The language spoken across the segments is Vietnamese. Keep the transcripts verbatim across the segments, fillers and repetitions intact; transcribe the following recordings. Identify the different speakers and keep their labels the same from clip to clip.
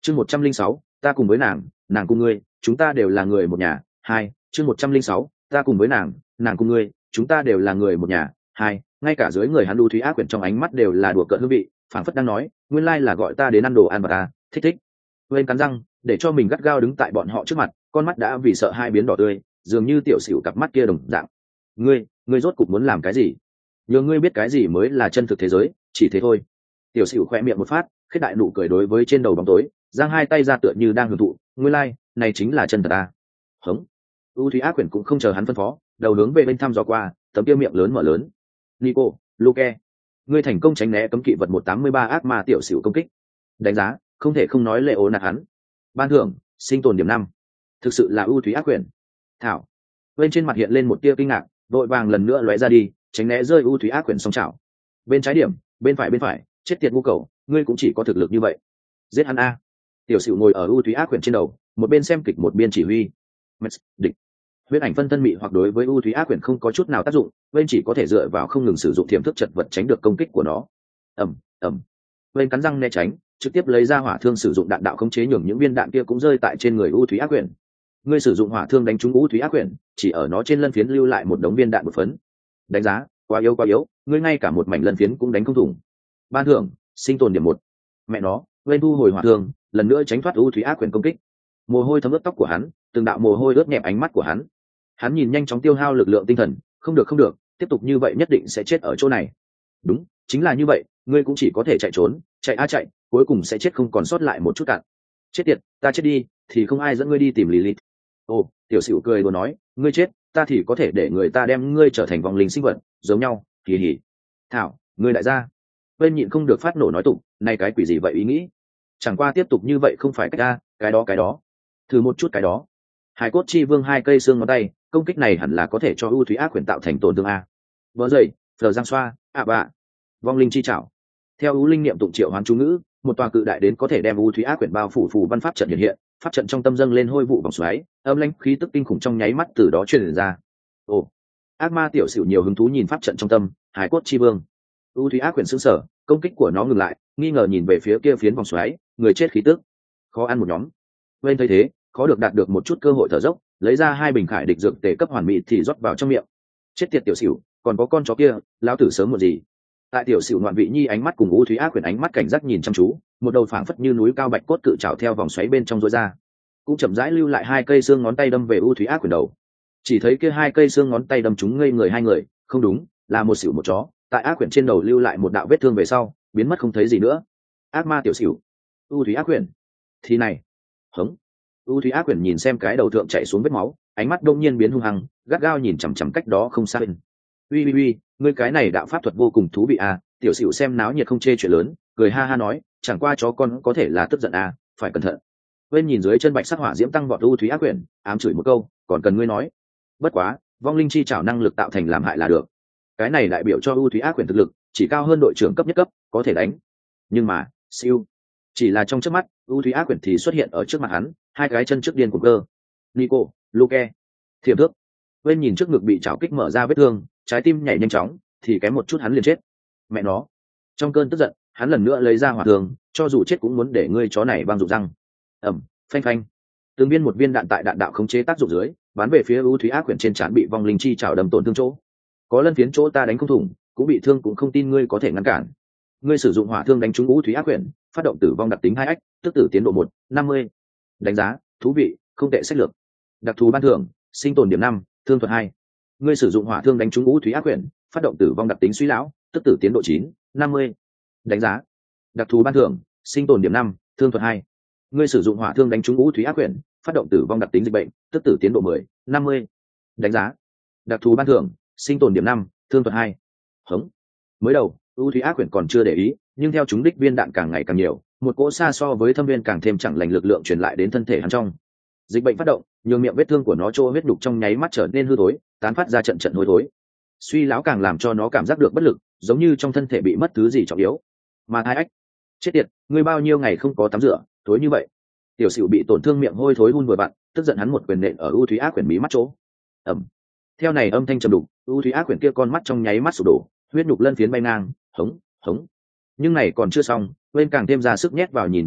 Speaker 1: chương một trăm linh sáu ta cùng với nàng nàng cùng ngươi chúng ta đều là người một nhà. Hai chương một trăm linh sáu ta cùng với nàng nàng cùng ngươi chúng ta đều là người một nhà. Hai ngay cả dưới người hắn u thúy ác quyển trong ánh mắt đều là đùa cợt hương vị, phảng phất đang nói nguyên lai là gọi ta đến ăn đồ ăn và ta thích thích. Quên cắn răng để cho mình gắt gao đứng tại bọn họ trước mặt, con mắt đã vì sợ hai biến đỏ tươi, dường như tiểu xỉu cặp mắt kia đồng dạng. Ngươi, ngươi rốt cục muốn làm cái gì? Nhờ ngươi biết cái gì mới là chân thực thế giới, chỉ thế thôi. Tiểu xỉu khoe miệng một phát, khết đại nụ cười đối với trên đầu bóng tối, giang hai tay ra tựa như đang hưởng thụ. Ngươi lai, này chính là chân thật ta. Hống. U thúy ác quyển cũng không chờ hắn phân phó, đầu hướng về bên thăm dò qua, tấm kia miệng lớn mở lớn. Nico, Luke, ngươi thành công tránh né cấm kỵ vật một tám mươi ba ác ma tiểu xỉu công kích. Đánh giá, không thể không nói lệ ố nạt hắn. Ban thưởng, sinh tồn điểm năm. Thực sự là ưu thúy ác quyển. Thảo. Bên trên mặt hiện lên một tia kinh ngạc, vội vàng lần nữa lóe ra đi, tránh né rơi ưu thúy ác quyển song chảo. Bên trái điểm, bên phải bên phải, chết tiệt ngu cầu, ngươi cũng chỉ có thực lực như vậy. Giết hắn a. Tiểu Sửu ngồi ở ưu thúy ác quyển trên đầu, một bên xem kịch một bên chỉ huy. Mets, địch. Huyết ảnh phân thân mị hoặc đối với ưu thúy ác quyển không có chút nào tác dụng, bên chỉ có thể dựa vào không ngừng sử dụng tiềm thức chật vật tránh được công kích của nó. Ầm, ầm. Bên cắn răng né tránh, trực tiếp lấy ra hỏa thương sử dụng đạn đạo khống chế nhường những viên đạn kia cũng rơi tại trên người u thúy ác quyển. Ngươi sử dụng hỏa thương đánh trúng u thúy ác quyển, chỉ ở nó trên lân phiến lưu lại một đống viên đạn một phấn. Đánh giá, quá yếu quá yếu, ngươi ngay cả một mảnh lân phiến cũng đánh không thủng. Ban thưởng, sinh tồn điểm một. Mẹ nó, bên thu hồi hỏa thương, lần nữa tránh thoát u thúy ác quyển công kích. Mồ hôi thấm ướt tóc của hắn, từng đạo mồ hôi ướt nhẹp ánh mắt của hắn. Hắn nhìn nhanh chóng tiêu hao lực lượng tinh thần, không được không được, tiếp tục như vậy nhất định sẽ chết ở chỗ này. Đúng, chính là như vậy, ngươi cũng chỉ có thể chạy trốn, chạy a chạy, cuối cùng sẽ chết không còn sót lại một chút cạn. Chết tiệt, ta chết đi thì không ai dẫn ngươi đi tìm Lilith. Ồ, tiểu Sửu cười đùa nói, ngươi chết ta thì có thể để người ta đem ngươi trở thành vong linh sinh vật giống nhau. Kỳ hỉ. Thảo, ngươi đại gia. Bên nhịn không được phát nổ nói tụng, này cái quỷ gì vậy ý nghĩ, chẳng qua tiếp tục như vậy không phải cách ta, cái đó cái đó thử một chút cái đó. Hải cốt chi vương hai cây xương ngón tay, công kích này hẳn là có thể cho ưu thúy ác quyển tạo thành tổn thương a. Vỡ dậy, phờ giang xoa, ạ bạ, vong linh chi chảo. Theo ưu linh niệm tụng triệu hoán chú ngữ, một tòa cự đại đến có thể đem ưu thúy ác quyển bao phủ phù văn pháp trận hiện hiện, pháp trận trong tâm dâng lên hôi vụ vòng xoáy, âm lãnh khí tức kinh khủng trong nháy mắt từ đó truyền ra. Ồ, ác ma tiểu Sửu nhiều hứng thú nhìn pháp trận trong tâm, hải cốt chi vương. ưu thúy ác quyển sững sờ, công kích của nó ngừng lại, nghi ngờ nhìn về phía kia phiến vòng xoáy, người chết khí tức, khó ăn một nhóm. Bên thấy thế, khó được đạt được một chút cơ hội thở dốc, lấy ra hai bình khải địch dược tề cấp hoàn mỹ thì rót vào trong miệng. Chết tiệt tiểu Sửu, còn có con chó kia, lão tử sớm một gì. Tại tiểu Sửu ngoạn vị nhi ánh mắt cùng u thúy ác quyển ánh mắt cảnh giác nhìn chăm chú, một đầu phảng phất như núi cao bạch cốt cự trảo theo vòng xoáy bên trong rối ra, cũng chậm rãi lưu lại hai cây xương ngón tay đâm về u thúy ác quyển đầu. Chỉ thấy kia hai cây xương ngón tay đâm trúng ngây người hai người, không đúng, là một Sửu một chó, tại ác quyển trên đầu lưu lại một đạo vết thương về sau, biến mất không thấy gì nữa. Ác ma tiểu Sửu, u thúy ác quyển, thì này, hống. U thúy ác quyển nhìn xem cái đầu thượng chảy xuống vết máu, ánh mắt đông nhiên biến hung hăng, gắt gao nhìn chằm chằm cách đó không xa bên. Uy uy uy, ngươi cái này đạo pháp thuật vô cùng thú vị à? Tiểu Sửu xem náo nhiệt không chê chuyện lớn, cười ha ha nói, chẳng qua chó con có thể là tức giận à, phải cẩn thận. Bên nhìn dưới chân bạch sắc hỏa diễm tăng vọt u thúy ác quyển, ám chửi một câu, còn cần ngươi nói. Bất quá, vong linh chi trảo năng lực tạo thành làm hại là được. Cái này đại biểu cho u thúy ác quyển thực lực chỉ cao hơn đội trưởng cấp nhất cấp, có thể đánh. Nhưng mà, siêu, chỉ là trong chớp mắt, u thúy ác quyển thì xuất hiện ở trước mặt hắn, hai cái chân trước điên của cơ. Nico, Luke, thiểm thước. Bên nhìn trước ngực bị chảo kích mở ra vết thương, trái tim nhảy nhanh chóng, thì kém một chút hắn liền chết. Mẹ nó! Trong cơn tức giận, hắn lần nữa lấy ra hỏa thương, cho dù chết cũng muốn để ngươi chó này văng rụng răng. Ẩm, phanh phanh. Từng viên một viên đạn tại đạn đạo khống chế tác dụng dưới, bắn về phía u thúy ác quyển trên trán bị vong linh chi chảo đâm tổn thương chỗ. Có lân phiến chỗ ta đánh không thủng, cũng bị thương cũng không tin ngươi có thể ngăn cản. Ngươi sử dụng hỏa thương đánh trúng u thúy ác quyển, phát động tử vong đặc tính hai ách, tức tử tiến độ một, năm mươi. Đánh giá, thú vị, không tệ sách lược. Đặc thù ban thưởng, sinh tồn điểm năm, thương thuật hai. Ngươi sử dụng hỏa thương đánh trúng u thúy ác quyển, phát động tử vong đặc tính suy lão, tức tử tiến độ chín, năm mươi. Đánh giá, đặc thù ban thưởng, sinh tồn điểm năm, thương thuật hai. Ngươi sử dụng hỏa thương đánh trúng u thúy ác quyển, phát động tử vong đặc tính dịch bệnh, tức tử tiến độ mười, năm mươi. Đánh giá, đặc thù ban thưởng, sinh tồn điểm năm, thương thuật hai. Hống. Mới đầu, u thúy ác quyển còn chưa để ý, nhưng theo chúng đích viên đạn càng ngày càng nhiều, một cỗ xa so với thâm viên càng thêm chẳng lành lực lượng truyền lại đến thân thể hắn trong. Dịch bệnh phát động, nhường miệng vết thương của nó trô huyết đục trong nháy mắt trở nên hư thối, tán phát ra trận trận hôi thối. Suy lão càng làm cho nó cảm giác được bất lực, giống như trong thân thể bị mất thứ gì trọng yếu. Mà thai ách, chết tiệt, ngươi bao nhiêu ngày không có tắm rửa, thối như vậy. Tiểu Sửu bị tổn thương miệng hôi thối hun vừa bạn, tức giận hắn một quyền nện ở u thúy ác quyển mí mắt chỗ. Ẩm. Theo này âm thanh trầm đục, u thúy ác quyển kia con mắt trong nháy mắt sụp đổ, huyết nhục lân phiến bay ngang, hống, hống. Nhưng này còn chưa xong, bên càng thêm ra sức nhét vào nhìn viên đạn,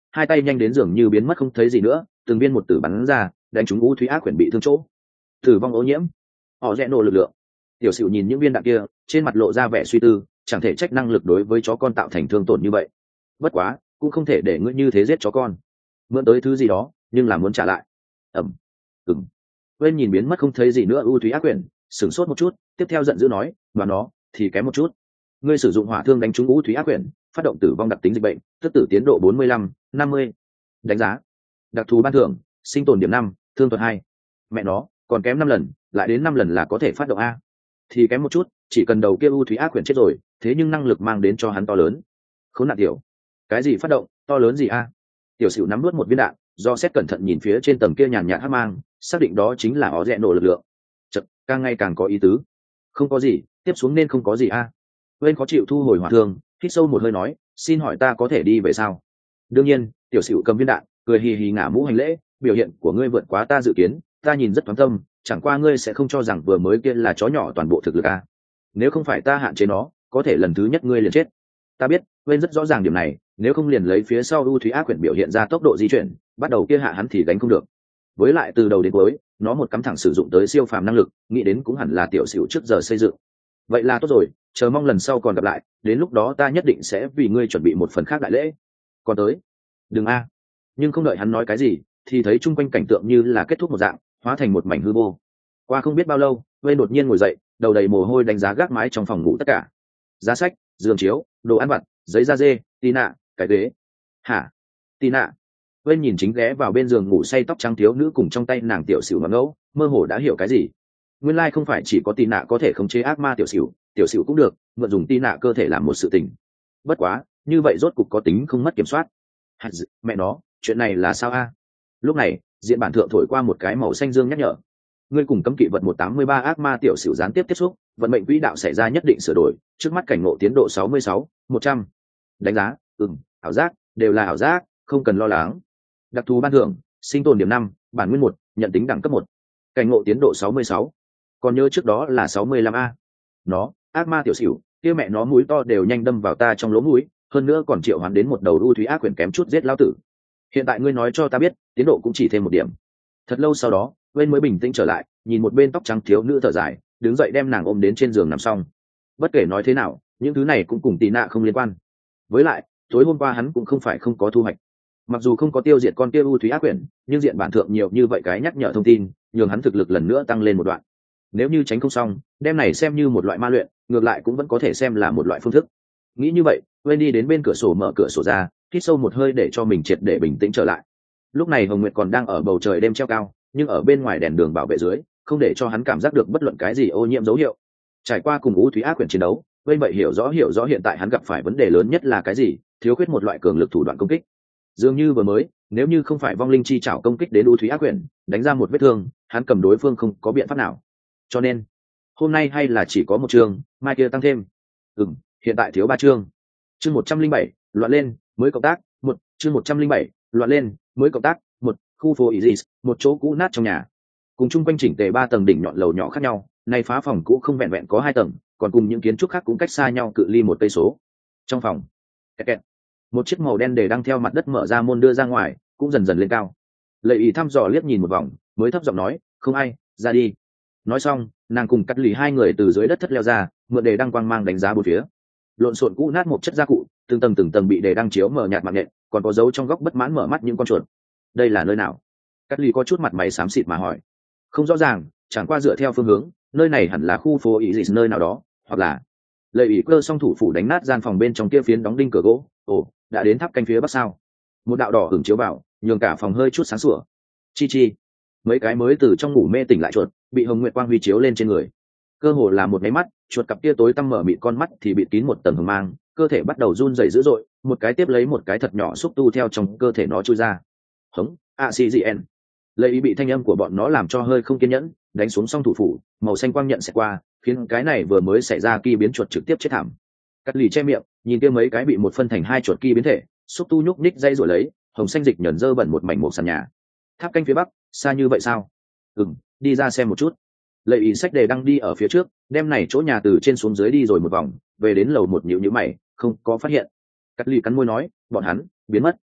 Speaker 1: hai tay nhanh đến dường như biến mất không thấy gì nữa, từng viên một tử bắn ra, đánh trúng u thúy ác quyển bị thương chỗ. Tử vong ô nhiễm, họ rẽ nổ lực lượng. Tiểu Sửu nhìn những viên đạn kia, trên mặt lộ ra vẻ suy tư, chẳng thể trách năng lực đối với chó con tạo thành thương tổn như vậy. Bất quá, cũng không thể để ngươi như thế giết chó con. Mượn tới thứ gì đó, nhưng là muốn trả lại. Ẩm, ừng. Quên nhìn biến mất không thấy gì nữa u thúy ác quyển, sửng sốt một chút, tiếp theo giận dữ nói, "Mà nó thì kém một chút. Ngươi sử dụng hỏa thương đánh trúng u thúy ác quyển, phát động tử vong đặc tính dịch bệnh, tức tử tiến độ bốn mươi lăm, năm mươi. Đánh giá. Đặc thù ban thưởng, sinh tồn điểm năm, thương thuật hai. Mẹ nó, còn kém năm lần, lại đến năm lần là có thể phát động a. Thì kém một chút, chỉ cần đầu kia u thúy ác quyển chết rồi, thế nhưng năng lực mang đến cho hắn to lớn. Khốn nạn tiểu. Cái gì phát động, to lớn gì a?" Tiểu Sửu nắm nuốt một viên đạn, do xét cẩn thận nhìn phía trên tầng kia nhàn nhạt hắc mang, xác định đó chính là ó rẽ nổ lực lượng. Chật, càng ngày càng có ý tứ. Không có gì, tiếp xuống nên không có gì a. Bên khó chịu thu hồi hỏa thương, hít sâu một hơi nói, "Xin hỏi ta có thể đi về sao?" Đương nhiên. Tiểu Sửu cầm viên đạn, cười hì hì ngả mũ hành lễ, "Biểu hiện của ngươi vượt quá ta dự kiến, ta nhìn rất thoáng tâm, chẳng qua ngươi sẽ không cho rằng vừa mới kia là chó nhỏ toàn bộ thực lực a. Nếu không phải ta hạn chế nó, có thể lần thứ nhất ngươi liền chết. Ta biết, Bên rất rõ ràng điểm này, nếu không liền lấy phía sau u thúy ác quyển biểu hiện ra tốc độ di chuyển, bắt đầu kia hạ hắn thì gánh không được. Với lại từ đầu đến cuối, nó một cắm thẳng sử dụng tới siêu phàm năng lực, nghĩ đến cũng hẳn là Tiểu Sửu trước giờ xây dựng. Vậy là tốt rồi, chờ mong lần sau còn gặp lại, đến lúc đó ta nhất định sẽ vì ngươi chuẩn bị một phần khác đại lễ. Còn tới, đừng a." Nhưng không đợi hắn nói cái gì, thì thấy chung quanh cảnh tượng như là kết thúc một dạng, hóa thành một mảnh hư vô. Qua không biết bao lâu, Vây đột nhiên ngồi dậy, đầu đầy mồ hôi đánh giá gác mái trong phòng ngủ tất cả. Giá sách, giường chiếu, đồ ăn vặt, giấy da dê, tì nạ, cái ghế. Hả? Tì nạ? Vây nhìn chính ghé vào bên giường ngủ say tóc trắng thiếu nữ cùng trong tay nàng Tiểu Sửu ngẩn ngẫu, mơ hồ đã hiểu cái gì. Nguyên lai không phải chỉ có tì nạ có thể khống chế ác ma Tiểu Sửu, Tiểu Sửu cũng được, mượn dùng tì nạ cơ thể làm một sự tình. Bất quá, như vậy rốt cục có tính không mất kiểm soát. Hạt dự, mẹ nó, chuyện này là sao a? Lúc này, diện bản thượng thổi qua một cái màu xanh dương nhắc nhở. Ngươi cùng cấm kỵ vật một tám mươi ba ác ma Tiểu Sửu gián tiếp tiếp xúc, vận mệnh quỹ đạo xảy ra nhất định sửa đổi, trước mắt cảnh ngộ tiến độ sáu mươi sáu, một trăm. Đánh giá, ừm, ảo giác, đều là ảo giác, không cần lo lắng. Đặc thù ban thưởng, sinh tồn điểm năm, bản nguyên một, nhận tính đẳng cấp một. Cảnh ngộ tiến độ sáu mươi sáu. Còn nhớ trước đó là sáu mươi lăm a. Nó, ác ma Tiểu Sửu, kia mẹ nó mũi to đều nhanh đâm vào ta trong lỗ mũi, hơn nữa còn triệu hoán đến một đầu u thúy ác quyển kém chút giết lao tử. Hiện tại ngươi nói cho ta biết, tiến độ cũng chỉ thêm một điểm. Thật lâu sau đó, Bên mới bình tĩnh trở lại, nhìn một bên tóc trắng thiếu nữ thở dài, đứng dậy đem nàng ôm đến trên giường nằm xong. Bất kể nói thế nào, những thứ này cũng cùng tì nạ không liên quan. Với lại, tối hôm qua hắn cũng không phải không có thu hoạch. Mặc dù không có tiêu diệt con kia u thúy ác quyển, nhưng diện bản thượng nhiều như vậy cái nhắc nhở thông tin, nhường hắn thực lực lần nữa tăng lên một đoạn. Nếu như tránh không xong, đem này xem như một loại ma luyện, ngược lại cũng vẫn có thể xem là một loại phương thức. Nghĩ như vậy, Bên đi đến bên cửa sổ mở cửa sổ ra, hít sâu một hơi để cho mình triệt để bình tĩnh trở lại. Lúc này Hồng Nguyệt còn đang ở bầu trời đêm treo cao, nhưng ở bên ngoài đèn đường bảo vệ dưới, không để cho hắn cảm giác được bất luận cái gì ô nhiễm dấu hiệu. Trải qua cùng u thúy ác quyển chiến đấu, Bên vậy hiểu rõ hiểu rõ hiện tại hắn gặp phải vấn đề lớn nhất là cái gì, thiếu khuyết một loại cường lực thủ đoạn công kích. Dường như vừa mới, nếu như không phải vong linh chi chảo công kích đến u thúy ác quyển, đánh ra một vết thương, hắn cầm đối phương không có biện pháp nào. Cho nên, hôm nay hay là chỉ có một chương, mai kia tăng thêm. Ừm, hiện tại thiếu ba chương. Chương một trăm linh bảy, loạn lên, mới cộng tác, một, chương một trăm linh bảy, loạn lên, mới cộng tác, một, khu phố Isis, một chỗ cũ nát trong nhà. Cùng chung quanh chỉnh tề ba tầng đỉnh nhọn lầu nhỏ khác nhau, nay phá phòng cũ không vẹn vẹn có hai tầng, còn cùng những kiến trúc khác cũng cách xa nhau cự ly một cây số. Trong phòng, kẹt kẹt, một chiếc màu đen để đang theo mặt đất mở ra môn đưa ra ngoài, cũng dần dần lên cao. Lệ ý thăm dò liếc nhìn một vòng, mới thấp giọng nói, "Không ai, ra đi." Nói xong, nàng cùng cắt lì hai người từ dưới đất thất leo ra, mượn đề đăng quang mang đánh giá bốn phía. Lộn xộn cũ nát một chất gia cụ, từng tầng từng tầng bị đề đăng chiếu mờ nhạt mạng nhện, còn có dấu trong góc bất mãn mở mắt những con chuột. Đây là nơi nào? Cắt lì có chút mặt máy xám xịt mà hỏi. Không rõ ràng, chẳng qua dựa theo phương hướng, nơi này hẳn là khu phố ý gì nơi nào đó, hoặc là Lệ ý cơ song thủ phủ đánh nát gian phòng bên trong kia phiến đóng đinh cửa gỗ. Ồ, đã đến tháp canh phía bắc sao? Một đạo đỏ hửng chiếu vào, nhường cả phòng hơi chút sáng sủa. Chi chi, mấy cái mới từ trong ngủ mê tỉnh lại chuột, bị hồng nguyệt quang huy chiếu lên trên người. Cơ hồ là một máy mắt, chuột cặp kia tối tăm mở mịt con mắt thì bị kín một tầng hồng mang, cơ thể bắt đầu run rẩy dữ dội, một cái tiếp lấy một cái thật nhỏ xúc tu theo trong cơ thể nó chui ra. Hống, a xì gì en. Lệ ý bị thanh âm của bọn nó làm cho hơi không kiên nhẫn, đánh xuống song thủ phủ, màu xanh quang nhận sẽ qua, khiến cái này vừa mới xảy ra kỳ biến chuột trực tiếp chết thảm. Cắt lì che miệng, nhìn kia mấy cái bị một phân thành hai chuột kỳ biến thể, xúc tu nhúc nhích dây rồi lấy, hồng xanh dịch nhẫn dơ bẩn một mảnh một sàn nhà. Tháp canh phía bắc, xa như vậy sao? Ừm, đi ra xem một chút. Lệ ý sách đề đang đi ở phía trước, đem này chỗ nhà từ trên xuống dưới đi rồi một vòng, về đến lầu một nhíu nhíu mày, không có phát hiện. Cắt lì cắn môi nói, bọn hắn biến mất.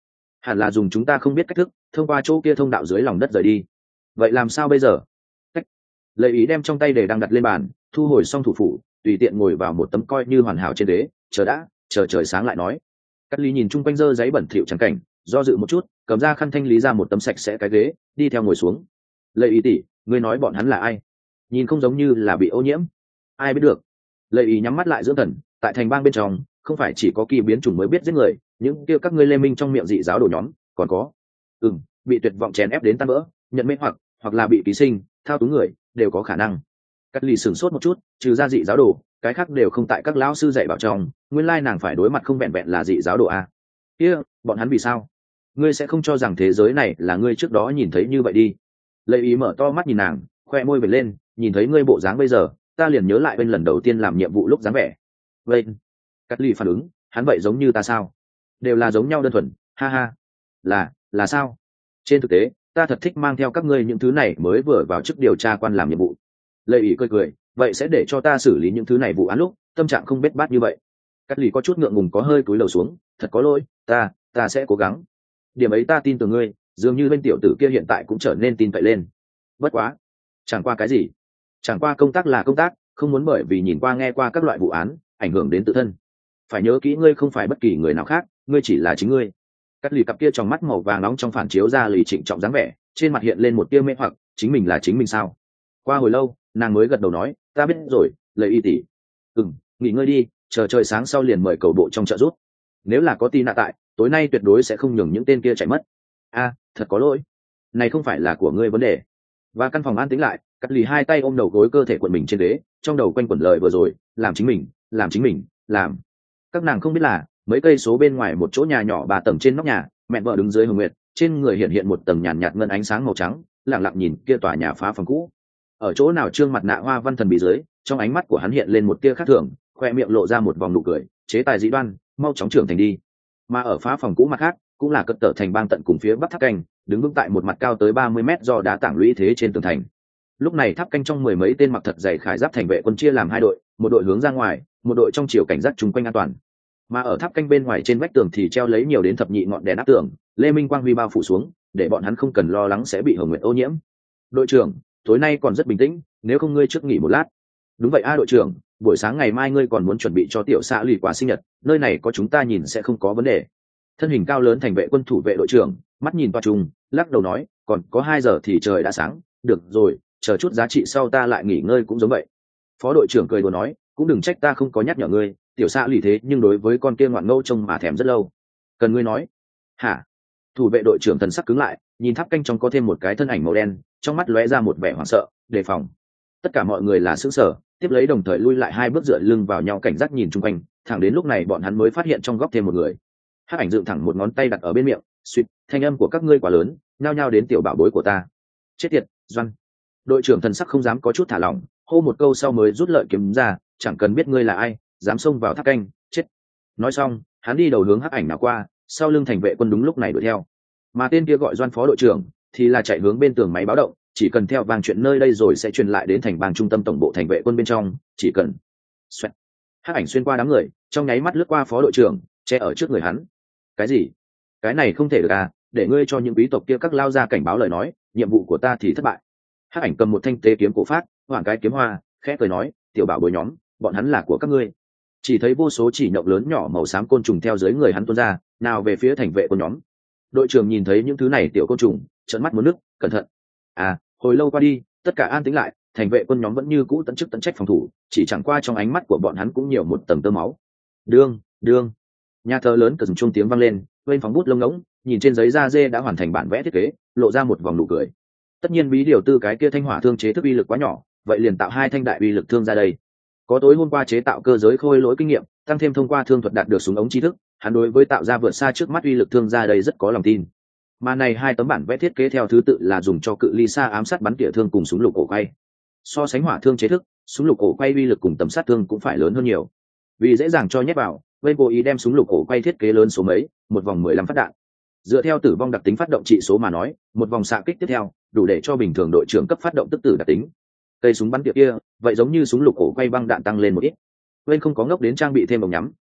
Speaker 1: hẳn là dùng chúng ta không biết cách thức thông qua chỗ kia thông đạo dưới lòng đất rời đi. Vậy làm sao bây giờ? Cách. Lợi ý đem trong tay để đang đặt lên bàn, thu hồi xong thủ phủ, tùy tiện ngồi vào một tấm coi như hoàn hảo trên đế, chờ đã, chờ trời sáng lại nói. Cát Ly nhìn chung quanh dơ giấy bẩn thỉu trắng cảnh, do dự một chút, cầm ra khăn thanh lý ra một tấm sạch sẽ cái ghế, đi theo ngồi xuống. Lợi ý tỷ, ngươi nói bọn hắn là ai? Nhìn không giống như là bị ô nhiễm. Ai biết được? Lợi ý nhắm mắt lại dưỡng thần, tại thành bang bên trong, không phải chỉ có kỳ biến chủng mới biết giết người, những kia các ngươi lê minh trong miệng dị giáo đồ nhóm, còn có, ừm, bị tuyệt vọng chèn ép đến tan vỡ, nhận mê hoặc, hoặc là bị ký sinh, thao túng người, đều có khả năng. Cát Ly sửng sốt một chút, trừ ra dị giáo đồ, cái khác đều không tại các lão sư dạy bảo trong, nguyên lai nàng phải đối mặt không vẹn vẹn là dị giáo đồ a. Kia, bọn hắn vì sao? Ngươi sẽ không cho rằng thế giới này là ngươi trước đó nhìn thấy như vậy đi. Lợi ý mở to mắt nhìn nàng, khoe môi vệt lên, nhìn thấy ngươi bộ dáng bây giờ, ta liền nhớ lại bên lần đầu tiên làm nhiệm vụ lúc dáng vẻ. Vậy, Cát Ly phản ứng, hắn vậy giống như ta sao? Đều là giống nhau đơn thuần, ha ha. Là, là sao? Trên thực tế, ta thật thích mang theo các ngươi những thứ này mới vừa vào chức điều tra quan làm nhiệm vụ. Lợi ý cười cười, vậy sẽ để cho ta xử lý những thứ này vụ án lúc tâm trạng không bết bát như vậy. Cát Ly có chút ngượng ngùng có hơi cúi đầu xuống, thật có lỗi, ta ta sẽ cố gắng. Điểm ấy ta tin tưởng ngươi, dường như bên tiểu tử kia hiện tại cũng trở nên tin cậy lên. Bất quá, chẳng qua cái gì? Chẳng qua công tác là công tác, không muốn bởi vì nhìn qua nghe qua các loại vụ án ảnh hưởng đến tự thân. Phải nhớ kỹ ngươi không phải bất kỳ người nào khác, ngươi chỉ là chính ngươi. Cát Ly cặp kia trong mắt màu vàng nóng trong phản chiếu ra lì trịnh trọng dáng vẻ, trên mặt hiện lên một tia mê hoặc, chính mình là chính mình sao? Qua hồi lâu, nàng mới gật đầu nói, ta biết rồi, Lợi y tỷ. Ừm, nghỉ ngơi đi, chờ trời sáng sau liền mời cầu bộ trong trợ giúp. Nếu là có tin nạ tại, tối nay tuyệt đối sẽ không nhường những tên kia chạy mất. A, thật có lỗi, này không phải là của ngươi vấn đề. Và căn phòng an tĩnh lại, Cát Ly hai tay ôm đầu gối cơ thể quận mình trên ghế, trong đầu quanh quẩn lời vừa rồi, làm chính mình, làm chính mình, làm. Các nàng không biết là, mấy cây số bên ngoài một chỗ nhà nhỏ ba tầng trên nóc nhà, mẹ vợ đứng dưới hồng nguyệt, trên người hiện hiện một tầng nhàn nhạt ngân ánh sáng màu trắng, lặng lặng nhìn kia tòa nhà phá phòng cũ. Ở chỗ nào trương mặt nạ hoa văn thần bí dưới, trong ánh mắt của hắn hiện lên một tia khác thường, khoe miệng lộ ra một vòng nụ cười, chế tài dị đoan, mau chóng trưởng thành đi. Mà ở phá phòng cũ mặt khác, cũng là cất tở thành bang tận cùng phía bắc tháp canh, đứng vững tại một mặt cao tới ba mươi mét do đá tảng lũy thế trên tường thành. Lúc này tháp canh trong mười mấy tên mặc thật dày khải giáp thành vệ quân chia làm hai đội, một đội hướng ra ngoài, một đội trong chiều cảnh giác chung quanh an toàn. Mà ở tháp canh bên ngoài trên vách tường thì treo lấy nhiều đến thập nhị ngọn đèn áp tường, lê minh quang huy bao phủ xuống, để bọn hắn không cần lo lắng sẽ bị hồng nguyệt ô nhiễm. Đội trưởng, tối nay còn rất bình tĩnh, nếu không ngươi trước nghỉ một lát. Đúng vậy a đội trưởng, buổi sáng ngày mai ngươi còn muốn chuẩn bị cho tiểu xã lì quà sinh nhật, nơi này có chúng ta nhìn sẽ không có vấn đề. Thân hình cao lớn thành vệ quân thủ vệ đội trưởng, mắt nhìn toa trung, lắc đầu nói, còn có hai giờ thì trời đã sáng, được rồi, chờ chút giá trị sau ta lại nghỉ ngơi cũng giống vậy. Phó đội trưởng cười đùa nói, cũng đừng trách ta không có nhắc nhở ngươi, tiểu xã lì thế nhưng đối với con kia ngoạn ngâu trông mà thèm rất lâu. Cần ngươi nói? Hả? Thủ vệ đội trưởng thần sắc cứng lại, nhìn tháp canh trong có thêm một cái thân ảnh màu đen, trong mắt lóe ra một vẻ hoảng sợ, đề phòng. Tất cả mọi người là sững sờ, tiếp lấy đồng thời lui lại hai bước dựa lưng vào nhau cảnh giác nhìn chung quanh, thẳng đến lúc này bọn hắn mới phát hiện trong góc thêm một người. Hắc ảnh dựng thẳng một ngón tay đặt ở bên miệng, suýt, thanh âm của các ngươi quá lớn, nhao nhao đến tiểu bảo bối của ta. Chết tiệt, Doan. Đội trưởng thần sắc không dám có chút thả lỏng, hô một câu sau mới rút lợi kiếm ra, chẳng cần biết ngươi là ai, dám xông vào tháp canh, chết. Nói xong, hắn đi đầu hướng hắc ảnh nào qua, sau lưng thành vệ quân đúng lúc này đuổi theo. Mà tên kia gọi Doan phó đội trưởng thì là chạy hướng bên tường máy báo động, chỉ cần theo vang chuyện nơi đây rồi sẽ truyền lại đến thành bang trung tâm tổng bộ thành vệ quân bên trong, chỉ cần. Xoẹt. Hắc ảnh xuyên qua đám người, trong nháy mắt lướt qua phó đội trưởng, che ở trước người hắn. Cái gì? Cái này không thể được à, để ngươi cho những quý tộc kia các lao ra cảnh báo lời nói, nhiệm vụ của ta thì thất bại. Hắc ảnh cầm một thanh tế kiếm cổ phát, hoàng cái kiếm hoa, khẽ cười nói, tiểu bảo bối nhóm, bọn hắn là của các ngươi. Chỉ thấy vô số chỉ nhộng lớn nhỏ màu xám côn trùng theo dưới người hắn tuôn ra, nào về phía thành vệ quân nhóm. Đội trưởng nhìn thấy những thứ này tiểu côn trùng, trợn mắt muốn nước, cẩn thận. À, hồi lâu qua đi, tất cả an tĩnh lại, thành vệ quân nhóm vẫn như cũ tận chức tận trách phòng thủ, chỉ chẳng qua trong ánh mắt của bọn hắn cũng nhiều một tầng tơ máu. Đương, đương. Nhà thờ lớn cờ dùng chuông tiếng vang lên, bên phòng bút lông ngỗng, nhìn trên giấy da dê đã hoàn thành bản vẽ thiết kế, lộ ra một vòng nụ cười. Tất nhiên bí điều tư cái kia thanh hỏa thương chế thức uy lực quá nhỏ, vậy liền tạo hai thanh đại uy lực thương ra đây. Có tối hôm qua chế tạo cơ giới khôi lỗi kinh nghiệm, tăng thêm thông qua thương thuật đạt được súng ống tri thức, hắn đối với tạo ra vượt xa trước mắt uy lực thương ra đây rất có lòng tin. Mà này hai tấm bản vẽ thiết kế theo thứ tự là dùng cho cự ly xa ám sát bắn tỉa thương cùng súng lục cổ quay. So sánh hỏa thương chế thức, súng lục cổ quay uy lực cùng tầm sát thương cũng phải lớn hơn nhiều. Vì dễ dàng cho nhét vào, bên cố ý đem súng lục cổ quay thiết kế lớn số mấy, một vòng mười lăm phát đạn. Dựa theo tử vong đặc tính phát động trị số mà nói, một vòng xạ kích tiếp theo đủ để cho bình thường đội trưởng cấp phát động tức tử đặc tính. Cây súng bắn tỉa kia, vậy giống như súng lục cổ quay băng đạn tăng lên một ít. Bên không có ngốc đến trang bị thêm ống nhắm,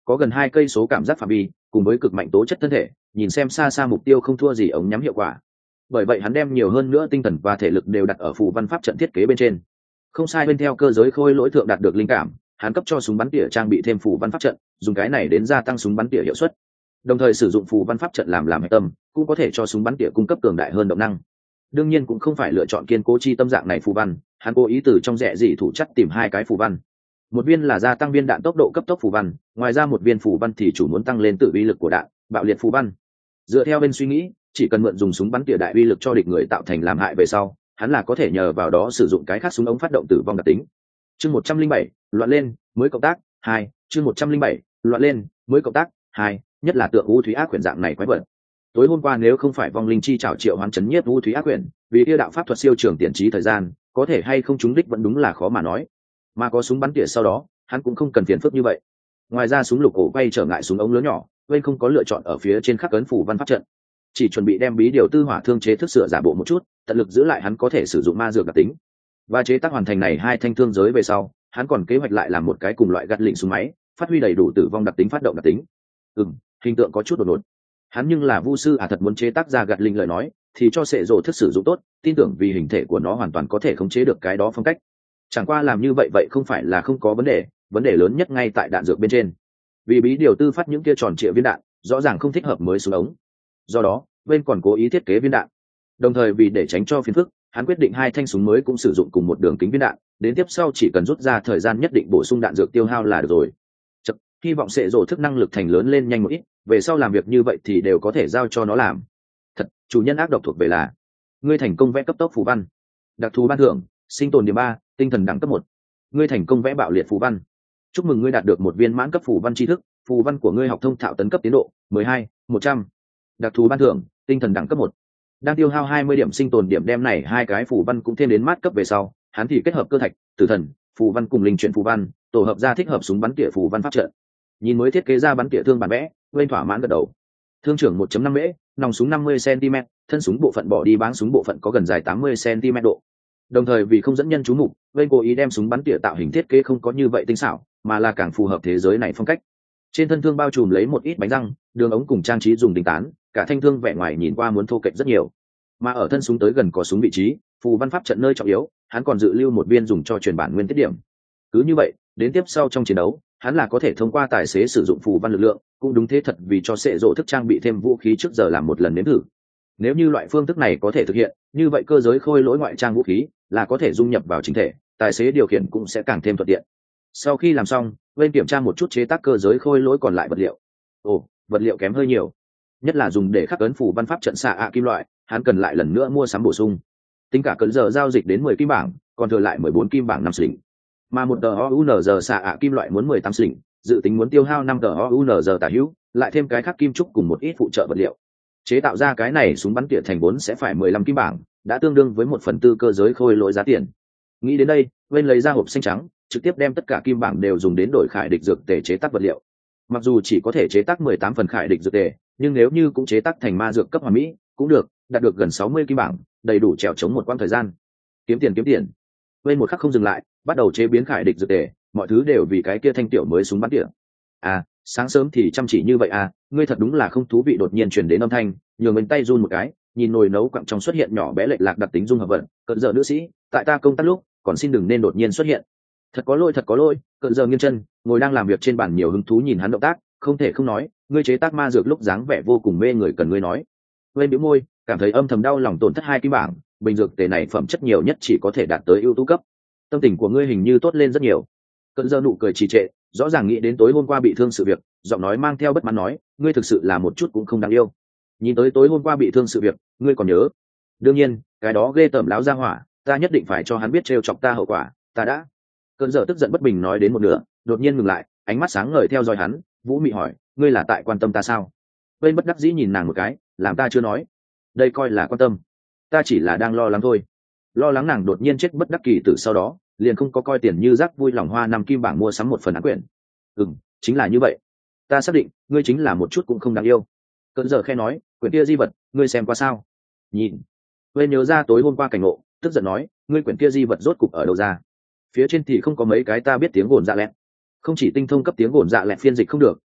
Speaker 1: có gần hai cây số cảm giác phạm vi cùng với cực mạnh tố chất thân thể, nhìn xem xa xa mục tiêu không thua gì ống nhắm hiệu quả. Bởi vậy hắn đem nhiều hơn nữa tinh thần và thể lực đều đặt ở phù văn pháp trận thiết kế bên trên. Không sai, bên theo cơ giới khôi lỗi thượng đạt được linh cảm, hắn cấp cho súng bắn tỉa trang bị thêm phù văn pháp trận, dùng cái này đến gia tăng súng bắn tỉa hiệu suất. Đồng thời sử dụng phù văn pháp trận làm làm hệ tâm, cũng có thể cho súng bắn tỉa cung cấp cường đại hơn động năng. Đương nhiên cũng không phải lựa chọn kiên cố chi tâm dạng này phù văn, hắn cố ý từ trong rẻ dị thủ chất tìm hai cái phù văn. Một viên là gia tăng viên đạn tốc độ cấp tốc phù văn, ngoài ra một viên phù văn thì chủ muốn tăng lên tự uy lực của đạn, bạo liệt phù văn. Dựa theo bên suy nghĩ, chỉ cần mượn dùng súng bắn tỉa đại uy lực cho địch người tạo thành làm hại về sau, hắn là có thể nhờ vào đó sử dụng cái khác súng ống phát động tử vong đặc tính. Chương một trăm linh bảy, loạn lên, mới cộng tác hai. Chương một trăm linh bảy, loạn lên, mới cộng tác hai. Nhất là tượng u thúy ác quyển dạng này quái vật. Tối hôm qua nếu không phải vong linh chi trảo triệu hoán chấn nhiếp u thúy ác quyển, vì kia đạo pháp thuật siêu trường tiền trí thời gian, có thể hay không trúng đích vẫn đúng là khó mà nói. Mà có súng bắn tỉa sau đó, hắn cũng không cần phiền phức như vậy. Ngoài ra súng lục cổ quay trở ngại súng ống lớn nhỏ, bên không có lựa chọn ở phía trên khắc ấn phủ văn pháp trận, chỉ chuẩn bị đem bí điều tư hỏa thương chế thức sửa giả bộ một chút, tận lực giữ lại hắn có thể sử dụng ma dược đặc tính. Và chế tác hoàn thành này hai thanh thương giới về sau, hắn còn kế hoạch lại làm một cái cùng loại gạt lịnh súng máy, phát huy đầy đủ tử vong đặc tính phát động đặc tính. Ừm, hình tượng có chút đột ngột. Hắn nhưng là vu sư à, thật muốn chế tác ra gạt lịnh lời nói, thì cho sệ rồ thức sử dụng tốt, tin tưởng vì hình thể của nó hoàn toàn có thể khống chế được cái đó phong cách. Chẳng qua làm như vậy vậy không phải là không có vấn đề, vấn đề lớn nhất ngay tại đạn dược bên trên. Vì bí điều tư phát những kia tròn trịa viên đạn, rõ ràng không thích hợp mới súng ống. Do đó, bên còn cố ý thiết kế viên đạn. Đồng thời vì để tránh cho phiền phức, hắn quyết định hai thanh súng mới cũng sử dụng cùng một đường kính viên đạn, đến tiếp sau chỉ cần rút ra thời gian nhất định bổ sung đạn dược tiêu hao là được rồi. Chật, hy vọng sẽ rồ thức năng lực thành lớn lên nhanh một ít, về sau làm việc như vậy thì đều có thể giao cho nó làm. Thật, chủ nhân ác độc thuộc về là ngươi thành công vẽ cấp tốc phù văn. Đặc thù ban thưởng, sinh tồn điểm ba, tinh thần đẳng cấp một. Ngươi thành công vẽ bạo liệt phù văn. Chúc mừng ngươi đạt được một viên mãn cấp phù văn tri thức, phù văn của ngươi học thông thạo tấn cấp tiến độ mười hai, một trăm. Đặc thù ban thưởng, tinh thần đẳng cấp một. Đang tiêu hao hai mươi điểm sinh tồn điểm đem này hai cái phù văn cũng thêm đến mát cấp về sau, hắn thì kết hợp cơ thạch, tử thần, phù văn cùng linh chuyển phù văn, tổ hợp ra thích hợp súng bắn tỉa phù văn pháp trận. Nhìn mới thiết kế ra bắn tỉa thương bản vẽ, lên thỏa mãn gật đầu. Thương trưởng một chấm năm mễ, nòng súng năm mươi xăng-ti-mét, thân súng bộ phận bỏ đi báng súng bộ phận có gần dài tám mươi xăng-ti-mét độ. Đồng thời vì không dẫn nhân chú mục, bên cố ý đem súng bắn tỉa tạo hình thiết kế không có như vậy tinh xảo, mà là càng phù hợp thế giới này phong cách. Trên thân thương bao trùm lấy một ít bánh răng, đường ống cùng trang trí dùng đính tán, cả thanh thương vẻ ngoài nhìn qua muốn thô kệch rất nhiều. Mà ở thân súng tới gần có súng vị trí, phù văn pháp trận nơi trọng yếu, hắn còn dự lưu một viên dùng cho truyền bản nguyên tiết điểm. Cứ như vậy, đến tiếp sau trong chiến đấu, hắn là có thể thông qua tài xế sử dụng phù văn lực lượng, cũng đúng thế thật vì cho sệ rộ thức trang bị thêm vũ khí trước giờ làm một lần nếm thử. Nếu như loại phương thức này có thể thực hiện, như vậy cơ giới khôi lỗi ngoại trang vũ khí là có thể dung nhập vào chính thể, tài xế điều khiển cũng sẽ càng thêm thuận tiện. Sau khi làm xong, bên kiểm tra một chút chế tác cơ giới khôi lỗi còn lại vật liệu. Ồ, vật liệu kém hơi nhiều, nhất là dùng để khắc ấn phù văn pháp trận xạ ạ kim loại, hắn cần lại lần nữa mua sắm bổ sung. Tính cả cấn giờ giao dịch đến mười kim bảng, còn thừa lại mười bốn kim bảng năm xỉnh. Mà một tờ o u en giờ xạ ạ kim loại muốn mười tám xỉnh, dự tính muốn tiêu hao năm tờ o u en giờ tả hữu, lại thêm cái khác kim trúc cùng một ít phụ trợ vật liệu. Chế tạo ra cái này súng bắn tỉa thành bốn sẽ phải mười lăm kim bảng, đã tương đương với một phần tư cơ giới khôi lỗi giá tiền. Nghĩ đến đây, bên lấy ra hộp xanh trắng, trực tiếp đem tất cả kim bảng đều dùng đến đổi khải địch dược tề chế tác vật liệu. Mặc dù chỉ có thể chế tác mười tám phần khải địch dược tề, nhưng nếu như cũng chế tác thành ma dược cấp hoàn mỹ, cũng được, đạt được gần sáu mươi kim bảng, đầy đủ trèo chống một quãng thời gian. Kiếm tiền kiếm tiền. Bên một khắc không dừng lại, bắt đầu chế biến khải địch dược tề, mọi thứ đều vì cái kia thanh tiểu mới súng bắn tỉa. À, sáng sớm thì chăm chỉ như vậy à, ngươi thật đúng là không thú vị. Đột nhiên truyền đến âm thanh, nhường mình tay run một cái, nhìn nồi nấu quặng trong xuất hiện nhỏ bé lệch lạc đặc tính dung hợp vận, cận giờ nữ sĩ, tại ta công tác lúc, còn xin đừng nên đột nhiên xuất hiện. Thật có lỗi, thật có lỗi. Cận giờ nghiêng chân, ngồi đang làm việc trên bàn nhiều hứng thú nhìn hắn động tác, không thể không nói, ngươi chế tác ma dược lúc dáng vẻ vô cùng mê người, cần ngươi nói. Bên bĩu môi, cảm thấy âm thầm đau lòng tổn thất hai kim bảng, bình dược tề này phẩm chất nhiều nhất chỉ có thể đạt tới ưu tú cấp. Tâm tình của ngươi hình như tốt lên rất nhiều. Cận giờ nụ cười trì trệ, rõ ràng nghĩ đến tối hôm qua bị thương sự việc, giọng nói mang theo bất mãn nói, ngươi thực sự là một chút cũng không đáng yêu. Nhìn tới tối hôm qua bị thương sự việc, ngươi còn nhớ? Đương nhiên, cái đó ghê tởm láo ra hỏa, ta nhất định phải cho hắn biết trêu chọc ta hậu quả, ta đã. Cơn giờ tức giận bất bình nói đến một nửa, đột nhiên ngừng lại, ánh mắt sáng ngời theo dõi hắn, Vũ Mị hỏi, ngươi là tại quan tâm ta sao? Bên bất đắc dĩ nhìn nàng một cái, làm ta chưa nói. Đây coi là quan tâm, ta chỉ là đang lo lắng thôi. Lo lắng nàng đột nhiên chết bất đắc kỳ từ sau đó, liền không có coi tiền như rác vui lòng hoa năm kim bảng mua sắm một phần án quyển. Ừm, chính là như vậy. Ta xác định, ngươi chính là một chút cũng không đáng yêu. Cơn giờ khe nói, quyển kia di vật, ngươi xem qua sao? Nhìn. Bên nhớ ra tối hôm qua cảnh ngộ, tức giận nói, ngươi quyển kia di vật rốt cục ở đâu ra? Phía trên thì không có mấy cái ta biết tiếng gồn dạ lẹt. Không chỉ tinh thông cấp tiếng gồn dạ lẹt phiên dịch không được,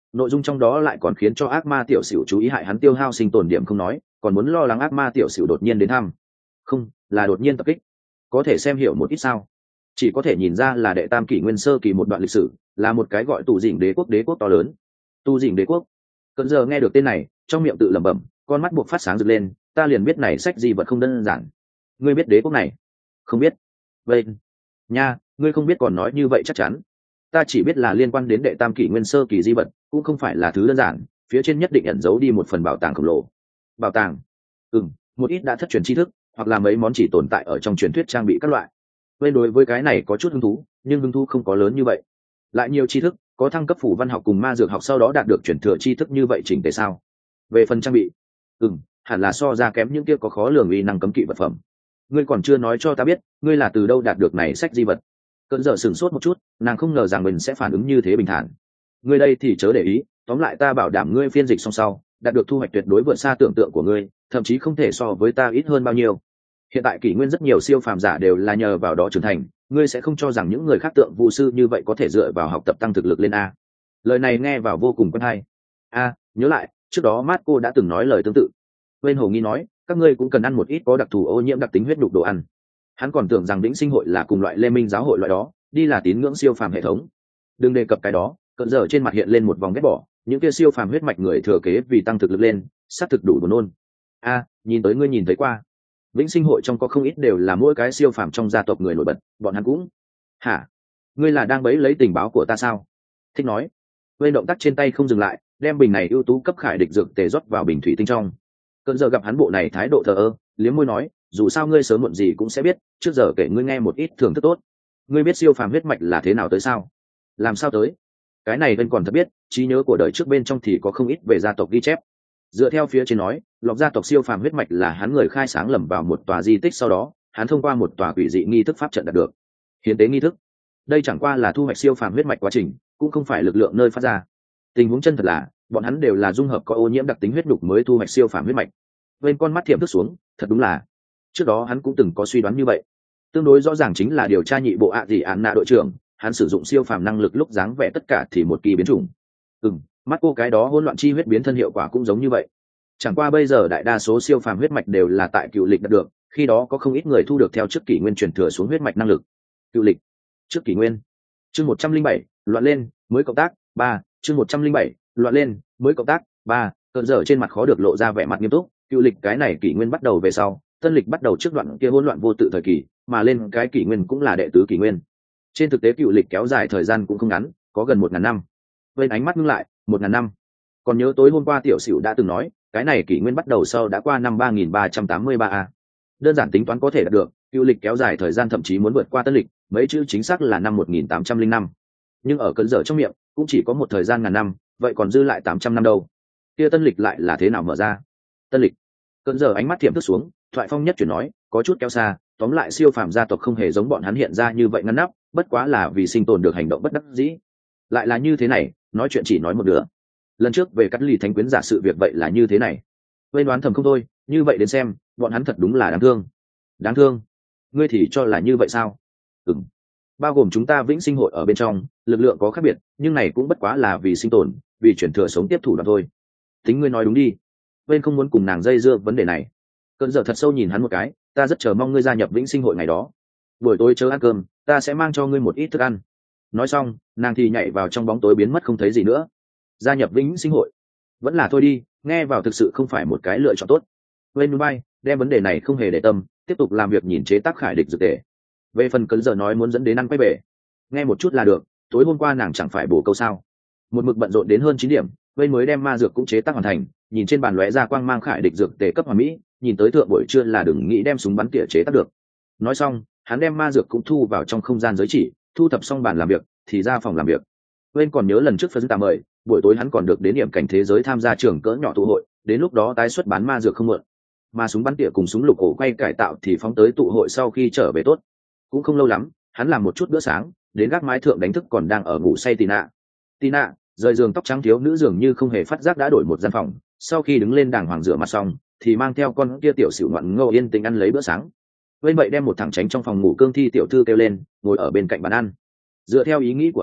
Speaker 1: nội dung trong đó lại còn khiến cho ác ma tiểu xỉu chú ý hại hắn tiêu hao sinh tồn điểm không nói, còn muốn lo lắng ác ma tiểu xỉu đột nhiên đến thăm. Không, là đột nhiên tập kích. Có thể xem hiểu một ít sao? Chỉ có thể nhìn ra là đệ tam kỷ nguyên sơ kỳ một đoạn lịch sử, là một cái gọi tù dĩnh đế quốc đế quốc to lớn. Tu dĩnh đế quốc. Cận giờ nghe được tên này, trong miệng tự lẩm bẩm, con mắt buộc phát sáng rực lên, ta liền biết này sách gì vật không đơn giản. Ngươi biết đế quốc này? Không biết. Vậy, nha, ngươi không biết còn nói như vậy chắc chắn. Ta chỉ biết là liên quan đến đệ tam kỷ nguyên sơ kỳ di vật, cũng không phải là thứ đơn giản, phía trên nhất định ẩn giấu đi một phần bảo tàng khổng lồ. Bảo tàng? Ừm, một ít đã thất truyền tri thức, hoặc là mấy món chỉ tồn tại ở trong truyền thuyết trang bị các loại. Bên đối với cái này có chút hứng thú, nhưng hứng thú không có lớn như vậy. Lại nhiều tri thức, có thăng cấp phủ văn học cùng ma dược học sau đó đạt được chuyển thừa tri thức như vậy chỉnh tề sao? Về phần trang bị, ừm, hẳn là so ra kém những kia có khó lường uy năng cấm kỵ vật phẩm. Ngươi còn chưa nói cho ta biết, ngươi là từ đâu đạt được này sách di vật? Cơn giờ sửng sốt một chút, nàng không ngờ rằng mình sẽ phản ứng như thế bình thản. Ngươi đây thì chớ để ý, tóm lại ta bảo đảm ngươi phiên dịch xong sau, đạt được thu hoạch tuyệt đối vượt xa tưởng tượng của ngươi, thậm chí không thể so với ta ít hơn bao nhiêu. Hiện tại kỷ nguyên rất nhiều siêu phàm giả đều là nhờ vào đó trưởng thành, ngươi sẽ không cho rằng những người khác tượng vu sư như vậy có thể dựa vào học tập tăng thực lực lên a. Lời này nghe vào vô cùng quen hay. A, nhớ lại, trước đó Marco đã từng nói lời tương tự. Bên hồ nghi nói, các ngươi cũng cần ăn một ít có đặc thù ô nhiễm đặc tính huyết nhục đồ ăn. Hắn còn tưởng rằng đỉnh sinh hội là cùng loại Lê Minh giáo hội loại đó, đi là tín ngưỡng siêu phàm hệ thống. Đừng đề cập cái đó, cận giờ trên mặt hiện lên một vòng ghét bỏ, những kia siêu phàm huyết mạch người thừa kế vì tăng thực lực lên, sát thực đủ buồn nôn. A, nhìn tới ngươi nhìn thấy qua. Vĩnh sinh hội trong có không ít đều là mỗi cái siêu phàm trong gia tộc người nổi bật, bọn hắn cũng. Hả? Ngươi là đang bấy lấy tình báo của ta sao? Thích nói. Bên động tác trên tay không dừng lại, đem bình này ưu tú cấp khải địch dược tề rót vào bình thủy tinh trong. Cận giờ gặp hắn bộ này thái độ thờ ơ, liếm môi nói, dù sao ngươi sớm muộn gì cũng sẽ biết, trước giờ kể ngươi nghe một ít thường thức tốt. Ngươi biết siêu phàm huyết mạch là thế nào tới sao? Làm sao tới? Cái này bên còn thật biết, trí nhớ của đời trước bên trong thì có không ít về gia tộc ghi chép. Dựa theo phía trên nói, lọc gia tộc siêu phàm huyết mạch là hắn người khai sáng lầm vào một tòa di tích, sau đó hắn thông qua một tòa quỷ dị nghi thức pháp trận đạt được. Hiến tế nghi thức. Đây chẳng qua là thu hoạch siêu phàm huyết mạch quá trình, cũng không phải lực lượng nơi phát ra. Tình huống chân thật là, bọn hắn đều là dung hợp có ô nhiễm đặc tính huyết đục mới thu hoạch siêu phàm huyết mạch. Bên con mắt thiệm thức xuống, thật đúng là. Trước đó hắn cũng từng có suy đoán như vậy. Tương đối rõ ràng chính là điều tra nhị bộ ạ gì án nạ đội trưởng, hắn sử dụng siêu phàm năng lực lúc dáng vẻ tất cả thì một kỳ biến chủng. Ừm, mắt cô cái đó hỗn loạn chi huyết biến thân hiệu quả cũng giống như vậy. Chẳng qua bây giờ đại đa số siêu phàm huyết mạch đều là tại cựu lịch đạt được, khi đó có không ít người thu được theo trước kỷ nguyên truyền thừa xuống huyết mạch năng lực. Cựu lịch, trước kỷ nguyên. Chương một trăm linh bảy, loạn lên, mới cộng tác, ba, chương một trăm linh bảy, loạn lên, mới cộng tác, ba, cơn giờ trên mặt khó được lộ ra vẻ mặt nghiêm túc, cựu lịch cái này kỷ nguyên bắt đầu về sau, tân lịch bắt đầu trước đoạn kia hỗn loạn vô tự thời kỳ, mà lên cái kỷ nguyên cũng là đệ tứ kỷ nguyên. Trên thực tế cựu lịch kéo dài thời gian cũng không ngắn, có gần một ngàn năm. Bên ánh mắt ngưng lại, một ngàn năm. Còn nhớ tối hôm qua tiểu sửu đã từng nói, cái này kỷ nguyên bắt đầu sau đã qua năm ba nghìn ba trăm tám mươi ba a. Đơn giản tính toán có thể đạt được, cựu lịch kéo dài thời gian thậm chí muốn vượt qua tân lịch, mấy chữ chính xác là năm một nghìn tám trăm linh năm. Nhưng ở cơn dở trong miệng, cũng chỉ có một thời gian ngàn năm, vậy còn dư lại tám trăm năm đâu? Kia tân lịch lại là thế nào mở ra? Tân lịch. Cơn dở ánh mắt thiểm thức xuống, thoại phong nhất chuyển nói, có chút kéo xa, tóm lại siêu phàm gia tộc không hề giống bọn hắn hiện ra như vậy ngăn nắp, bất quá là vì sinh tồn được hành động bất đắc dĩ. Lại là như thế này, nói chuyện chỉ nói một nửa. Lần trước về cắt lì thánh quyến giả sự việc vậy là như thế này. Bên đoán thầm không thôi, như vậy đến xem, bọn hắn thật đúng là đáng thương. Đáng thương? Ngươi thì cho là như vậy sao? Ừm. Bao gồm chúng ta vĩnh sinh hội ở bên trong, lực lượng có khác biệt, nhưng này cũng bất quá là vì sinh tồn, vì chuyển thừa sống tiếp thủ đoạn thôi. Tính ngươi nói đúng đi. Bên không muốn cùng nàng dây dưa vấn đề này. Cơn giờ thật sâu nhìn hắn một cái, ta rất chờ mong ngươi gia nhập vĩnh sinh hội ngày đó. Buổi tối chớ ăn cơm, ta sẽ mang cho ngươi một ít thức ăn. Nói xong, nàng thì nhảy vào trong bóng tối biến mất không thấy gì nữa. Gia nhập vĩnh sinh hội, vẫn là thôi đi, nghe vào thực sự không phải một cái lựa chọn tốt. Bên núi bay, đem vấn đề này không hề để tâm, tiếp tục làm việc nhìn chế tác khải địch dược tề. Về phần cấn giờ nói muốn dẫn đến ăn quay bể, nghe một chút là được. Tối hôm qua nàng chẳng phải bổ câu sao? Một mực bận rộn đến hơn chín điểm, bên mới đem ma dược cũng chế tác hoàn thành. Nhìn trên bàn lóe ra quang mang khải địch dược tề cấp hoàn mỹ, nhìn tới thượng buổi trưa là đừng nghĩ đem súng bắn tỉa chế tác được. Nói xong, hắn đem ma dược cũng thu vào trong không gian giới chỉ, thu thập xong bàn làm việc thì ra phòng làm việc. Bên còn nhớ lần trước phân tạm mời, buổi tối hắn còn được đến điểm cảnh thế giới tham gia trường cỡ nhỏ tụ hội, đến lúc đó tái xuất bán ma dược không mượn. Mà súng bắn tỉa cùng súng lục ổ quay cải tạo thì phóng tới tụ hội sau khi trở về tốt. Cũng không lâu lắm, hắn làm một chút bữa sáng, đến gác mái thượng đánh thức còn đang ở ngủ say Tina. Tina, rời giường tóc trắng thiếu nữ dường như không hề phát giác đã đổi một gian phòng, sau khi đứng lên đàng hoàng rửa mặt xong, thì mang theo con kia tiểu xỉu ngoạn ngô yên tĩnh ăn lấy bữa sáng. Bên vậy đem một thẳng tránh trong phòng ngủ cương thi tiểu thư kêu lên, ngồi ở bên cạnh bàn ăn. Dựa theo ý nghĩ của hắn,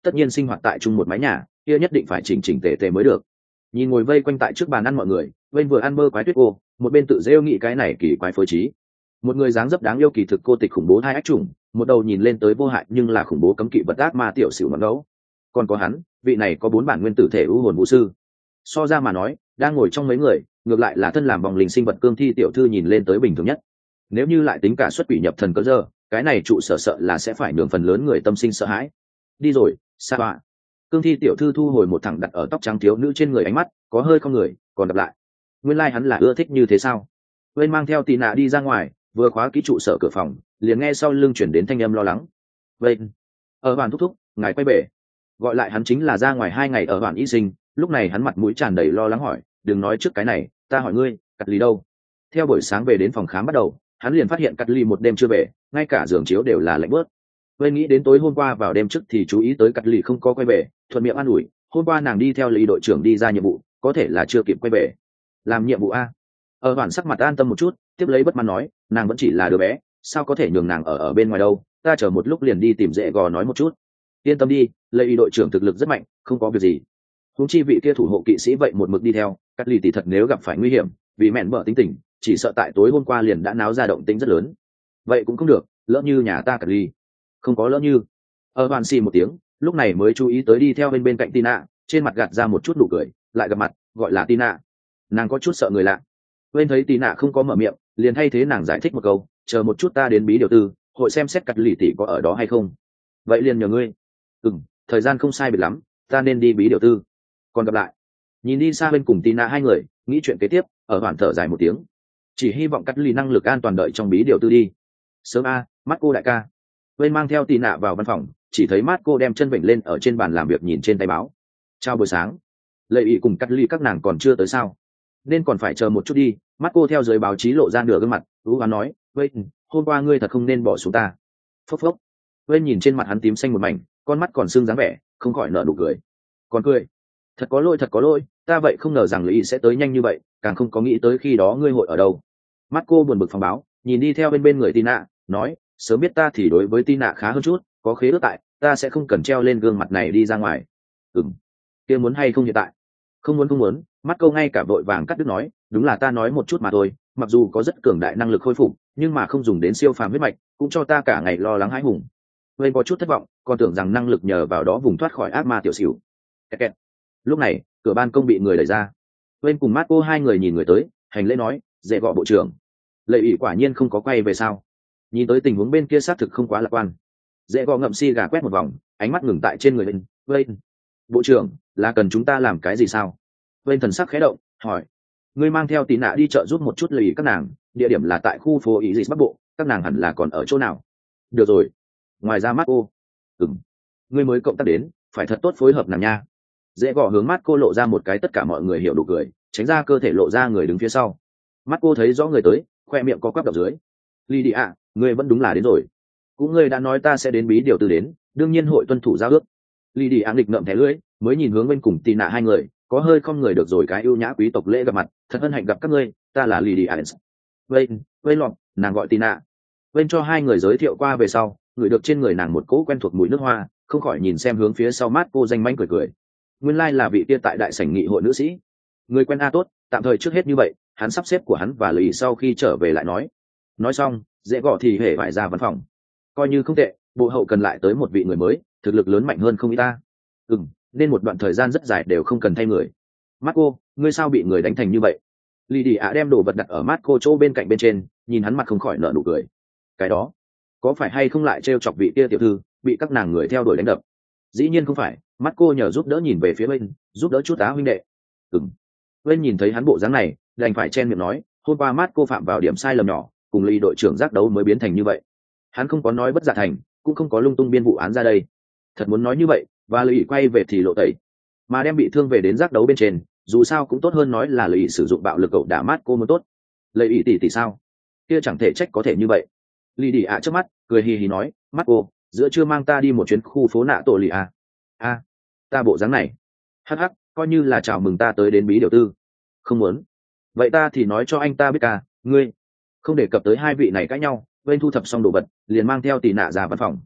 Speaker 1: tất nhiên sinh hoạt tại chung một mái nhà kia nhất định phải chỉnh chỉnh tề tề mới được. Nhìn ngồi vây quanh tại trước bàn ăn mọi người, bên vừa ăn bơ quái tuyết cô, một bên tự rêu nghĩ cái này kỳ quái phối trí. Một người dáng dấp đáng yêu kỳ thực cô tịch khủng bố hai ách trùng, một đầu nhìn lên tới vô hại nhưng là khủng bố cấm kỵ vật ác ma tiểu xỉu ngọn gấu. Còn có hắn, vị này có bốn bản nguyên tử thể u hồn vũ sư. So ra mà nói, đang ngồi trong mấy người, ngược lại là thân làm vòng linh sinh vật cương thi tiểu thư nhìn lên tới bình thường nhất. Nếu như lại tính cả xuất quỷ nhập thần cỡ giờ, cái này trụ sở sợ là sẽ phải nhường phần lớn người tâm sinh sợ hãi. Đi rồi, sa bạ. Cương thi tiểu thư thu hồi một thẳng đặt ở tóc trắng thiếu nữ trên người, ánh mắt có hơi con người, còn đập lại. Nguyên lai like hắn là ưa thích như thế sao? Bên mang theo tì nạ đi ra ngoài, vừa khóa kỹ trụ sở cửa phòng, liền nghe sau lưng chuyển đến thanh âm lo lắng. Vậy, ở bàn thúc thúc, ngài quay bể. Gọi lại hắn chính là ra ngoài hai ngày ở bàn y sinh, lúc này hắn mặt mũi tràn đầy lo lắng hỏi, đừng nói trước cái này, ta hỏi ngươi, cắt ly đâu? Theo buổi sáng về đến phòng khám bắt đầu, hắn liền phát hiện cắt ly một đêm chưa về, ngay cả giường chiếu đều là lạnh bớt. Bên nghĩ đến tối hôm qua vào đêm trước thì chú ý tới cắt ly không có quay về, thuận miệng an ủi, hôm qua nàng đi theo lý đội trưởng đi ra nhiệm vụ, có thể là chưa kịp quay về. Làm nhiệm vụ a? Ở bản sắc mặt an tâm một chút, tiếp lấy bất mãn nói, nàng vẫn chỉ là đứa bé, sao có thể nhường nàng ở ở bên ngoài đâu, ta chờ một lúc liền đi tìm dễ gò nói một chút. Yên tâm đi, lệ đội trưởng thực lực rất mạnh, không có việc gì. Huống chi vị kia thủ hộ kỵ sĩ vậy một mực đi theo, cắt lì tỷ thật nếu gặp phải nguy hiểm, vì mẹn bợ tính tình, chỉ sợ tại tối hôm qua liền đã náo ra động tĩnh rất lớn. Vậy cũng không được, lỡ như nhà ta cắt lì. Không có lỡ như. Ở hoàn xì một tiếng, lúc này mới chú ý tới đi theo bên bên cạnh Tina, trên mặt gạt ra một chút nụ cười, lại gặp mặt, gọi là Tina. Nàng có chút sợ người lạ. Bên thấy Tina không có mở miệng, liền thay thế nàng giải thích một câu, chờ một chút ta đến bí điều tư, hội xem xét cắt lì tỷ có ở đó hay không. Vậy liền nhờ ngươi. Ừm, thời gian không sai biệt lắm, ta nên đi bí điều tư. Còn gặp lại. Nhìn đi xa bên cùng Tina hai người, nghĩ chuyện kế tiếp, ở hoàn thở dài một tiếng. Chỉ hy vọng cắt lì năng lực an toàn đợi trong bí điều tư đi. Sớm a, mắt cô đại ca. Bên mang theo Tina vào văn phòng, chỉ thấy mắt cô đem chân vịnh lên ở trên bàn làm việc nhìn trên tay báo. Chào buổi sáng. Lệ ý cùng cắt lì các nàng còn chưa tới sao? Nên còn phải chờ một chút đi. Mắt cô theo giới báo chí lộ ra nửa gương mặt, ú hoán nói, vậy hôm qua ngươi thật không nên bỏ xuống ta. Phốc phốc. Bên nhìn trên mặt hắn tím xanh một mảnh, con mắt còn sưng dáng vẻ, không khỏi nở nụ cười. Còn cười. Thật có lỗi, thật có lỗi, ta vậy không ngờ rằng Lý sẽ tới nhanh như vậy, càng không có nghĩ tới khi đó ngươi hội ở đâu. Mắt cô buồn bực phóng báo, nhìn đi theo bên bên người Tina, nói, sớm biết ta thì đối với Tina khá hơn chút, có khế ước tại, ta sẽ không cần treo lên gương mặt này đi ra ngoài. Ừm, kia muốn hay không hiện tại? Không muốn không muốn. Mắt cô ngay cả vội vàng cắt đứt nói, đúng là ta nói một chút mà thôi, mặc dù có rất cường đại năng lực khôi phục, nhưng mà không dùng đến siêu phàm huyết mạch, cũng cho ta cả ngày lo lắng hãi hùng. Bên có chút thất vọng, còn tưởng rằng năng lực nhờ vào đó vùng thoát khỏi ác ma tiểu xỉu. Kẹt kẹt. Lúc này cửa ban công bị người đẩy ra, bên cùng mát cô hai người nhìn người tới, hành lễ nói, dễ gọi bộ trưởng. Lệ ủy quả nhiên không có quay về sao? Nhìn tới tình huống bên kia xác thực không quá lạc quan. Dễ gọi ngậm si gà quét một vòng, ánh mắt ngừng tại trên người bên. Bên bộ trưởng, là cần chúng ta làm cái gì sao? Bên thần sắc khẽ động, hỏi, ngươi mang theo Tí nạ đi chợ giúp một chút lệ ủy các nàng, địa điểm là tại khu phố ý dịch bắc bộ, các nàng hẳn là còn ở chỗ nào? Được rồi. Ngoài ra mắt cô, ừng, ngươi mới cộng tác đến, phải thật tốt phối hợp nàng nha. Dễ gõ hướng mắt cô lộ ra một cái tất cả mọi người hiểu đủ cười, tránh ra cơ thể lộ ra người đứng phía sau. Mắt cô thấy rõ người tới, khoe miệng có quắp đập dưới. Ly đi ạ, ngươi vẫn đúng là đến rồi. Cũng ngươi đã nói ta sẽ đến bí điều tư đến, đương nhiên hội tuân thủ giao ước. Ly đi ạ nghịch ngậm thẻ lưỡi, mới nhìn hướng bên cùng tì nạ hai người, có hơi không người được rồi cái ưu nhã quý tộc lễ gặp mặt, thật hân hạnh gặp các ngươi, ta là Ly đi ạ. Bên, bên lọt, nàng gọi tì nạ. Bên cho hai người giới thiệu qua về sau, ngửi được trên người nàng một cỗ quen thuộc mùi nước hoa, không khỏi nhìn xem hướng phía sau mắt cô danh manh cười cười. Nguyên lai là vị kia tại đại sảnh nghị hội nữ sĩ. Người quen a tốt, tạm thời trước hết như vậy, hắn sắp xếp của hắn và lì sau khi trở về lại nói. Nói xong, dễ gõ thì hễ phải ra văn phòng. Coi như không tệ, bộ hậu cần lại tới một vị người mới, thực lực lớn mạnh hơn không ít ta. Ừm, nên một đoạn thời gian rất dài đều không cần thay người. Mắt cô, ngươi sao bị người đánh thành như vậy? Lì đi ạ đem đồ vật đặt ở mắt cô chỗ bên cạnh bên trên, nhìn hắn mặt không khỏi nở nụ cười. Cái đó, có phải hay không lại trêu chọc vị kia tiểu thư, bị các nàng người theo đuổi đánh đập? Dĩ nhiên không phải, mắt cô nhờ giúp đỡ nhìn về phía bên, giúp đỡ chút tá huynh đệ. Ừm. Bên nhìn thấy hắn bộ dáng này, đành phải chen miệng nói, hôm qua mắt cô phạm vào điểm sai lầm nhỏ, cùng Lý đội trưởng giác đấu mới biến thành như vậy. Hắn không có nói bất dạ thành, cũng không có lung tung biên vụ án ra đây. Thật muốn nói như vậy, và Lý quay về thì lộ tẩy, mà đem bị thương về đến giác đấu bên trên, dù sao cũng tốt hơn nói là Lý sử dụng bạo lực cậu đả mắt cô muốn tốt. Lấy ý tỷ tỷ sao? Kia chẳng thể trách có thể như vậy. Lý đi ạ trước mắt, cười hì hì nói, mắt cô, giữa trưa mang ta đi một chuyến khu phố nạ tổ lì à? A, ta bộ dáng này, hắc hắc, coi như là chào mừng ta tới đến bí điều tư. Không muốn. Vậy ta thì nói cho anh ta biết ca, ngươi không đề cập tới hai vị này cãi nhau. Bên thu thập xong đồ vật, liền mang theo tì nạ ra văn phòng.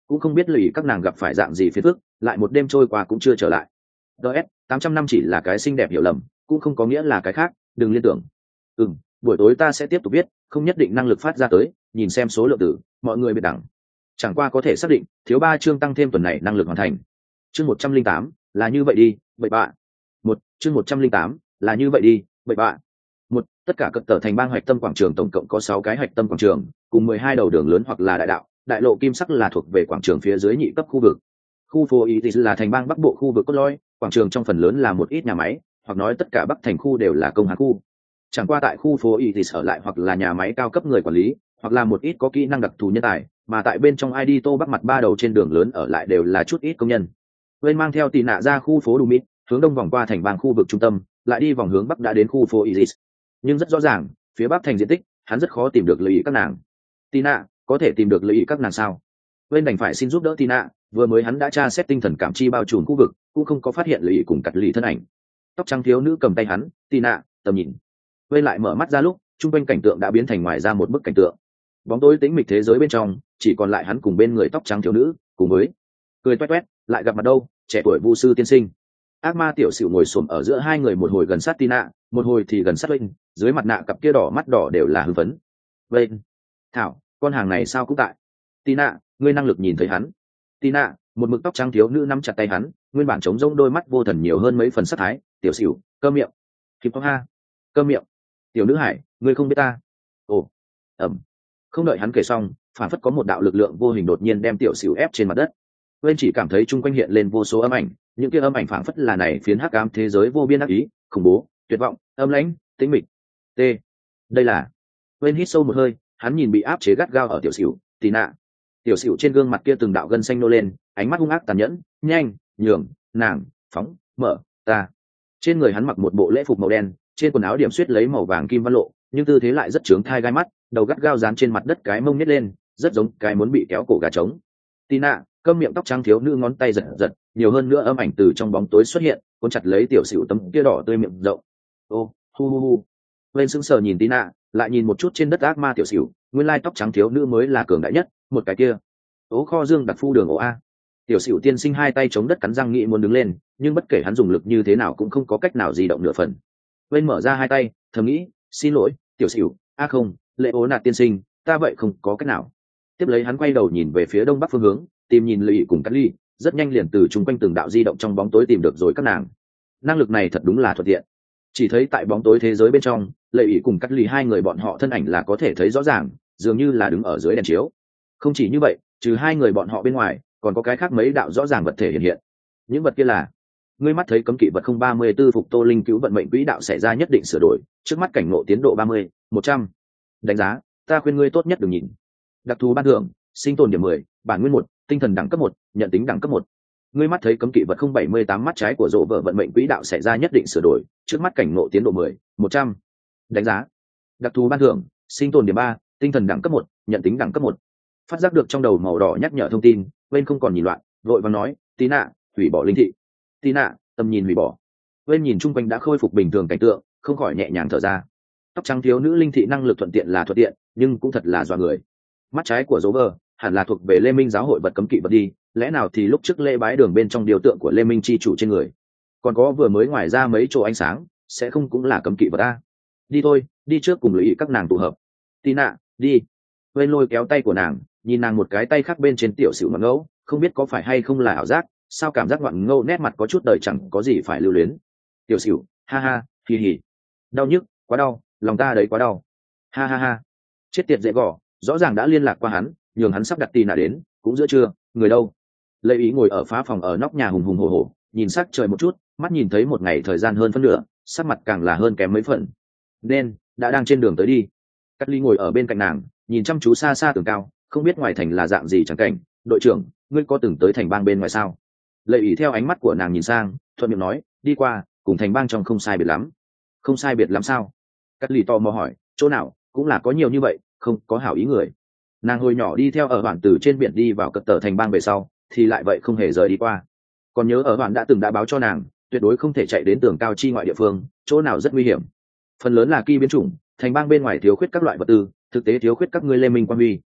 Speaker 1: cũng không biết lì các nàng gặp phải dạng gì phiền phức, lại một đêm trôi qua cũng chưa trở lại. ds tám trăm năm chỉ là cái xinh đẹp hiểu lầm, cũng không có nghĩa là cái khác, đừng liên tưởng. Ừ, buổi tối ta sẽ tiếp tục viết, không nhất định năng lực phát ra tới, nhìn xem số lượng tử, mọi người biệt đẳng. Chẳng qua có thể xác định thiếu ba chương tăng thêm tuần này năng lực hoàn thành. Chương một trăm linh tám là như vậy đi, vậy bạn. Một chương một trăm linh tám là như vậy đi, vậy bạn. Một, tất cả cận tở thành bang hoạch tâm quảng trường tổng cộng có sáu cái hoạch tâm quảng trường, cùng mười hai đầu đường lớn hoặc là đại đạo, đại lộ kim sắc là thuộc về quảng trường phía dưới nhị cấp khu vực. Khu phố ý thì là thành bang bắc bộ khu vực cốt lõi, quảng trường trong phần lớn là một ít nhà máy, hoặc nói tất cả bắc thành khu đều là công hán khu. Chẳng qua tại khu phố ý thì ở lại hoặc là nhà máy cao cấp người quản lý, hoặc là một ít có kỹ năng đặc thù nhân tài, mà tại bên trong i đê tô bắc mặt ba đầu trên đường lớn ở lại đều là chút ít công nhân. Bên mang theo tì nạ ra khu phố Dumit, hướng đông vòng qua thành bang khu vực trung tâm, lại đi vòng hướng bắc đã đến khu phố Isis. Nhưng rất rõ ràng, phía bắc thành diện tích, hắn rất khó tìm được lợi ý các nàng. Tina, có thể tìm được lợi ý các nàng sao? Bên đành phải xin giúp đỡ Tina, vừa mới hắn đã tra xét tinh thần cảm chi bao trùm khu vực, cũng không có phát hiện lợi ý cùng cặt lì thân ảnh. Tóc trắng thiếu nữ cầm tay hắn, Tina, tầm nhìn. Bên lại mở mắt ra lúc, trung quanh cảnh tượng đã biến thành ngoài ra một bức cảnh tượng. Bóng tối tĩnh mịch thế giới bên trong, chỉ còn lại hắn cùng bên người tóc trắng thiếu nữ, cùng với cười toét toét, lại gặp mặt đâu, trẻ tuổi vu sư tiên sinh. Ác ma tiểu sửu ngồi xổm ở giữa hai người, một hồi gần sát Tina, một hồi thì gần sát Bên, dưới mặt nạ cặp kia đỏ mắt đỏ đều là hưng phấn. Bên, thảo, con hàng này sao cũng tại. Tina, ngươi năng lực nhìn thấy hắn. Tina, một mực tóc trắng thiếu nữ nắm chặt tay hắn, nguyên bản trống rỗng đôi mắt vô thần nhiều hơn mấy phần sát thái. Tiểu sửu, câm miệng. Kịp tóc ha, câm miệng. Tiểu nữ hải, ngươi không biết ta. Ồ, ẩm. Không đợi hắn kể xong, phản phất có một đạo lực lượng vô hình đột nhiên đem tiểu sửu ép trên mặt đất. Bên chỉ cảm thấy chung quanh hiện lên vô số âm ảnh, những kia âm ảnh phản phất là này phiến hắc ám thế giới vô biên ác ý, khủng bố, tuyệt vọng, âm lãnh, tĩnh mịch. T. Đây là. Bên hít sâu một hơi, hắn nhìn bị áp chế gắt gao ở tiểu sửu, tì nạ. Tiểu sửu trên gương mặt kia từng đạo gân xanh nô lên, ánh mắt hung ác tàn nhẫn, nhanh, nhường, nàng, phóng, mở, ta. Trên người hắn mặc một bộ lễ phục màu đen, trên quần áo điểm xuyết lấy màu vàng kim văn lộ, nhưng tư thế lại rất trướng thai gai mắt, đầu gắt gao dán trên mặt đất, cái mông nhét lên, rất giống cái muốn bị kéo cổ gà trống. Tina, cơm miệng tóc trắng thiếu nữ ngón tay giật giật, nhiều hơn nữa âm ảnh từ trong bóng tối xuất hiện, cuốn chặt lấy tiểu sửu tấm kia đỏ tươi miệng rộng. Ô, hu hu hu. Lên sững sờ nhìn Tina, lại nhìn một chút trên đất ác ma tiểu sửu, nguyên lai tóc trắng thiếu nữ mới là cường đại nhất, một cái kia. Ố kho dương đặt phu đường ổ a. Tiểu sửu tiên sinh hai tay chống đất cắn răng nghĩ muốn đứng lên, nhưng bất kể hắn dùng lực như thế nào cũng không có cách nào di động nửa phần. Lên mở ra hai tay, thầm nghĩ, xin lỗi, tiểu sửu, a không, lệ ố nạt tiên sinh, ta vậy không có cách nào. Tiếp lấy hắn quay đầu nhìn về phía đông bắc phương hướng, tìm nhìn lì cùng cắt ly, rất nhanh liền từ chung quanh từng đạo di động trong bóng tối tìm được rồi các nàng. Năng lực này thật đúng là thuận tiện. Chỉ thấy tại bóng tối thế giới bên trong, lệ ỷ cùng cắt ly hai người bọn họ thân ảnh là có thể thấy rõ ràng, dường như là đứng ở dưới đèn chiếu. Không chỉ như vậy, trừ hai người bọn họ bên ngoài, còn có cái khác mấy đạo rõ ràng vật thể hiện hiện. Những vật kia là ngươi mắt thấy cấm kỵ vật không ba mươi tư phục tô linh cứu vận mệnh quỹ đạo xảy ra nhất định sửa đổi, trước mắt cảnh ngộ tiến độ ba mươi, một trăm. Đánh giá, ta khuyên ngươi tốt nhất đừng nhìn. Đặc thù ban thưởng, sinh tồn điểm mười, bản nguyên một, tinh thần đẳng cấp một, nhận tính đẳng cấp một. Ngươi mắt thấy cấm kỵ vật không bảy mươi tám mắt trái của rộ vợ vận mệnh quỹ đạo xảy ra nhất định sửa đổi, trước mắt cảnh ngộ tiến độ mười, một trăm. Đánh giá, đặc thù ban thưởng, sinh tồn điểm ba, tinh thần đẳng cấp một, nhận tính đẳng cấp một. Phát giác được trong đầu màu đỏ nhắc nhở thông tin, bên không còn nhìn loạn, vội vàng nói, tí nạ, hủy bỏ linh thị. Tí nạ, tầm nhìn hủy bỏ. Bên nhìn chung quanh đã khôi phục bình thường cảnh tượng, không khỏi nhẹ nhàng thở ra. Tóc trắng thiếu nữ linh thị năng lực thuận tiện là thuận tiện, nhưng cũng thật là dọa người. Mắt trái của dỗ vờ hẳn là thuộc về Lê Minh giáo hội vật cấm kỵ vật đi, lẽ nào thì lúc trước lễ bái đường bên trong điều tượng của Lê Minh chi chủ trên người, còn có vừa mới ngoài ra mấy chỗ ánh sáng, sẽ không cũng là cấm kỵ vật a? Đi thôi, đi trước cùng lũy các nàng tụ hợp. Tina, đi. Bên lôi kéo tay của nàng, nhìn nàng một cái tay khác bên trên tiểu sửu ngoạn ngẫu, không biết có phải hay không là ảo giác, sao cảm giác ngoạn ngẫu nét mặt có chút đời chẳng có gì phải lưu luyến. Tiểu sửu, ha ha, hì hì. Đau nhức, quá đau, lòng ta đấy quá đau. Ha ha ha. Chết tiệt dễ gỏ, rõ ràng đã liên lạc qua hắn, nhường hắn sắp đặt Tina đến, cũng giữa trưa, người đâu? Lệ Ý ngồi ở phá phòng ở nóc nhà hùng hùng hổ hổ, nhìn sắc trời một chút, mắt nhìn thấy một ngày thời gian hơn phân nửa, sắc mặt càng là hơn kém mấy phần. Nên đã đang trên đường tới đi. Cát Ly ngồi ở bên cạnh nàng, nhìn chăm chú xa xa tường cao, không biết ngoài thành là dạng gì chẳng cảnh. Đội trưởng, ngươi có từng tới thành bang bên ngoài sao? Lệ Ý theo ánh mắt của nàng nhìn sang, thuận miệng nói, đi qua, cùng thành bang trong không sai biệt lắm. Không sai biệt lắm sao? Cát Ly tò mò hỏi, chỗ nào? Cũng là có nhiều như vậy, không có hảo ý người. Nàng hồi nhỏ đi theo ở bản từ trên biển đi vào cật tờ thành bang về sau, thì lại vậy không hề rời đi qua. Còn nhớ ở bản đã từng đã báo cho nàng, tuyệt đối không thể chạy đến tường cao chi ngoại địa phương, chỗ nào rất nguy hiểm. Phần lớn là kỳ biến chủng, thành bang bên ngoài thiếu khuyết các loại vật tư, thực tế thiếu khuyết các ngươi lê minh quan huy.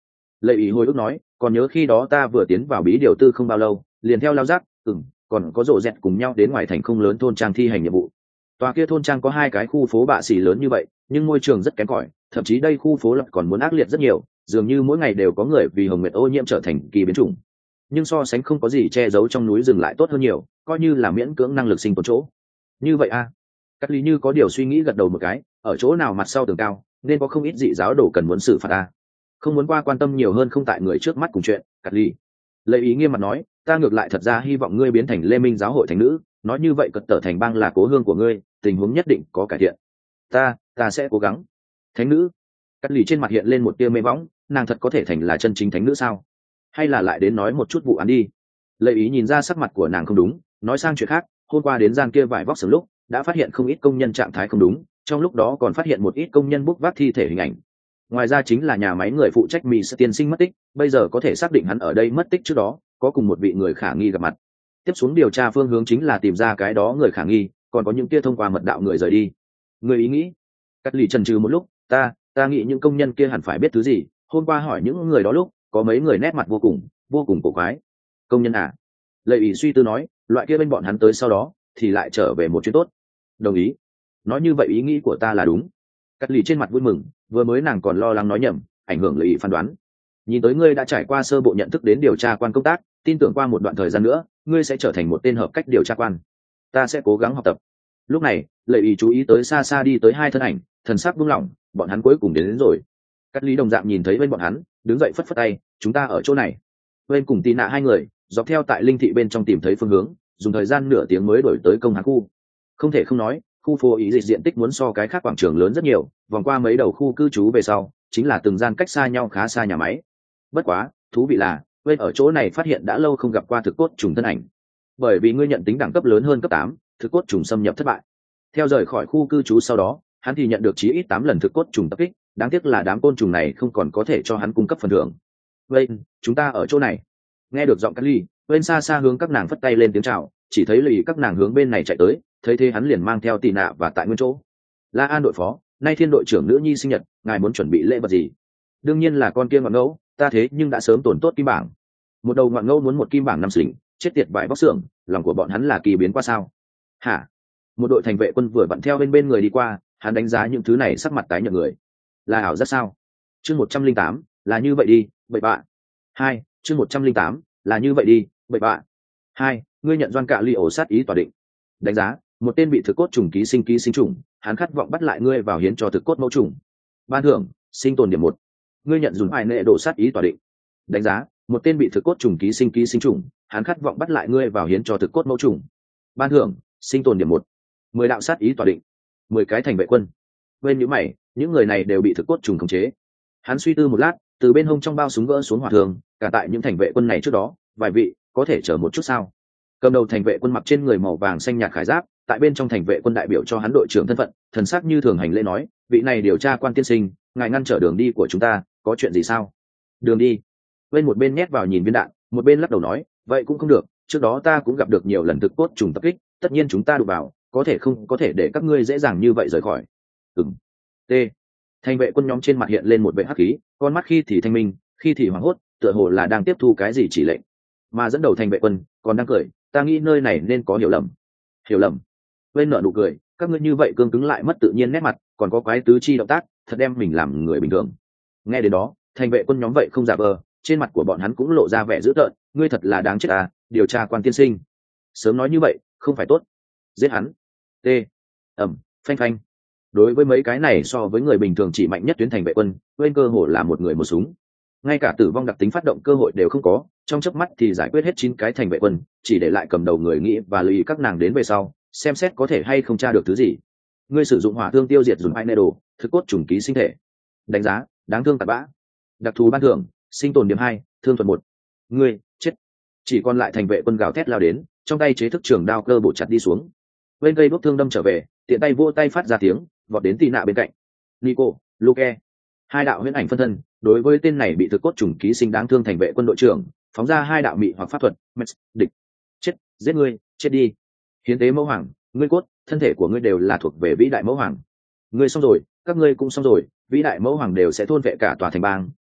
Speaker 1: Lệ ý hồi ức nói, còn nhớ khi đó ta vừa tiến vào bí điều tư không bao lâu, liền theo lao giác, ừm, còn có rộ dẹt cùng nhau đến ngoài thành không lớn thôn trang thi hành nhiệm vụ. Tòa kia thôn trang có hai cái khu phố bạ xỉ lớn như vậy, nhưng môi trường rất kém cỏi, thậm chí đây khu phố lập còn muốn ác liệt rất nhiều, dường như mỗi ngày đều có người vì hồng nguyệt ô nhiễm trở thành kỳ biến chủng. Nhưng so sánh không có gì che giấu trong núi rừng lại tốt hơn nhiều, coi như là miễn cưỡng năng lực sinh tồn chỗ. Như vậy a? À. Cát Lý như có điều suy nghĩ gật đầu một cái, ở chỗ nào mặt sau tường cao, nên có không ít dị giáo đồ cần muốn xử phạt a. Không muốn qua quan tâm nhiều hơn không tại người trước mắt cùng chuyện, Cát Lý. Lấy ý nghiêm mặt nói, ta ngược lại thật ra hy vọng ngươi biến thành Lê Minh giáo hội thánh nữ, nói như vậy cật tở thành bang là cố hương của ngươi, tình huống nhất định có cải thiện. Ta, ta sẽ cố gắng. Thánh nữ. Cát Lý trên mặt hiện lên một tia mê võng, nàng thật có thể thành là chân chính thánh nữ sao? Hay là lại đến nói một chút vụ án đi. Lệ ý nhìn ra sắc mặt của nàng không đúng, nói sang chuyện khác, hôm qua đến gian kia vải vóc sớm lúc đã phát hiện không ít công nhân trạng thái không đúng, trong lúc đó còn phát hiện một ít công nhân bốc vác thi thể hình ảnh. Ngoài ra chính là nhà máy người phụ trách mỹ sẽ tiên sinh mất tích, bây giờ có thể xác định hắn ở đây mất tích trước đó có cùng một vị người khả nghi gặp mặt. Tiếp xuống điều tra phương hướng chính là tìm ra cái đó người khả nghi, còn có những kia thông qua mật đạo người rời đi. Người ý nghĩ? Cắt lì chần chừ một lúc, ta ta nghĩ những công nhân kia hẳn phải biết thứ gì, hôm qua hỏi những người đó lúc có mấy người nét mặt vô cùng vô cùng cổ quái. Công nhân à? Lệ ý suy tư nói, loại kia bên bọn hắn tới sau đó thì lại trở về một chuyện tốt. Đồng ý. Nói như vậy ý nghĩ của ta là đúng. Cắt lì trên mặt vui mừng, vừa mới nàng còn lo lắng nói nhầm, ảnh hưởng Lệ ý phán đoán. Nhìn tới ngươi đã trải qua sơ bộ nhận thức đến điều tra quan công tác, tin tưởng qua một đoạn thời gian nữa ngươi sẽ trở thành một tên hợp cách điều tra quan. Ta sẽ cố gắng học tập. Lúc này Lệ ý chú ý tới xa xa đi tới hai thân ảnh, thần sắc buông lỏng, bọn hắn cuối cùng đến, đến rồi. Cắt lý đồng dạng nhìn thấy bên bọn hắn, đứng dậy phất phất tay, chúng ta ở chỗ này. Bên cùng tì nạ hai người dọc theo tại linh thị bên trong tìm thấy phương hướng, dùng thời gian nửa tiếng mới đổi tới công hán khu. Không thể không nói, khu phố ý dịch diện tích muốn so cái khác quảng trường lớn rất nhiều, vòng qua mấy đầu khu cư trú về sau chính là từng gian cách xa nhau khá xa nhà máy. Bất quá thú vị là bên ở chỗ này phát hiện đã lâu không gặp qua thực cốt trùng thân ảnh, bởi vì ngươi nhận tính đẳng cấp lớn hơn cấp tám, thực cốt trùng xâm nhập thất bại. Theo rời khỏi khu cư trú sau đó, hắn thì nhận được chí ít tám lần thực cốt trùng tập kích, đáng tiếc là đám côn trùng này không còn có thể cho hắn cung cấp phần thưởng. Vậy chúng ta ở chỗ này. Nghe được giọng Cát Ly, bên xa xa hướng các nàng phất tay lên tiếng chào, chỉ thấy lì các nàng hướng bên này chạy tới, thấy thế hắn liền mang theo tì nạ và tại nguyên chỗ. La An đội phó, nay thiên đội trưởng nữ nhi sinh nhật, ngài muốn chuẩn bị lễ vật gì? Đương nhiên là con kia ngọn ngẫu, ta thế nhưng đã sớm tổn tốt kim bảng. Một đầu ngọn ngẫu muốn một kim bảng năm xỉnh, chết tiệt vải vóc xưởng, lòng của bọn hắn là kỳ biến qua sao? Hả? Một đội thành vệ quân vừa vặn theo bên bên người đi qua, hắn đánh giá những thứ này sắc mặt tái nhợt người. Là ảo rất sao? Chương một trăm linh tám, là như vậy đi, bậy bạ. Hai, chương một trăm linh tám, là như vậy đi, bậy bạ. Hai, ngươi nhận doan cạ ly ổ sát ý tỏa định. Đánh giá, một tên bị thực cốt trùng ký sinh ký sinh trùng, hắn khát vọng bắt lại ngươi vào hiến cho thực cốt mẫu trùng. Ban thưởng, sinh tồn điểm một. Ngươi nhận dùng ai nệ đổ sát ý tỏa định. Đánh giá, một tên bị thực cốt trùng ký sinh ký sinh trùng, hắn khát vọng bắt lại ngươi vào hiến cho thực cốt mẫu trùng. Ban thưởng, sinh tồn điểm một. Mười đạo sát ý tỏa định. Mười cái thành vệ quân. Bên những mày, những người này đều bị thực cốt trùng khống chế. Hắn suy tư một lát, từ bên hông trong bao súng gỡ xuống hỏa thường, cả tại những thành vệ quân này trước đó, vài vị có thể chờ một chút sao? Cầm đầu thành vệ quân mặc trên người màu vàng xanh nhạt khải giáp, tại bên trong thành vệ quân đại biểu cho hắn đội trưởng thân phận, thần sắc như thường hành lễ nói, vị này điều tra quan tiên sinh, ngài ngăn trở đường đi của chúng ta, có chuyện gì sao? Đường đi? Bên một bên nhét vào nhìn viên đạn, một bên lắc đầu nói, vậy cũng không được, trước đó ta cũng gặp được nhiều lần thực cốt trùng tập kích, tất nhiên chúng ta đụng vào, có thể không có thể để các ngươi dễ dàng như vậy rời khỏi. Ừm. T. Thành vệ quân nhóm trên mặt hiện lên một vẻ hắc khí, con mắt khi thì thanh minh, khi thì hoảng hốt, tựa hồ là đang tiếp thu cái gì chỉ lệnh. Mà dẫn đầu thành vệ quân còn đang cười, ta nghĩ nơi này nên có hiểu lầm. Hiểu lầm? Bên nợ nụ cười, các ngươi như vậy cương cứng lại mất tự nhiên nét mặt, còn có quái tứ chi động tác, thật đem mình làm người bình thường. Nghe đến đó, thành vệ quân nhóm vậy không giả vờ, trên mặt của bọn hắn cũng lộ ra vẻ dữ tợn, ngươi thật là đáng chết à, điều tra quan tiên sinh. Sớm nói như vậy, không phải tốt. Giết hắn. T. Ẩm, phanh phanh. Đối với mấy cái này so với người bình thường chỉ mạnh nhất tuyến thành vệ quân, quên cơ hội là một người một súng. Ngay cả tử vong đặc tính phát động cơ hội đều không có, trong chớp mắt thì giải quyết hết chín cái thành vệ quân, chỉ để lại cầm đầu người nghĩ và lưu ý các nàng đến về sau, xem xét có thể hay không tra được thứ gì. Ngươi sử dụng hỏa thương tiêu diệt dùng hai nê đồ, thực cốt trùng ký sinh thể. Đánh giá, đáng thương tạt bã. Đặc thù ban thưởng, sinh tồn điểm hai, thương thuật một. Ngươi chết. Chỉ còn lại thành vệ quân gào thét lao đến, trong tay chế thức trường đao cơ bổ chặt đi xuống. Bên cây đốt thương đâm trở về, tiện tay vỗ tay phát ra tiếng, vọt đến tì nạ bên cạnh. Nico, Luke, hai đạo huyễn ảnh phân thân, đối với tên này bị thực cốt trùng ký sinh đáng thương thành vệ quân đội trưởng, phóng ra hai đạo mị hoặc pháp thuật, Mets, địch. Chết, giết ngươi, chết đi. Hiến tế mẫu hoàng, ngươi cốt, thân thể của ngươi đều là thuộc về vĩ đại mẫu hoàng. Ngươi xong rồi, các ngươi cũng xong rồi, vĩ đại mẫu hoàng đều sẽ thôn vệ cả tòa thành bang,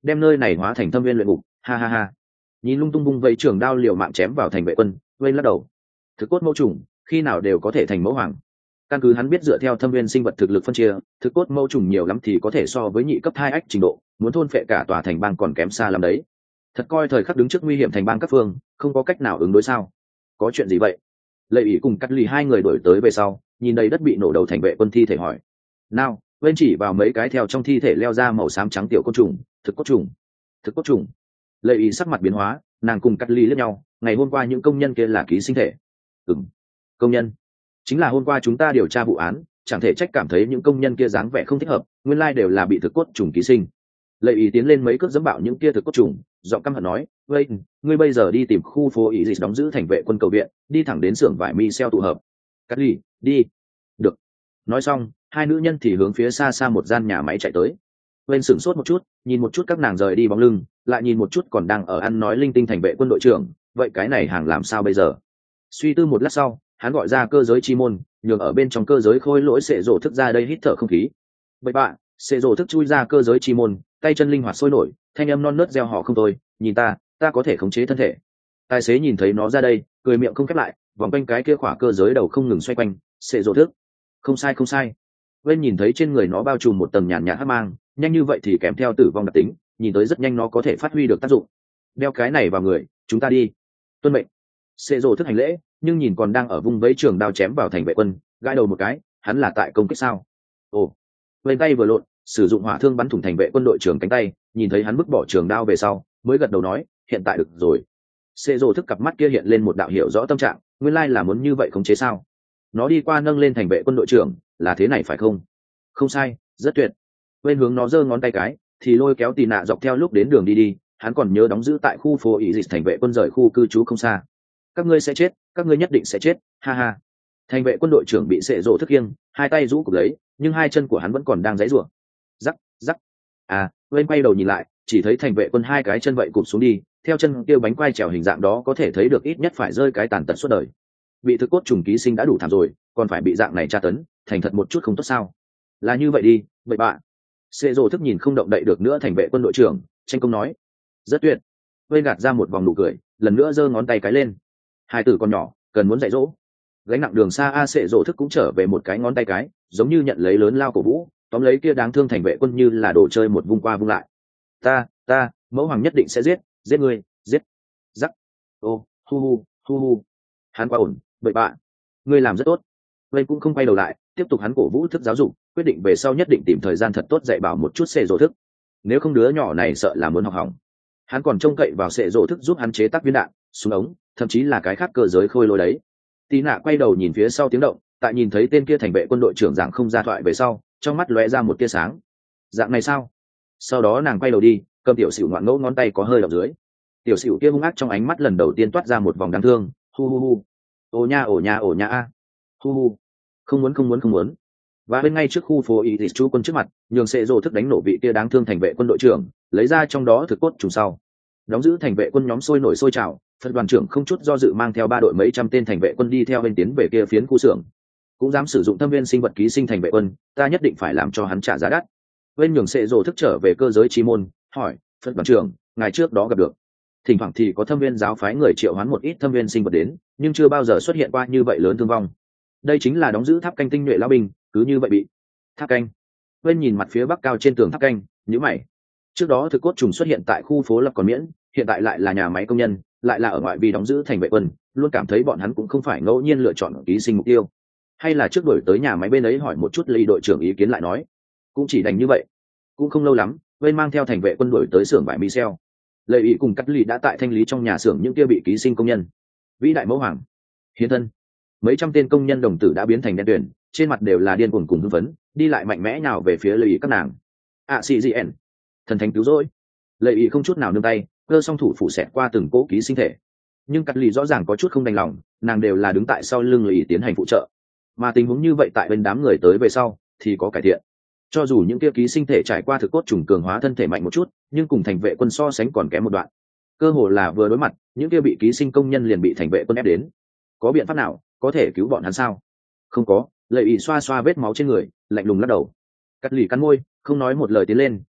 Speaker 1: đem nơi này hóa thành thâm viên luyện ngục. Ha ha ha. Nhìn lung tung bung vây trường đao liều mạng chém vào thành vệ quân, vây lắc đầu. Thực cốt mẫu trùng khi nào đều có thể thành mẫu hoàng. Căn cứ hắn biết dựa theo thâm viên sinh vật thực lực phân chia, thực cốt mẫu trùng nhiều lắm thì có thể so với nhị cấp hai ách trình độ, muốn thôn phệ cả tòa thành bang còn kém xa lắm đấy. Thật coi thời khắc đứng trước nguy hiểm thành bang các phương, không có cách nào ứng đối sao? Có chuyện gì vậy? Lệ Ý cùng Cắt Lì hai người đổi tới về sau, nhìn đầy đất bị nổ đầu thành vệ quân thi thể hỏi. Nào, bên chỉ vào mấy cái theo trong thi thể leo ra màu xám trắng tiểu côn trùng, thực cốt trùng. Thực cốt trùng. Lệ Ý sắc mặt biến hóa, nàng cùng Cắt Lì liếc nhau, ngày hôm qua những công nhân kia là ký sinh thể. Ừm, công nhân. Chính là hôm qua chúng ta điều tra vụ án, chẳng thể trách cảm thấy những công nhân kia dáng vẻ không thích hợp, nguyên lai đều là bị thực cốt trùng ký sinh. Lệ Ý tiến lên mấy cước dẫm bạo những kia thực cốt trùng, giọng căm hận nói, "Vậy, ngươi bây giờ đi tìm khu phố Ý Dịch đóng giữ thành vệ quân cầu viện, đi thẳng đến xưởng vải mi xeo tụ hợp." Cắt Lì, đi. Được. Nói xong, hai nữ nhân thì hướng phía xa xa một gian nhà máy chạy tới. Bên sửng sốt một chút, nhìn một chút các nàng rời đi bóng lưng, lại nhìn một chút còn đang ở ăn nói linh tinh thành vệ quân đội trưởng, vậy cái này hàng làm sao bây giờ? Suy tư một lát sau, hắn gọi ra cơ giới chi môn, nhường ở bên trong cơ giới khôi lỗi sệ rổ thức ra đây hít thở không khí. Vậy bạn, sệ rổ thức chui ra cơ giới chi môn, tay chân linh hoạt sôi nổi, thanh âm non nớt reo hò không thôi, nhìn ta, ta có thể khống chế thân thể. Tài xế nhìn thấy nó ra đây, cười miệng không khép lại, vòng quanh cái kia khỏa cơ giới đầu không ngừng xoay quanh, sệ rổ thức. Không sai không sai. Bên nhìn thấy trên người nó bao trùm một tầng nhàn nhạt hắc mang, nhanh như vậy thì kèm theo tử vong đặc tính, nhìn tới rất nhanh nó có thể phát huy được tác dụng. Đeo cái này vào người, chúng ta đi. Tuân mệnh. Sệ rổ thức hành lễ, nhưng nhìn còn đang ở vùng vẫy trường đao chém vào thành vệ quân, gãi đầu một cái, hắn là tại công kích sao? Ồ. Bên tay vừa lộn, sử dụng hỏa thương bắn thủng thành vệ quân đội trưởng cánh tay, nhìn thấy hắn vứt bỏ trường đao về sau, mới gật đầu nói, hiện tại được rồi. Sệ rổ thức cặp mắt kia hiện lên một đạo hiểu rõ tâm trạng, nguyên lai là muốn như vậy khống chế sao? Nó đi qua nâng lên thành vệ quân đội trưởng, là thế này phải không? Không sai, rất tuyệt. Bên hướng nó giơ ngón tay cái, thì lôi kéo Tì Nạ dọc theo lúc đến đường đi đi, hắn còn nhớ đóng giữ tại khu phố Ý Dịch thành vệ quân rời khu cư trú không xa. Các ngươi sẽ chết, các ngươi nhất định sẽ chết, ha ha. Thành vệ quân đội trưởng bị sệ rộ thức khiêng, hai tay rũ cụp lấy, nhưng hai chân của hắn vẫn còn đang giãy giụa. Rắc, rắc. À, bên quay đầu nhìn lại, chỉ thấy thành vệ quân hai cái chân vậy cụp xuống đi, theo chân kia bánh quai trèo hình dạng đó có thể thấy được ít nhất phải rơi cái tàn tật suốt đời. Bị thực cốt trùng ký sinh đã đủ thảm rồi, còn phải bị dạng này tra tấn, thành thật một chút không tốt sao? Là như vậy đi, vậy bạn. Sệ rộ thức nhìn không động đậy được nữa thành vệ quân đội trưởng, tranh công nói, rất tuyệt. Bên gạt ra một vòng nụ cười, lần nữa giơ ngón tay cái lên. Hai tử còn nhỏ, cần muốn dạy dỗ. Gánh nặng đường xa a sệ rộ thức cũng trở về một cái ngón tay cái, giống như nhận lấy lớn lao cổ vũ, tóm lấy kia đáng thương thành vệ quân như là đồ chơi một vung qua vung lại. Ta, ta, mẫu hoàng nhất định sẽ giết, giết ngươi, giết. Rắc. Ô, hu hu, hu hu. Hắn quá ổn, bậy bạ. Ngươi làm rất tốt. Vây cũng không quay đầu lại, tiếp tục hắn cổ vũ thức giáo dục, quyết định về sau nhất định tìm thời gian thật tốt dạy bảo một chút sệ rộ thức. Nếu không đứa nhỏ này sợ là muốn học hỏng. Hắn còn trông cậy vào sệ rộ thức giúp hắn chế tác viên đạn, súng ống, thậm chí là cái khác cơ giới khôi lỗi đấy. Tí nạ quay đầu nhìn phía sau tiếng động, tại nhìn thấy tên kia thành vệ quân đội trưởng dạng không ra thoại về sau, trong mắt lóe ra một tia sáng. Dạng này sao? Sau đó nàng quay đầu đi, cầm tiểu xỉu ngoạn ngẫu ngón tay có hơi đập dưới. Tiểu xỉu kia hung ác trong ánh mắt lần đầu tiên toát ra một vòng đáng thương, hu hu hu. Ồ nha ồ nha ồ nha a. Hu hu. Không muốn không muốn không muốn. Và bên ngay trước khu phố ý thì chú quân trước mặt, nhường sệ rồ thức đánh nổ vị kia đáng thương thành vệ quân đội trưởng, lấy ra trong đó thực cốt trùng sau. Đóng giữ thành vệ quân nhóm sôi nổi sôi trào, phật đoàn trưởng không chút do dự mang theo ba đội mấy trăm tên thành vệ quân đi theo bên tiến về kia phiến khu xưởng. Cũng dám sử dụng thâm viên sinh vật ký sinh thành vệ quân, ta nhất định phải làm cho hắn trả giá đắt. Bên nhường sệ rồ thức trở về cơ giới chi môn, hỏi, phật đoàn trưởng, ngày trước đó gặp được. Thỉnh thoảng thì có thâm viên giáo phái người triệu hoán một ít thâm viên sinh vật đến, nhưng chưa bao giờ xuất hiện qua như vậy lớn thương vong. Đây chính là đóng giữ tháp canh tinh nhuệ lão binh, cứ như vậy bị. Tháp canh. Bên nhìn mặt phía bắc cao trên tường tháp canh, nhíu mày. Trước đó thực cốt trùng xuất hiện tại khu phố lập còn miễn, hiện tại lại là nhà máy công nhân, lại là ở ngoại vi đóng giữ thành vệ quân, luôn cảm thấy bọn hắn cũng không phải ngẫu nhiên lựa chọn ký sinh mục tiêu. Hay là trước đổi tới nhà máy bên ấy hỏi một chút Lý đội trưởng ý kiến lại nói, cũng chỉ đành như vậy. Cũng không lâu lắm, bên mang theo thành vệ quân đổi tới xưởng vải Michel. Lệ ý cùng Cắt Lì đã tại thanh lý trong nhà xưởng những kia bị ký sinh công nhân. Vĩ đại mẫu hoàng, hiến thân. Mấy trăm tên công nhân đồng tử đã biến thành đen tuyển, trên mặt đều là điên cuồng cùng hưng phấn, đi lại mạnh mẽ nào về phía Lệ ý các nàng. À xì gì ẻn, thần thánh cứu rỗi. Lệ ý không chút nào nương tay, cơ song thủ phủ xẹt qua từng cỗ ký sinh thể. Nhưng Cắt Lì rõ ràng có chút không đành lòng, nàng đều là đứng tại sau lưng Lệ ý tiến hành phụ trợ. Mà tình huống như vậy tại bên đám người tới về sau thì có cải thiện. Cho dù những kia ký sinh thể trải qua thực cốt trùng cường hóa thân thể mạnh một chút, nhưng cùng thành vệ quân so sánh còn kém một đoạn. Cơ hồ là vừa đối mặt, những kia bị ký sinh công nhân liền bị thành vệ quân ép đến. Có biện pháp nào có thể cứu bọn hắn sao? Không có. Lệ ý xoa xoa vết máu trên người, lạnh lùng lắc đầu. Cắt Lì cắn môi, không nói một lời tiến lên,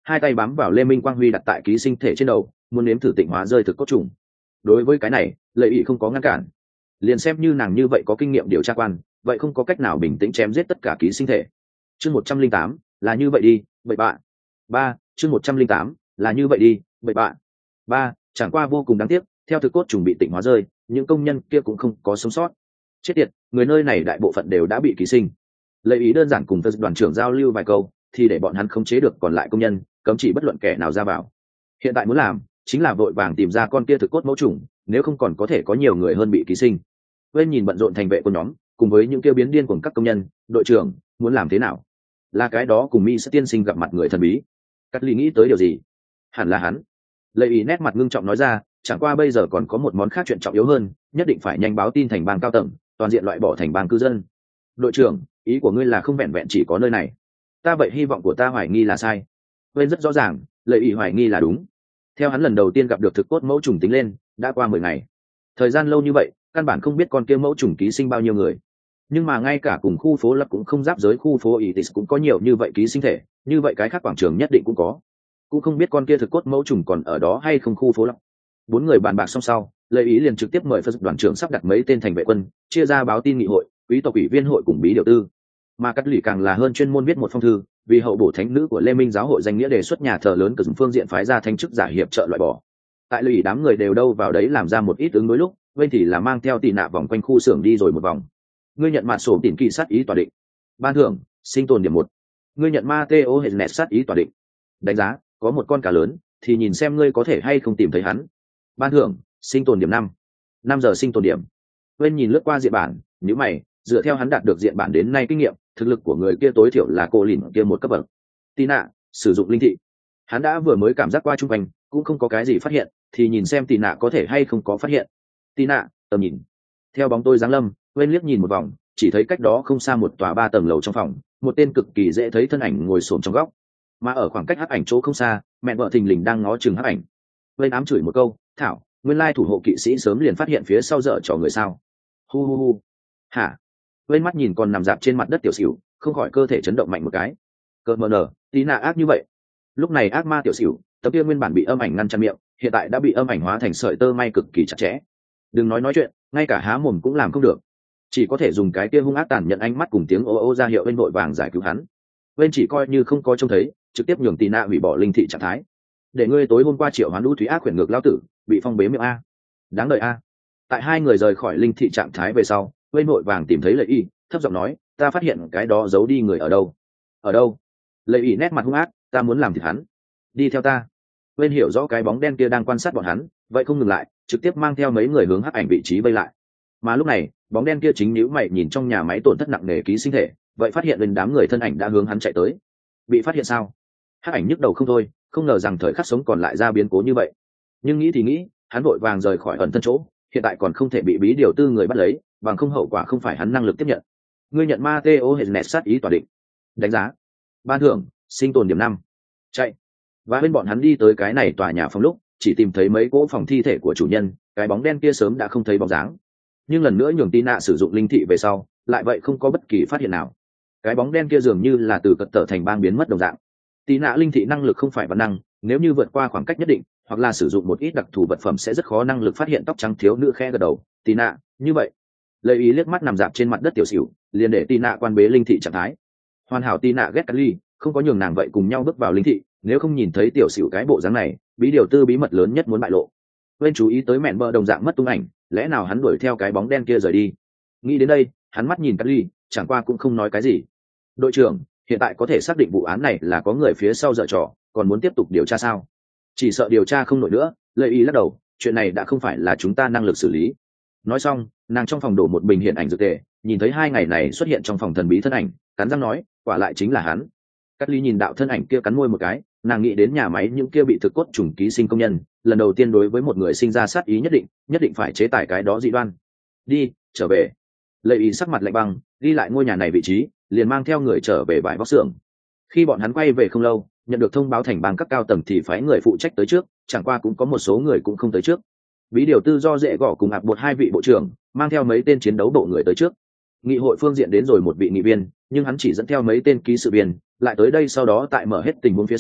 Speaker 1: hai tay bám vào lê minh quang huy đặt tại ký sinh thể trên đầu, muốn nếm thử tịnh hóa rơi thực cốt trùng. Đối với cái này lệ ý không có ngăn cản, liền xem như nàng như vậy có kinh nghiệm điều tra quan, vậy không có cách nào bình tĩnh chém giết tất cả ký sinh thể. Chương một trăm linh tám là như vậy đi vậy bạn. Ba chương một trăm linh tám là như vậy đi vậy bạn. Ba chẳng qua vô cùng đáng tiếc, theo thực cốt trùng bị tịnh hóa rơi, những công nhân kia cũng không có sống sót. Chết tiệt, người nơi này đại bộ phận đều đã bị ký sinh. Lệ ý đơn giản cùng với đoàn trưởng giao lưu vài câu thì để bọn hắn khống chế được còn lại công nhân, cấm chỉ bất luận kẻ nào ra vào. Hiện tại muốn làm chính là vội vàng tìm ra con kia thực cốt mẫu trùng, nếu không còn có thể có nhiều người hơn bị ký sinh. Bên nhìn bận rộn thành vệ của nhóm cùng với những kia biến điên của các công nhân, đội trưởng muốn làm thế nào? Là cái đó cùng Mi sẽ tiên sinh gặp mặt người thần bí. Cắt Ly nghĩ tới điều gì? Hẳn là hắn. Lệ ý nét mặt ngưng trọng nói ra, chẳng qua bây giờ còn có một món khác chuyện trọng yếu hơn, nhất định phải nhanh báo tin thành bang cao tầng, toàn diện loại bỏ thành bang cư dân. Đội trưởng, ý của ngươi là không vẹn vẹn chỉ có nơi này? Ta vậy hy vọng của ta hoài nghi là sai. Bên rất rõ ràng, Lệ ý hoài nghi là đúng. Theo hắn lần đầu tiên gặp được thực cốt mẫu trùng tính lên, đã qua mười ngày. Thời gian lâu như vậy, căn bản không biết con kia mẫu trùng ký sinh bao nhiêu người. Nhưng mà ngay cả cùng khu phố lập cũng không giáp giới khu phố Itis cũng có nhiều như vậy ký sinh thể, như vậy cái khác quảng trường nhất định cũng có. Cũng không biết con kia thực cốt mẫu trùng còn ở đó hay không khu phố lập. Bốn người bàn bạc xong sau, Lệ ý liền trực tiếp mời phân đoàn trưởng sắp đặt mấy tên thành vệ quân, chia ra báo tin nghị hội, quý tộc ủy viên hội cùng bí điều tư. Mà Cát Lỷ càng là hơn chuyên môn viết một phong thư, vì hậu bổ thánh nữ của Lê Minh giáo hội danh nghĩa đề xuất nhà thờ lớn cử phương diện phái ra thanh chức giả hiệp trợ loại bỏ. Tại Lệ ý đám người đều đâu vào đấy làm ra một ít ứng đối lúc, bên thì là mang theo tị nạ vòng quanh khu xưởng đi rồi một vòng. Ngươi nhận mạt sổ tiền kỳ sát ý tòa định. Ban thưởng, sinh tồn điểm một. Ngươi nhận Mateo hệ nẹt sát ý tòa định. Đánh giá, có một con cá lớn, thì nhìn xem ngươi có thể hay không tìm thấy hắn. Ban thưởng, sinh tồn điểm năm. Năm giờ sinh tồn điểm. Bên nhìn lướt qua diện bản, nhíu mày, dựa theo hắn đạt được diện bản đến nay kinh nghiệm, thực lực của người kia tối thiểu là cô lìn kia một cấp bậc. Tina, sử dụng linh thị. Hắn đã vừa mới cảm giác qua chung quanh, cũng không có cái gì phát hiện, thì nhìn xem Tina có thể hay không có phát hiện. Tina, tầm nhìn. Theo bóng tôi giáng lâm, Quên liếc nhìn một vòng, chỉ thấy cách đó không xa một tòa ba tầng lầu trong phòng, một tên cực kỳ dễ thấy thân ảnh ngồi xổm trong góc. Mà ở khoảng cách hắc ảnh chỗ không xa, mẹ vợ thình lình đang ngó chừng hắc ảnh. Quên ám chửi một câu, "Thảo, nguyên lai thủ hộ kỵ sĩ sớm liền phát hiện phía sau dở trò người sao?" Hu hu hu. Hả? Quên mắt nhìn còn nằm dạp trên mặt đất tiểu xỉu, không khỏi cơ thể chấn động mạnh một cái. Cơ mờ nở, tí nạ ác như vậy. Lúc này ác ma tiểu xỉu, tấm kia nguyên bản bị âm ảnh ngăn chặn miệng, hiện tại đã bị âm ảnh hóa thành sợi tơ may cực kỳ chặt chẽ. Đừng nói nói chuyện, ngay cả há mồm cũng làm không được, chỉ có thể dùng cái kia hung ác tàn nhận ánh mắt cùng tiếng ô ô ra hiệu bên vội vàng giải cứu hắn. Bên chỉ coi như không có trông thấy, trực tiếp nhường tì nạ hủy bỏ linh thị trạng thái. Để ngươi tối hôm qua triệu hoán lũ thúy ác quyển ngược lao tử, bị phong bế miệng a. Đáng đợi a. Tại hai người rời khỏi linh thị trạng thái về sau, bên vội vàng tìm thấy Lệ y, thấp giọng nói, ta phát hiện cái đó giấu đi người ở đâu. Ở đâu? Lệ y nét mặt hung ác, ta muốn làm thịt hắn. Đi theo ta. Bên hiểu rõ cái bóng đen kia đang quan sát bọn hắn, vậy không ngừng lại, trực tiếp mang theo mấy người hướng hắc ảnh vị trí vây lại. Mà lúc này, bóng đen kia chính nhíu mày nhìn trong nhà máy tổn thất nặng nề ký sinh thể, vậy phát hiện lên đám người thân ảnh đã hướng hắn chạy tới. Bị phát hiện sao? Hắc ảnh nhức đầu không thôi, không ngờ rằng thời khắc sống còn lại ra biến cố như vậy. Nhưng nghĩ thì nghĩ, hắn vội vàng rời khỏi ẩn thân chỗ, hiện tại còn không thể bị bí điều tư người bắt lấy, bằng không hậu quả không phải hắn năng lực tiếp nhận. Ngươi nhận Mateo hệ nẹt sát ý tỏa định. Đánh giá. Ban thưởng, sinh tồn điểm năm. Chạy. Và bên bọn hắn đi tới cái này tòa nhà phòng lúc, chỉ tìm thấy mấy cỗ phòng thi thể của chủ nhân, cái bóng đen kia sớm đã không thấy bóng dáng. Nhưng lần nữa nhường Tina sử dụng linh thị về sau, lại vậy không có bất kỳ phát hiện nào. Cái bóng đen kia dường như là từ cật tở thành bang biến mất đồng dạng. Tina linh thị năng lực không phải bản năng, nếu như vượt qua khoảng cách nhất định, hoặc là sử dụng một ít đặc thù vật phẩm sẽ rất khó năng lực phát hiện tóc trắng thiếu nữ khẽ gật đầu. Tina, như vậy. Lệ ý liếc mắt nằm dạp trên mặt đất tiểu xỉu, liền để Tina quan bế linh thị trạng thái. Hoàn hảo Tina ghét Cát Ly, không có nhường nàng vậy cùng nhau bước vào linh thị, nếu không nhìn thấy tiểu xỉu cái bộ dáng này, bí điều tư bí mật lớn nhất muốn bại lộ. Quên chú ý tới mẹn bờ đồng dạng mất tung ảnh, lẽ nào hắn đuổi theo cái bóng đen kia rời đi? Nghĩ đến đây, hắn mắt nhìn Cát Ly, chẳng qua cũng không nói cái gì. Đội trưởng, hiện tại có thể xác định vụ án này là có người phía sau dở trò, còn muốn tiếp tục điều tra sao? Chỉ sợ điều tra không nổi nữa. Lệ y lắc đầu, chuyện này đã không phải là chúng ta năng lực xử lý. Nói xong, nàng trong phòng đổ một bình hiện ảnh dược tề, nhìn thấy hai ngày này xuất hiện trong phòng thần bí thân ảnh, cắn răng nói, quả lại chính là hắn. Cát Ly nhìn đạo thân ảnh kia cắn môi một cái, nàng nghĩ đến nhà máy những kia bị thực cốt trùng ký sinh công nhân, lần đầu tiên đối với một người sinh ra sát ý nhất định, nhất định phải chế tài cái đó dị đoan. Đi, trở về. Lệ ý sắc mặt lạnh băng, đi lại ngôi nhà này vị trí, liền mang theo người trở về vải vóc xưởng. Khi bọn hắn quay về không lâu, nhận được thông báo thành bang các cao tầng thì phái người phụ trách tới trước, chẳng qua cũng có một số người cũng không tới trước. Bí điều tư do dễ gõ cùng ạc bột hai vị bộ trưởng, mang theo mấy tên chiến đấu bộ người tới trước. Nghị hội phương diện đến rồi một vị nghị viên, nhưng hắn chỉ dẫn theo mấy tên ký sự viên, lại tới đây sau đó tại mở hết tình huống phía sau,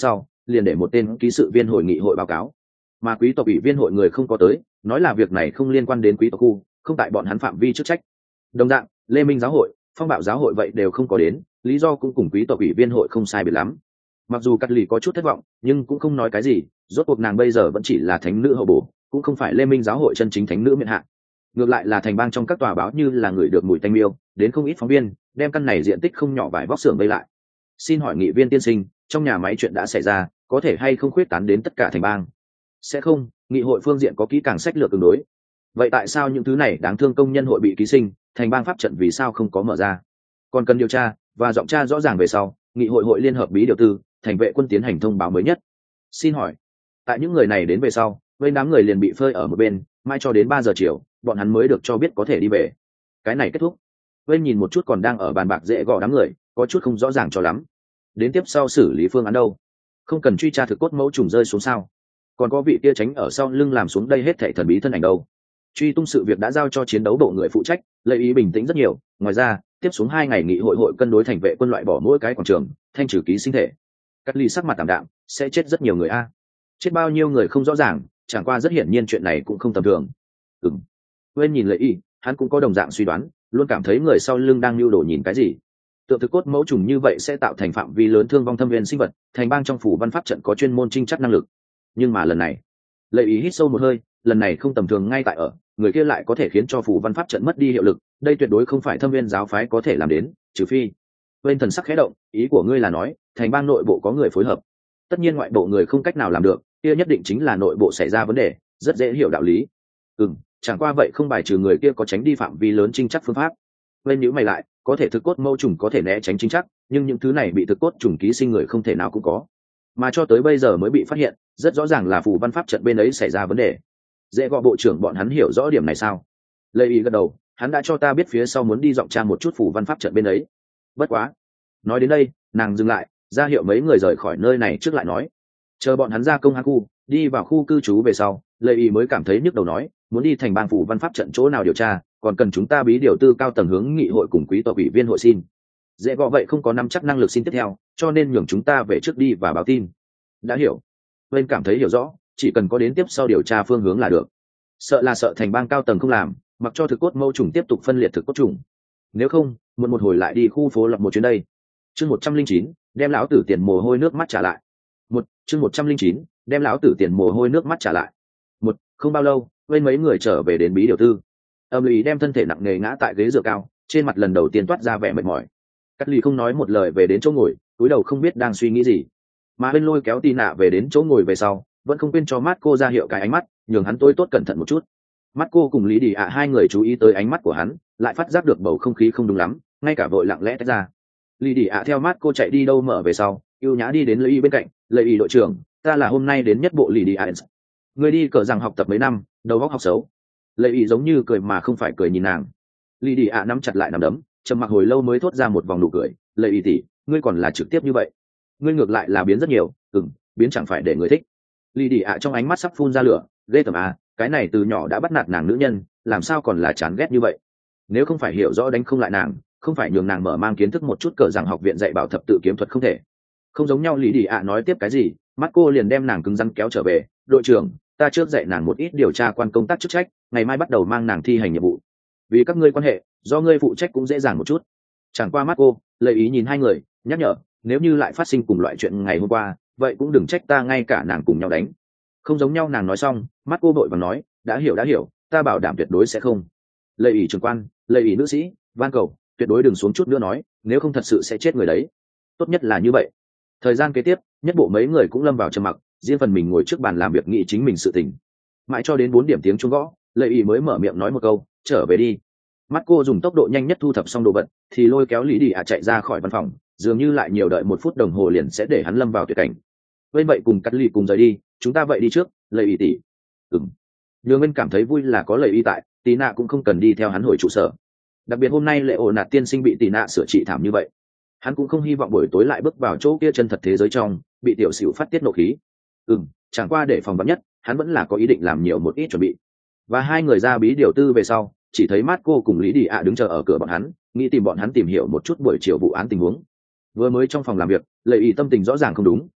Speaker 1: liền để một tên ký sự viên hội nghị hội báo cáo, mà quý tộc ủy viên hội người không có tới, nói là việc này không liên quan đến quý tộc khu, không tại bọn hắn phạm vi chức trách. Đồng dạng, Lê Minh giáo hội, Phong Bạo giáo hội vậy đều không có đến, lý do cũng cùng quý tộc ủy viên hội không sai biệt lắm. Mặc dù Cát Lì có chút thất vọng, nhưng cũng không nói cái gì, rốt cuộc nàng bây giờ vẫn chỉ là thánh nữ hậu bổ, cũng không phải Lê Minh giáo hội chân chính thánh nữ miện hạ. Ngược lại là thành bang trong các tòa báo như là người được mùi tanh miêu, đến không ít phóng viên, đem căn này diện tích không nhỏ vài vóc xưởng vây lại. Xin hỏi nghị viên tiên sinh, trong nhà máy chuyện đã xảy ra, có thể hay không khuyết tán đến tất cả thành bang? Sẽ không, nghị hội phương diện có kỹ càng sách lược tương đối. Vậy tại sao những thứ này đáng thương công nhân hội bị ký sinh, thành bang pháp trận vì sao không có mở ra? Còn cần điều tra và giọng tra rõ ràng về sau, nghị hội hội liên hợp bí điều tư, thành vệ quân tiến hành thông báo mới nhất. Xin hỏi, tại những người này đến về sau, với đám người liền bị phơi ở một bên, mai cho đến ba giờ chiều, bọn hắn mới được cho biết có thể đi về. Cái này kết thúc. Vên nhìn một chút còn đang ở bàn bạc dễ gõ đám người, có chút không rõ ràng cho lắm. Đến tiếp sau xử lý phương án đâu? Không cần truy tra thực cốt mẫu trùng rơi xuống sao? Còn có vị kia tránh ở sau lưng làm xuống đây hết thảy thần bí thân ảnh đâu? Truy tung sự việc đã giao cho chiến đấu bộ người phụ trách, lấy ý bình tĩnh rất nhiều. Ngoài ra, tiếp xuống hai ngày nghị hội hội cân đối thành vệ quân loại bỏ mỗi cái quảng trường, thanh trừ ký sinh thể. Cắt Ly sắc mặt tạm đạm, sẽ chết rất nhiều người a. Chết bao nhiêu người không rõ ràng, chẳng qua rất hiển nhiên chuyện này cũng không tầm thường. Ừm. Quên nhìn Lệ Y, hắn cũng có đồng dạng suy đoán, luôn cảm thấy người sau lưng đang lưu đồ nhìn cái gì. Tượng thực cốt mẫu trùng như vậy sẽ tạo thành phạm vi lớn thương vong thâm viên sinh vật, thành bang trong phủ văn pháp trận có chuyên môn trinh chắc năng lực. Nhưng mà lần này, Lệ Y hít sâu một hơi, lần này không tầm thường ngay tại ở, người kia lại có thể khiến cho phủ văn pháp trận mất đi hiệu lực, đây tuyệt đối không phải thâm viên giáo phái có thể làm đến, trừ phi. Bên thần sắc khẽ động, ý của ngươi là nói, thành bang nội bộ có người phối hợp. Tất nhiên ngoại bộ người không cách nào làm được, kia nhất định chính là nội bộ xảy ra vấn đề, rất dễ hiểu đạo lý. Ừm, chẳng qua vậy không bài trừ người kia có tránh đi phạm vi lớn trinh chắc phương pháp. Bên nhíu mày lại, có thể thực cốt mâu trùng có thể né tránh trinh chắc, nhưng những thứ này bị thực cốt trùng ký sinh người không thể nào cũng có. Mà cho tới bây giờ mới bị phát hiện, rất rõ ràng là phù văn pháp trận bên ấy xảy ra vấn đề. Dễ gọi bộ trưởng bọn hắn hiểu rõ điểm này sao? Lê Y gật đầu, hắn đã cho ta biết phía sau muốn đi dọn tra một chút phù văn pháp trận bên ấy. Bất quá, nói đến đây, nàng dừng lại, ra hiệu mấy người rời khỏi nơi này trước lại nói. Chờ bọn hắn ra công hang khu, đi vào khu cư trú về sau, Lê Y mới cảm thấy nhức đầu nói, muốn đi thành bang phủ văn pháp trận chỗ nào điều tra, còn cần chúng ta bí điều tư cao tầng hướng nghị hội cùng quý tộc ủy viên hội xin. Dễ gọi vậy không có nắm chắc năng lực xin tiếp theo, cho nên nhường chúng ta về trước đi và báo tin. Đã hiểu. Bên cảm thấy hiểu rõ, chỉ cần có đến tiếp sau điều tra phương hướng là được. Sợ là sợ thành bang cao tầng không làm, mặc cho thực cốt mâu trùng tiếp tục phân liệt thực cốt trùng. Nếu không, một một hồi lại đi khu phố lập một chuyến đây. Chương một trăm linh chín, đem lão tử tiền mồ hôi nước mắt trả lại. Một, chương một trăm linh chín, đem lão tử tiền mồ hôi nước mắt trả lại. Một, không bao lâu, với mấy người trở về đến bí điều tư. Âm Lý đem thân thể nặng nề ngã tại ghế dựa cao, trên mặt lần đầu tiên toát ra vẻ mệt mỏi. Cát Ly không nói một lời về đến chỗ ngồi, cúi đầu không biết đang suy nghĩ gì. Mà bên lôi kéo Tì Nạ về đến chỗ ngồi về sau, vẫn không quên cho mắt cô ra hiệu cái ánh mắt, nhường hắn tôi tốt cẩn thận một chút. Mắt cô cùng Lý Đi ạ hai người chú ý tới ánh mắt của hắn, lại phát giác được bầu không khí không đúng lắm, ngay cả vội lặng lẽ tách ra. Lý Đi ạ theo mắt cô chạy đi đâu mở về sau, yêu nhã đi đến Lê Y bên cạnh, Lê Y đội trưởng, ta là hôm nay đến nhất bộ Lý Đi ạ. Người đi cờ rằng học tập mấy năm, đầu óc học xấu. Lê Y giống như cười mà không phải cười nhìn nàng. Lý Đi ạ nắm chặt lại nắm đấm, trầm mặc hồi lâu mới thốt ra một vòng nụ cười. Lê Y tỷ, ngươi còn là trực tiếp như vậy. Ngươi ngược lại là biến rất nhiều, ừm, biến chẳng phải để người thích. Lý Đi ạ trong ánh mắt sắp phun ra lửa, ghê tởm à, cái này từ nhỏ đã bắt nạt nàng nữ nhân, làm sao còn là chán ghét như vậy? Nếu không phải hiểu rõ đánh không lại nàng, không phải nhường nàng mở mang kiến thức một chút cờ rằng học viện dạy bảo thập tự kiếm thuật không thể. Không giống nhau. Lý Đi ạ nói tiếp cái gì, mắt cô liền đem nàng cứng rắn kéo trở về. Đội trưởng, ta trước dạy nàng một ít điều tra quan công tác chức trách, ngày mai bắt đầu mang nàng thi hành nhiệm vụ. Vì các ngươi quan hệ, do ngươi phụ trách cũng dễ dàng một chút. Chẳng qua mắt cô, Lệ Ý nhìn hai người, nhắc nhở, nếu như lại phát sinh cùng loại chuyện ngày hôm qua, vậy cũng đừng trách ta ngay cả nàng cùng nhau đánh. Không giống nhau. Nàng nói xong, mắt cô vội vàng nói, đã hiểu đã hiểu, ta bảo đảm tuyệt đối sẽ không. Lệ Ý trưởng quan, Lệ Ý nữ sĩ, van cầu, tuyệt đối đừng xuống chút nữa nói, nếu không thật sự sẽ chết người đấy. Tốt nhất là như vậy. Thời gian kế tiếp, nhất bộ mấy người cũng lâm vào trầm mặc, riêng phần mình ngồi trước bàn làm việc nghĩ chính mình sự tình. Mãi cho đến bốn điểm tiếng chuông gõ, Lệ Ý mới mở miệng nói một câu, trở về đi. Mắt cô dùng tốc độ nhanh nhất thu thập xong đồ vật, thì lôi kéo Lý Đi ạ chạy ra khỏi văn phòng, dường như lại nhiều đợi một phút đồng hồ liền sẽ để hắn lâm vào tuyệt cảnh. Bên vậy cùng Cát Ly cùng rời đi, chúng ta vậy đi trước, Lệ Y tỷ. Ừm. Nhường Nguyên cảm thấy vui là có Lệ Y tại, Tì Nạ cũng không cần đi theo hắn hồi trụ sở. Đặc biệt hôm nay Lệ Ổ Nạt tiên sinh bị Tì Nạ sửa trị thảm như vậy, hắn cũng không hy vọng buổi tối lại bước vào chỗ kia chân thật thế giới trong, bị tiểu xỉu phát tiết nộ khí. Ừm, chẳng qua để phòng vắn nhất, hắn vẫn là có ý định làm nhiều một ít chuẩn bị. Và hai người ra bí điều tư về sau, chỉ thấy Mát cô cùng Lý Đi ạ đứng chờ ở cửa bọn hắn, nghĩ tìm bọn hắn tìm hiểu một chút buổi chiều vụ án tình huống. Vừa mới trong phòng làm việc, Lệ Y tâm tình rõ ràng không đúng,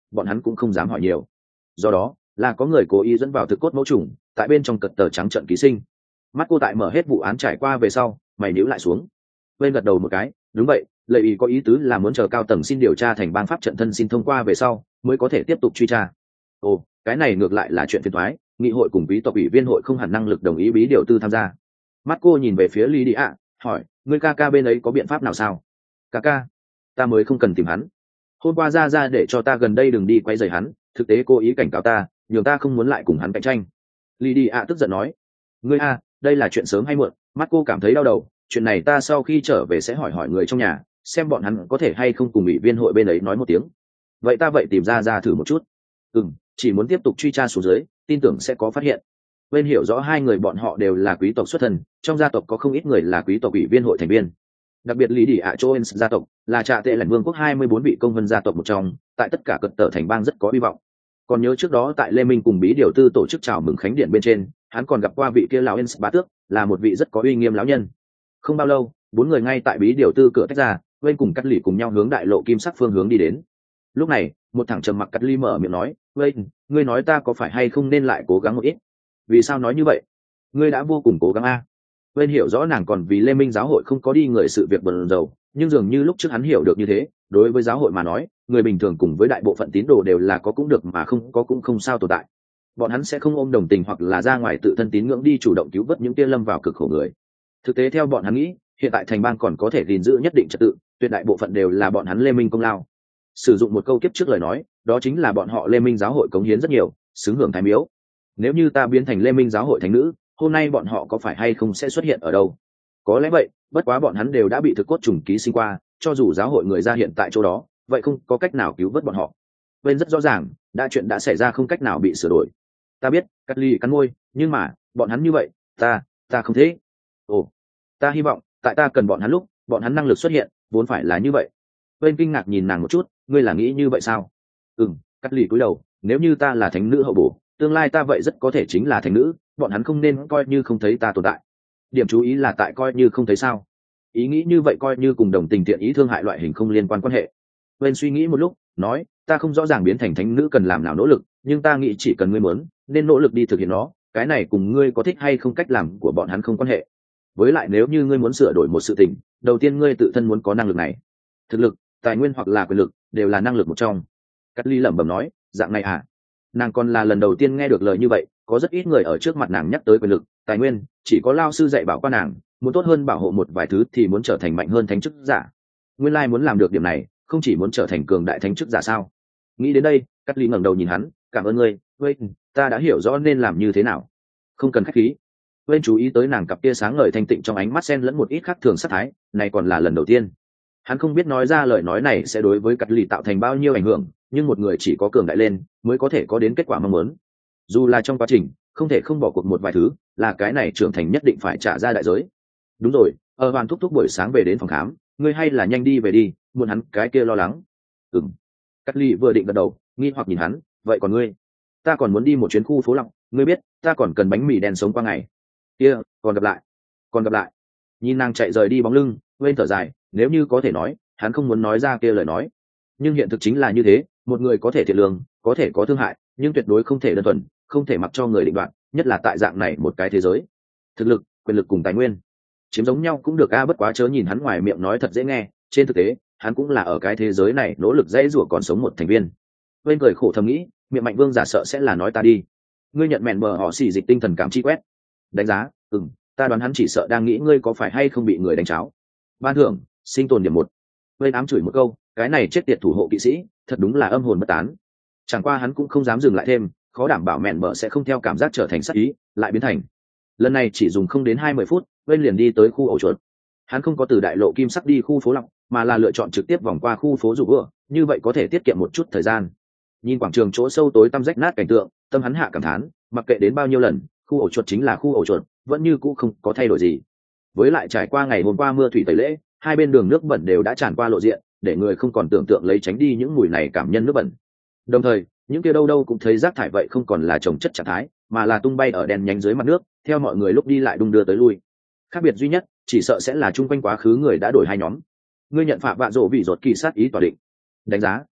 Speaker 1: bọn hắn cũng không dám hỏi nhiều. Do đó là có người cố ý dẫn vào thực cốt mẫu trùng tại bên trong cật tờ trắng trận ký sinh. Mắt cô tại mở hết vụ án trải qua về sau mày níu lại xuống, bên gật đầu một cái, đúng vậy, lợi ý có ý tứ là muốn chờ cao tầng xin điều tra thành bang pháp trận thân xin thông qua về sau mới có thể tiếp tục truy tra. Ồ, cái này ngược lại là chuyện phiền toái, nghị hội cùng quý tộc ủy viên hội không hẳn năng lực đồng ý bí điều tư tham gia. Mắt cô nhìn về phía Lý Đi ạ, hỏi, ngươi ca ca bên ấy có biện pháp nào sao? Ca ca, ta mới không cần tìm hắn. Hôm qua ra ra để cho ta gần đây đừng đi quay rầy hắn, thực tế cố ý cảnh cáo ta, nhường ta không muốn lại cùng hắn cạnh tranh. Lý Đi ạ tức giận nói, ngươi a, đây là chuyện sớm hay muộn, mắt cô cảm thấy đau đầu, chuyện này ta sau khi trở về sẽ hỏi hỏi người trong nhà, xem bọn hắn có thể hay không cùng ủy viên hội bên ấy nói một tiếng. Vậy ta vậy tìm ra ra thử một chút. Ừ, chỉ muốn tiếp tục truy tra xuống dưới, tin tưởng sẽ có phát hiện. Bên hiểu rõ hai người bọn họ đều là quý tộc xuất thân, trong gia tộc có không ít người là quý tộc ủy viên hội thành viên. Đặc biệt Lý Đi ạ Jones gia tộc là trạ tệ lãnh vương quốc hai mươi bốn vị công vân gia tộc một trong, tại tất cả cật tờ thành bang rất có hy vọng. Còn nhớ trước đó tại Lê Minh cùng bí điều tư tổ chức chào mừng khánh điện bên trên, hắn còn gặp qua vị kia lão Ens bá tước, là một vị rất có uy nghiêm lão nhân. Không bao lâu, bốn người ngay tại bí điều tư cửa tách ra, bên cùng Cắt Lì cùng nhau hướng đại lộ kim sắc phương hướng đi đến. Lúc này, một thằng trầm mặc Cắt Lì mở miệng nói, "Wayne, ngươi nói ta có phải hay không nên lại cố gắng một ít?" "Vì sao nói như vậy? Ngươi đã vô cùng cố gắng a." Wayne hiểu rõ nàng còn vì Lê Minh giáo hội không có đi người sự việc bận rộn, nhưng dường như lúc trước hắn hiểu được như thế, đối với giáo hội mà nói, người bình thường cùng với đại bộ phận tín đồ đều là có cũng được mà không có cũng không sao tồn tại. Bọn hắn sẽ không ôm đồng tình hoặc là ra ngoài tự thân tín ngưỡng đi chủ động cứu vớt những kia lâm vào cực khổ người. Thực tế theo bọn hắn nghĩ, hiện tại thành bang còn có thể gìn giữ nhất định trật tự, tuyệt đại bộ phận đều là bọn hắn Lê Minh công lao. Sử dụng một câu kiếp trước lời nói, đó chính là bọn họ Lê Minh giáo hội cống hiến rất nhiều, xứng hưởng thái miếu. Nếu như ta biến thành Lê Minh giáo hội thánh nữ, hôm nay bọn họ có phải hay không sẽ xuất hiện ở đâu? Có lẽ vậy, bất quá bọn hắn đều đã bị thực cốt trùng ký sinh qua, cho dù giáo hội người ra hiện tại chỗ đó, vậy không có cách nào cứu vớt bọn họ. Bên rất rõ ràng, đã chuyện đã xảy ra không cách nào bị sửa đổi. Ta biết, Cắt Ly cắn môi, nhưng mà, bọn hắn như vậy, ta, ta không thế. Ồ, ta hy vọng, tại ta cần bọn hắn lúc, bọn hắn năng lực xuất hiện, vốn phải là như vậy. Bên kinh ngạc nhìn nàng một chút, ngươi là nghĩ như vậy sao? Ừm, Cắt Ly cúi đầu, nếu như ta là thánh nữ hậu bổ, tương lai ta vậy rất có thể chính là thánh nữ, bọn hắn không nên coi như không thấy ta tồn tại. Điểm chú ý là tại coi như không thấy sao? Ý nghĩ như vậy coi như cùng đồng tình thiện ý thương hại loại hình không liên quan quan hệ. Bên suy nghĩ một lúc, nói, ta không rõ ràng biến thành thánh nữ cần làm nào nỗ lực, nhưng ta nghĩ chỉ cần ngươi muốn, nên nỗ lực đi thực hiện nó, cái này cùng ngươi có thích hay không cách làm của bọn hắn không quan hệ. Với lại nếu như ngươi muốn sửa đổi một sự tình, đầu tiên ngươi tự thân muốn có năng lực này. Thực lực, tài nguyên hoặc là quyền lực, đều là năng lực một trong. Cát Ly lẩm bẩm nói, dạng này à? Nàng còn là lần đầu tiên nghe được lời như vậy, có rất ít người ở trước mặt nàng nhắc tới quyền lực, tài nguyên, chỉ có lao sư dạy bảo qua nàng, muốn tốt hơn bảo hộ một vài thứ thì muốn trở thành mạnh hơn thánh chức giả. Nguyên lai muốn làm được điểm này, không chỉ muốn trở thành cường đại thánh chức giả sao? Nghĩ đến đây, Cát Ly ngẩng đầu nhìn hắn, cảm ơn ngươi, Wayne, ta đã hiểu rõ nên làm như thế nào. Không cần khách khí. Wayne chú ý tới nàng cặp kia sáng ngời thanh tịnh trong ánh mắt xen lẫn một ít khác thường sát thái, này còn là lần đầu tiên. Hắn không biết nói ra lời nói này sẽ đối với Cát Ly tạo thành bao nhiêu ảnh hưởng, nhưng một người chỉ có cường đại lên mới có thể có đến kết quả mong muốn. Dù là trong quá trình, không thể không bỏ cuộc một vài thứ, là cái này trưởng thành nhất định phải trả ra đại giới. Đúng rồi, ở Hoàn thúc thúc buổi sáng về đến phòng khám, ngươi hay là nhanh đi về đi, muốn hắn cái kia lo lắng. Ừm. Cát Ly vừa định gật đầu, nghi hoặc nhìn hắn, vậy còn ngươi? Ta còn muốn đi một chuyến khu phố lặng, ngươi biết, ta còn cần bánh mì đen sống qua ngày. Kia, còn gặp lại. Còn gặp lại. Nhìn nàng chạy rời đi bóng lưng, Wayne thở dài, nếu như có thể nói, hắn không muốn nói ra kia lời nói. Nhưng hiện thực chính là như thế, một người có thể thiện lương, có thể có thương hại, nhưng tuyệt đối không thể đơn thuần, không thể mặc cho người định đoạt, nhất là tại dạng này một cái thế giới. Thực lực, quyền lực cùng tài nguyên chiếm giống nhau cũng được a, bất quá chớ nhìn hắn ngoài miệng nói thật dễ nghe, trên thực tế, hắn cũng là ở cái thế giới này nỗ lực dễ rủa còn sống một thành viên. Bên cười khổ thầm nghĩ, miệng mạnh vương giả sợ sẽ là nói ta đi. Ngươi nhận mẹn bờ họ xỉ dịch tinh thần cảm chi quét. Đánh giá, ừm, ta đoán hắn chỉ sợ đang nghĩ ngươi có phải hay không bị người đánh cháo. Ban thưởng, sinh tồn điểm một. Bên ám chửi một câu, cái này chết tiệt thủ hộ kỵ sĩ, thật đúng là âm hồn bất tán. Chẳng qua hắn cũng không dám dừng lại thêm, khó đảm bảo mẹn bờ sẽ không theo cảm giác trở thành sát ý, lại biến thành. Lần này chỉ dùng không đến hai mươi phút, bên liền đi tới khu ổ chuột. Hắn không có từ đại lộ kim sắc đi khu phố lọc, mà là lựa chọn trực tiếp vòng qua khu phố rủ bữa, như vậy có thể tiết kiệm một chút thời gian. Nhìn quảng trường chỗ sâu tối tăm rách nát cảnh tượng, tâm hắn hạ cảm thán, mặc kệ đến bao nhiêu lần, khu ổ chuột chính là khu ổ chuột, vẫn như cũ không có thay đổi gì. Với lại trải qua ngày hôm qua mưa thủy tẩy lễ, hai bên đường nước bẩn đều đã tràn qua lộ diện, để người không còn tưởng tượng lấy tránh đi những mùi này cảm nhân nước bẩn. Đồng thời, những kia đâu đâu cũng thấy rác thải vậy không còn là trồng chất trạng thái, mà là tung bay ở đèn nhánh dưới mặt nước, theo mọi người lúc đi lại đung đưa tới lui. Khác biệt duy nhất, chỉ sợ sẽ là chung quanh quá khứ người đã đổi hai nhóm. Ngươi nhận phạm vạ rộ vị rột kỳ sát ý tỏa định. Đánh giá,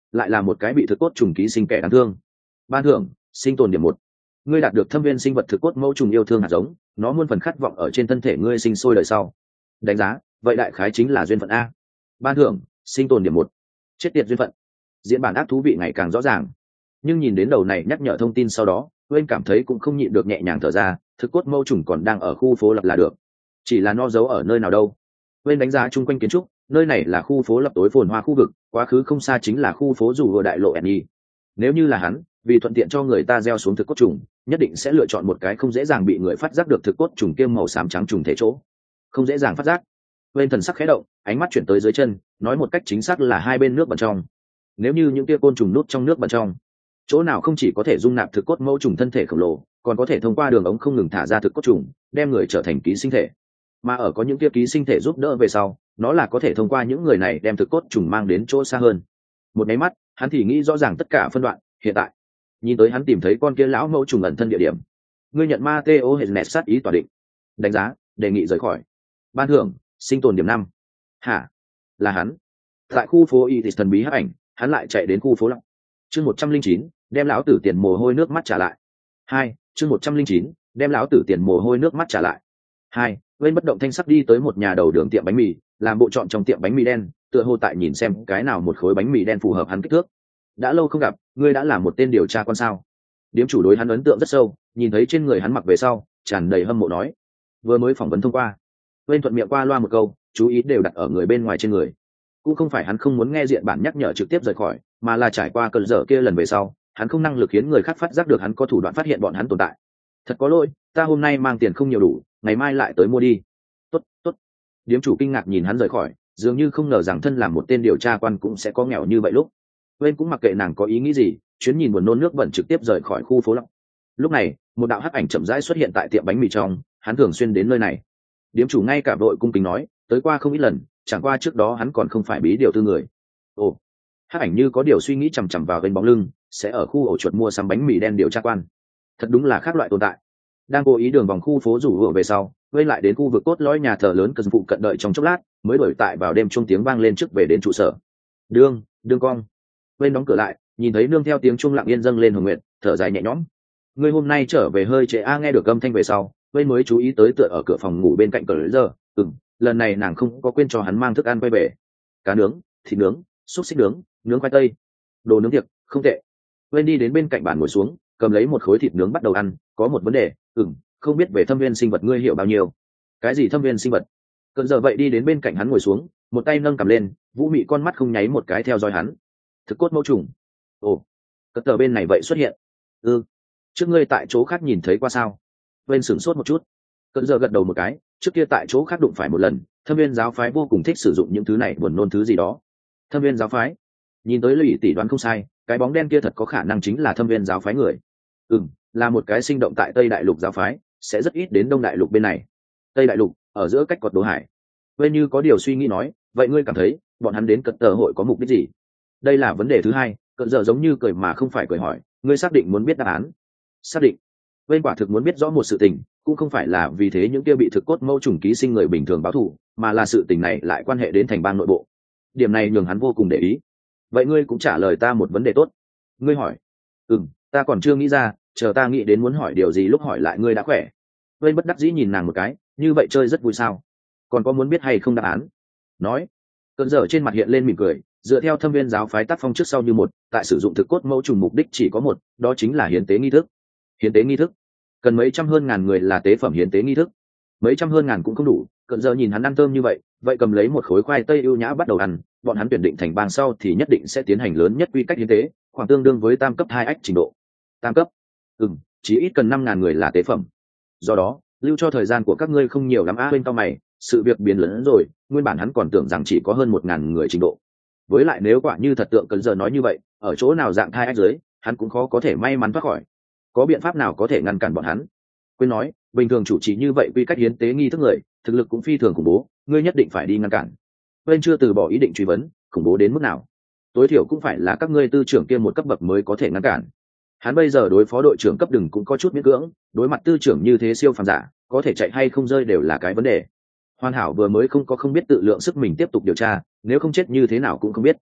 Speaker 1: lại là một cái bị thực cốt trùng ký sinh kẻ đáng thương. Ban thưởng sinh tồn điểm một. Ngươi đạt được thâm viên sinh vật thực cốt mẫu trùng yêu thương hạt giống, nó muôn phần khát vọng ở trên thân thể ngươi sinh sôi đời sau. Đánh giá vậy đại khái chính là duyên phận a. Ban thưởng sinh tồn điểm một. Chết tiệt duyên phận. Diễn bản ác thú vị ngày càng rõ ràng, nhưng nhìn đến đầu này nhắc nhở thông tin sau đó Wayne cảm thấy cũng không nhịn được nhẹ nhàng thở ra. Thực cốt mẫu trùng còn đang ở khu phố lập là được, chỉ là nó giấu ở nơi nào đâu. Wayne đánh giá chung quanh kiến trúc, nơi này là khu phố lập tối phồn hoa khu vực, quá khứ không xa chính là khu phố dù vừa đại lộ Enny. Nếu như là hắn, vì thuận tiện cho người ta gieo xuống thực cốt trùng, nhất định sẽ lựa chọn một cái không dễ dàng bị người phát giác được thực cốt trùng kiêm màu xám trắng trùng thể chỗ. Không dễ dàng phát giác. Wayne thần sắc khẽ động, ánh mắt chuyển tới dưới chân, nói một cách chính xác là hai bên nước bẩn trong. Nếu như những tia côn trùng nút trong nước bẩn trong, chỗ nào không chỉ có thể dung nạp thực cốt mẫu trùng thân thể khổng lồ, còn có thể thông qua đường ống không ngừng thả ra thực cốt trùng, đem người trở thành ký sinh thể. Mà ở có những tia ký sinh thể giúp đỡ về sau, nó là có thể thông qua những người này đem thực cốt trùng mang đến chỗ xa hơn. Một máy mắt, hắn thì nghĩ rõ ràng tất cả phân đoạn. Hiện tại, nhìn tới hắn tìm thấy con kia lão mẫu trùng ẩn thân địa điểm. Ngươi nhận Mateo Hednes sát ý tỏa định. Đánh giá, đề nghị rời khỏi. Ban thưởng sinh tồn điểm năm. Hả? Là hắn? Tại khu phố y thần bí hắc ảnh, hắn lại chạy đến khu phố lặng. Chương một trăm linh chín, đem lão tử tiền mồ hôi nước mắt trả lại. Hai, chương một trăm linh chín, đem lão tử tiền mồ hôi nước mắt trả lại. Hai, bên bất động thanh sắc đi tới một nhà đầu đường tiệm bánh mì, làm bộ chọn trong tiệm bánh mì đen, tựa hồ tại nhìn xem cái nào một khối bánh mì đen phù hợp hắn kích thước. Đã lâu không gặp, ngươi đã là một tên điều tra quan sao? Điếm chủ đối hắn ấn tượng rất sâu, nhìn thấy trên người hắn mặc về sau, tràn đầy hâm mộ nói. Vừa mới phỏng vấn thông qua, bên thuận miệng qua loa một câu, chú ý đều đặt ở người bên ngoài trên người. Cũng không phải hắn không muốn nghe diện bản nhắc nhở trực tiếp rời khỏi, mà là trải qua cơn dở kia lần về sau, hắn không năng lực khiến người khác phát giác được hắn có thủ đoạn phát hiện bọn hắn tồn tại. Thật có lỗi, ta hôm nay mang tiền không nhiều đủ, ngày mai lại tới mua đi. Tốt, tốt. Điếm chủ kinh ngạc nhìn hắn rời khỏi, dường như không ngờ rằng thân làm một tên điều tra quan cũng sẽ có nghèo như vậy lúc. Bên cũng mặc kệ nàng có ý nghĩ gì, chuyến nhìn buồn nôn nước bẩn trực tiếp rời khỏi khu phố lặng. Lúc này, một đạo hắc ảnh chậm rãi xuất hiện tại tiệm bánh mì trong, hắn thường xuyên đến nơi này. Điếm chủ ngay cả đội cung kính nói, tới qua không ít lần, chẳng qua trước đó hắn còn không phải bí điều tư người. Ồ, hắc ảnh như có điều suy nghĩ chằm chằm vào bên bóng lưng, sẽ ở khu ổ chuột mua sắm bánh mì đen điều tra quan. Thật đúng là khác loại tồn tại. Đang cố ý đường vòng khu phố rủ hựa về sau, quay lại đến khu vực cốt lõi nhà thờ lớn cần phụ cận đợi trong chốc lát, mới đổi tại vào đêm chuông tiếng vang lên trước về đến trụ sở. Đương, đương cong. Bên đóng cửa lại, nhìn thấy nương theo tiếng chuông lặng yên dâng lên hồng nguyện, thở dài nhẹ nhõm. Ngươi hôm nay trở về hơi trễ a, nghe được âm thanh về sau, bên mới chú ý tới tựa ở cửa phòng ngủ bên cạnh cờ giờ. Ừm, lần này nàng không có quên cho hắn mang thức ăn quay về. Cá nướng, thịt nướng, xúc xích nướng, nướng khoai tây, đồ nướng tiệc, không tệ. Bên đi đến bên cạnh bàn ngồi xuống, cầm lấy một khối thịt nướng bắt đầu ăn. Có một vấn đề, ừm, không biết về thâm viên sinh vật ngươi hiểu bao nhiêu? Cái gì thâm viên sinh vật? Cơn giờ vậy đi đến bên cạnh hắn ngồi xuống, một tay nâng cầm lên, vũ mị con mắt không nháy một cái theo dõi hắn. Thực cốt mẫu trùng. Ồ, cất tờ bên này vậy xuất hiện. Ừ, trước ngươi tại chỗ khác nhìn thấy qua sao? Bên sửng sốt một chút. Cơn giờ gật đầu một cái, trước kia tại chỗ khác đụng phải một lần. Thâm viên giáo phái vô cùng thích sử dụng những thứ này buồn nôn thứ gì đó. Thâm viên giáo phái? Nhìn tới lụy tỷ đoán không sai, cái bóng đen kia thật có khả năng chính là thâm viên giáo phái người. Ừm, là một cái sinh động tại Tây Đại Lục giáo phái, sẽ rất ít đến Đông Đại Lục bên này. Tây Đại Lục ở giữa cách cột Đỗ Hải. Bên như có điều suy nghĩ nói, vậy ngươi cảm thấy bọn hắn đến cận tờ hội có mục đích gì? Đây là vấn đề thứ hai. Cận giờ giống như cười mà không phải cười hỏi, ngươi xác định muốn biết đáp án? Xác định. Bên quả thực muốn biết rõ một sự tình, cũng không phải là vì thế những kia bị thực cốt mẫu trùng ký sinh người bình thường báo thù, mà là sự tình này lại quan hệ đến thành bang nội bộ. Điểm này nhường hắn vô cùng để ý. Vậy ngươi cũng trả lời ta một vấn đề tốt. Ngươi hỏi. Ừm, ta còn chưa nghĩ ra, chờ ta nghĩ đến muốn hỏi điều gì lúc hỏi lại ngươi đã khỏe. Bên bất đắc dĩ nhìn nàng một cái, như vậy chơi rất vui sao? Còn có muốn biết hay không đáp án? Nói. Cơn giờ trên mặt hiện lên mỉm cười, dựa theo thâm viên giáo phái tác phong trước sau như một, tại sử dụng thực cốt mẫu trùng mục đích chỉ có một, đó chính là hiến tế nghi thức. Hiến tế nghi thức cần mấy trăm hơn ngàn người là tế phẩm hiến tế nghi thức. Mấy trăm hơn ngàn cũng không đủ. Cận giờ nhìn hắn ăn thơm như vậy, vậy cầm lấy một khối khoai tây ưu nhã bắt đầu ăn. Bọn hắn tuyển định thành bang sau thì nhất định sẽ tiến hành lớn nhất quy cách hiến tế, khoảng tương đương với tam cấp hai ách trình độ. Tam cấp? Ừm, chỉ ít cần năm ngàn người là tế phẩm. Do đó, lưu cho thời gian của các ngươi không nhiều lắm á. Bên cao mày, sự việc biến lớn rồi, nguyên bản hắn còn tưởng rằng chỉ có hơn một ngàn người trình độ. Với lại nếu quả như thật tượng Cận giờ nói như vậy, ở chỗ nào dạng thai ách dưới, hắn cũng khó có thể may mắn thoát khỏi. Có biện pháp nào có thể ngăn cản bọn hắn? Quên nói, bình thường chủ trì như vậy quy cách hiến tế nghi thức người, thực lực cũng phi thường khủng bố, ngươi nhất định phải đi ngăn cản. Bên chưa từ bỏ ý định truy vấn, khủng bố đến mức nào? Tối thiểu cũng phải là các ngươi tư trưởng kia một cấp bậc mới có thể ngăn cản. Hắn bây giờ đối phó đội trưởng cấp đừng cũng có chút miễn cưỡng, đối mặt tư trưởng như thế siêu phàm giả, có thể chạy hay không rơi đều là cái vấn đề. Hoàn Hảo vừa mới không có không biết tự lượng sức mình tiếp tục điều tra, nếu không chết như thế nào cũng không biết.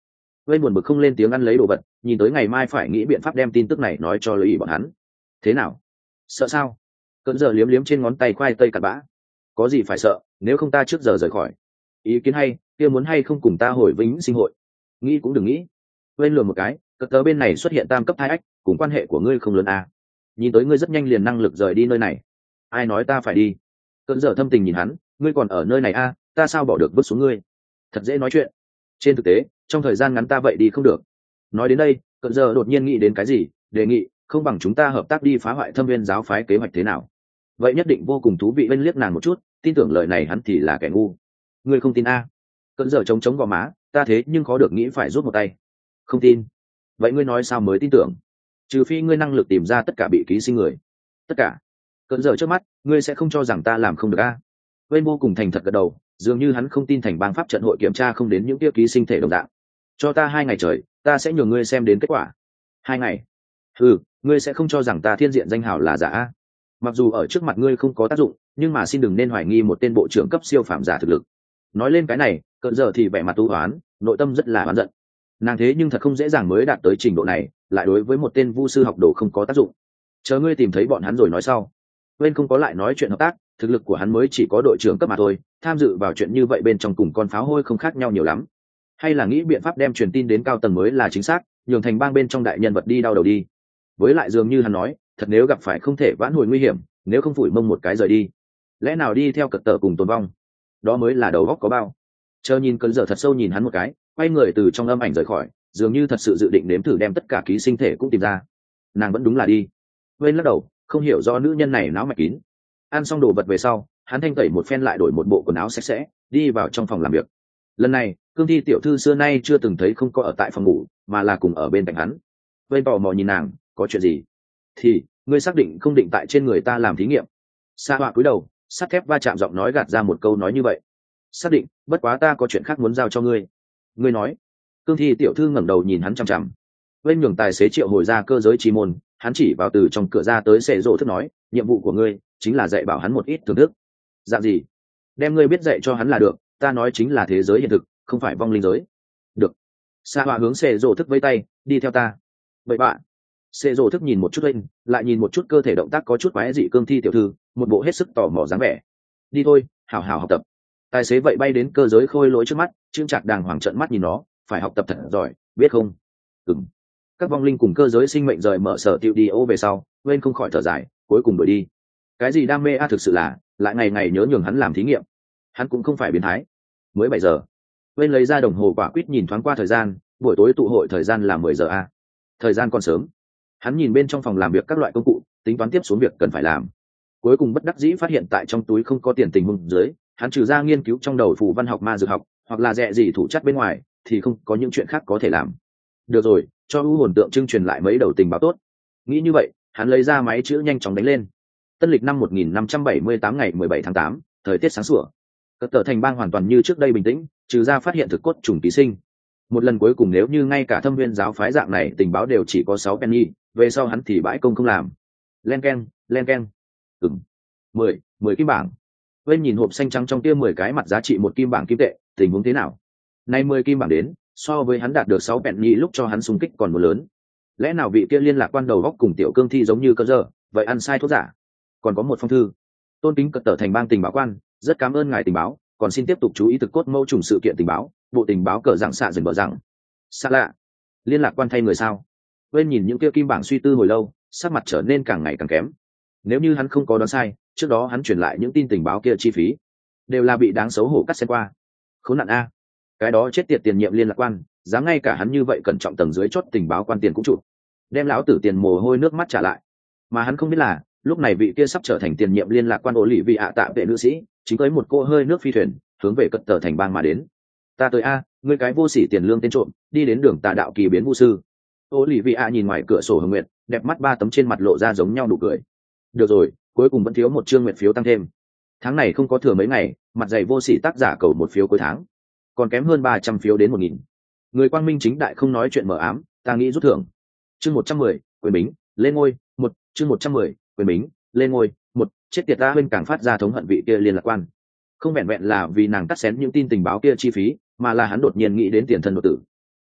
Speaker 1: Vây buồn bực không lên tiếng ăn lấy đồ vật, nhìn tới ngày mai phải nghĩ biện pháp đem tin tức này nói cho lợi ý bọn hắn. Thế nào? Sợ sao? Cận giờ liếm liếm trên ngón tay khoai tây cặn bã. Có gì phải sợ, nếu không ta trước giờ rời khỏi. Ý kiến hay, kia muốn hay không cùng ta hồi vĩnh sinh hội. Nghĩ cũng đừng nghĩ. Vây lừa một cái, cận tớ bên này xuất hiện tam cấp thai ách, cùng quan hệ của ngươi không lớn à. Nhìn tới ngươi rất nhanh liền năng lực rời đi nơi này. Ai nói ta phải đi? Cận giờ thâm tình nhìn hắn, ngươi còn ở nơi này à, ta sao bỏ được vứt xuống ngươi? Thật dễ nói chuyện. Trên thực tế, trong thời gian ngắn ta vậy đi không được. Nói đến đây, cận giờ đột nhiên nghĩ đến cái gì, đề nghị không bằng chúng ta hợp tác đi phá hoại Thâm Viên giáo phái kế hoạch thế nào. Vậy nhất định vô cùng thú vị. Bên liếc nàng một chút, tin tưởng lời này hắn thì là kẻ ngu. Ngươi không tin a? À? Cận giờ chống chống gò má, ta thế nhưng khó được nghĩ phải rút một tay. Không tin? Vậy ngươi nói sao mới tin tưởng? Trừ phi ngươi năng lực tìm ra tất cả bị ký sinh người. Tất cả? Cận giờ trước mắt, ngươi sẽ không cho rằng ta làm không được a? À? Bên vô cùng thành thật gật đầu, dường như hắn không tin thành bang pháp trận hội kiểm tra không đến những tiêu ký sinh thể đồng dạng. Cho ta hai ngày trời, ta sẽ nhường ngươi xem đến kết quả. Hai ngày? Ừ, ngươi sẽ không cho rằng ta thiên diện danh hào là giả a? Mặc dù ở trước mặt ngươi không có tác dụng, nhưng mà xin đừng nên hoài nghi một tên bộ trưởng cấp siêu phạm giả thực lực. Nói lên cái này, cận giờ thì vẻ mặt u oán, nội tâm rất là oán giận. Nàng thế nhưng thật không dễ dàng mới đạt tới trình độ này, lại đối với một tên vu sư học đồ không có tác dụng. Chờ ngươi tìm thấy bọn hắn rồi nói sau. Bên không có lại nói chuyện hợp tác, thực lực của hắn mới chỉ có đội trưởng cấp mà thôi, tham dự vào chuyện như vậy bên trong cùng con pháo hôi không khác nhau nhiều lắm. Hay là nghĩ biện pháp đem truyền tin đến cao tầng mới là chính xác, nhường thành bang bên trong đại nhân vật đi đau đầu đi. Với lại dường như hắn nói, thật nếu gặp phải không thể vãn hồi nguy hiểm, nếu không phủi mông một cái rời đi, lẽ nào đi theo cật tờ cùng tồn vong, đó mới là đầu góc có bao. Chờ nhìn cơn giờ thật sâu nhìn hắn một cái, quay người từ trong âm ảnh rời khỏi, dường như thật sự dự định nếm thử đem tất cả ký sinh thể cũng tìm ra. Nàng vẫn đúng là đi. Quên lắc đầu, không hiểu do nữ nhân này não mạch kín. Ăn xong đồ vật về sau, hắn thanh tẩy một phen lại đổi một bộ quần áo sạch sẽ, đi vào trong phòng làm việc. Lần này, cương thi tiểu thư xưa nay chưa từng thấy không có ở tại phòng ngủ, mà là cùng ở bên cạnh hắn. Quên tò mò nhìn nàng, có chuyện gì? Thì ngươi xác định không định tại trên người ta làm thí nghiệm? Sa họa cúi đầu, sắt thép va chạm giọng nói gạt ra một câu nói như vậy. Xác định, bất quá ta có chuyện khác muốn giao cho ngươi. Ngươi nói. Cương thi tiểu thư ngẩng đầu nhìn hắn chằm chằm. Bên nhường tài xế triệu hồi ra cơ giới chi môn, hắn chỉ vào từ trong cửa ra tới xệ rộ thức nói, nhiệm vụ của ngươi chính là dạy bảo hắn một ít thưởng thức. Dạng gì? Đem ngươi biết dạy cho hắn là được, ta nói chính là thế giới hiện thực, không phải vong linh giới. Được. Sa họa hướng xệ rộ thức vẫy tay, đi theo ta. Vậy bạn. Xệ rộ thức nhìn một chút lên, lại nhìn một chút cơ thể động tác có chút quái dị cương thi tiểu thư, một bộ hết sức tò mò dáng vẻ. Đi thôi, hảo hảo học tập. Tài xế vậy bay đến cơ giới khôi lỗi trước mắt, trương trạc đàng hoàng trợn mắt nhìn nó, phải học tập thật giỏi, biết không? Ừm. Các vong linh cùng cơ giới sinh mệnh rời mở sở tiệu đi ô về sau, quên không khỏi thở dài, cuối cùng đuổi đi. Cái gì đam mê a thực sự là, lại ngày ngày nhớ nhường hắn làm thí nghiệm. Hắn cũng không phải biến thái. Mới bảy giờ. Quên lấy ra đồng hồ quả quýt nhìn thoáng qua thời gian, buổi tối tụ hội thời gian là mười giờ a. Thời gian còn sớm. Hắn nhìn bên trong phòng làm việc các loại công cụ, tính toán tiếp xuống việc cần phải làm. Cuối cùng bất đắc dĩ phát hiện tại trong túi không có tiền tình huống dưới, hắn trừ ra nghiên cứu trong đầu phù văn học ma dược học, hoặc là dẹ gì thủ chất bên ngoài, thì không có những chuyện khác có thể làm. Được rồi, cho u hồn tượng trưng truyền lại mấy đầu tình báo tốt. Nghĩ như vậy, hắn lấy ra máy chữ nhanh chóng đánh lên. Tân lịch năm một nghìn năm trăm bảy mươi tám ngày mười bảy tháng tám, thời tiết sáng sủa. Cất tờ thành bang hoàn toàn như trước đây bình tĩnh, trừ ra phát hiện thực cốt trùng ký sinh. Một lần cuối cùng nếu như ngay cả Thâm Viên giáo phái dạng này tình báo đều chỉ có sáu penny, về sau hắn thì bãi công không làm. Len keng, len keng. Ừm. mười, mười kim bảng. Bên nhìn hộp xanh trắng trong kia mười cái mặt giá trị một kim bảng kim tệ, tình huống thế nào? Nay mười kim bảng đến, so với hắn đạt được sáu penny lúc cho hắn xung kích còn một lớn. Lẽ nào vị kia liên lạc quan đầu góc cùng tiểu cương thi giống như cơ giờ, vậy ăn sai thuốc giả? Còn có một phong thư. Tôn kính cật tở thành bang tình báo quan, rất cảm ơn ngài tình báo, còn xin tiếp tục chú ý thực cốt mâu trùng sự kiện tình báo, bộ tình báo cờ dạng xạ dừng bờ rằng. Xa lạ. Liên lạc quan thay người sao? Bên nhìn những kia kim bảng suy tư hồi lâu, sắc mặt trở nên càng ngày càng kém. Nếu như hắn không có đoán sai, trước đó hắn truyền lại những tin tình báo kia chi phí đều là bị đáng xấu hổ cắt xén qua. Khốn nạn a, cái đó chết tiệt tiền nhiệm liên lạc quan, dám ngay cả hắn như vậy cẩn trọng tầng dưới chốt tình báo quan tiền cũng chụp, đem lão tử tiền mồ hôi nước mắt trả lại. Mà hắn không biết là lúc này vị kia sắp trở thành tiền nhiệm liên lạc quan ổ lì vị ạ tạ vệ nữ sĩ chính cưới một cô hơi nước phi thuyền hướng về cất tờ thành bang mà đến. Ta tới a, ngươi cái vô sỉ tiền lương tên trộm, đi đến đường tà đạo kỳ biến vu sư. Ổ lì vị ạ nhìn ngoài cửa sổ hồng nguyệt, đẹp mắt ba tấm trên mặt lộ ra giống nhau nụ cười. Được rồi, cuối cùng vẫn thiếu một chương nguyện phiếu tăng thêm. Tháng này không có thừa mấy ngày, mặt dày vô sỉ tác giả cầu một phiếu cuối tháng, còn kém hơn ba trăm phiếu đến một nghìn. Người quang minh chính đại không nói chuyện mờ ám, ta nghĩ rút thưởng. Chương một trăm mười, quyền bính lên ngôi một. Chương một trăm mười, quyền bính lên ngôi một. Chết tiệt ta bên càng phát ra thống hận vị kia liên lạc quan. Không vẹn vẹn là vì nàng cắt xén những tin tình báo kia chi phí, mà là hắn đột nhiên nghĩ đến tiền thân đột tử.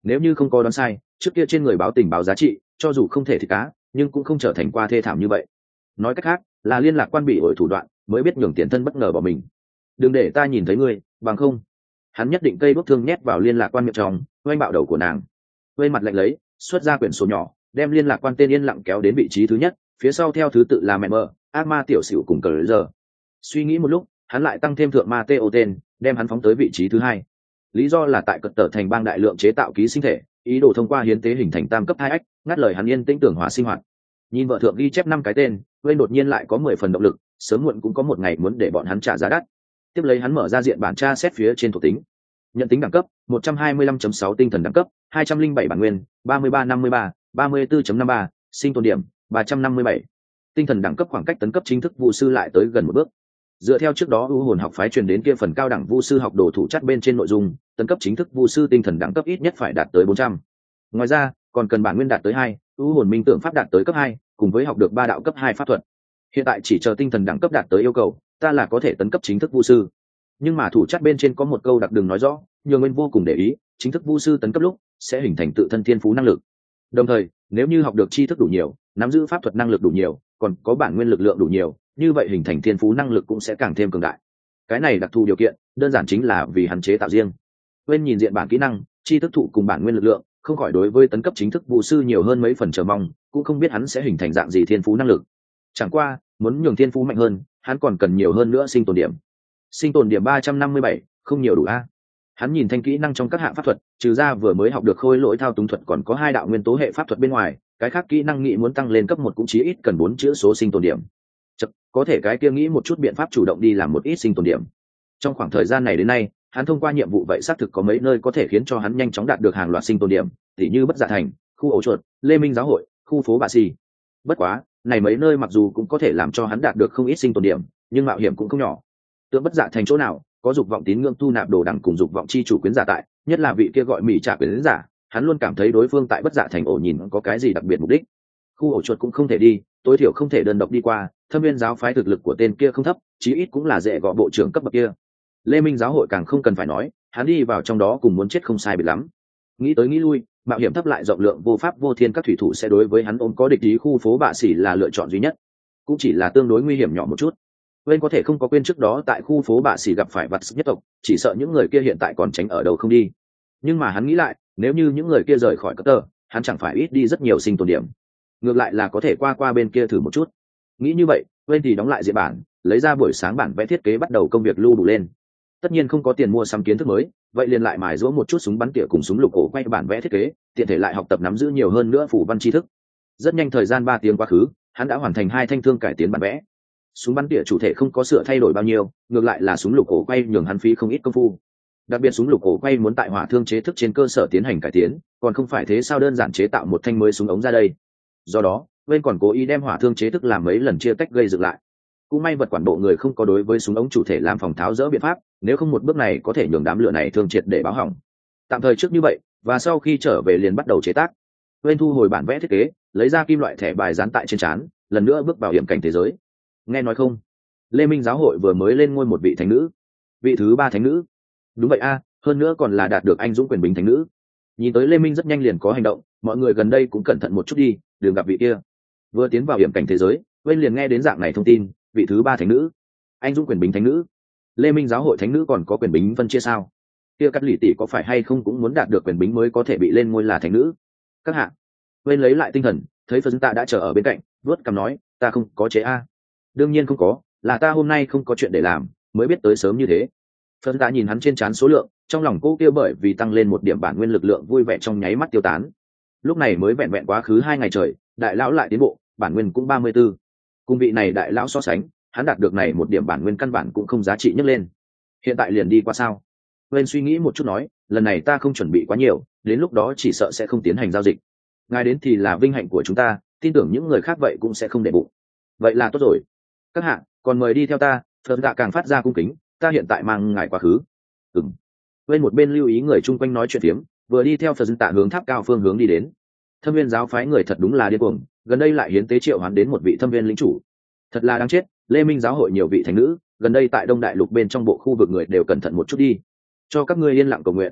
Speaker 1: nếu như không có đoán sai, trước kia trên người báo tình báo giá trị cho dù không thể thịt cá nhưng cũng không trở thành qua thê thảm như vậy. Nói cách khác là liên lạc quan bị ổi thủ đoạn mới biết nhường tiền thân bất ngờ bỏ mình. Đừng để ta nhìn thấy ngươi, bằng không. Hắn nhất định cây bốc thương nhét vào liên lạc quan miệng trong, oanh bạo đầu của nàng. Quên mặt lạnh lấy, xuất ra quyển sổ nhỏ, đem liên lạc quan tên yên lặng kéo đến vị trí thứ nhất, phía sau theo thứ tự là mẹ mờ, ác ma tiểu xỉu cùng cờ giờ. Suy nghĩ một lúc, hắn lại tăng thêm thượng ma tê ô tên, đem hắn phóng tới vị trí thứ hai. Lý do là tại cật tở thành bang đại lượng chế tạo ký sinh thể, ý đồ thông qua hiến tế hình thành tam cấp hai ách, ngắt lời hắn yên tĩnh tưởng hòa sinh hoạt. Nhìn vợ thượng ghi chép năm cái tên, quên đột nhiên lại có mười phần động lực, sớm muộn cũng có một ngày muốn để bọn hắn trả giá đắt. Tiếp lấy hắn mở ra diện bản tra xét phía trên thuộc tính. Nhận tính đẳng cấp một trăm hai mươi lăm chấm sáu, tinh thần đẳng cấp hai trăm linh bảy bản nguyên ba mươi ba năm mươi ba ba mươi bốn chấm năm ba, sinh tồn điểm ba trăm năm mươi bảy. Tinh thần đẳng cấp khoảng cách tấn cấp chính thức vu sư lại tới gần một bước. Dựa theo trước đó u hồn học phái truyền đến kia phần cao đẳng vu sư học đồ thủ chất bên trên nội dung, tấn cấp chính thức vu sư tinh thần đẳng cấp ít nhất phải đạt tới bốn trăm. Ngoài ra còn cần bản nguyên đạt tới hai, u hồn minh tưởng pháp đạt tới cấp hai, cùng với học được ba đạo cấp hai pháp thuật. Hiện tại chỉ chờ tinh thần đẳng cấp đạt tới yêu cầu, ta là có thể tấn cấp chính thức vu sư. Nhưng mà thủ chất bên trên có một câu đặc đường nói rõ, nhường nguyên vô cùng để ý, chính thức vu sư tấn cấp lúc sẽ hình thành tự thân thiên phú năng lực. Đồng thời nếu như học được tri thức đủ nhiều, nắm giữ pháp thuật năng lực đủ nhiều, còn có bản nguyên lực lượng đủ nhiều, như vậy hình thành thiên phú năng lực cũng sẽ càng thêm cường đại. Cái này đặc thù điều kiện đơn giản chính là vì hắn chế tạo riêng. Bên nhìn diện bản kỹ năng, tri thức thụ cùng bản nguyên lực lượng, không khỏi đối với tấn cấp chính thức vu sư nhiều hơn mấy phần chờ mong, cũng không biết hắn sẽ hình thành dạng gì thiên phú năng lực. Chẳng qua muốn nhường thiên phú mạnh hơn, hắn còn cần nhiều hơn nữa sinh tồn điểm. Sinh tồn điểm ba trăm năm mươi bảy, không nhiều đủ a. Hắn nhìn thanh kỹ năng trong các hạng pháp thuật, trừ ra vừa mới học được khôi lỗi thao túng thuật còn có hai đạo nguyên tố hệ pháp thuật bên ngoài, cái khác kỹ năng nghĩ muốn tăng lên cấp một cũng chí ít cần bốn chữ số sinh tồn điểm. Chật, có thể cái kia nghĩ một chút biện pháp chủ động đi làm một ít sinh tồn điểm. Trong khoảng thời gian này đến nay, hắn thông qua nhiệm vụ vậy xác thực có mấy nơi có thể khiến cho hắn nhanh chóng đạt được hàng loạt sinh tồn điểm, tỉ như Bất Dạ Thành, khu ổ chuột, Lê Minh giáo hội, khu phố Bà Xì. Bất quá, này mấy nơi mặc dù cũng có thể làm cho hắn đạt được không ít sinh tồn điểm, nhưng mạo hiểm cũng không nhỏ. Tượng Bất Dạ Thành chỗ nào có dục vọng tín ngưỡng thu nạp đồ đằng cùng dục vọng chi chủ quyến giả tại, nhất là vị kia gọi Mỹ trả quyến giả, hắn luôn cảm thấy đối phương tại Bất Dạ Thành ổ nhìn có cái gì đặc biệt mục đích. Khu ổ chuột cũng không thể đi, tối thiểu không thể đơn độc đi qua, Thâm Viên giáo phái thực lực của tên kia không thấp, chí ít cũng là dễ gọ bộ trưởng cấp bậc kia. Lê Minh giáo hội càng không cần phải nói, hắn đi vào trong đó cùng muốn chết không sai biệt lắm. Nghĩ tới nghĩ lui, mạo hiểm thấp lại rộng lượng vô pháp vô thiên các thủy thủ sẽ đối với hắn ôm có địch ý khu phố Bạ Xỉ là lựa chọn duy nhất, cũng chỉ là tương đối nguy hiểm nhỏ một chút. Bên có thể không có quên trước đó tại khu phố Bạ Xỉ gặp phải vật nhất tộc, chỉ sợ những người kia hiện tại còn tránh ở đâu không đi. Nhưng mà hắn nghĩ lại, nếu như những người kia rời khỏi cất tờ, hắn chẳng phải ít đi rất nhiều sinh tồn điểm, ngược lại là có thể qua qua bên kia thử một chút. Nghĩ như vậy, bên thì đóng lại diện bản, lấy ra buổi sáng bản vẽ thiết kế bắt đầu công việc lưu đủ lên. Tất nhiên không có tiền mua sắm kiến thức mới, vậy liền lại mài giũa một chút súng bắn tỉa cùng súng lục cổ quay bản vẽ thiết kế, tiện thể lại học tập nắm giữ nhiều hơn nữa phủ văn tri thức. Rất nhanh thời gian ba tiếng quá khứ, hắn đã hoàn thành hai thanh thương cải tiến bản vẽ. Súng bắn tỉa chủ thể không có sự thay đổi bao nhiêu, ngược lại là súng lục cổ quay nhường hắn phí không ít công phu. Đặc biệt súng lục cổ quay muốn tại hỏa thương chế thức trên cơ sở tiến hành cải tiến, còn không phải thế sao đơn giản chế tạo một thanh mới súng ống ra đây. Do đó, bên còn cố ý đem hỏa thương chế thức làm mấy lần chia tách gây dựng lại. Cũng may vật quản bộ người không có đối với súng ống chủ thể làm phòng tháo dỡ biện pháp, nếu không một bước này có thể nhường đám lửa này thương triệt để báo hỏng. Tạm thời trước như vậy, và sau khi trở về liền bắt đầu chế tác. Bên thu hồi bản vẽ thiết kế, lấy ra kim loại thẻ bài dán tại trên trán, lần nữa bước vào hiểm cảnh thế giới. Nghe nói không, Lê Minh giáo hội vừa mới lên ngôi một vị thánh nữ, vị thứ ba thánh nữ. Đúng vậy a, hơn nữa còn là đạt được anh dũng quyền bính thánh nữ. Nhìn tới Lê Minh rất nhanh liền có hành động, mọi người gần đây cũng cẩn thận một chút đi, đừng gặp vị kia. Vừa tiến vào hiểm cảnh thế giới, bên liền nghe đến dạng này thông tin, vị thứ ba thánh nữ, anh dũng quyền bính thánh nữ. Lê Minh giáo hội thánh nữ còn có quyền bính phân chia sao? Kia cắt lì tỷ có phải hay không cũng muốn đạt được quyền bính mới có thể bị lên ngôi là thánh nữ? Các hạ, bên lấy lại tinh thần, thấy Phật Tạ đã chờ ở bên cạnh, vuốt cằm nói, ta không có chế a. Đương nhiên không có, là ta hôm nay không có chuyện để làm, mới biết tới sớm như thế. Phật Tạ nhìn hắn trên trán số lượng, trong lòng cô kia bởi vì tăng lên một điểm bản nguyên lực lượng vui vẻ trong nháy mắt tiêu tán. Lúc này mới vẹn vẹn quá khứ hai ngày trời, đại lão lại tiến bộ, bản nguyên cũng ba mươi tư. Cùng vị này đại lão so sánh, hắn đạt được này một điểm bản nguyên căn bản cũng không giá trị nhấc lên. Hiện tại liền đi qua sao? Nguyên suy nghĩ một chút nói, lần này ta không chuẩn bị quá nhiều, đến lúc đó chỉ sợ sẽ không tiến hành giao dịch. Ngài đến thì là vinh hạnh của chúng ta, tin tưởng những người khác vậy cũng sẽ không để bụng. Vậy là tốt rồi. Các hạ, còn mời đi theo ta. Phật Tạ càng phát ra cung kính, ta hiện tại mang ngài quá khứ. Ừm. Bên một bên lưu ý người chung quanh nói chuyện phiếm, vừa đi theo Phật Tạ hướng tháp cao phương hướng đi đến. Thâm Viên giáo phái người thật đúng là điên cuồng, gần đây lại hiến tế triệu hoán đến một vị Thâm Viên lĩnh chủ. Thật là đáng chết, Lê Minh giáo hội nhiều vị thánh nữ, gần đây tại Đông Đại Lục bên trong bộ khu vực người đều cẩn thận một chút đi. Cho các ngươi yên lặng cầu nguyện.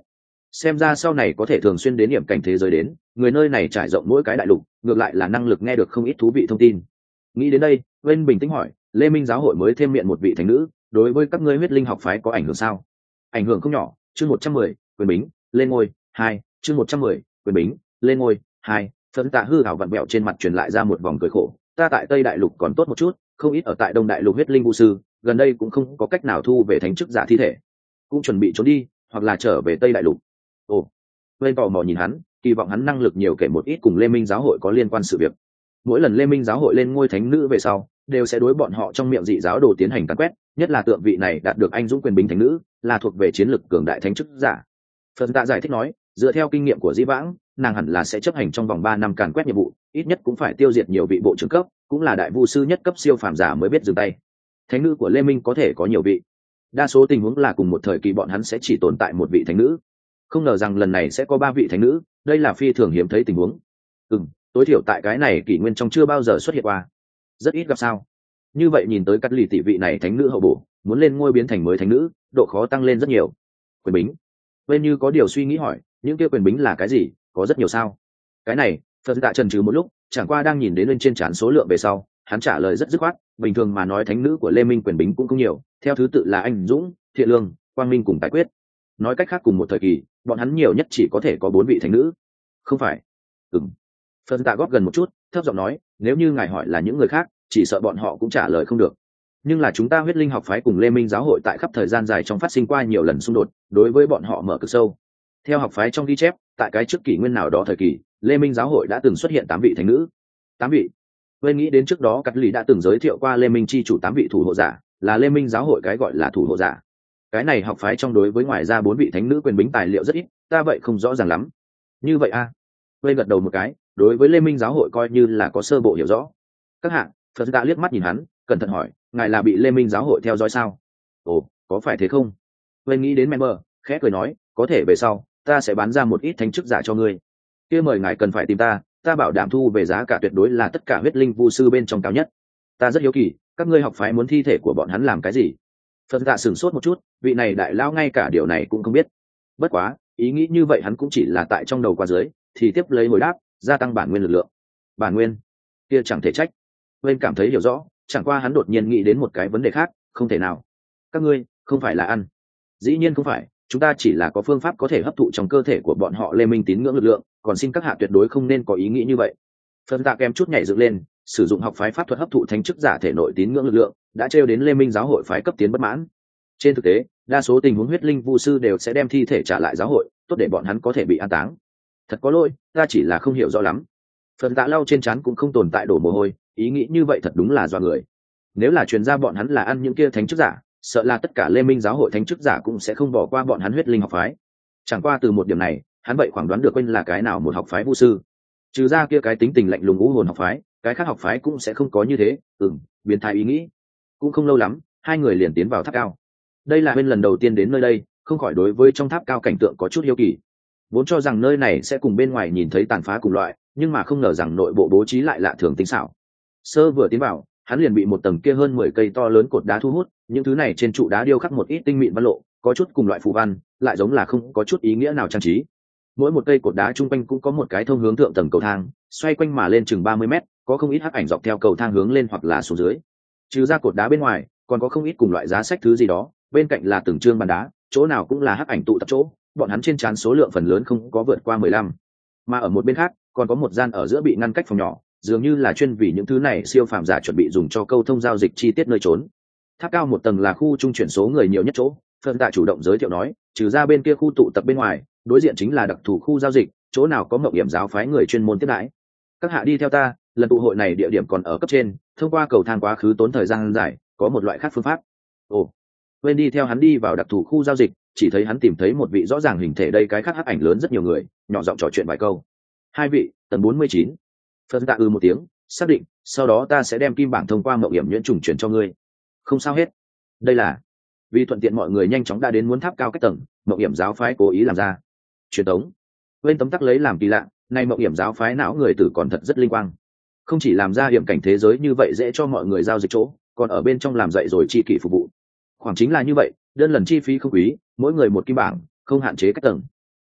Speaker 1: xem ra sau này có thể thường xuyên đến điểm cảnh thế giới đến, người nơi này trải rộng mỗi cái đại lục, ngược lại là năng lực nghe được không ít thú vị thông tin. Nghĩ đến đây, Vên bình tĩnh hỏi, Lê Minh giáo hội mới thêm miệng một vị thánh nữ, đối với các ngươi huyết linh học phái có ảnh hưởng sao? Ảnh hưởng không nhỏ. Chương một trăm mười, quyền bính lên ngôi hai. Chương một trăm mười, quyền bính lên ngôi hai. Phấn Tạ hư hảo vặn bẹo trên mặt truyền lại ra một vòng cười khổ, ta tại Tây đại lục còn tốt một chút, không ít ở tại Đông đại lục huyết linh vũ sư, gần đây cũng không có cách nào thu về thánh chức giả thi thể, cũng chuẩn bị trốn đi hoặc là trở về Tây đại lục. Ồ. Vên tò mò nhìn hắn, kỳ vọng hắn năng lực nhiều kể một ít cùng Lê Minh giáo hội có liên quan sự việc. Mỗi lần Lê Minh giáo hội lên ngôi thánh nữ về sau, đều sẽ đối bọn họ trong miệng dị giáo đồ tiến hành càn quét, nhất là tượng vị này đạt được anh dũng quyền bính thánh nữ, là thuộc về chiến lực cường đại thánh chức giả. Phần Tạ giải thích nói, dựa theo kinh nghiệm của Dĩ Vãng, nàng hẳn là sẽ chấp hành trong vòng ba năm càn quét nhiệm vụ, ít nhất cũng phải tiêu diệt nhiều vị bộ trưởng cấp, cũng là đại vu sư nhất cấp siêu phàm giả mới biết dừng tay. Thánh nữ của Lê Minh có thể có nhiều vị, đa số tình huống là cùng một thời kỳ bọn hắn sẽ chỉ tồn tại một vị thánh nữ, không ngờ rằng lần này sẽ có ba vị thánh nữ, đây là phi thường hiếm thấy tình huống. Ừm, tối thiểu tại cái này kỷ nguyên trong chưa bao giờ xuất hiện qua, rất ít gặp sao. Như vậy nhìn tới cắt lì tỷ vị này thánh nữ hậu bổ, muốn lên ngôi biến thành mới thánh nữ, độ khó tăng lên rất nhiều. Quyền bính, bên như có điều suy nghĩ hỏi, những kia quyền bính là cái gì, có rất nhiều sao? Cái này, Phật Tạ trần trừ một lúc, chẳng qua đang nhìn đến lên trên trán số lượng về sau, hắn trả lời rất dứt khoát, bình thường mà nói thánh nữ của Lê Minh quyền bính cũng không nhiều, theo thứ tự là anh dũng, thiện lương, quang minh cùng tài quyết. Nói cách khác cùng một thời kỳ, bọn hắn nhiều nhất chỉ có thể có bốn vị thánh nữ. Không phải? Ừm. Phật Tạ góp gần một chút, thấp giọng nói, nếu như ngài hỏi là những người khác, chỉ sợ bọn họ cũng trả lời không được. Nhưng là chúng ta huyết linh học phái cùng Lê Minh giáo hội tại khắp thời gian dài trong phát sinh qua nhiều lần xung đột, đối với bọn họ mở cực sâu. Theo học phái trong ghi chép, tại cái trước kỷ nguyên nào đó thời kỳ, Lê Minh giáo hội đã từng xuất hiện tám vị thánh nữ. Tám vị. Vên nghĩ đến trước đó Cát Lỷ đã từng giới thiệu qua Lê Minh chi chủ tám vị thủ hộ giả, là Lê Minh giáo hội cái gọi là thủ hộ giả. Cái này học phái trong đối với ngoài ra bốn vị thánh nữ quyền bính tài liệu rất ít, ta vậy không rõ ràng lắm. Như vậy a? À? Vên gật đầu một cái, đối với Lê Minh giáo hội coi như là có sơ bộ hiểu rõ. Các hạng, Phật Tạ liếc mắt nhìn hắn, cẩn thận hỏi, ngài là bị Lê Minh giáo hội theo dõi sao? Ồ, có phải thế không? Vên nghĩ đến Member, khẽ cười nói, có thể về sau, ta sẽ bán ra một ít thánh chức giả cho ngươi. Kia mời ngài cần phải tìm ta, ta bảo đảm thu về giá cả tuyệt đối là tất cả huyết linh vu sư bên trong cao nhất. Ta rất hiếu kỳ, các ngươi học phái muốn thi thể của bọn hắn làm cái gì? Phật Tạ sửng sốt một chút, vị này đại lão ngay cả điều này cũng không biết. Bất quá, ý nghĩ như vậy hắn cũng chỉ là tại trong đầu qua dưới, thì tiếp lấy hồi đáp, gia tăng bản nguyên lực lượng. Bản nguyên? Kia chẳng thể trách. Bên cảm thấy hiểu rõ, chẳng qua hắn đột nhiên nghĩ đến một cái vấn đề khác, không thể nào. Các ngươi không phải là ăn? Dĩ nhiên không phải, chúng ta chỉ là có phương pháp có thể hấp thụ trong cơ thể của bọn họ Lê Minh tín ngưỡng lực lượng, còn xin các hạ tuyệt đối không nên có ý nghĩ như vậy. Phân Tạ kèm chút nhảy dựng lên, sử dụng học phái pháp thuật hấp thụ thánh chức giả thể nội tín ngưỡng lực lượng, đã trêu đến Lê Minh giáo hội phái cấp tiến bất mãn. Trên thực tế, đa số tình huống huyết linh vu sư đều sẽ đem thi thể trả lại giáo hội, tốt để bọn hắn có thể bị an táng. Thật có lỗi, ta chỉ là không hiểu rõ lắm. Phân Tạ lau trên trán cũng không tồn tại đổ mồ hôi, ý nghĩ như vậy thật đúng là dọa người. Nếu là truyền ra bọn hắn là ăn những kia thánh chức giả, sợ là tất cả Lê Minh giáo hội thánh chức giả cũng sẽ không bỏ qua bọn hắn huyết linh học phái. Chẳng qua từ một điểm này, hắn vậy khoảng đoán được quên là cái nào một học phái vu sư. Trừ ra kia cái tính tình lạnh lùng ngũ hồn học phái, cái khác học phái cũng sẽ không có như thế. Ừm, biến thái ý nghĩ. Cũng không lâu lắm, hai người liền tiến vào tháp cao. Đây là bên lần đầu tiên đến nơi đây, không khỏi đối với trong tháp cao cảnh tượng có chút hiếu kỳ. Vốn cho rằng nơi này sẽ cùng bên ngoài nhìn thấy tàn phá cùng loại, nhưng mà không ngờ rằng nội bộ bố trí lại lạ thường tinh xảo. Sơ vừa tiến vào, hắn liền bị một tầng kia hơn mười cây to lớn cột đá thu hút, những thứ này trên trụ đá điêu khắc một ít tinh mịn văn lộ, có chút cùng loại phù văn, lại giống là không có chút ý nghĩa nào trang trí. Mỗi một cây cột đá trung quanh cũng có một cái thông hướng thượng tầng cầu thang, xoay quanh mà lên chừng ba mươi mét, có không ít hắc ảnh dọc theo cầu thang hướng lên hoặc là xuống dưới. Trừ ra cột đá bên ngoài, còn có không ít cùng loại giá sách thứ gì đó, bên cạnh là từng trương bàn đá, chỗ nào cũng là hắc ảnh tụ tập chỗ, bọn hắn trên trán số lượng phần lớn không có vượt qua mười lăm. Mà ở một bên khác, còn có một gian ở giữa bị ngăn cách phòng nhỏ, dường như là chuyên vì những thứ này siêu phàm giả chuẩn bị dùng cho câu thông giao dịch chi tiết nơi trốn. Tháp cao một tầng là khu trung chuyển số người nhiều nhất chỗ, Phân Tạ chủ động giới thiệu nói, trừ ra bên kia khu tụ tập bên ngoài, đối diện chính là đặc thù khu giao dịch, chỗ nào có mộng hiểm giáo phái người chuyên môn tiếp đãi. Các hạ đi theo ta, lần tụ hội này địa điểm còn ở cấp trên, thông qua cầu thang quá khứ tốn thời gian dài, có một loại khác phương pháp. Ồ, quên đi theo hắn đi vào đặc thù khu giao dịch, chỉ thấy hắn tìm thấy một vị rõ ràng hình thể đây cái khác hắc ảnh lớn rất nhiều người, nhỏ giọng trò chuyện vài câu. Hai vị, tầng bốn mươi chín. Phân Tạ ư một tiếng, xác định, sau đó ta sẽ đem kim bảng thông qua mộng hiểm nhuyễn trùng chuyển cho ngươi. Không sao hết. Đây là vì thuận tiện mọi người nhanh chóng đã đến muốn tháp cao cách tầng, mộng hiểm giáo phái cố ý làm ra truyền tống. Bên tấm tắc lấy làm kỳ lạ, nay mộng hiểm giáo phái não người tử còn thật rất linh quang, không chỉ làm ra hiểm cảnh thế giới như vậy dễ cho mọi người giao dịch chỗ, còn ở bên trong làm dạy rồi chi kỷ phục vụ. Khoảng chính là như vậy, đơn lần chi phí không quý, mỗi người một kim bảng, không hạn chế cách tầng.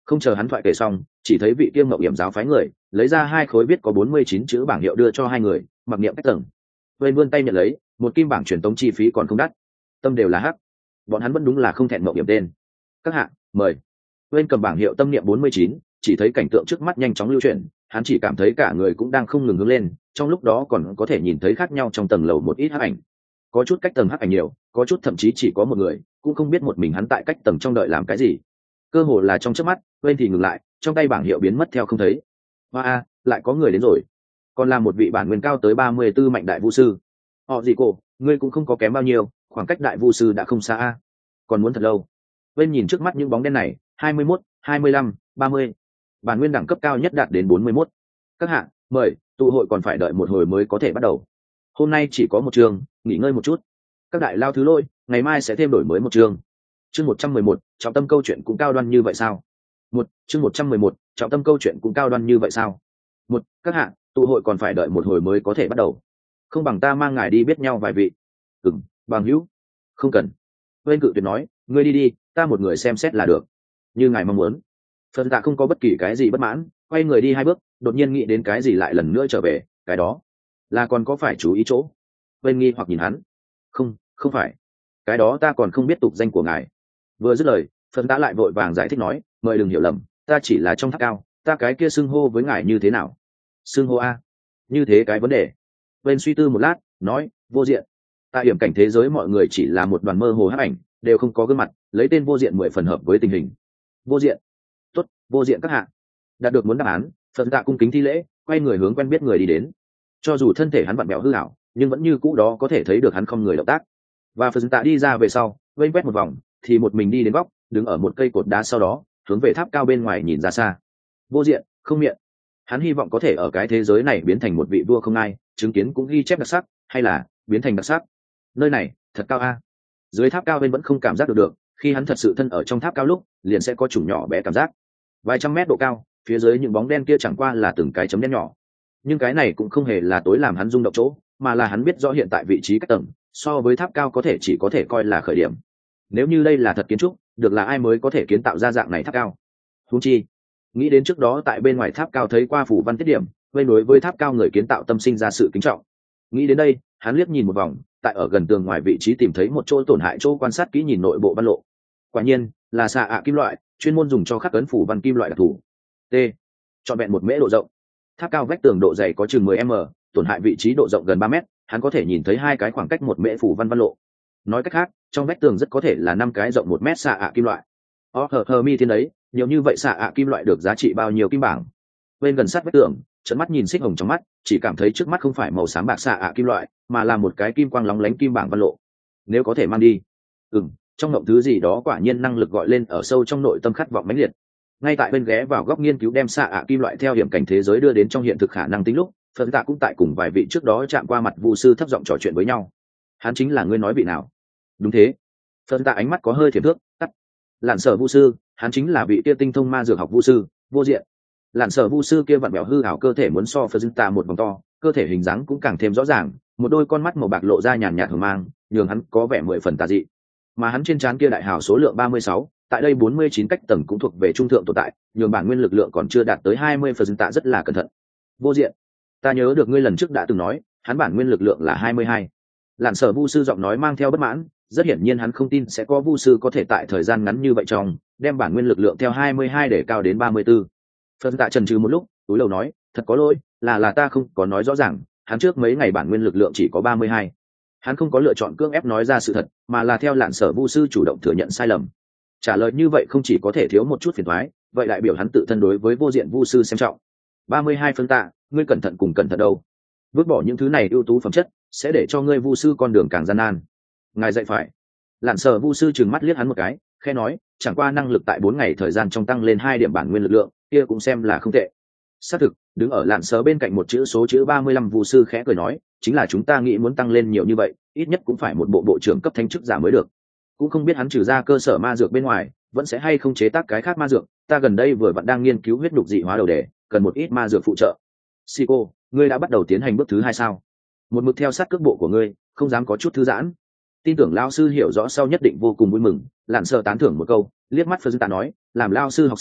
Speaker 1: Không chờ hắn thoại kể xong, chỉ thấy vị kia mậu hiểm giáo phái người lấy ra hai khối viết có bốn mươi chín chữ bảng hiệu đưa cho hai người, mặc niệm cách tầng. Vên vươn tay nhận lấy, một kim bảng truyền tống chi phí còn không đắt. Tâm đều là hắc, bọn hắn vẫn đúng là không thẹn mậu hiểm tên. Các hạ mời. Vên cầm bảng hiệu tâm niệm bốn mươi chín, chỉ thấy cảnh tượng trước mắt nhanh chóng lưu chuyển, hắn chỉ cảm thấy cả người cũng đang không ngừng hướng lên, trong lúc đó còn có thể nhìn thấy khác nhau trong tầng lầu một ít hắc ảnh. Có chút cách tầng hắc ảnh nhiều, có chút thậm chí chỉ có một người, cũng không biết một mình hắn tại cách tầng trong đợi làm cái gì. Cơ hồ là trong chớp mắt, Vên thì ngừng lại, trong tay bảng hiệu biến mất theo không thấy. Hoa a, lại có người đến rồi. Còn là một vị bản nguyên cao tới ba mươi tư mạnh đại vu sư. Họ gì cô, ngươi cũng không có kém bao nhiêu, khoảng cách đại vu sư đã không xa a. Còn muốn thật lâu. Vên nhìn trước mắt những bóng đen này, hai mươi mốt, hai mươi lăm, ba mươi. Bản nguyên đẳng cấp cao nhất đạt đến bốn mươi mốt. Các hạ, mời, tụ hội còn phải đợi một hồi mới có thể bắt đầu. Hôm nay chỉ có một trường, nghỉ ngơi một chút. Các đại lao thứ lôi, ngày mai sẽ thêm đổi mới một trường. Chương một trăm mười một, trọng tâm câu chuyện cũng cao đoan như vậy sao? Một, chương một trăm mười một, trọng tâm câu chuyện cũng cao đoan như vậy sao? Một, các hạ, tụ hội còn phải đợi một hồi mới có thể bắt đầu. Không bằng ta mang ngài đi biết nhau vài vị. Ừm, bằng hữu. Không cần. Vên cự tuyệt nói, ngươi đi đi, ta một người xem xét là được. Như ngài mong muốn. Phần Tạ không có bất kỳ cái gì bất mãn, quay người đi hai bước, đột nhiên nghĩ đến cái gì lại lần nữa trở về, cái đó là còn có phải chú ý chỗ. Vên nghi hoặc nhìn hắn. Không, không phải. Cái đó ta còn không biết tục danh của ngài. Vừa dứt lời, Phần Tạ lại vội vàng giải thích nói, mời đừng hiểu lầm, ta chỉ là trong tháp cao, ta cái kia xưng hô với ngài như thế nào? Xưng hô a? Như thế cái vấn đề. Vên suy tư một lát, nói, vô diện. Tại hiểm cảnh thế giới mọi người chỉ là một đoàn mơ hồ hắc ảnh, đều không có gương mặt, lấy tên vô diện mười phần hợp với tình hình. Vô diện. Tốt, vô diện các hạ. Đạt được muốn đáp án, Phần Tạ cung kính thi lễ, quay người hướng quen biết người đi đến. Cho dù thân thể hắn vặn bẹo hư ảo, nhưng vẫn như cũ đó có thể thấy được hắn không người động tác. Và Phần Tạ đi ra về sau, vênh quét một vòng, thì một mình đi đến góc, đứng ở một cây cột đá, sau đó hướng về tháp cao bên ngoài nhìn ra xa. Vô diện, không miệng. Hắn hy vọng có thể ở cái thế giới này biến thành một vị vua không ai, chứng kiến cũng ghi chép đặc sắc, hay là biến thành đặc sắc. Nơi này thật cao a. Dưới tháp cao bên vẫn không cảm giác được được, khi hắn thật sự thân ở trong tháp cao lúc, liền sẽ có chủng nhỏ bé cảm giác. Vài trăm mét độ cao, phía dưới những bóng đen kia chẳng qua là từng cái chấm đen nhỏ. Nhưng cái này cũng không hề là tối làm hắn rung động chỗ, mà là hắn biết rõ hiện tại vị trí cách tầng, so với tháp cao có thể chỉ có thể coi là khởi điểm. Nếu như đây là thật kiến trúc, được là ai mới có thể kiến tạo ra dạng này tháp cao? Huống chi, nghĩ đến trước đó tại bên ngoài tháp cao thấy qua phủ văn tiết điểm, bên đối với tháp cao người kiến tạo tâm sinh ra sự kính trọng. Nghĩ đến đây, hắn liếc nhìn một vòng, tại ở gần tường ngoài vị trí tìm thấy một chỗ tổn hại chỗ quan sát kỹ nhìn nội bộ văn lộ. Quả nhiên, là xạ ạ kim loại, chuyên môn dùng cho khắc ấn phủ văn kim loại đặc thù. T. Trọn vẹn một mễ độ rộng. Tháp cao vách tường độ dày có chừng mười mét, tổn hại vị trí độ rộng gần ba mét, hắn có thể nhìn thấy hai cái khoảng cách một mễ phủ văn văn lộ. Nói cách khác, trong vách tường rất có thể là năm cái rộng một mét xạ ạ kim loại. Ó hờ hờ mi thiên đấy, nhiều như vậy xạ ạ kim loại được giá trị bao nhiêu kim bảng? Bên gần sát vách tường, trợn mắt nhìn xích hồng trong mắt, chỉ cảm thấy trước mắt không phải màu xám bạc xạ ạ kim loại, mà là một cái kim quang lóng lánh kim bảng văn lộ. Nếu có thể mang đi, ừm, trong ngộng thứ gì đó quả nhiên năng lực gọi lên ở sâu trong nội tâm khát vọng mãnh liệt. Ngay tại bên ghé vào góc nghiên cứu đem xạ ạ kim loại theo hiểm cảnh thế giới đưa đến trong hiện thực khả năng tính lúc, Phần Tạ cũng tại cùng vài vị trước đó chạm qua mặt vu sư thấp giọng trò chuyện với nhau. Hắn chính là ngươi nói vị nào? Đúng thế. Phần Tạ ánh mắt có hơi thiểm thước, tắt. Lạn sở vu sư, hắn chính là vị kia tinh thông ma dược học vu sư, vô diện. Lạn sở vu sư kia vặn bẹo hư ảo cơ thể muốn so Phần Tạ một vòng to, cơ thể hình dáng cũng càng thêm rõ ràng, một đôi con mắt màu bạc lộ ra nhàn nhạt hờ mang, nhường hắn có vẻ mười phần tà dị. Mà hắn trên trán kia đại hào số lượng ba mươi sáu, tại đây bốn mươi chín cách tầng cũng thuộc về trung thượng tồn tại, nhường bản nguyên lực lượng còn chưa đạt tới hai mươi phần Tạ rất là cẩn thận. Vô diện, ta nhớ được ngươi lần trước đã từng nói, hắn bản nguyên lực lượng là hai mươi hai. Lạn sở vu sư giọng nói mang theo bất mãn, rất hiển nhiên hắn không tin sẽ có vu sư có thể tại thời gian ngắn như vậy trong đem bản nguyên lực lượng theo hai mươi hai để cao đến ba mươi tư. Phần Tạ trần trừ một lúc, túi đầu nói, thật có lỗi, là là ta không có nói rõ ràng, hắn trước mấy ngày bản nguyên lực lượng chỉ có ba mươi hai. Hắn không có lựa chọn cưỡng ép nói ra sự thật, mà là theo Lạn sở vu sư chủ động thừa nhận sai lầm. Trả lời như vậy không chỉ có thể thiếu một chút phiền toái, vậy đại biểu hắn tự thân đối với vô diện vu sư xem trọng. ba mươi hai Phần Tạ, ngươi cẩn thận cùng cẩn thận đâu. Vứt bỏ những thứ này ưu tú phẩm chất, sẽ để cho ngươi vu sư con đường càng gian nan. Ngài dạy phải. Lạn sở vu sư trừng mắt liếc hắn một cái, khẽ nói, chẳng qua năng lực tại bốn ngày thời gian trong tăng lên hai điểm bản nguyên lực lượng, kia cũng xem là không tệ. Xác thực, đứng ở Lạn sở bên cạnh một chữ số chữ ba mươi lăm vu sư khẽ cười nói, chính là chúng ta nghĩ muốn tăng lên nhiều như vậy, ít nhất cũng phải một bộ bộ trưởng cấp thánh chức giả mới được. Cũng không biết hắn trừ ra cơ sở ma dược bên ngoài, vẫn sẽ hay không chế tác cái khác ma dược, ta gần đây vừa vẫn đang nghiên cứu huyết nhục dị hóa đầu đề, cần một ít ma dược phụ trợ. Sico, ngươi đã bắt đầu tiến hành bước thứ hai sao? Một mực theo sát cước bộ của ngươi, không dám có chút thư giãn. Tin tưởng lao sư hiểu rõ sau nhất định vô cùng vui mừng. Lạn sợ tán thưởng một câu, liếc mắt Phân Tạ nói, làm lao sư học sinh,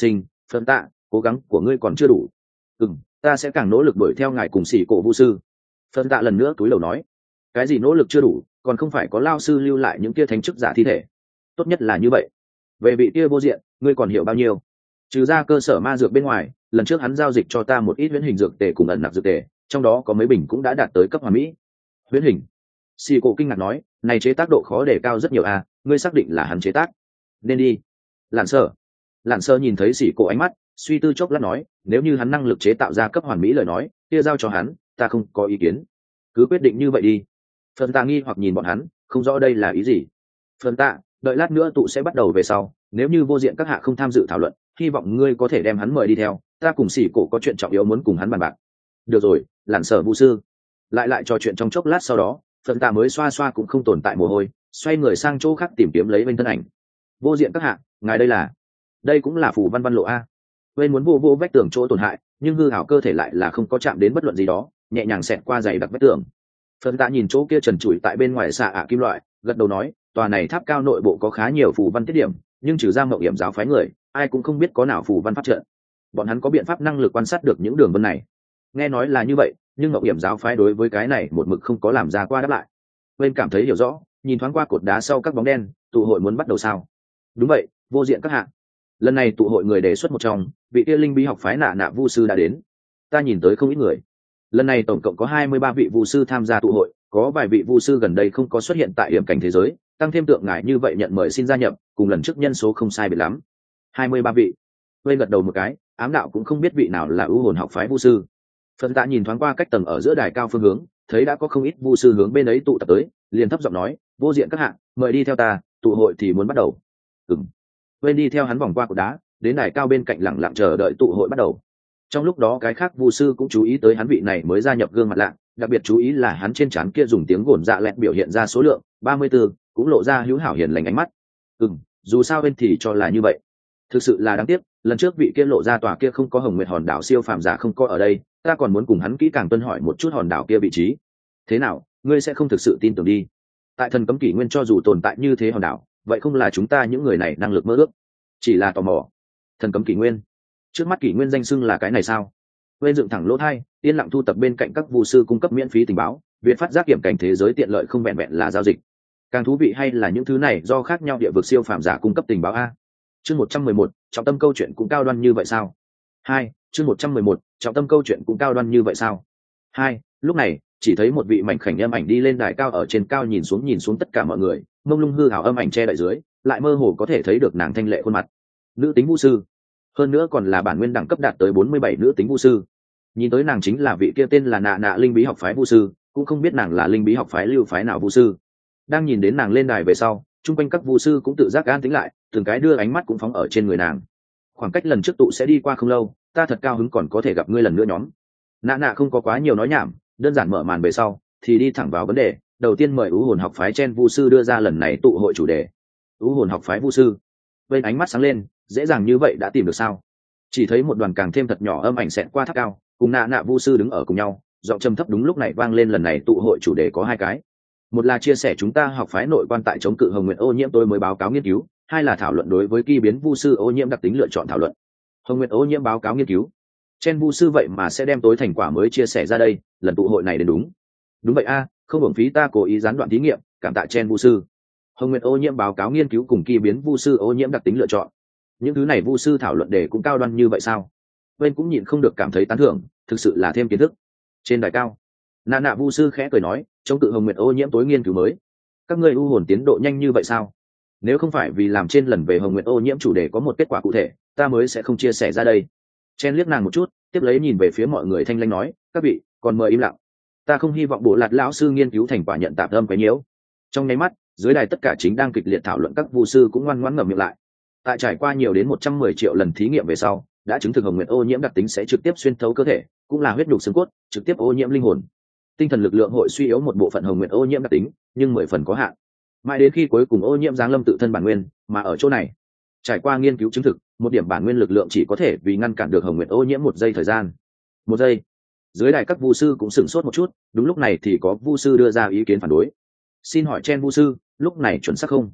Speaker 1: Phần tạ, cố gắng của ngươi còn chưa đủ. Ừ, ta sẽ càng nỗ lực đuổi theo ngài cùng xỉ cổ vu sư. Phần tạ lần nữa túi lầu nói, cái gì nỗ lực chưa đủ, còn không phải có lao sư lưu lại những kia thánh chức giả thi thể. Tốt nhất là như vậy. Về vị kia vô diện, ngươi còn hiểu bao nhiêu? Trừ ra cơ sở ma dược bên ngoài, lần trước hắn giao dịch cho ta một ít huyễn hình dược tề cùng ẩn nặc dược tề, trong đó có mấy bình cũng đã đạt tới cấp hoàn mỹ. Huyễn hình? Xì cổ kinh ngạc nói, này chế tác độ khó đề cao rất nhiều à, ngươi xác định là hắn chế tác? Nên đi. Lạn Sở. Lạn Sở nhìn thấy xì cổ ánh mắt, suy tư chốc lát nói, nếu như hắn năng lực chế tạo ra cấp hoàn mỹ lời nói, kia giao cho hắn, ta không có ý kiến. Cứ quyết định như vậy đi. Phần Tạ nghi hoặc nhìn bọn hắn, không rõ đây là ý gì. Phần Tạ, đợi lát nữa tụ sẽ bắt đầu về sau, nếu như vô diện các hạ không tham dự thảo luận, hy vọng ngươi có thể đem hắn mời đi theo, ta cùng xỉ cổ có chuyện trọng yếu muốn cùng hắn bàn bạc. Được rồi, Lạn Sở vu sư. Lại lại trò chuyện trong chốc lát sau đó, Phần Tạ mới xoa xoa cũng không tồn tại mồ hôi, xoay người sang chỗ khác tìm kiếm lấy bên thân ảnh. Vô diện các hạ, ngài đây là? Đây cũng là phù văn văn lộ a. Bên muốn vô vô vách tường chỗ tổn hại, nhưng hư hảo cơ thể lại là không có chạm đến bất luận gì đó, nhẹ nhàng xẹt qua dày đặc vách tường. Phần Tạ nhìn chỗ kia trần trụi tại bên ngoài xạ ả kim loại, gật đầu nói, tòa này tháp cao nội bộ có khá nhiều phù văn tiết điểm, nhưng trừ ra mậu hiểm giáo phái người, ai cũng không biết có nào phù văn phát trận. Bọn hắn có biện pháp năng lực quan sát được những đường vân này. Nghe nói là như vậy, nhưng mậu hiểm giáo phái đối với cái này một mực không có làm ra qua đáp lại. Bên cảm thấy hiểu rõ, nhìn thoáng qua cột đá sau các bóng đen, tụ hội muốn bắt đầu sao? Đúng vậy, vô diện các hạ. Lần này tụ hội người đề xuất một trong, vị kia linh bí học phái nạ nạ vu sư đã đến. Ta nhìn tới không ít người. Lần này tổng cộng có hai mươi ba vị vu sư tham gia tụ hội, có vài vị vu sư gần đây không có xuất hiện tại hiểm cảnh thế giới, tăng thêm tượng ngài như vậy nhận mời xin gia nhập, cùng lần trước nhân số không sai biệt lắm. hai mươi ba vị. Quên gật đầu một cái, ám đạo cũng không biết vị nào là ưu hồn học phái vu sư. Phần Tạ nhìn thoáng qua cách tầng ở giữa đài cao phương hướng, thấy đã có không ít vu sư hướng bên ấy tụ tập tới, liền thấp giọng nói, vô diện các hạ, mời đi theo ta, tụ hội thì muốn bắt đầu. Ừm. Quên đi theo hắn vòng qua cột đá, đến đài cao bên cạnh lặng lặng chờ đợi tụ hội bắt đầu. Trong lúc đó cái khác vu sư cũng chú ý tới hắn vị này mới gia nhập gương mặt lạ, đặc biệt chú ý là hắn trên trán kia dùng tiếng gồn dạ lẹt biểu hiện ra số lượng ba mươi tư, cũng lộ ra hữu hảo hiền lành ánh mắt. Ừm, dù sao bên thì cho là như vậy. Thực sự là đáng tiếc, lần trước vị kia lộ ra tòa kia không có Hồng Nguyệt hòn đảo siêu phàm giả không có ở đây, ta còn muốn cùng hắn kỹ càng tuân hỏi một chút hòn đảo kia vị trí. Thế nào, ngươi sẽ không thực sự tin tưởng đi? Tại thần cấm kỷ nguyên cho dù tồn tại như thế hòn đảo, vậy không là chúng ta những người này năng lực mơ ước, chỉ là tò mò. Thần cấm kỷ nguyên, trước mắt kỷ nguyên danh xưng là cái này sao? Bên dựng thẳng lỗ thay, yên lặng thu tập bên cạnh các vu sư cung cấp miễn phí tình báo, việc phát giác kiểm cảnh thế giới tiện lợi không vẹn vẹn là giao dịch. Càng thú vị hay là những thứ này do khác nhau địa vực siêu phàm giả cung cấp tình báo a. Chương một trăm mười một, trọng tâm câu chuyện cũng cao đoan như vậy sao? Hai, chương một trăm mười một, trọng tâm câu chuyện cũng cao đoan như vậy sao? Hai, lúc này, chỉ thấy một vị mảnh khảnh âm ảnh đi lên đài cao ở trên cao nhìn xuống nhìn xuống tất cả mọi người, mông lung hư ảo âm ảnh che đậy dưới, lại mơ hồ có thể thấy được nàng thanh lệ khuôn mặt. Nữ tính vu sư, hơn nữa còn là bản nguyên đẳng cấp đạt tới bốn mươi bảy nữ tính vu sư. Nhìn tới nàng chính là vị kia tên là nạ nạ linh bí học phái vu sư, cũng không biết nàng là linh bí học phái lưu phái nào vu sư. Đang nhìn đến nàng lên đài về sau, chung quanh các vu sư cũng tự giác an tĩnh lại, từng cái đưa ánh mắt cũng phóng ở trên người nàng. Khoảng cách lần trước tụ sẽ đi qua không lâu, ta thật cao hứng còn có thể gặp ngươi lần nữa nhóm. Nạ nạ không có quá nhiều nói nhảm, đơn giản mở màn về sau thì đi thẳng vào vấn đề. Đầu tiên mời ưu hồn học phái Chen vu sư đưa ra lần này tụ hội chủ đề. Ưu hồn học phái vu sư, bên ánh mắt sáng lên, dễ dàng như vậy đã tìm được sao? Chỉ thấy một đoàn càng thêm thật nhỏ âm ảnh xẹt qua tháp cao, cùng nạ nạ vu sư đứng ở cùng nhau, giọng trầm thấp đúng lúc này vang lên. Lần này tụ hội chủ đề có hai cái, một là chia sẻ chúng ta học phái nội quan tại chống cự hồng nguyện ô nhiễm tôi mới báo cáo nghiên cứu, hai là thảo luận đối với kỳ biến vu sư ô nhiễm đặc tính lựa chọn thảo luận. Hồng nguyện ô nhiễm báo cáo nghiên cứu, Chen vu sư vậy mà sẽ đem tối thành quả mới chia sẻ ra đây, lần tụ hội này đến đúng đúng vậy a, không hưởng phí ta cố ý gián đoạn thí nghiệm, cảm tạ Chen vu sư. Hồng nguyện ô nhiễm báo cáo nghiên cứu cùng kỳ biến vu sư ô nhiễm đặc tính lựa chọn, những thứ này vu sư thảo luận đề cũng cao đoan như vậy sao? Bên cũng nhịn không được cảm thấy tán thưởng, thực sự là thêm kiến thức. Trên đài cao, nạ nạ vu sư khẽ cười nói, chống cự hồng nguyệt ô nhiễm tối nghiên cứu mới, các ngươi u hồn tiến độ nhanh như vậy sao? Nếu không phải vì làm trên lần về hồng nguyệt ô nhiễm chủ đề có một kết quả cụ thể, ta mới sẽ không chia sẻ ra đây. Chen liếc nàng một chút, tiếp lấy nhìn về phía mọi người thanh lãnh nói, các vị còn mời im lặng, ta không hy vọng bộ lạt lão sư nghiên cứu thành quả nhận tạp âm quấy nhiễu. Trong nháy mắt, dưới đài tất cả chính đang kịch liệt thảo luận các vu sư cũng ngoan ngoãn ngậm miệng lại. Tại trải qua nhiều đến một trăm mười triệu lần thí nghiệm về sau, đã chứng thực hồng nguyệt ô nhiễm đặc tính sẽ trực tiếp xuyên thấu cơ thể, cũng là huyết nhục xương cốt, trực tiếp ô nhiễm linh hồn. Tinh thần lực lượng hội suy yếu một bộ phận hồng nguyệt ô nhiễm đặc tính, nhưng mười phần có hạn. Mãi đến khi cuối cùng ô nhiễm giáng lâm tự thân bản nguyên, mà ở chỗ này, trải qua nghiên cứu chứng thực, một điểm bản nguyên lực lượng chỉ có thể vì ngăn cản được hồng nguyệt ô nhiễm một giây thời gian. Một giây. Dưới đài các vu sư cũng sửng sốt một chút, đúng lúc này thì có vu sư đưa ra ý kiến phản đối. Xin hỏi Chen vu sư, lúc này chuẩn xác không?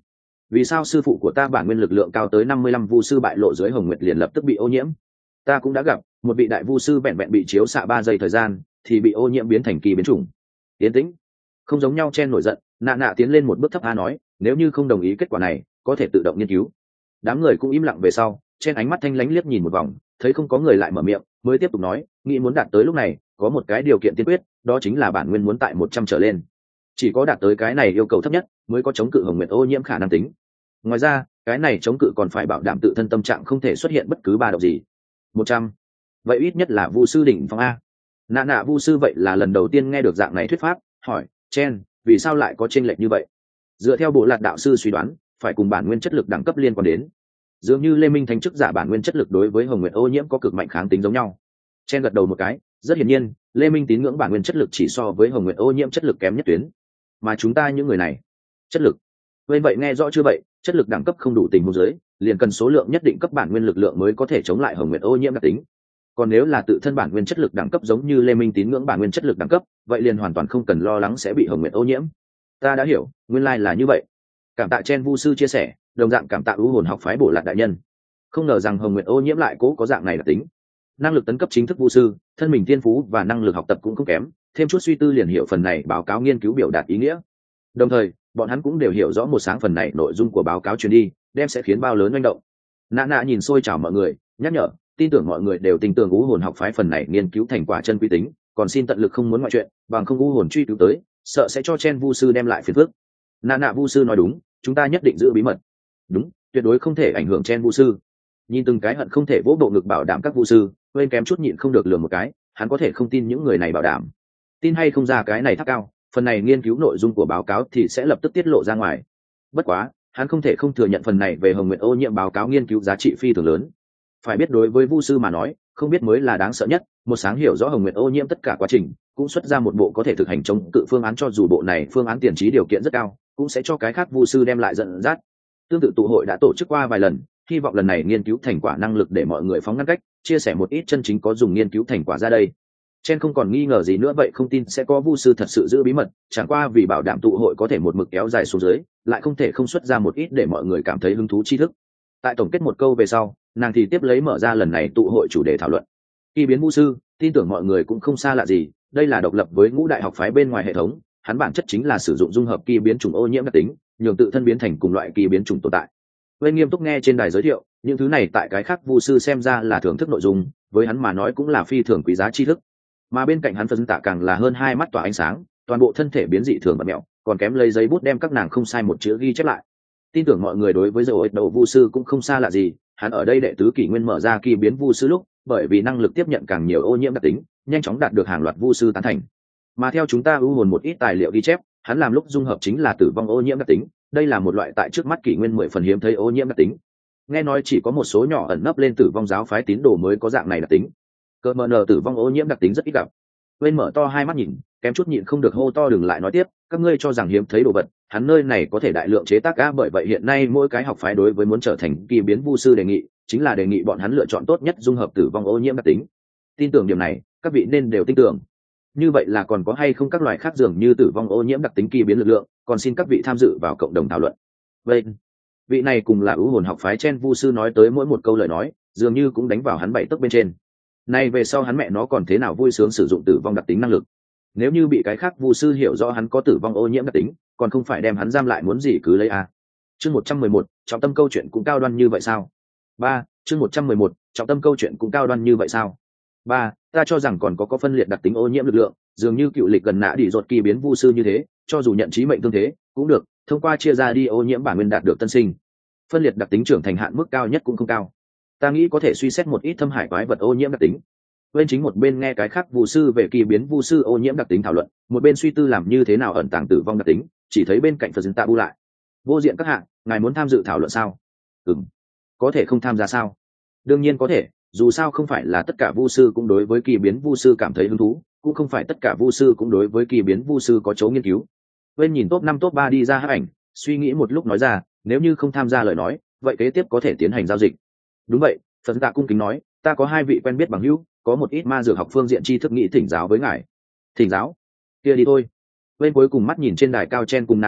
Speaker 1: vì sao sư phụ của ta bản nguyên lực lượng cao tới năm mươi lăm vu sư bại lộ dưới hồng nguyệt liền lập tức bị ô nhiễm? Ta cũng đã gặp một vị đại vu sư vẹn vẹn bị chiếu xạ ba giây thời gian thì bị ô nhiễm biến thành kỳ biến chủng. Tiến tĩnh, không giống nhau. Chen nổi giận, nạ nạ tiến lên một bước thấp a nói, nếu như không đồng ý kết quả này có thể tự động nghiên cứu. Đám người cũng im lặng về sau. Chen ánh mắt thanh lãnh liếc nhìn một vòng, thấy không có người lại mở miệng mới tiếp tục nói, nghĩ muốn đạt tới lúc này có một cái điều kiện tiên quyết, đó chính là bản nguyên muốn tại một trăm trở lên. Chỉ có đạt tới cái này yêu cầu thấp nhất mới có chống cự hồng nguyệt ô nhiễm khả năng tính. Ngoài ra cái này chống cự còn phải bảo đảm tự thân tâm trạng không thể xuất hiện bất cứ ba động gì. Một trăm, vậy ít nhất là vu sư đỉnh phong a. Nạ nạ vu sư vậy là lần đầu tiên nghe được dạng này thuyết pháp, hỏi Chen vì sao lại có chênh lệch như vậy? Dựa theo bộ lạc đạo sư suy đoán, phải cùng bản nguyên chất lực đẳng cấp liên quan đến. Dường như Lê Minh thánh chức giả bản nguyên chất lực đối với hồng nguyệt ô nhiễm có cực mạnh kháng tính giống nhau. Chen gật đầu một cái, rất hiển nhiên Lê Minh tín ngưỡng bản nguyên chất lực chỉ so với hồng nguyệt ô nhiễm chất lực kém nhất tuyến. Mà chúng ta những người này, chất lực bên vậy nghe rõ chưa? Vậy chất lực đẳng cấp không đủ tình huống dưới, liền cần số lượng nhất định cấp bản nguyên lực lượng mới có thể chống lại hồng nguyệt ô nhiễm đặc tính. Còn nếu là tự thân bản nguyên chất lực đẳng cấp giống như Lê Minh tín ngưỡng bản nguyên chất lực đẳng cấp, vậy liền hoàn toàn không cần lo lắng sẽ bị hồng nguyệt ô nhiễm. Ta đã hiểu, nguyên lai là như vậy. Cảm tạ Chen vu sư chia sẻ, đồng dạng cảm tạ ưu hồn học phái bổ lạc đại nhân. Không ngờ rằng hồng nguyệt ô nhiễm lại cố có dạng này đặc tính. Năng lực tấn cấp chính thức vu sư, thân mình thiên phú và năng lực học tập cũng không kém, thêm chút suy tư liền hiểu phần này báo cáo nghiên cứu biểu đạt ý nghĩa. Đồng thời bọn hắn cũng đều hiểu rõ một sáng phần này nội dung của báo cáo truyền đi đem sẽ khiến bao lớn manh động. Nạ nạ nhìn xôi chào mọi người, nhắc nhở, tin tưởng mọi người đều tin tưởng ưu hồn học phái phần này nghiên cứu thành quả chân quý tính, còn xin tận lực không muốn ngoại chuyện, bằng không ưu hồn truy cứu tới, sợ sẽ cho Chen vu sư đem lại phiền phức. Nạ nạ vu sư nói đúng, chúng ta nhất định giữ bí mật. Đúng, tuyệt đối không thể ảnh hưởng Chen vu sư. Nhìn từng cái hận không thể vỗ bộ ngực bảo đảm các vu sư, quên kém chút nhịn không được lừa một cái, hắn có thể không tin những người này bảo đảm. Tin hay không ra cái này thác cao, phần này nghiên cứu nội dung của báo cáo thì sẽ lập tức tiết lộ ra ngoài. Bất quá hắn không thể không thừa nhận phần này về hồng nguyệt ô nhiễm báo cáo nghiên cứu giá trị phi thường lớn. Phải biết đối với vu sư mà nói, không biết mới là đáng sợ nhất. Một sáng hiểu rõ hồng nguyệt ô nhiễm tất cả quá trình, cũng xuất ra một bộ có thể thực hành chống cự phương án, cho dù bộ này phương án tiền trí điều kiện rất cao, cũng sẽ cho cái khác vu sư đem lại dẫn dắt. Tương tự tụ hội đã tổ chức qua vài lần, hy vọng lần này nghiên cứu thành quả năng lực để mọi người phóng ngăn cách, chia sẻ một ít chân chính có dùng nghiên cứu thành quả ra đây. Chen không còn nghi ngờ gì nữa, vậy không tin sẽ có vu sư thật sự giữ bí mật, chẳng qua vì bảo đảm tụ hội có thể một mực kéo dài xuống dưới, lại không thể không xuất ra một ít để mọi người cảm thấy hứng thú tri thức. Tại tổng kết một câu về sau, nàng thì tiếp lấy mở ra lần này tụ hội chủ đề thảo luận. Kỳ biến vu sư, tin tưởng mọi người cũng không xa lạ gì, đây là độc lập với ngũ đại học phái bên ngoài hệ thống, hắn bản chất chính là sử dụng dung hợp kỳ biến chủng ô nhiễm đặc tính, nhường tự thân biến thành cùng loại kỳ biến chủng tồn tại. Bên nghiêm túc nghe trên đài giới thiệu, những thứ này tại cái khác vu sư xem ra là thưởng thức nội dung, với hắn mà nói cũng là phi thường quý giá tri thức. Mà bên cạnh hắn phân tạ càng là hơn hai mắt tỏa ánh sáng, toàn bộ thân thể biến dị thường và mẹo, còn kém lấy giấy bút đem các nàng không sai một chữ ghi chép lại. Tin tưởng mọi người đối với dầu đầu vu sư cũng không xa lạ gì, hắn ở đây đệ tứ kỷ nguyên mở ra kỳ biến vu sư lúc, bởi vì năng lực tiếp nhận càng nhiều ô nhiễm đặc tính, nhanh chóng đạt được hàng loạt vu sư tán thành. Mà theo chúng ta ưu hồn một ít tài liệu ghi chép, hắn làm lúc dung hợp chính là tử vong ô nhiễm đặc tính, đây là một loại tại trước mắt kỷ nguyên mười phần hiếm thấy ô nhiễm đặc tính. Nghe nói chỉ có một số nhỏ ẩn nấp lên tử vong giáo phái tín đồ mới có dạng này đặc tính. Cơ mờ nờ tử vong ô nhiễm đặc tính rất ít gặp. Bên mở to hai mắt nhìn, kém chút nhịn không được hô to đừng lại nói tiếp, các ngươi cho rằng hiếm thấy đồ vật, hắn nơi này có thể đại lượng chế tác á, bởi vậy hiện nay mỗi cái học phái đối với muốn trở thành kỳ biến vu sư đề nghị, chính là đề nghị bọn hắn lựa chọn tốt nhất dung hợp tử vong ô nhiễm đặc tính. Tin tưởng điểm này, các vị nên đều tin tưởng. Như vậy là còn có hay không các loại khác dường như tử vong ô nhiễm đặc tính kỳ biến lực lượng, còn xin các vị tham dự vào cộng đồng thảo luận. Vậy, vị này cùng là ưu hồn học phái Chen vu sư nói tới mỗi một câu lời nói, dường như cũng đánh vào hắn bảy tấc bên trên. Này về sau hắn mẹ nó còn thế nào vui sướng sử dụng tử vong đặc tính năng lực. Nếu như bị cái khác vu sư hiểu rõ hắn có tử vong ô nhiễm đặc tính, còn không phải đem hắn giam lại muốn gì cứ lấy a. Chương một trăm mười một, trọng tâm câu chuyện cũng cao đoan như vậy sao? Ba, chương một trăm mười một, trọng tâm câu chuyện cũng cao đoan như vậy sao? Ba, ta cho rằng còn có có phân liệt đặc tính ô nhiễm lực lượng, dường như cựu lịch gần nã đi ruột kỳ biến vu sư như thế, cho dù nhận chí mệnh tương thế, cũng được, thông qua chia ra đi ô nhiễm bản nguyên đạt được tân sinh. Phân liệt đặc tính trưởng thành hạn mức cao nhất cũng không cao. Ta nghĩ có thể suy xét một ít thâm hải quái vật ô nhiễm đặc tính. Bên chính một bên nghe cái khác vu sư về kỳ biến vu sư ô nhiễm đặc tính thảo luận, một bên suy tư làm như thế nào ẩn tàng tử vong đặc tính, chỉ thấy bên cạnh Phật Dương Tạ Bu lại. Vô diện các hạng, ngài muốn tham dự thảo luận sao? Ừm, có thể không tham gia sao? Đương nhiên có thể, dù sao không phải là tất cả vu sư cũng đối với kỳ biến vu sư cảm thấy hứng thú, cũng không phải tất cả vu sư cũng đối với kỳ biến vu sư có chỗ nghiên cứu. Bên nhìn top năm top ba đi ra hắc ảnh, suy nghĩ một lúc nói ra, nếu như không tham gia lời nói, vậy kế tiếp có thể tiến hành giao dịch. Đúng vậy, Phật Tạ cung kính nói, ta có hai vị quen biết bằng hữu, có một ít ma dược học phương diện tri thức nghĩ thỉnh giáo với ngài. Thỉnh giáo? Kia đi thôi. Bên cuối cùng mắt nhìn trên đài cao Chen cùng Nana,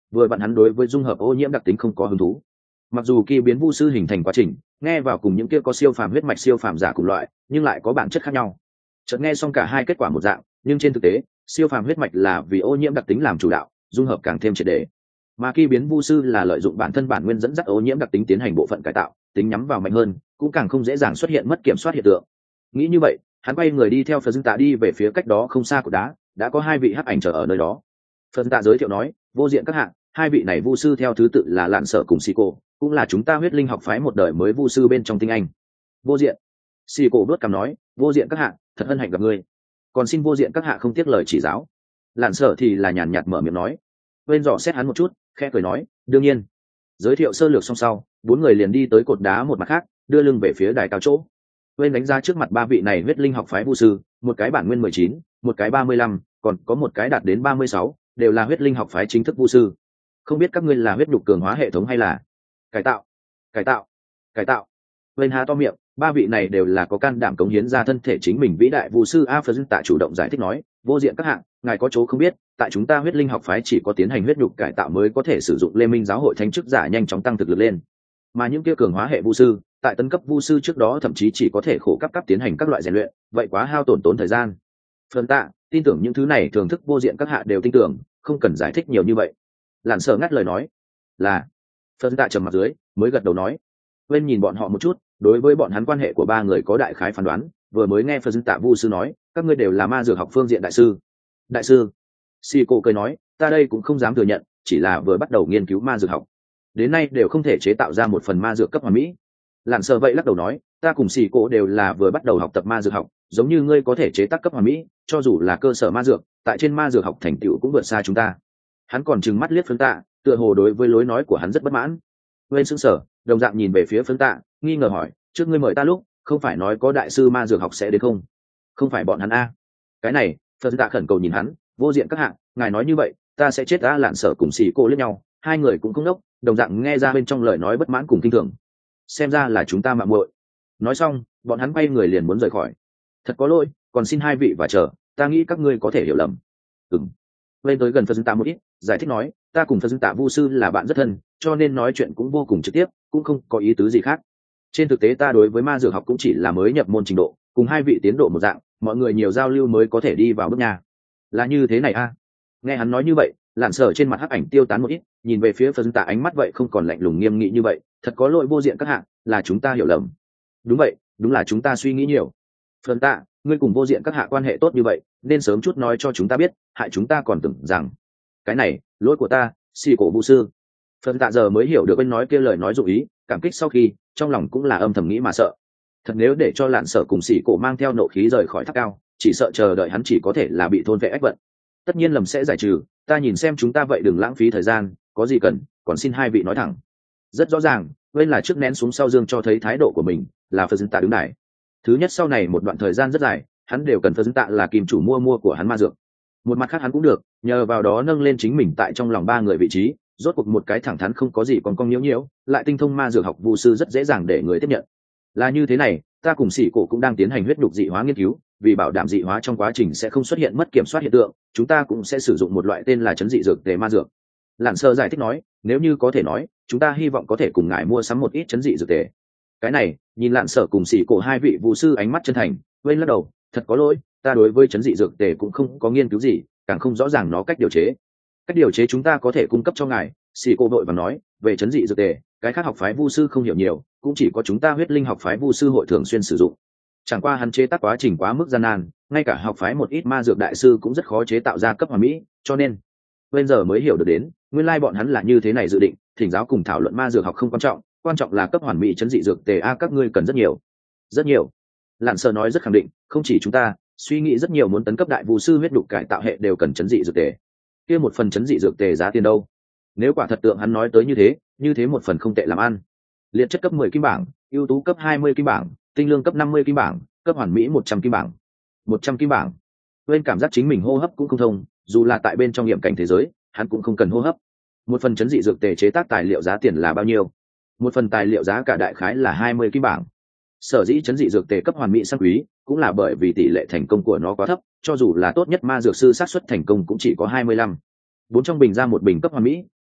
Speaker 1: vừa vặn hắn đối với dung hợp ô nhiễm đặc tính không có hứng thú. Mặc dù kỳ biến vu sư hình thành quá trình nghe vào cùng những kia có siêu phàm huyết mạch siêu phàm giả cùng loại, nhưng lại có bản chất khác nhau. Chợt nghe xong cả hai kết quả một dạng, nhưng trên thực tế siêu phàm huyết mạch là vì ô nhiễm đặc tính làm chủ đạo, dung hợp càng thêm triệt để, mà kỳ biến vu sư là lợi dụng bản thân bản nguyên dẫn dắt ô nhiễm đặc tính tiến hành bộ phận cải tạo, tính nhắm vào mạnh hơn, cũng càng không dễ dàng xuất hiện mất kiểm soát hiện tượng. Nghĩ như vậy, hắn quay người đi theo Phật Dương Tạ đi về phía cách đó không xa của đá, đã có hai vị hắc ảnh chờ ở nơi đó. Phật Dương Tạ giới thiệu nói, vô diện các hạng, hai vị này vu sư theo thứ tự là Lạn Sở cùng Xì Cổ, cũng là chúng ta huyết linh học phái một đời mới vu sư bên trong tinh anh. Vô diện. Xì Cổ bước cằm nói, vô diện các hạng, thật hân hạnh gặp ngươi. Còn xin vô diện các hạ không tiếc lời chỉ giáo. Lạn Sở thì là nhàn nhạt mở miệng nói. Bên dò xét hắn một chút, khẽ cười nói, đương nhiên. Giới thiệu sơ lược xong sau, bốn người liền đi tới cột đá một mặt khác, đưa lưng về phía đài cao chỗ. Bên đánh giá trước mặt ba vị này huyết linh học phái vu sư, một cái bản nguyên mười chín, một cái ba mươi lăm, còn có một cái đạt đến ba mươi sáu, đều là huyết linh học phái chính thức vu sư. Không biết các ngươi là huyết nhục cường hóa hệ thống hay là cải tạo? Cải tạo, cải tạo. Bên há to miệng, ba vị này đều là có can đảm cống hiến ra thân thể chính mình vĩ đại vu sư. A Phật Tạ chủ động giải thích nói, vô diện các hạng, ngài có chỗ không biết, tại chúng ta huyết linh học phái chỉ có tiến hành huyết nhục cải tạo mới có thể sử dụng Lê Minh giáo hội thánh chức giả nhanh chóng tăng thực lực lên, mà những kia cường hóa hệ vu sư tại tấn cấp vu sư trước đó thậm chí chỉ có thể khổ cấp cấp tiến hành các loại rèn luyện, vậy quá hao tổn tốn thời gian. Phần Tạ tin tưởng những thứ này thường thức vô diện các hạ đều tin tưởng, không cần giải thích nhiều như vậy. Lạn Sở ngắt lời nói, là. Phần Tạ trầm mặt dưới mới gật đầu nói. Bên nhìn bọn họ một chút, đối với bọn hắn quan hệ của ba người có đại khái phán đoán. Vừa mới nghe Phần Tạ vu sư nói, các ngươi đều là ma dược học phương diện đại sư. Đại sư. Si cô cười nói, ta đây cũng không dám thừa nhận, chỉ là vừa bắt đầu nghiên cứu ma dược học, đến nay đều không thể chế tạo ra một phần ma dược cấp hoàn mỹ. Lạn Sở vậy lắc đầu nói, ta cùng Si cô đều là vừa bắt đầu học tập ma dược học, giống như ngươi có thể chế tác cấp hoàn mỹ, cho dù là cơ sở ma dược, tại trên ma dược học thành tựu cũng vượt xa chúng ta. Hắn còn trừng mắt liếc Phân Tạ, tựa hồ đối với lối nói của hắn rất bất mãn. Bên sững sờ, đồng dạng nhìn về phía Phân Tạ, nghi ngờ hỏi, trước ngươi mời ta lúc, không phải nói có đại sư ma dược học sẽ đến không? Không phải bọn hắn a? Cái này, Phân Tạ khẩn cầu nhìn hắn, vô diện các hạng, ngài nói như vậy, ta sẽ chết. Đã Lạn Sở cùng Xì cô liếc nhau, hai người cũng không đốc, đồng dạng nghe ra bên trong lời nói bất mãn cùng kinh thường. Xem ra là chúng ta mạo muội. Nói xong, bọn hắn bay người liền muốn rời khỏi. Thật có lỗi, còn xin hai vị và chờ, ta nghĩ các ngươi có thể hiểu lầm. Ừm. Lên tới gần Phật Dương Tạ một ít, giải thích nói, ta cùng Phật Dương Tạ vu sư là bạn rất thân, cho nên nói chuyện cũng vô cùng trực tiếp, cũng không có ý tứ gì khác. Trên thực tế ta đối với ma dược học cũng chỉ là mới nhập môn trình độ, cùng hai vị tiến độ một dạng, mọi người nhiều giao lưu mới có thể đi vào bước nhà. Là như thế này a? À? Nghe hắn nói như vậy, Lạn Sở trên mặt hắc ảnh tiêu tán một ít, nhìn về phía Phật Dương Tạ ánh mắt vậy không còn lạnh lùng nghiêm nghị như vậy, thật có lỗi vô diện các hạng, là chúng ta hiểu lầm. Đúng vậy, đúng là chúng ta suy nghĩ nhiều. Phật Tạ, ngươi cùng vô diện các hạ quan hệ tốt như vậy, nên sớm chút nói cho chúng ta biết, hại chúng ta còn tưởng rằng cái này lỗi của ta. Xì cổ vu sư. Phật Tạ giờ mới hiểu được bên nói kia lời nói dụ ý, cảm kích sau khi trong lòng cũng là âm thầm nghĩ mà sợ. Thật nếu để cho Lạn Sở cùng Xì cổ mang theo nộ khí rời khỏi tháp cao, chỉ sợ chờ đợi hắn chỉ có thể là bị thôn vệ ách vận. Tất nhiên lầm sẽ giải trừ, ta nhìn xem chúng ta vậy đừng lãng phí thời gian, có gì cần còn xin hai vị nói thẳng. Rất rõ ràng, bên là trước nén xuống sau dương cho thấy thái độ của mình, là Phật Dương Tạ đứng đài. Thứ nhất, sau này một đoạn thời gian rất dài, hắn đều cần Phật Dương Tạ là kim chủ mua mua của hắn ma dược. Một mặt khác hắn cũng được nhờ vào đó nâng lên chính mình tại trong lòng ba người vị trí, rốt cuộc một cái thẳng thắn không có gì còn cong nhiễu nhiễu, lại tinh thông ma dược học vu sư rất dễ dàng để người tiếp nhận. Là như thế này, ta cùng Sĩ Cổ cũng đang tiến hành huyết nhục dị hóa nghiên cứu, vì bảo đảm dị hóa trong quá trình sẽ không xuất hiện mất kiểm soát hiện tượng, chúng ta cũng sẽ sử dụng một loại tên là chấn dị dược tề ma dược. Lạn Sơ giải thích nói, nếu như có thể nói, chúng ta hy vọng có thể cùng ngài mua sắm một ít chấn dị dược tề. Cái này, nhìn Lạn Sở cùng Sĩ Cổ hai vị vu sư ánh mắt chân thành, quên lắc đầu, thật có lỗi, ta đối với chấn dị dược tề cũng không có nghiên cứu gì, càng không rõ ràng nó cách điều chế. Cách điều chế chúng ta có thể cung cấp cho ngài. Sĩ Cổ vội và nói, về chấn dị dược tề, cái khác học phái vu sư không hiểu nhiều, cũng chỉ có chúng ta huyết linh học phái vu sư hội thường xuyên sử dụng. Chẳng qua hắn chế tác quá trình quá mức gian nan, ngay cả học phái một ít ma dược đại sư cũng rất khó chế tạo ra cấp hoàn mỹ, cho nên bây giờ mới hiểu được đến, nguyên lai bọn hắn là như thế này dự định, thỉnh giáo cùng thảo luận ma dược học không quan trọng, quan trọng là cấp hoàn mỹ chấn dị dược tề a các ngươi cần rất nhiều. Rất nhiều. Lạn Sơ nói rất khẳng định, không chỉ chúng ta, suy nghĩ rất nhiều muốn tấn cấp đại vu sư huyết đục cải tạo hệ đều cần chấn dị dược tề. Kia một phần chấn dị dược tề giá tiền đâu? Nếu quả thật tượng hắn nói tới như thế, như thế một phần không tệ làm ăn. Liệt chất cấp mười kim bảng, ưu tú cấp hai mươi kim bảng, tinh lương cấp năm mươi kim bảng, cấp hoàn mỹ một trăm kim bảng. một trăm kim bảng. Quên cảm giác chính mình hô hấp cũng không thông, dù là tại bên trong nghiệm cảnh thế giới, hắn cũng không cần hô hấp. Một phần chấn dị dược tề chế tác tài liệu giá tiền là bao nhiêu? Một phần tài liệu giá cả đại khái là hai mươi kim bảng. Sở dĩ chấn dị dược tề cấp hoàn mỹ sang quý, cũng là bởi vì tỷ lệ thành công của nó quá thấp, cho dù là tốt nhất ma dược sư xác suất thành công cũng chỉ có hai mươi lăm. Bốn trong bình ra một bình cấp hoàn mỹ,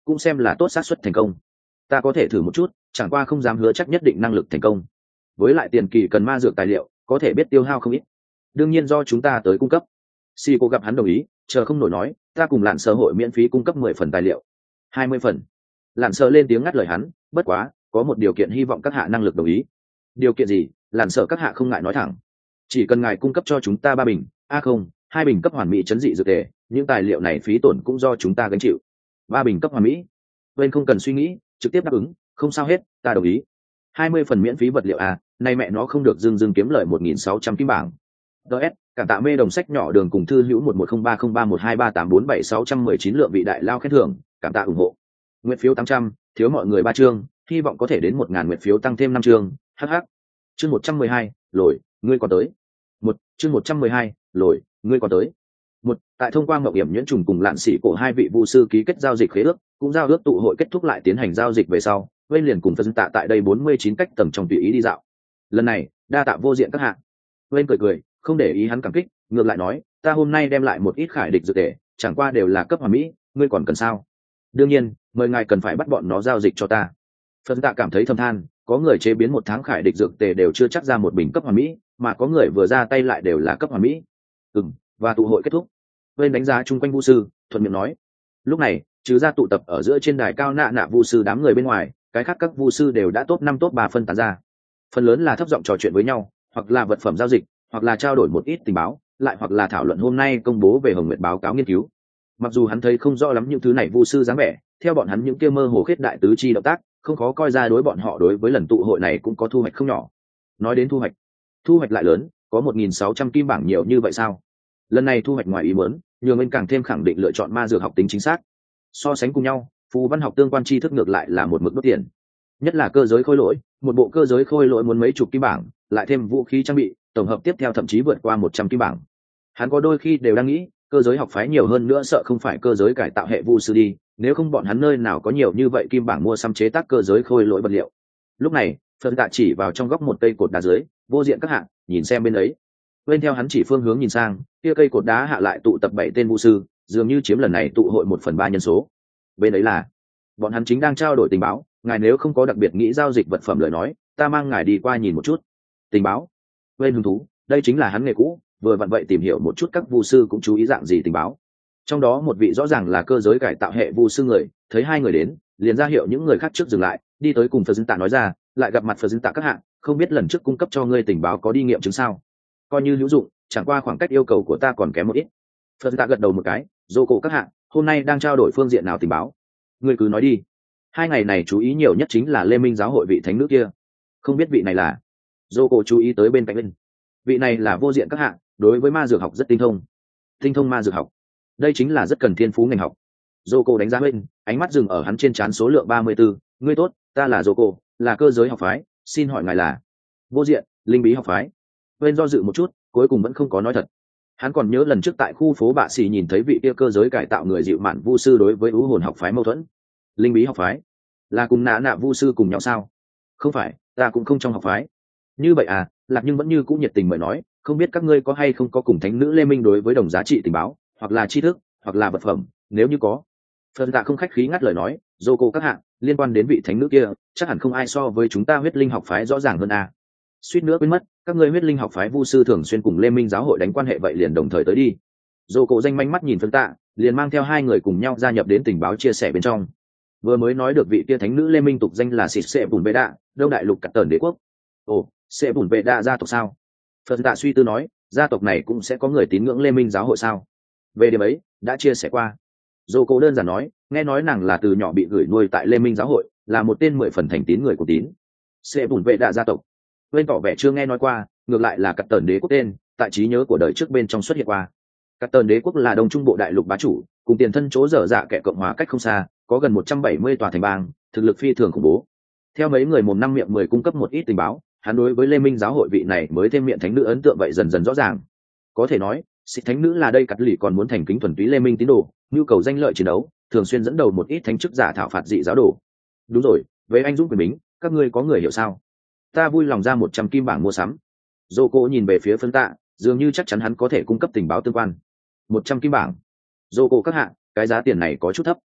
Speaker 1: cũng xem là tốt xác suất thành công. Ta có thể thử một chút, chẳng qua không dám hứa chắc nhất định năng lực thành công. Với lại tiền kỳ cần ma dược tài liệu, có thể biết tiêu hao không ít. Đương nhiên do chúng ta tới cung cấp. Si cô gặp hắn đồng ý, chờ không nổi nói, ta cùng lạn sở hội miễn phí cung cấp mười phần tài liệu. Hai mươi phần. Lạn sở lên tiếng ngắt lời hắn, bất quá, có một điều kiện hy vọng các hạ năng lực đồng ý. Điều kiện gì? Lạn sở các hạ không ngại nói thẳng. Chỉ cần ngài cung cấp cho chúng ta ba bình, a không, hai bình cấp hoàn mỹ chấn dị dược tề, những tài liệu này phí tổn cũng do chúng ta gánh chịu. Ba bình cấp hoàn mỹ. Bên không cần suy nghĩ, trực tiếp đáp ứng, không sao hết, ta đồng ý. Hai mươi phần miễn phí vật liệu à, nay mẹ nó không được dưng dưng kiếm lời một nghìn sáu trăm kim bảng. ds cảm tạ mê đồng sách nhỏ đường cùng thư hữu một một không ba không ba một hai ba tám bốn bảy sáu trăm mười chín lượng vị đại lao khen thưởng, cảm tạ ủng hộ. Nguyện phiếu tám trăm, thiếu mọi người ba chương, hy vọng có thể đến một ngàn nguyện phiếu tăng thêm năm chương. Hh. Chương một trăm mười hai, lồi, ngươi còn tới. Một chương một trăm mười hai, lồi, ngươi còn tới. Một tại thông qua ngọc hiểm nhuyễn trùng cùng lạn sĩ cổ hai vị vu sư ký kết giao dịch khế ước, cũng giao ước tụ hội kết thúc lại tiến hành giao dịch về sau, Vên liền cùng phân tạ tại đây bốn mươi chín cách tầng trong tùy ý đi dạo. Lần này, đa tạ vô diện các hạng. Vên cười cười, không để ý hắn cảm kích, ngược lại nói, ta hôm nay đem lại một ít khải địch dược tề, chẳng qua đều là cấp hoàn mỹ, ngươi còn cần sao? Đương nhiên, mời ngài cần phải bắt bọn nó giao dịch cho ta. Phân tạ cảm thấy thầm than, có người chế biến một tháng khải địch dược tề đều chưa chắc ra một bình cấp hoàn mỹ, mà có người vừa ra tay lại đều là cấp hoàn mỹ. Ừm, và tụ hội kết thúc. Vên đánh giá chung quanh vu sư, thuận miệng nói. Lúc này, trừ ra tụ tập ở giữa trên đài cao nạ nạ vu sư đám người bên ngoài, cái khác các vu sư đều đã top năm top ba phân tán ra. Phần lớn là thấp giọng trò chuyện với nhau, hoặc là vật phẩm giao dịch, hoặc là trao đổi một ít tình báo, lại hoặc là thảo luận hôm nay công bố về Hồng Nguyệt báo cáo nghiên cứu. Mặc dù hắn thấy không rõ lắm những thứ này vu sư dáng vẻ, theo bọn hắn những kia mơ hồ khết đại tứ chi động tác, không khó coi ra đối bọn họ đối với lần tụ hội này cũng có thu hoạch không nhỏ. Nói đến thu hoạch, thu hoạch lại lớn, có một nghìn sáu trăm kim bảng nhiều như vậy sao? Lần này thu hoạch ngoài ý muốn, nhường anh càng thêm khẳng định lựa chọn ma dược học tính chính xác. So sánh cùng nhau, phù văn học tương quan tri thức ngược lại là một mức đốt tiền. Nhất là cơ giới khôi lỗi, một bộ cơ giới khôi lỗi muốn mấy chục kim bảng, lại thêm vũ khí trang bị, tổng hợp tiếp theo thậm chí vượt qua một trăm kim bảng. Hắn có đôi khi đều đang nghĩ, cơ giới học phái nhiều hơn nữa sợ không phải cơ giới cải tạo hệ vu sư đi, nếu không bọn hắn nơi nào có nhiều như vậy kim bảng mua xăm chế tác cơ giới khôi lỗi vật liệu. Lúc này, Phân Tạ chỉ vào trong góc một cây cột đá dưới, vô diện các hạng, nhìn xem bên ấy. Bên theo hắn chỉ phương hướng nhìn sang, kia cây cột đá hạ lại tụ tập bảy tên vu sư, dường như chiếm lần này tụ hội một phần ba nhân số. Bên ấy là bọn hắn chính đang trao đổi tình báo, ngài nếu không có đặc biệt nghĩ giao dịch vật phẩm lời nói, ta mang ngài đi qua nhìn một chút. Tình báo? Bên hứng thú, đây chính là hắn nghề cũ, vừa vặn vậy tìm hiểu một chút các vu sư cũng chú ý dạng gì tình báo. Trong đó một vị rõ ràng là cơ giới cải tạo hệ vu sư người, thấy hai người đến, liền ra hiệu những người khác trước dừng lại, đi tới cùng Phật Dinh Tạ nói ra, lại gặp mặt Phật Dinh Tạ các hạng, không biết lần trước cung cấp cho ngươi tình báo có đi nghiệm chứng sao? Coi như hữu dụng, chẳng qua khoảng cách yêu cầu của ta còn kém một ít. Phật Dinh Tạ gật đầu một cái, dô cổ các hạng, hôm nay đang trao đổi phương diện nào tình báo? Ngươi cứ nói đi. Hai ngày này chú ý nhiều nhất chính là Lê Minh giáo hội vị thánh nữ kia. Không biết vị này là? Dô cổ chú ý tới bên cạnh Linh. Vị này là vô diện các hạng, đối với ma dược học rất tinh thông. Tinh thông ma dược học, đây chính là rất cần thiên phú ngành học. Dô cổ đánh giá Linh, ánh mắt dừng ở hắn trên trán số lượng ba mươi tư. Ngươi tốt, ta là Dô cổ, là cơ giới học phái, xin hỏi ngài là? Vô diện, linh bí học phái. Linh do dự một chút, cuối cùng vẫn không có nói thật. Hắn còn nhớ lần trước tại khu phố Bạ Xì nhìn thấy vị kia cơ giới cải tạo người dịu mạn vu sư đối với ưu hồn học phái mâu thuẫn. Linh bí học phái là cùng nã nạ vu sư cùng nhau sao? Không phải, ta cũng không trong học phái. Như vậy à? Lạc nhưng vẫn như cũng nhiệt tình mời nói, không biết các ngươi có hay không có cùng thánh nữ Lê Minh đối với đồng giá trị tình báo, hoặc là tri thức, hoặc là vật phẩm, nếu như có. Phần Tạ không khách khí ngắt lời nói, dô cô các hạng, liên quan đến vị thánh nữ kia, chắc hẳn không ai so với chúng ta huyết linh học phái rõ ràng hơn à. Suýt nữa quên mất, các ngươi huyết linh học phái vu sư thường xuyên cùng Lê Minh giáo hội đánh quan hệ, vậy liền đồng thời tới đi. Dô cổ danh manh mắt nhìn Phân Tạ, liền mang theo hai người cùng nhau gia nhập đến tình báo chia sẻ bên trong. Vừa mới nói được vị kia thánh nữ Lê Minh tục danh là Xịt Sệ Bùn Bệ Đạ, Đông Đại Lục Cát Tờn Đế quốc. Ồ, Sệ Bùn Bệ Đạ gia tộc sao? Phân Tạ suy tư nói, gia tộc này cũng sẽ có người tín ngưỡng Lê Minh giáo hội sao? Về điểm ấy, đã chia sẻ qua. Dô cổ đơn giản nói, nghe nói nàng là từ nhỏ bị gửi nuôi tại Lê Minh giáo hội, là một tên mười phần thành tín người của tín. Sệ Bùn Bệ Đạ gia tộc. Bên tỏ vẻ chưa nghe nói qua, ngược lại là Cát Tờn Đế quốc tên, tại trí nhớ của đời trước bên trong xuất hiện qua. Cát Tờn Đế quốc là Đông Trung Bộ đại lục bá chủ, cùng tiền thân chỗ dở dạ kẻ cộng hòa cách không xa, có gần một trăm bảy mươi tòa thành bang, thực lực phi thường khủng bố. Theo mấy người mồm năm miệng mười cung cấp một ít tình báo, hắn đối với Lê Minh giáo hội vị này mới thêm miệng thánh nữ ấn tượng vậy dần dần rõ ràng. Có thể nói, Xịt thánh nữ là đây cắt lì còn muốn thành kính thuần túy Lê Minh tín đồ, nhu cầu danh lợi chiến đấu, thường xuyên dẫn đầu một ít thánh chức giả thảo phạt dị giáo đồ. Đúng rồi, với anh dũng quyền bính, các ngươi có người hiểu sao? Ta vui lòng ra một trăm kim bảng mua sắm. Dô cô nhìn về phía Phân Tạ, dường như chắc chắn hắn có thể cung cấp tình báo tương quan. Một trăm kim bảng. Dô cô các hạ, cái giá tiền này có chút thấp.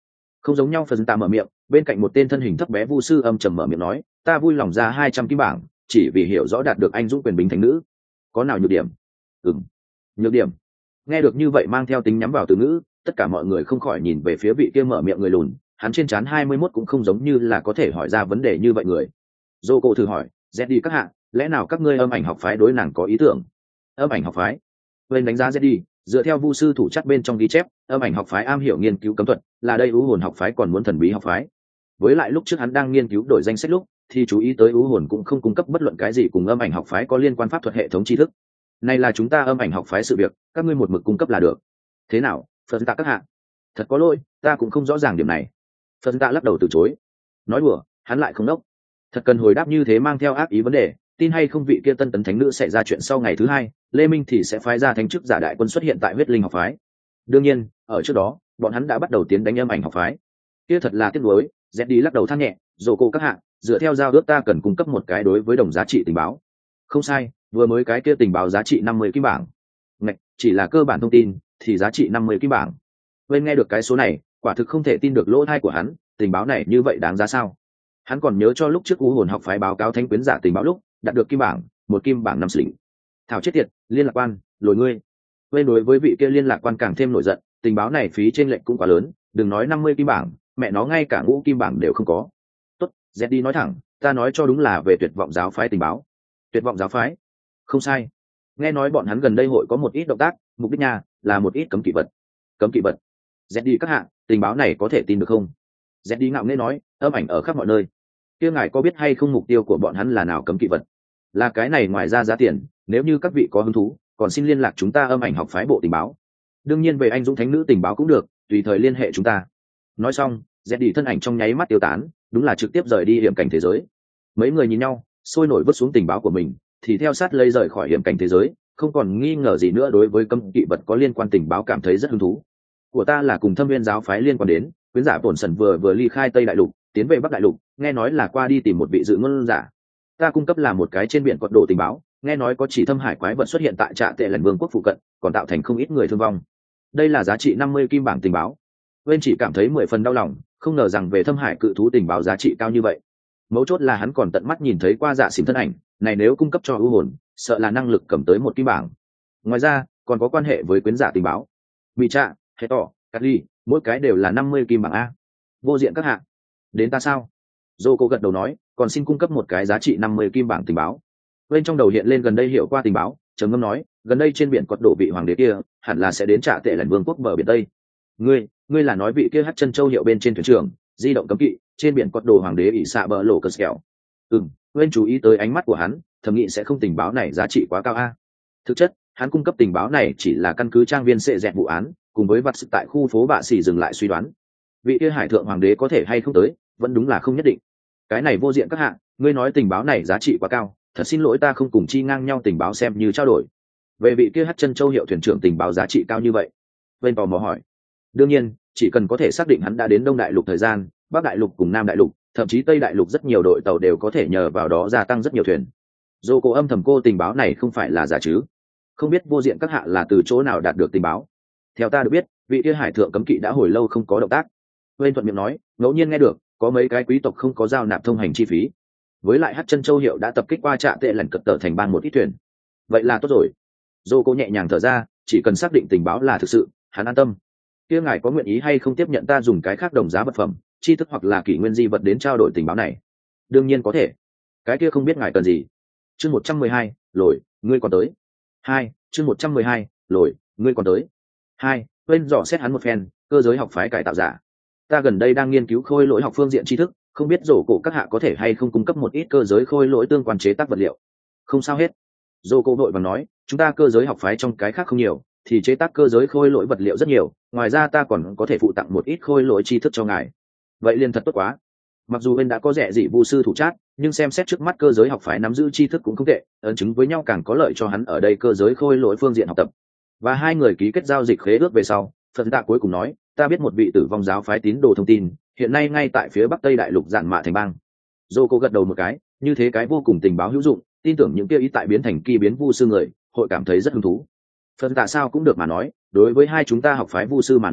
Speaker 1: Không giống nhau, phần tạ mở miệng, bên cạnh một tên thân hình thấp bé vu sư âm trầm mở miệng nói, ta vui lòng ra hai trăm kim bảng, chỉ vì hiểu rõ đạt được anh dũng quyền bính thánh nữ. Có nào nhược điểm? Ừm, nhược điểm. Nghe được như vậy mang theo tính nhắm vào từ ngữ, tất cả mọi người không khỏi nhìn về phía vị kia mở miệng người lùn, hắn trên trán hai mươi mốt cũng không giống như là có thể hỏi ra vấn đề như vậy người. Dô cổ thử hỏi, Zeddy các hạ, lẽ nào các ngươi âm ảnh học phái đối nàng có ý tưởng? Âm ảnh học phái? Bên đánh giá Zeddy, dựa theo vu sư thủ chắc bên trong ghi chép, âm ảnh học phái am hiểu nghiên cứu cấm thuật, là đây ưu hồn học phái còn muốn thần bí học phái. Với lại lúc trước hắn đang nghiên cứu đổi danh sách lúc, thì chú ý tới ưu hồn cũng không cung cấp bất luận cái gì cùng âm ảnh học phái có liên quan pháp thuật hệ thống tri thức. Này là chúng ta âm ảnh học phái sự việc, các ngươi một mực cung cấp là được. Thế nào, Phật tạ các hạ? Thật có lỗi, ta cũng không rõ ràng điểm này. Phật tạ lắc đầu từ chối. Nói đùa, hắn lại không đốc. Thật cần hồi đáp như thế mang theo ác ý vấn đề, tin hay không vị kia tân tấn thánh nữ sẽ ra chuyện sau ngày thứ hai, Lê Minh thì sẽ phái ra thánh chức giả đại quân xuất hiện tại huyết linh học phái. Đương nhiên, ở trước đó, bọn hắn đã bắt đầu tiến đánh âm ảnh học phái. Kia thật là tiếc nuối, Zeddy lắc đầu than nhẹ, dồ cô các hạ, dựa theo giao ước ta cần cung cấp một cái đối với đồng giá trị tình báo. Không sai, vừa mới cái kia tình báo giá trị năm mươi kim bảng. Ngạch, chỉ là cơ bản thông tin, thì giá trị năm mươi kim bảng. Bên nghe được cái số này, quả thực không thể tin được lỗ tai của hắn, tình báo này như vậy đáng giá sao? Hắn còn nhớ cho lúc trước u hồn học phái báo cáo thánh quyến giả tình báo lúc đạt được kim bảng, một kim bảng năm xỉn. Thảo chết tiệt, liên lạc quan, lồi ngươi. Bên đối với vị kia liên lạc quan càng thêm nổi giận, tình báo này phí trên lệnh cũng quá lớn, đừng nói năm mươi kim bảng, mẹ nó ngay cả ngũ kim bảng đều không có. Tốt, Zeddy nói thẳng, ta nói cho đúng là về tuyệt vọng giáo phái tình báo. Tuyệt vọng giáo phái? Không sai. Nghe nói bọn hắn gần đây hội có một ít động tác, mục đích nha là một ít cấm kỵ vật. Cấm kỵ vật? Zeddy các hạ, tình báo này có thể tin được không? Zeddy ngạo nghễ nói, âm ảnh ở khắp mọi nơi. Kia ngài có biết hay không mục tiêu của bọn hắn là nào cấm kỵ vật? Là cái này ngoài ra giá tiền, nếu như các vị có hứng thú, còn xin liên lạc chúng ta âm ảnh học phái bộ tình báo. Đương nhiên về anh dũng thánh nữ tình báo cũng được, tùy thời liên hệ chúng ta. Nói xong, Zeddy thân ảnh trong nháy mắt tiêu tán, đúng là trực tiếp rời đi hiểm cảnh thế giới. Mấy người nhìn nhau, sôi nổi vứt xuống tình báo của mình, thì theo sát lây rời khỏi hiểm cảnh thế giới, không còn nghi ngờ gì nữa đối với cấm kỵ vật có liên quan tình báo cảm thấy rất hứng thú. Của ta là cùng Thâm Viên giáo phái liên quan đến, quyến giả bổn sần vừa vừa ly khai Tây Đại Lục, tiến về Bắc Đại Lục, nghe nói là qua đi tìm một vị dự ngôn giả. Ta cung cấp là một cái trên biển quật độ tình báo, nghe nói có chỉ thâm hải quái vật xuất hiện tại Trạ Tệ Lần Vương quốc phụ cận, còn tạo thành không ít người thương vong. Đây là giá trị năm mươi kim bảng tình báo. Bên chỉ cảm thấy mười phần đau lòng, không ngờ rằng về thâm hải cự thú tình báo giá trị cao như vậy. Mấu chốt là hắn còn tận mắt nhìn thấy qua dạ xỉn thân ảnh, này nếu cung cấp cho ưu hồn, sợ là năng lực cầm tới một kim bảng. Ngoài ra, còn có quan hệ với quyến giả tình báo. Bị Trạ, Hệ Tỏ, Cát Ly, mỗi cái đều là năm mươi kim bảng a. Vô diện các hạ, đến ta sao? Dô cô gật đầu nói, còn xin cung cấp một cái giá trị năm mươi kim bảng tình báo. Bên trong đầu hiện lên gần đây hiểu qua tình báo, trầm ngâm nói, gần đây trên biển quật độ vị hoàng đế kia, hẳn là sẽ đến Trạ Tệ Lần Vương quốc bờ biển Tây. Ngươi, ngươi là nói vị kia hất chân châu hiệu bên trên thuyền trưởng, di động cấm kỵ, trên biển quật độ hoàng đế ỷ xạ bờ lộ cờ kẹo. Ừm, Nguyên chú ý tới ánh mắt của hắn, thầm nghĩ sẽ không tình báo này giá trị quá cao a. Thực chất, hắn cung cấp tình báo này chỉ là căn cứ trang viên sệ dẹt vụ án, cùng với vật sự tại khu phố bạ xỉ dừng lại suy đoán. Vị kia hải thượng hoàng đế có thể hay không tới, vẫn đúng là không nhất định. Cái này vô diện các hạ, ngươi nói tình báo này giá trị quá cao, thật xin lỗi ta không cùng chi ngang nhau tình báo xem như trao đổi. Về vị kia hất chân châu hiệu thuyền trưởng tình báo giá trị cao như vậy, bên tò mò hỏi. Đương nhiên, chỉ cần có thể xác định hắn đã đến Đông Đại Lục thời gian, Bắc Đại Lục cùng Nam Đại Lục, thậm chí Tây Đại Lục rất nhiều đội tàu đều có thể nhờ vào đó gia tăng rất nhiều thuyền. Dô cô âm thầm cô tình báo này không phải là giả chứ? Không biết vô diện các hạ là từ chỗ nào đạt được tình báo? Theo ta được biết, vị kia hải thượng cấm kỵ đã hồi lâu không có động tác. Bên thuận miệng nói, ngẫu nhiên nghe được, có mấy cái quý tộc không có giao nạp thông hành chi phí. Với lại hất chân châu hiệu đã tập kích qua Trạ Tệ Lần cật tờ thành bang một ít thuyền. Vậy là tốt rồi. Dô cô nhẹ nhàng thở ra, chỉ cần xác định tình báo là thực sự, hắn an tâm. Kia ngài có nguyện ý hay không tiếp nhận ta dùng cái khác đồng giá vật phẩm, tri thức hoặc là kỷ nguyên di vật đến trao đổi tình báo này? Đương nhiên có thể. Cái kia không biết ngài cần gì. Chương một trăm mười hai, lồi, ngươi còn tới. Hai, chương một trăm mười hai, lồi, ngươi còn tới. Hai, quên dò xét hắn một phen, cơ giới học phái cải tạo giả. Ta gần đây đang nghiên cứu khôi lỗi học phương diện tri thức, không biết rổ cổ các hạ có thể hay không cung cấp một ít cơ giới khôi lỗi tương quan chế tác vật liệu. Không sao hết. Rổ cổ vội vàng nói, chúng ta cơ giới học phái trong cái khác không nhiều, thì chế tác cơ giới khôi lỗi vật liệu rất nhiều, ngoài ra ta còn có thể phụ tặng một ít khôi lỗi tri thức cho ngài. Vậy liền thật tốt quá. Mặc dù bên đã có rẻ dị vu sư thủ chát, nhưng xem xét trước mắt cơ giới học phái nắm giữ tri thức cũng không tệ, ấn chứng với nhau càng có lợi cho hắn ở đây cơ giới khôi lỗi phương diện học tập. Và hai người ký kết giao dịch khế ước về sau, Phật Tạ cuối cùng nói, ta biết một vị tử vong giáo phái tín đồ thông tin, hiện nay ngay tại phía bắc Tây Đại Lục Dạn Mạ thành bang. Dô cô gật đầu một cái, như thế cái vô cùng tình báo hữu dụng, tin tưởng những kia ý tại biến thành kỳ biến vu sư người, hội cảm thấy rất hứng thú. Phật Tạ sao cũng được mà nói, đối với hai chúng ta học phái vu sư mà nói,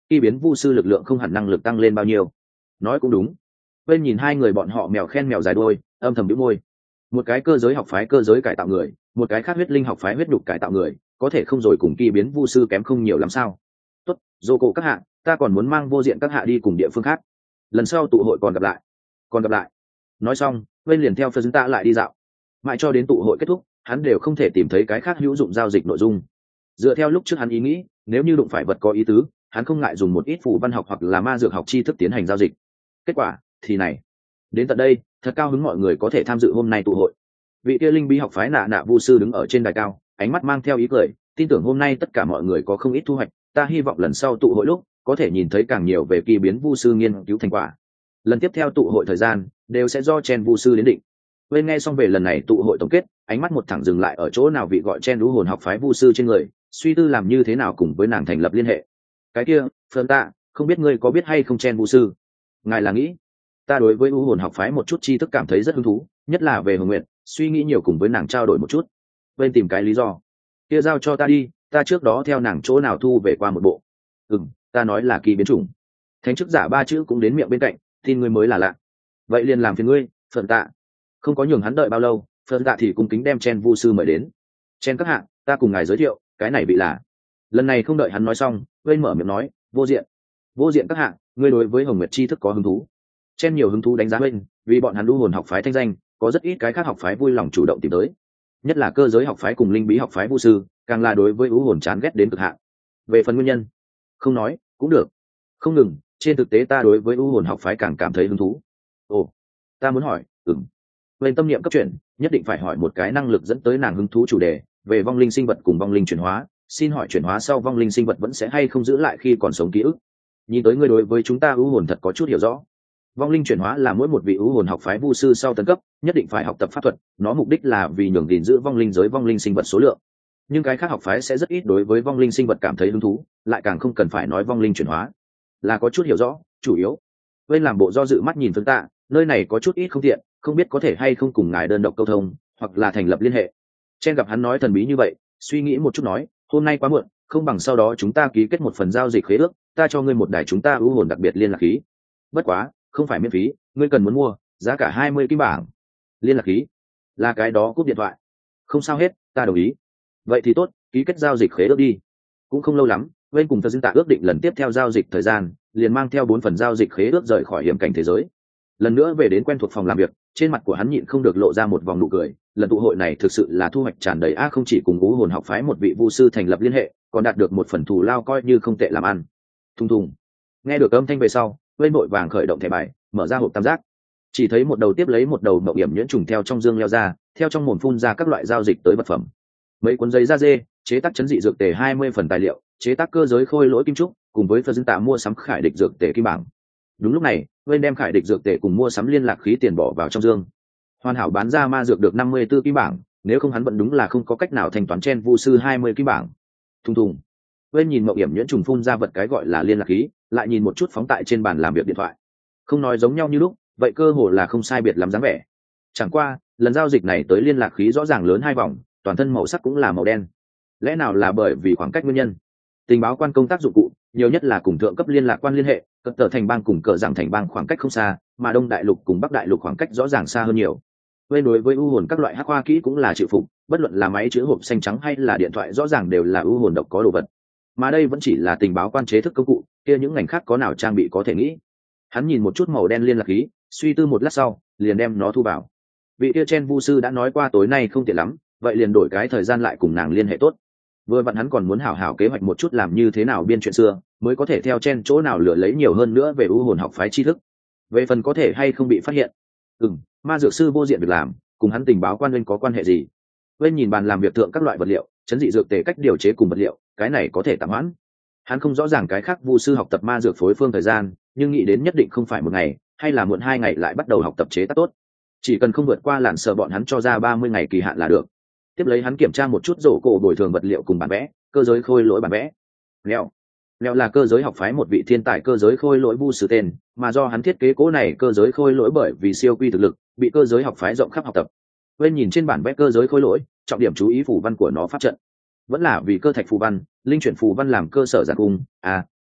Speaker 1: kỳ biến vu sư lực lượng không hẳn năng lực tăng lên bao nhiêu. Nói cũng đúng. Bên nhìn hai người bọn họ mèo khen mèo dài đuôi, âm thầm bĩu môi. Một cái cơ giới học phái cơ giới cải tạo người, một cái khác huyết linh học phái huyết đục cải tạo người, có thể không rồi cùng kỳ biến vu sư kém không nhiều lắm sao? Tốt, dô cổ các hạ, ta còn muốn mang vô diện các hạ đi cùng địa phương khác. Lần sau tụ hội còn gặp lại. Còn gặp lại. Nói xong, bên liền theo phân tạ lại đi dạo. Mãi cho đến tụ hội kết thúc, hắn đều không thể tìm thấy cái khác hữu dụng giao dịch nội dung. Dựa theo lúc trước hắn ý nghĩ, nếu như đụng phải vật có ý tứ, hắn không ngại dùng một ít phù văn học hoặc là ma dược học tri thức tiến hành giao dịch. Kết quả thì này. Đến tận đây, thật cao hứng mọi người có thể tham dự hôm nay tụ hội. Vị kia linh bí học phái nạ nạ vu sư đứng ở trên đài cao, ánh mắt mang theo ý cười, tin tưởng hôm nay tất cả mọi người có không ít thu hoạch, ta hy vọng lần sau tụ hội lúc có thể nhìn thấy càng nhiều về kỳ biến vu sư nghiên cứu thành quả. Lần tiếp theo tụ hội thời gian đều sẽ do Chen vu sư đến định. Bên nghe xong về lần này tụ hội tổng kết, ánh mắt một thẳng dừng lại ở chỗ nào vị gọi Chen lũ hồn học phái vu sư trên người, suy tư làm như thế nào cùng với nàng thành lập liên hệ. Cái kia, Phân Tạ, không biết ngươi có biết hay không Chen vu sư? Ngài là nghĩ, ta đối với u hồn học phái một chút tri thức cảm thấy rất hứng thú, nhất là về Hồng Nguyệt, suy nghĩ nhiều cùng với nàng trao đổi một chút. Bên tìm cái lý do, kia giao cho ta đi, ta trước đó theo nàng chỗ nào thu về qua một bộ. Ừm, ta nói là kỳ biến chủng. Thánh chức giả ba chữ cũng đến miệng bên cạnh, tin ngươi mới là lạ. Vậy liền làm phiền ngươi, Phân Tạ. Không có nhường hắn đợi bao lâu, Phân Tạ thì cung kính đem Chen vu sư mời đến. Chen các hạ, ta cùng ngài giới thiệu, cái này bị là. Lần này không đợi hắn nói xong, bên mở miệng nói, vô diện. Vô diện các hạ, ngươi đối với Hồng Nguyệt tri thức có hứng thú. Chen nhiều hứng thú đánh giá bên, vì bọn hắn u hồn học phái thanh danh, có rất ít cái khác học phái vui lòng chủ động tìm tới. Nhất là cơ giới học phái cùng linh bí học phái vu sư, càng là đối với u hồn chán ghét đến cực hạn. Về phần nguyên nhân, không nói, cũng được. Không ngừng, trên thực tế ta đối với u hồn học phái càng cảm thấy hứng thú. Ồ, ta muốn hỏi, ừm. Bên tâm niệm cấp chuyển, nhất định phải hỏi một cái năng lực dẫn tới nàng hứng thú chủ đề, về vong linh sinh vật cùng vong linh chuyển hóa, xin hỏi chuyển hóa sau vong linh sinh vật vẫn sẽ hay không giữ lại khi còn sống ký ức? Nhìn tới ngươi đối với chúng ta u hồn thật có chút hiểu rõ. Vong linh chuyển hóa là mỗi một vị u hồn học phái vu sư sau tấn cấp nhất định phải học tập pháp thuật, nó mục đích là vì nhường gìn giữ vong linh giới vong linh sinh vật số lượng. Nhưng cái khác học phái sẽ rất ít đối với vong linh sinh vật cảm thấy hứng thú, lại càng không cần phải nói vong linh chuyển hóa. Là có chút hiểu rõ, chủ yếu. Bên làm bộ do dự mắt nhìn Phương Tạ, nơi này có chút ít không tiện, không biết có thể hay không cùng ngài đơn độc câu thông, hoặc là thành lập liên hệ. Chen gặp hắn nói thần bí như vậy, suy nghĩ một chút nói, hôm nay quá muộn, không bằng sau đó chúng ta ký kết một phần giao dịch khế ước, ta cho ngươi một đài chúng ta u hồn đặc biệt liên lạc khí. Bất quá, không phải miễn phí, ngươi cần muốn mua, giá cả hai mươi kim bảng. Liên lạc khí? Là cái đó cúp điện thoại. Không sao hết, ta đồng ý. Vậy thì tốt, ký kết giao dịch khế ước đi. Cũng không lâu lắm, bên cùng Phật Dương Tạ ước định lần tiếp theo giao dịch thời gian, liền mang theo bốn phần giao dịch khế ước rời khỏi hiểm cảnh thế giới. Lần nữa về đến quen thuộc phòng làm việc, trên mặt của hắn nhịn không được lộ ra một vòng nụ cười. Lần tụ hội này thực sự là thu hoạch tràn đầy, a không chỉ cùng u hồn học phái một vị vu sư thành lập liên hệ, còn đạt được một phần thù lao coi như không tệ làm ăn. Thùng thùng. Nghe được âm thanh về sau, bên vội vàng khởi động thẻ bài, mở ra hộp tam giác, chỉ thấy một đầu tiếp lấy một đầu mậu hiểm nhuyễn trùng theo trong dương leo ra, theo trong mồm phun ra các loại giao dịch tới vật phẩm. Mấy cuốn giấy da dê, chế tác chấn dị dược tề hai mươi phần tài liệu, chế tác cơ giới khôi lỗi kim trúc, cùng với Phật Dương Tạ mua sắm khải địch dược tề kim bảng. Đúng lúc này, bên đem khải địch dược tề cùng mua sắm liên lạc khí tiền bỏ vào trong dương. Hoàn hảo bán ra ma dược được năm mươi tư kim bảng, nếu không hắn vẫn đúng là không có cách nào thanh toán Chen vu sư hai mươi kim bảng. Thùng thùng. Bên nhìn mậu hiểm nhuyễn trùng phun ra vật cái gọi là liên lạc khí, lại nhìn một chút phóng tại trên bàn làm việc điện thoại. Không nói giống nhau như lúc, vậy cơ hồ là không sai biệt lắm dáng vẻ. Chẳng qua, lần giao dịch này tới liên lạc khí rõ ràng lớn hai vòng, toàn thân màu sắc cũng là màu đen. Lẽ nào là bởi vì khoảng cách nguyên nhân? Tình báo quan công tác dụng cụ, nhiều nhất là cùng thượng cấp liên lạc quan liên hệ, cỡ tờ thành bang cùng cỡ dạng thành bang khoảng cách không xa, mà Đông Đại Lục cùng Bắc Đại Lục khoảng cách rõ ràng xa hơn nhiều. Bên đối với u hồn các loại hắc hoa kỹ cũng là chịu phục, bất luận là máy chữ hộp xanh trắng hay là điện thoại rõ ràng đều là u hồn độc có đồ vật. Mà đây vẫn chỉ là tình báo quan chế thức công cụ, kia những ngành khác có nào trang bị có thể nghĩ. Hắn nhìn một chút màu đen liên lạc khí, suy tư một lát sau, liền đem nó thu vào. Vị kia Chen vu sư đã nói qua tối nay không tiện lắm, vậy liền đổi cái thời gian lại cùng nàng liên hệ tốt. Vừa vặn hắn còn muốn hảo hảo kế hoạch một chút làm như thế nào biên chuyện xưa, mới có thể theo Chen chỗ nào lựa lấy nhiều hơn nữa về u hồn học phái tri thức. Về phần có thể hay không bị phát hiện, ừm, ma dược sư vô diện việc làm, cùng hắn tình báo quan nguyên có quan hệ gì? Bên nhìn bàn làm việc thượng các loại vật liệu, chấn dị dược tề cách điều chế cùng vật liệu, cái này có thể tạm hoãn. Hắn không rõ ràng cái khác vu sư học tập ma dược phối phương thời gian, nhưng nghĩ đến nhất định không phải một ngày, hay là muộn hai ngày lại bắt đầu học tập chế tác tốt. Chỉ cần không vượt qua làn sờ bọn hắn cho ra ba mươi ngày kỳ hạn là được. Tiếp lấy hắn kiểm tra một chút rổ cổ bồi thường vật liệu cùng bản vẽ, cơ giới khôi lỗi bản vẽ. Leo, Leo là cơ giới học phái một vị thiên tài cơ giới khôi lỗi vu sư tên, mà do hắn thiết kế cố này cơ giới khôi lỗi bởi vì siêu quy thực lực, bị cơ giới học phái rộng khắp học tập. Bên nhìn trên bản vẽ cơ giới khôi lỗi, trọng điểm chú ý phù văn của nó pháp trận. Vẫn là vì cơ thạch phù văn, linh chuyển phù văn làm cơ sở giản cung, à,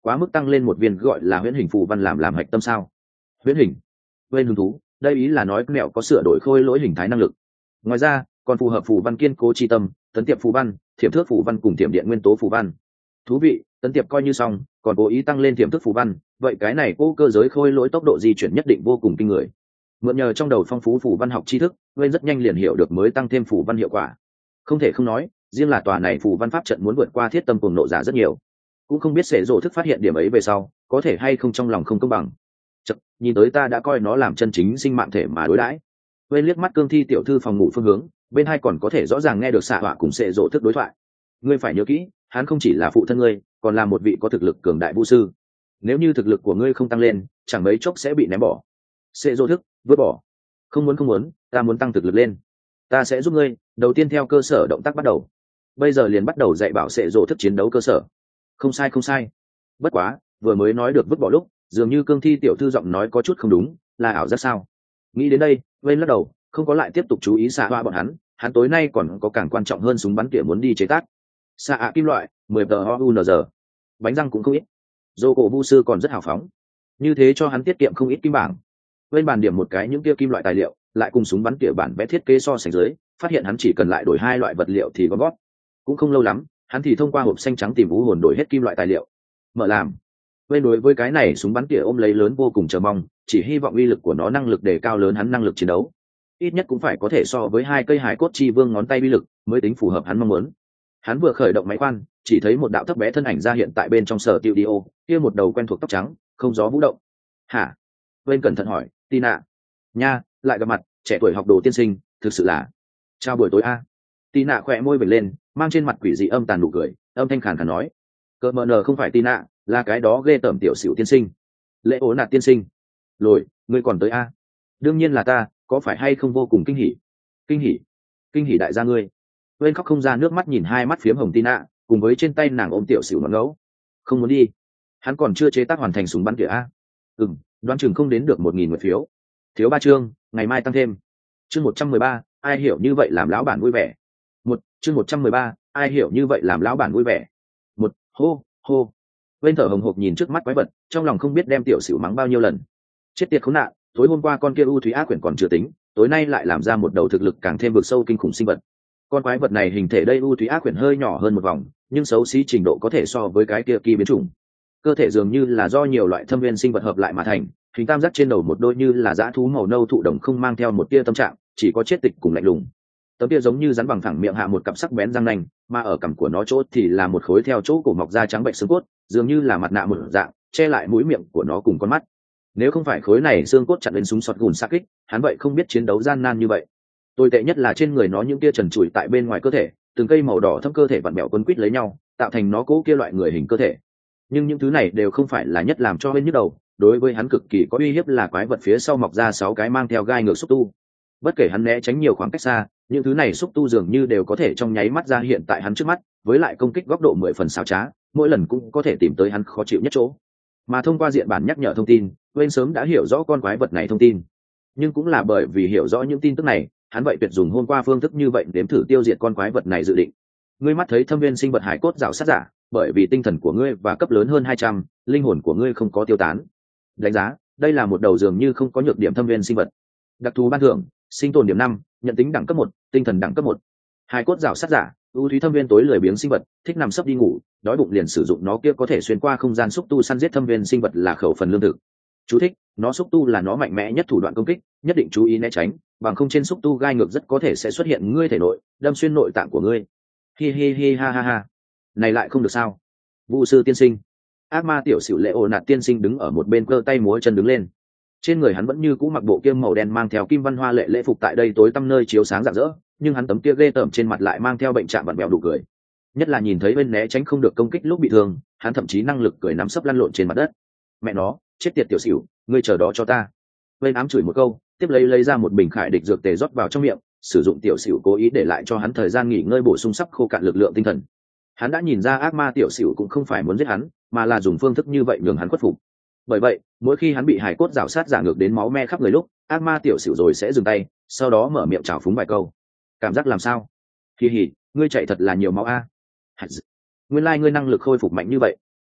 Speaker 1: quá mức tăng lên một viên gọi là huyễn hình phù văn làm làm hạch tâm sao? Huyễn hình? Bên hứng thú, đây ý là nói mẹo có sửa đổi khôi lỗi hình thái năng lực. Ngoài ra còn phù hợp phù văn kiên cố chi tâm, tấn tiệp phù văn, thiểm thước phù văn cùng tiềm điện nguyên tố phù văn. Thú vị, tấn tiệp coi như xong, còn cố ý tăng lên tiềm thức phù văn, vậy cái này cô cơ giới khôi lỗi tốc độ di chuyển nhất định vô cùng kinh người. Mượn nhờ trong đầu phong phú phù văn học tri thức, Nguyên rất nhanh liền hiểu được mới tăng thêm phù văn hiệu quả. Không thể không nói, riêng là tòa này phù văn pháp trận muốn vượt qua thiết tâm cùng nộ giả rất nhiều. Cũng không biết sẽ rồ thức phát hiện điểm ấy về sau, có thể hay không trong lòng không công bằng. Chật, nhìn tới ta đã coi nó làm chân chính sinh mạng thể mà đối đãi. Nguyên liếc mắt cương thi tiểu thư phòng ngủ phương hướng, bên hai còn có thể rõ ràng nghe được xạ họa cùng sẽ rồ thức đối thoại. Ngươi phải nhớ kỹ, hắn không chỉ là phụ thân ngươi, còn là một vị có thực lực cường đại vũ sư. Nếu như thực lực của ngươi không tăng lên, chẳng mấy chốc sẽ bị ném bỏ. Sẽ rồ thức vứt bỏ. Không muốn không muốn, ta muốn tăng thực lực lên. Ta sẽ giúp ngươi, đầu tiên theo cơ sở động tác bắt đầu. Bây giờ liền bắt đầu dạy bảo sẽ rồ thức chiến đấu cơ sở. Không sai không sai. Bất quá, vừa mới nói được vứt bỏ lúc, dường như cương thi tiểu thư giọng nói có chút không đúng, là ảo giác sao? Nghĩ đến đây, Vên lắc đầu, không có lại tiếp tục chú ý xạ hoa bọn hắn, hắn tối nay còn có càng quan trọng hơn súng bắn tỉa muốn đi chế tác. Xạ ạ kim loại, mười tờ ounz, bánh răng cũng không ít. Dô cổ vu sư còn rất hào phóng, như thế cho hắn tiết kiệm không ít kim bảng. Bên bàn điểm một cái những kia kim loại tài liệu, lại cùng súng bắn tỉa bản vẽ thiết kế so sánh dưới, phát hiện hắn chỉ cần lại đổi hai loại vật liệu thì có gót. Cũng không lâu lắm, hắn thì thông qua hộp xanh trắng tìm vũ hồn đổi hết kim loại tài liệu. Mở làm. Bên đối với cái này súng bắn tỉa ôm lấy lớn vô cùng chờ mong, chỉ hy vọng uy lực của nó năng lực đề cao lớn hắn năng lực chiến đấu. Ít nhất cũng phải có thể so với hai cây hải cốt chi vương ngón tay uy lực, mới tính phù hợp hắn mong muốn. Hắn vừa khởi động máy khoan, chỉ thấy một đạo thấp bé thân ảnh ra hiện tại bên trong sở tiêu điô, kia một đầu quen thuộc tóc trắng, không gió vũ động. Hả? Bên cẩn thận hỏi, Tina. Nha, lại gặp mặt, trẻ tuổi học đồ tiên sinh, thực sự là. Chào buổi tối a. Tina khỏe môi vểnh lên, mang trên mặt quỷ dị âm tàn nụ cười, âm thanh khàn khàn nói, cỡ mờ nờ không phải Tina, là cái đó ghê tởm tiểu xỉu tiên sinh. Lễ ố nạt tiên sinh. Lồi, ngươi còn tới a? Đương nhiên là ta, có phải hay không vô cùng kinh hỉ? Kinh hỉ? Kinh hỉ đại gia ngươi. Bên khóc không ra nước mắt nhìn hai mắt phiếm hồng Tina, cùng với trên tay nàng ôm tiểu xỉu ngón ngấu. Không muốn đi. Hắn còn chưa chế tác hoàn thành súng bắn tỉa a. Ừm, đoán chừng không đến được một nghìn một phiếu. Thiếu ba chương, ngày mai tăng thêm. Chương một trăm mười ba, ai hiểu như vậy làm lão bản vui vẻ. Một, chương một trăm mười ba, ai hiểu như vậy làm lão bản vui vẻ. Một, hô, hô. Bên thở hồng hộc nhìn trước mắt quái vật, trong lòng không biết đem tiểu xỉu mắng bao nhiêu lần. Chết tiệt khốn nạn, tối hôm qua con kia u thúy ác quyển còn chưa tính, tối nay lại làm ra một đầu thực lực càng thêm vực sâu kinh khủng sinh vật. Con quái vật này hình thể đây u thúy ác quyển hơi nhỏ hơn một vòng, nhưng xấu xí trình độ có thể so với cái kia kỳ biến chủng. Cơ thể dường như là do nhiều loại thâm viên sinh vật hợp lại mà thành, hình tam giác trên đầu một đôi như là dã thú màu nâu thụ đồng không mang theo một tia tâm trạng, chỉ có chết tịch cùng lạnh lùng. Tấm tia giống như rắn bằng thẳng miệng hạ một cặp sắc bén răng nanh, mà ở cằm của nó chỗ thì là một khối theo chỗ cổ mọc da trắng bệnh xương cốt, dường như là mặt nạ một dạng, che lại mũi miệng của nó cùng con mắt. Nếu không phải khối này xương cốt chặn lên súng sọt gùn sát kích, hắn vậy không biết chiến đấu gian nan như vậy. Tồi tệ nhất là trên người nó những tia trần trụi tại bên ngoài cơ thể, từng cây màu đỏ thâm cơ thể vặn mèo quấn quít lấy nhau, tạo thành nó cố kia loại người hình cơ thể. Nhưng những thứ này đều không phải là nhất làm cho bên nhức đầu, đối với hắn cực kỳ có uy hiếp là quái vật phía sau mọc ra sáu cái mang theo gai ngược xúc tu. Bất kể hắn né tránh nhiều khoảng cách xa, những thứ này xúc tu dường như đều có thể trong nháy mắt ra hiện tại hắn trước mắt, với lại công kích góc độ mười phần xảo trá, mỗi lần cũng có thể tìm tới hắn khó chịu nhất chỗ. Mà thông qua diện bản nhắc nhở thông tin, Wayne sớm đã hiểu rõ con quái vật này thông tin. Nhưng cũng là bởi vì hiểu rõ những tin tức này, hắn vậy tuyệt dùng hôm qua phương thức như vậy đếm thử tiêu diệt con quái vật này dự định. Ngươi mắt thấy thâm viên sinh vật hải cốt rào sát giả, bởi vì tinh thần của ngươi và cấp lớn hơn hai trăm, linh hồn của ngươi không có tiêu tán. Đánh giá, đây là một đầu dường như không có nhược điểm thâm viên sinh vật. Đặc thù ban thưởng, sinh tồn điểm năm, nhận tính đẳng cấp một, tinh thần đẳng cấp một. Hải cốt rào sát giả, ưu thúy thâm viên tối lười biếng sinh vật, thích nằm sấp đi ngủ, đói bụng liền sử dụng nó kia có thể xuyên qua không gian xúc tu săn giết thâm viên sinh vật là khẩu phần lương thực. Chú thích, nó xúc tu là nó mạnh mẽ nhất thủ đoạn công kích, nhất định chú ý né tránh, bằng không trên xúc tu gai ngược rất có thể sẽ xuất hiện ngươi thể nội, đâm xuyên nội tạng của ngươi. Hi hi hi ha ha ha. Này lại không được sao? Vu sư tiên sinh. Ác ma tiểu xỉu lệ ồ nạt tiên sinh đứng ở một bên cơ tay múa chân đứng lên. Trên người hắn vẫn như cũ mặc bộ kiêm màu đen mang theo kim văn hoa lệ lễ phục tại đây tối tăm nơi chiếu sáng rạng rỡ, nhưng hắn tấm kia ghê tởm trên mặt lại mang theo bệnh trạng vặn vẹo đủ cười. Nhất là nhìn thấy bên né tránh không được công kích lúc bị thương, hắn thậm chí năng lực cười nắm sấp lăn lộn trên mặt đất. Mẹ nó, chết tiệt tiểu xỉu, ngươi chờ đó cho ta. Bên ám chửi một câu, tiếp lấy lấy ra một bình khải địch dược tề rót vào trong miệng, sử dụng tiểu xỉu cố ý để lại cho hắn thời gian nghỉ ngơi bổ sung sắp khô cạn lực lượng tinh thần. Hắn đã nhìn ra ác ma tiểu xỉu cũng không phải muốn giết hắn, mà là dùng phương thức như vậy nhường hắn khuất phục. Bởi vậy, mỗi khi hắn bị hải cốt rào sát giả ngược đến máu me khắp người lúc, ác ma tiểu xỉu rồi sẽ dừng tay, sau đó mở miệng trào phúng vài câu. Cảm giác làm sao? Kỳ hỉ, ngươi chạy thật là nhiều máu a. À. Nguyên lai like ngươi năng lực khôi phục mạnh như vậy.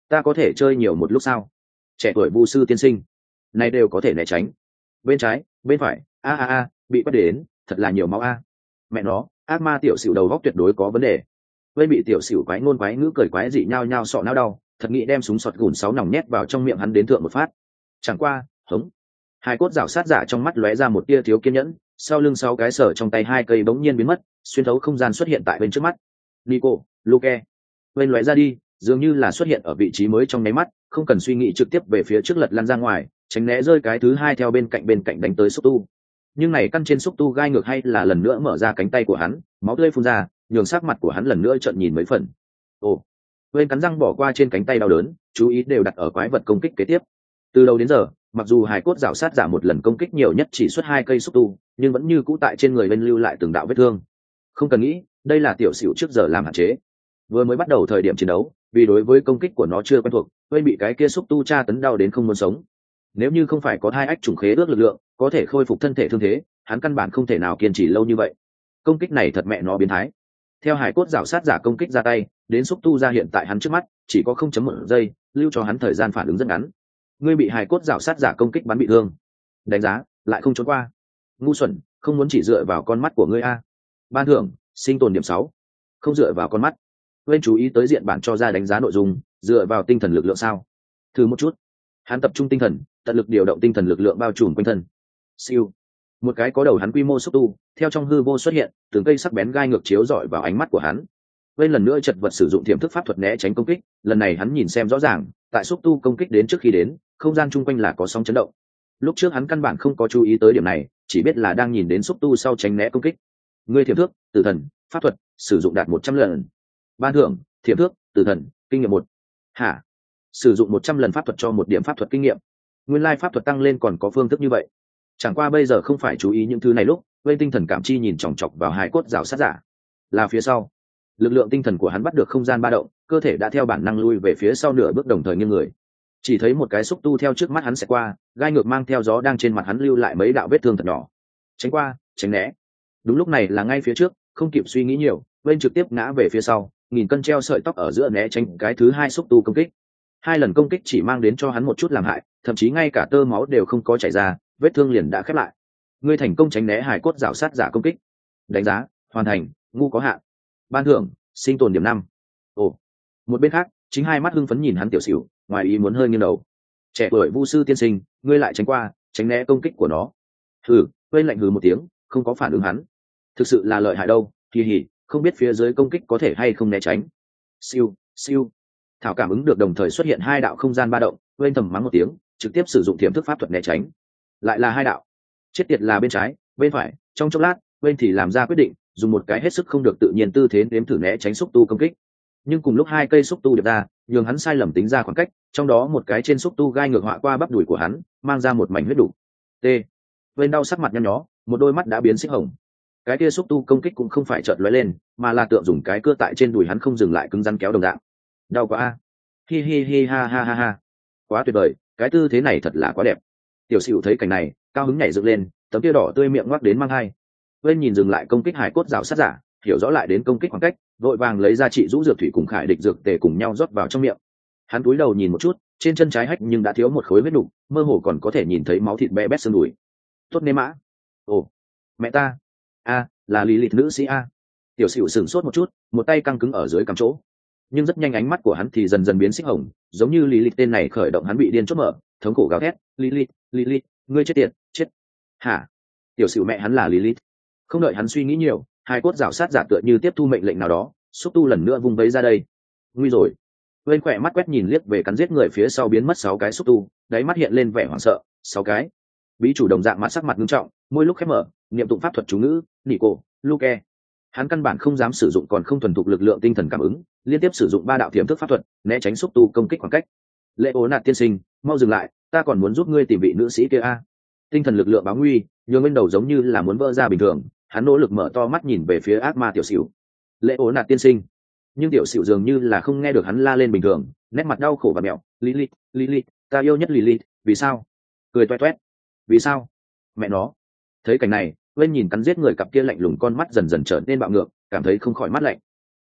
Speaker 1: ta có thể chơi nhiều một lúc sao? Trẻ tuổi vu sư tiên sinh này đều có thể né tránh. Bên trái, bên phải, a a a, bị bắt đến, thật là nhiều máu a. Mẹ nó, ác ma tiểu xỉu đầu góc tuyệt đối có vấn đề. Vây bị tiểu xỉu quái ngôn quái ngữ cười quái dị nhao nhao sọ não đau, thật nghĩ đem súng sọt gùn sáu nòng nhét vào trong miệng hắn đến thượng một phát. Chẳng qua, hống. Hai cốt rảo sát giả trong mắt lóe ra một tia thiếu kiên nhẫn, sau lưng sáu cái sở trong tay hai cây bỗng nhiên biến mất, xuyên thấu không gian xuất hiện tại bên trước mắt. Nico, Luke, bên lóe ra đi, dường như là xuất hiện ở vị trí mới trong nháy mắt, không cần suy nghĩ trực tiếp về phía trước lật lăn ra ngoài, tránh né rơi cái thứ hai theo bên cạnh bên cạnh đánh tới xúc tu. Nhưng này căn trên xúc tu gai ngược hay là lần nữa mở ra cánh tay của hắn, máu tươi phun ra, nhường sắc mặt của hắn lần nữa trợn nhìn mấy phần. Ồ, bên cắn răng bỏ qua trên cánh tay đau đớn, chú ý đều đặt ở quái vật công kích kế tiếp. Từ đầu đến giờ, mặc dù hài cốt rảo sát giả một lần công kích nhiều nhất chỉ xuất hai cây xúc tu, nhưng vẫn như cũ tại trên người bên lưu lại từng đạo vết thương. Không cần nghĩ, đây là tiểu xỉu trước giờ làm hạn chế. Vừa mới bắt đầu thời điểm chiến đấu, vì đối với công kích của nó chưa quen thuộc, bên bị cái kia xúc tu tra tấn đau đến không muốn sống. Nếu như không phải có hai ách trùng khế ước lực lượng có thể khôi phục thân thể thương thế, hắn căn bản không thể nào kiên trì lâu như vậy. Công kích này thật mẹ nó biến thái. Theo hải cốt rảo sát giả công kích ra tay, đến xúc tu ra hiện tại hắn trước mắt chỉ có không chấm một giây, lưu cho hắn thời gian phản ứng rất ngắn. Ngươi bị hải cốt rảo sát giả công kích bắn bị thương, đánh giá lại không trốn qua. Ngu xuẩn, không muốn chỉ dựa vào con mắt của ngươi a. Ban thưởng sinh tồn điểm sáu, không dựa vào con mắt. Quên chú ý tới diện bản cho ra đánh giá nội dung, dựa vào tinh thần lực lượng sao? Thử một chút. Hắn tập trung tinh thần, tận lực điều động tinh thần lực lượng bao trùm quanh thân. Siêu. Một cái có đầu hắn quy mô xúc tu, theo trong hư vô xuất hiện, từng cây sắc bén gai ngược chiếu rọi vào ánh mắt của hắn. Bên lần nữa chật vật sử dụng thiểm thức pháp thuật né tránh công kích, lần này hắn nhìn xem rõ ràng, tại xúc tu công kích đến trước khi đến, không gian chung quanh là có sóng chấn động. Lúc trước hắn căn bản không có chú ý tới điểm này, chỉ biết là đang nhìn đến xúc tu sau tránh né công kích. Ngươi thiểm thước, tử thần, pháp thuật, sử dụng đạt một trăm lần. Ban thưởng, thiểm thước, tử thần, kinh nghiệm một. Hả? Sử dụng một trăm lần pháp thuật cho một điểm pháp thuật kinh nghiệm. Nguyên lai pháp thuật tăng lên còn có phương thức như vậy. Chẳng qua bây giờ không phải chú ý những thứ này lúc, bên tinh thần cảm chi nhìn chòng chọc vào hai cốt rào sát giả. Là phía sau, lực lượng tinh thần của hắn bắt được không gian ba động, cơ thể đã theo bản năng lui về phía sau nửa bước đồng thời nghiêng người. Chỉ thấy một cái xúc tu theo trước mắt hắn sẽ qua, gai ngược mang theo gió đang trên mặt hắn lưu lại mấy đạo vết thương thật nhỏ. Tránh qua, tránh né. Đúng lúc này là ngay phía trước, không kịp suy nghĩ nhiều, bên trực tiếp ngã về phía sau, nghìn cân treo sợi tóc ở giữa né tránh cái thứ hai xúc tu công kích. Hai lần công kích chỉ mang đến cho hắn một chút làm hại, thậm chí ngay cả tơ máu đều không có chảy ra, vết thương liền đã khép lại. Ngươi thành công tránh né hài cốt rào sát giả công kích. Đánh giá hoàn thành, ngu có hạn. Ban thưởng sinh tồn điểm năm. Ồ, một bên khác, chính hai mắt hưng phấn nhìn hắn tiểu xỉu, ngoài ý muốn hơi nghiêng đầu. Trẻ tuổi vu sư tiên sinh, ngươi lại tránh qua, tránh né công kích của nó. Hừ, quên lạnh hừ một tiếng, không có phản ứng hắn. Thực sự là lợi hại đâu, kỳ hỉ, không biết phía dưới công kích có thể hay không né tránh. Siêu, siêu. Thảo cảm ứng được đồng thời xuất hiện hai đạo không gian ba động, quên thầm mắng một tiếng, trực tiếp sử dụng thiểm thức pháp thuật né tránh. Lại là hai đạo. Chết tiệt là bên trái, bên phải, trong chốc lát, bên thì làm ra quyết định, dùng một cái hết sức không được tự nhiên tư thế nếm thử né tránh xúc tu công kích. Nhưng cùng lúc hai cây xúc tu điệp ra, nhường hắn sai lầm tính ra khoảng cách, trong đó một cái trên xúc tu gai ngược họa qua bắp đùi của hắn, mang ra một mảnh huyết đủ. T. Bên đau sắc mặt nhăn nhó, một đôi mắt đã biến xích hồng. Cái kia xúc tu công kích cũng không phải chợt lóe lên, mà là tượng dùng cái cưa tại trên đùi hắn không dừng lại cứng rắn kéo đồng dạng. Đau quá a. Hi hi hi ha ha ha ha. Quá tuyệt vời, cái tư thế này thật là quá đẹp. Tiểu Sửu thấy cảnh này, cao hứng nhảy dựng lên, tấm kia đỏ tươi miệng ngoác đến mang hai. Bên nhìn dừng lại công kích hải cốt rào sát giả, hiểu rõ lại đến công kích khoảng cách, vội vàng lấy ra trị rũ dược thủy cùng khải địch dược tề cùng nhau rót vào trong miệng. Hắn cúi đầu nhìn một chút, trên chân trái hách nhưng đã thiếu một khối huyết đủ, mơ hồ còn có thể nhìn thấy máu thịt bé bét xương đùi. Tốt nê mã. Ồ, mẹ ta. A, là lý lịch nữ sĩ a. Tiểu Sửu sửng sốt một chút, một tay căng cứng ở dưới cằm chỗ. Nhưng rất nhanh ánh mắt của hắn thì dần dần biến xích hồng, giống như lý lịch tên này khởi động hắn bị điên chốt mở, thống khổ gào thét, lý lịch, lý lịch, ngươi chết tiệt, chết. Hả? Tiểu Sửu mẹ hắn là lý lịch. Không đợi hắn suy nghĩ nhiều, hai cốt rào sát giả tựa như tiếp thu mệnh lệnh nào đó, xúc tu lần nữa vung vấy ra đây. Nguy rồi. Bên khỏe mắt quét nhìn liếc về cắn giết người phía sau biến mất sáu cái xúc tu, đáy mắt hiện lên vẻ hoảng sợ. Sáu cái. Bí chủ đồng dạng mặt sắc mặt nghiêm trọng, môi lúc khép mở, niệm tụng pháp thuật chú ngữ, nỉ cổ, Luke. Hắn căn bản không dám sử dụng còn không thuần thục lực lượng tinh thần cảm ứng, liên tiếp sử dụng ba đạo thiểm thức pháp thuật né tránh xúc tu công kích khoảng cách. Lệ ố nạt tiên sinh, mau dừng lại, ta còn muốn giúp ngươi tìm vị nữ sĩ kia a. Tinh thần lực lượng báo nguy, nhường bên đầu giống như là muốn vỡ ra bình thường, hắn nỗ lực mở to mắt nhìn về phía ác ma tiểu Sửu. Lệ ố nạt tiên sinh, nhưng tiểu Sửu dường như là không nghe được hắn la lên bình thường, nét mặt đau khổ và mẹo. Lilith, Lilith, ta yêu nhất Lilith, vì sao? Cười toét toét. Vì sao? Mẹ nó. Thấy cảnh này, bên nhìn cắn giết người cặp kia lạnh lùng con mắt dần dần trở nên bạo ngược, cảm thấy không khỏi mắt lạnh.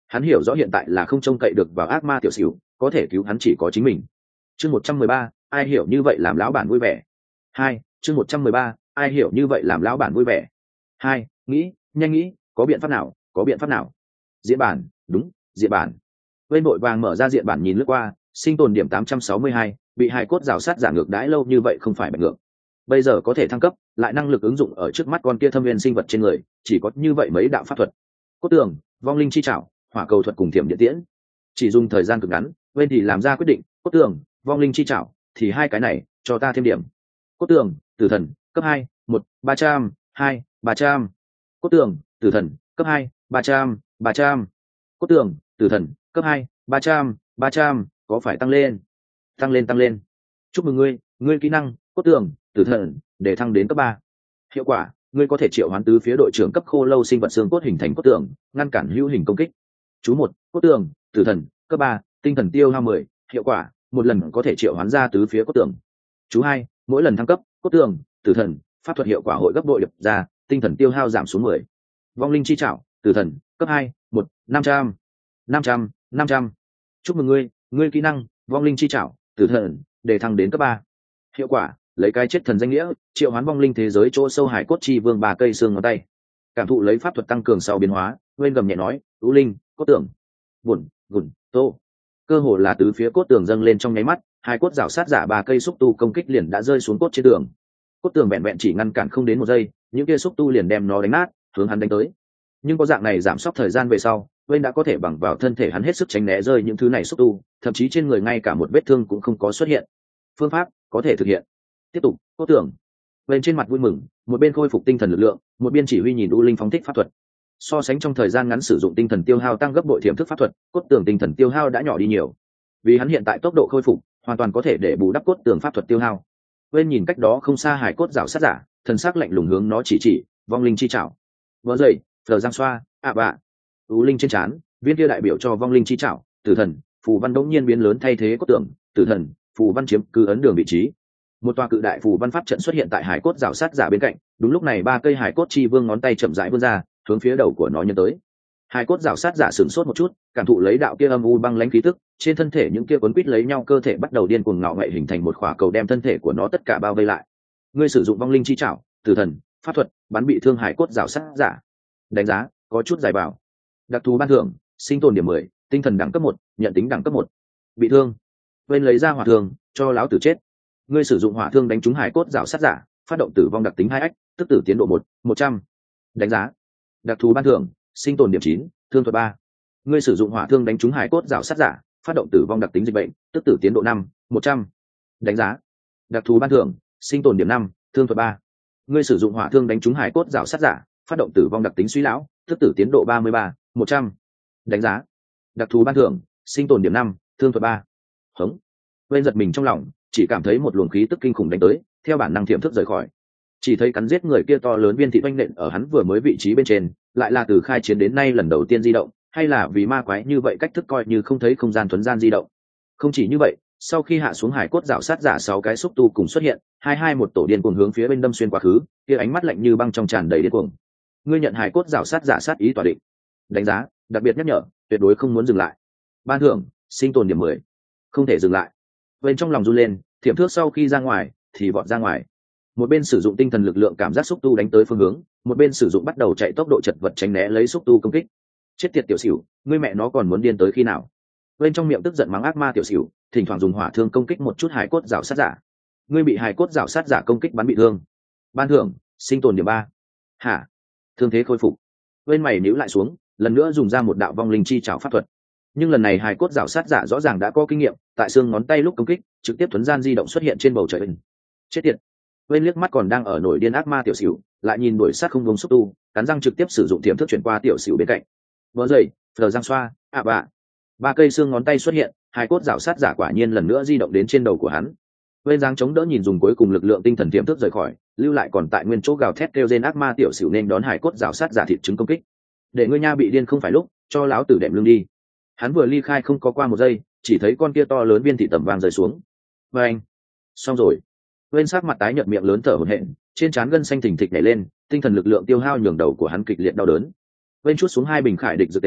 Speaker 1: Hắn hiểu rõ hiện tại là không trông cậy được vào ác ma tiểu xỉu, có thể cứu hắn chỉ có chính mình. Chương một trăm mười ba, ai hiểu như vậy làm lão bản vui vẻ. Hai, chương một trăm mười ba, ai hiểu như vậy làm lão bản vui vẻ. Hai, nghĩ, nhanh nghĩ, có biện pháp nào, có biện pháp nào. Diễn bản, đúng, diễn bản. Bên đội vàng mở ra diện bản nhìn lướt qua, sinh tồn điểm tám trăm sáu mươi hai, bị hài cốt rào sát giả ngược đãi lâu như vậy không phải bạch ngược. Bây giờ có thể thăng cấp, lại năng lực ứng dụng ở trước mắt con kia thâm viên sinh vật trên người, chỉ có như vậy mấy đạo pháp thuật. Cốt tường, vong linh chi trảo, hỏa cầu thuật cùng thiểm điện tiễn. Chỉ dùng thời gian cực ngắn, bên thì làm ra quyết định, cốt tường, vong linh chi trảo, thì hai cái này, cho ta thêm điểm. Cốt tường, tử thần, cấp hai, một, ba trăm, hai, ba trăm. Cốt tường, tử thần, cấp hai, ba trăm, ba trăm. Cốt tường, tử thần, cấp hai, ba trăm, ba trăm, có phải tăng lên? Tăng lên tăng lên. Chúc mừng ngươi, ngươi kỹ năng, cốt tường, tử thần, để thăng đến cấp ba. Hiệu quả, ngươi có thể triệu hoán tứ phía đội trưởng cấp khô lâu sinh vật xương cốt hình thành cốt tường, ngăn cản hữu hình công kích. Chú một, cốt tường, tử thần, cấp ba, tinh thần tiêu hao mười. Hiệu quả, một lần có thể triệu hoán ra tứ phía cốt tường. Chú hai, mỗi lần thăng cấp, cốt tường, tử thần, pháp thuật hiệu quả hội gấp bội điệp ra, tinh thần tiêu hao giảm xuống mười. Vong linh chi trảo, tử thần, cấp hai, một, năm trăm, năm trăm, năm trăm. Chúc mừng ngươi, ngươi kỹ năng, vong linh chi trảo, tử thần, để thăng đến cấp ba. Hiệu quả, lấy cái chết thần danh nghĩa, triệu hoán vong linh thế giới chỗ sâu hải cốt chi vương ba cây xương ngón tay. Cảm thụ lấy pháp thuật tăng cường sau biến hóa, nguyên gầm nhẹ nói, ưu linh, cốt tường, bùn, gùn, tô. Cơ hồ là tứ phía cốt tường dâng lên trong nháy mắt, hai cốt rào sát giả ba cây xúc tu công kích liền đã rơi xuống cốt trên tường. Cốt tường vẹn vẹn chỉ ngăn cản không đến một giây, những kia xúc tu liền đem nó đánh nát, hướng hắn đánh tới. Nhưng có dạng này giảm sốc thời gian về sau, Wayne đã có thể bằng vào thân thể hắn hết sức tránh né rơi những thứ này xúc tu, thậm chí trên người ngay cả một vết thương cũng không có xuất hiện. Phương pháp có thể thực hiện. Tiếp tục, cốt tường. Wayne trên mặt vui mừng, một bên khôi phục tinh thần lực lượng, một bên chỉ huy nhìn U Linh phóng thích pháp thuật. So sánh trong thời gian ngắn sử dụng tinh thần tiêu hao tăng gấp bội thiểm thức pháp thuật, cốt tường tinh thần tiêu hao đã nhỏ đi nhiều. Vì hắn hiện tại tốc độ khôi phục hoàn toàn có thể để bù đắp cốt tường pháp thuật tiêu hao. Wayne nhìn cách đó không xa hải cốt rào sát giả, thần sắc lạnh lùng hướng nó chỉ chỉ, vong linh chi chảo. Vỡ dậy, phờ giang xoa, ạ bạ. U Linh trên trán, viên kia đại biểu cho vong linh chi chảo, tử thần, phù văn đống nhiên biến lớn thay thế cốt tường, tử thần, phù văn chiếm cứ ấn đường vị trí. Một tòa cự đại phù văn pháp trận xuất hiện tại hải cốt rào sát giả bên cạnh, đúng lúc này ba cây hải cốt chi vương ngón tay chậm rãi vươn ra, hướng phía đầu của nó nhân tới. Hải cốt rào sát giả sửng sốt một chút, cảm thụ lấy đạo kia âm u băng lãnh khí tức, trên thân thể những kia quấn quít lấy nhau cơ thể bắt đầu điên cuồng ngạo nghệ hình thành một khỏa cầu đem thân thể của nó tất cả bao vây lại. Ngươi sử dụng vong linh chi trảo, tử thần, pháp thuật, bắn bị thương hải cốt rào sát giả. Đánh giá có chút dài bảo. Đặc thù ban thưởng, sinh tồn điểm mười, tinh thần đẳng cấp một, nhận tính đẳng cấp một. Bị thương, bên lấy ra hỏa thương, cho láo tử chết. Ngươi sử dụng hỏa thương đánh trúng hải cốt rào sát giả, phát động tử vong đặc tính hai ách, tức tử tiến độ một, một trăm. Đánh giá, đặc thù ban thưởng, sinh tồn điểm chín, thương thuật ba. Ngươi sử dụng hỏa thương đánh trúng hải cốt rào sát giả, phát động tử vong đặc tính dịch bệnh, tức tử tiến độ năm, một trăm. Đánh giá, đặc thù ban thưởng, sinh tồn điểm năm, thương thuật ba. Ngươi sử dụng hỏa thương đánh trúng hải cốt rào sát giả, phát động tử vong đặc tính suy lão, tức tử tiến độ ba mươi ba, một trăm. Đánh giá, đặc thù ban thưởng, sinh tồn điểm năm, thương thuật ba. Hống. Bên giật mình trong lòng, chỉ cảm thấy một luồng khí tức kinh khủng đánh tới, theo bản năng tiềm thức rời khỏi. Chỉ thấy cắn giết người kia to lớn viên thị oanh nện ở hắn vừa mới vị trí bên trên, lại là từ khai chiến đến nay lần đầu tiên di động, hay là vì ma quái như vậy cách thức coi như không thấy không gian thuần gian di động. Không chỉ như vậy, sau khi hạ xuống hải cốt rào sát giả sáu cái xúc tu cùng xuất hiện, hai hai một tổ điên cuồng hướng phía bên đâm xuyên quá khứ, kia ánh mắt lạnh như băng trong tràn đầy điên cuồng. Ngươi nhận hải cốt rào sát giả sát ý tỏa định. Đánh giá, đặc biệt nhắc nhở, tuyệt đối không muốn dừng lại. Ban thưởng, sinh tồn điểm mười. Không thể dừng lại. Bên trong lòng run lên, thiểm thước sau khi ra ngoài thì vọt ra ngoài. Một bên sử dụng tinh thần lực lượng cảm giác xúc tu đánh tới phương hướng, một bên sử dụng bắt đầu chạy tốc độ chật vật tránh né lấy xúc tu công kích. Chết tiệt tiểu xỉu, ngươi mẹ nó còn muốn điên tới khi nào? Bên trong miệng tức giận mắng ác ma tiểu xỉu, thỉnh thoảng dùng hỏa thương công kích một chút hải cốt rào sát giả. Ngươi bị hải cốt rào sát giả công kích bắn bị thương. Ban thưởng, sinh tồn điểm ba. Hả? Thương thế khôi phục. Bên mày níu lại xuống, lần nữa dùng ra một đạo vong linh chi trảo pháp thuật. Nhưng lần này hải cốt rào sát giả rõ ràng đã có kinh nghiệm, tại xương ngón tay lúc công kích, trực tiếp thuấn gian di động xuất hiện trên bầu trời. Chết tiệt. Bên liếc mắt còn đang ở nổi điên ác ma tiểu xỉu, lại nhìn đuổi sát không vùng xúc tu, cắn răng trực tiếp sử dụng tiềm thức chuyển qua tiểu xỉu bên cạnh. Vỡ dậy, phờ răng xoa, ạ bạ. Ba cây xương ngón tay xuất hiện, hai cốt rào sát giả quả nhiên lần nữa di động đến trên đầu của hắn. Bên dáng chống đỡ nhìn dùng cuối cùng lực lượng tinh thần tiềm thức rời khỏi, lưu lại còn tại nguyên chỗ gào thét kêu rên ác ma tiểu xỉu nên đón hải cốt rào sát giả thịt trứng công kích. Để ngươi nha bị điên không phải lúc, cho láo tử đệm lưng đi. Hắn vừa ly khai không có qua một giây, chỉ thấy con kia to lớn viên thị tầm vàng rơi xuống. Và anh, xong rồi. Bên sắc mặt tái nhợt miệng lớn thở hổn hển, trên trán gân xanh thình thịch nhảy lên, tinh thần lực lượng tiêu hao nhường đầu của hắn kịch liệt đau đớn. Bên chút xuống hai bình khải địch dược tề,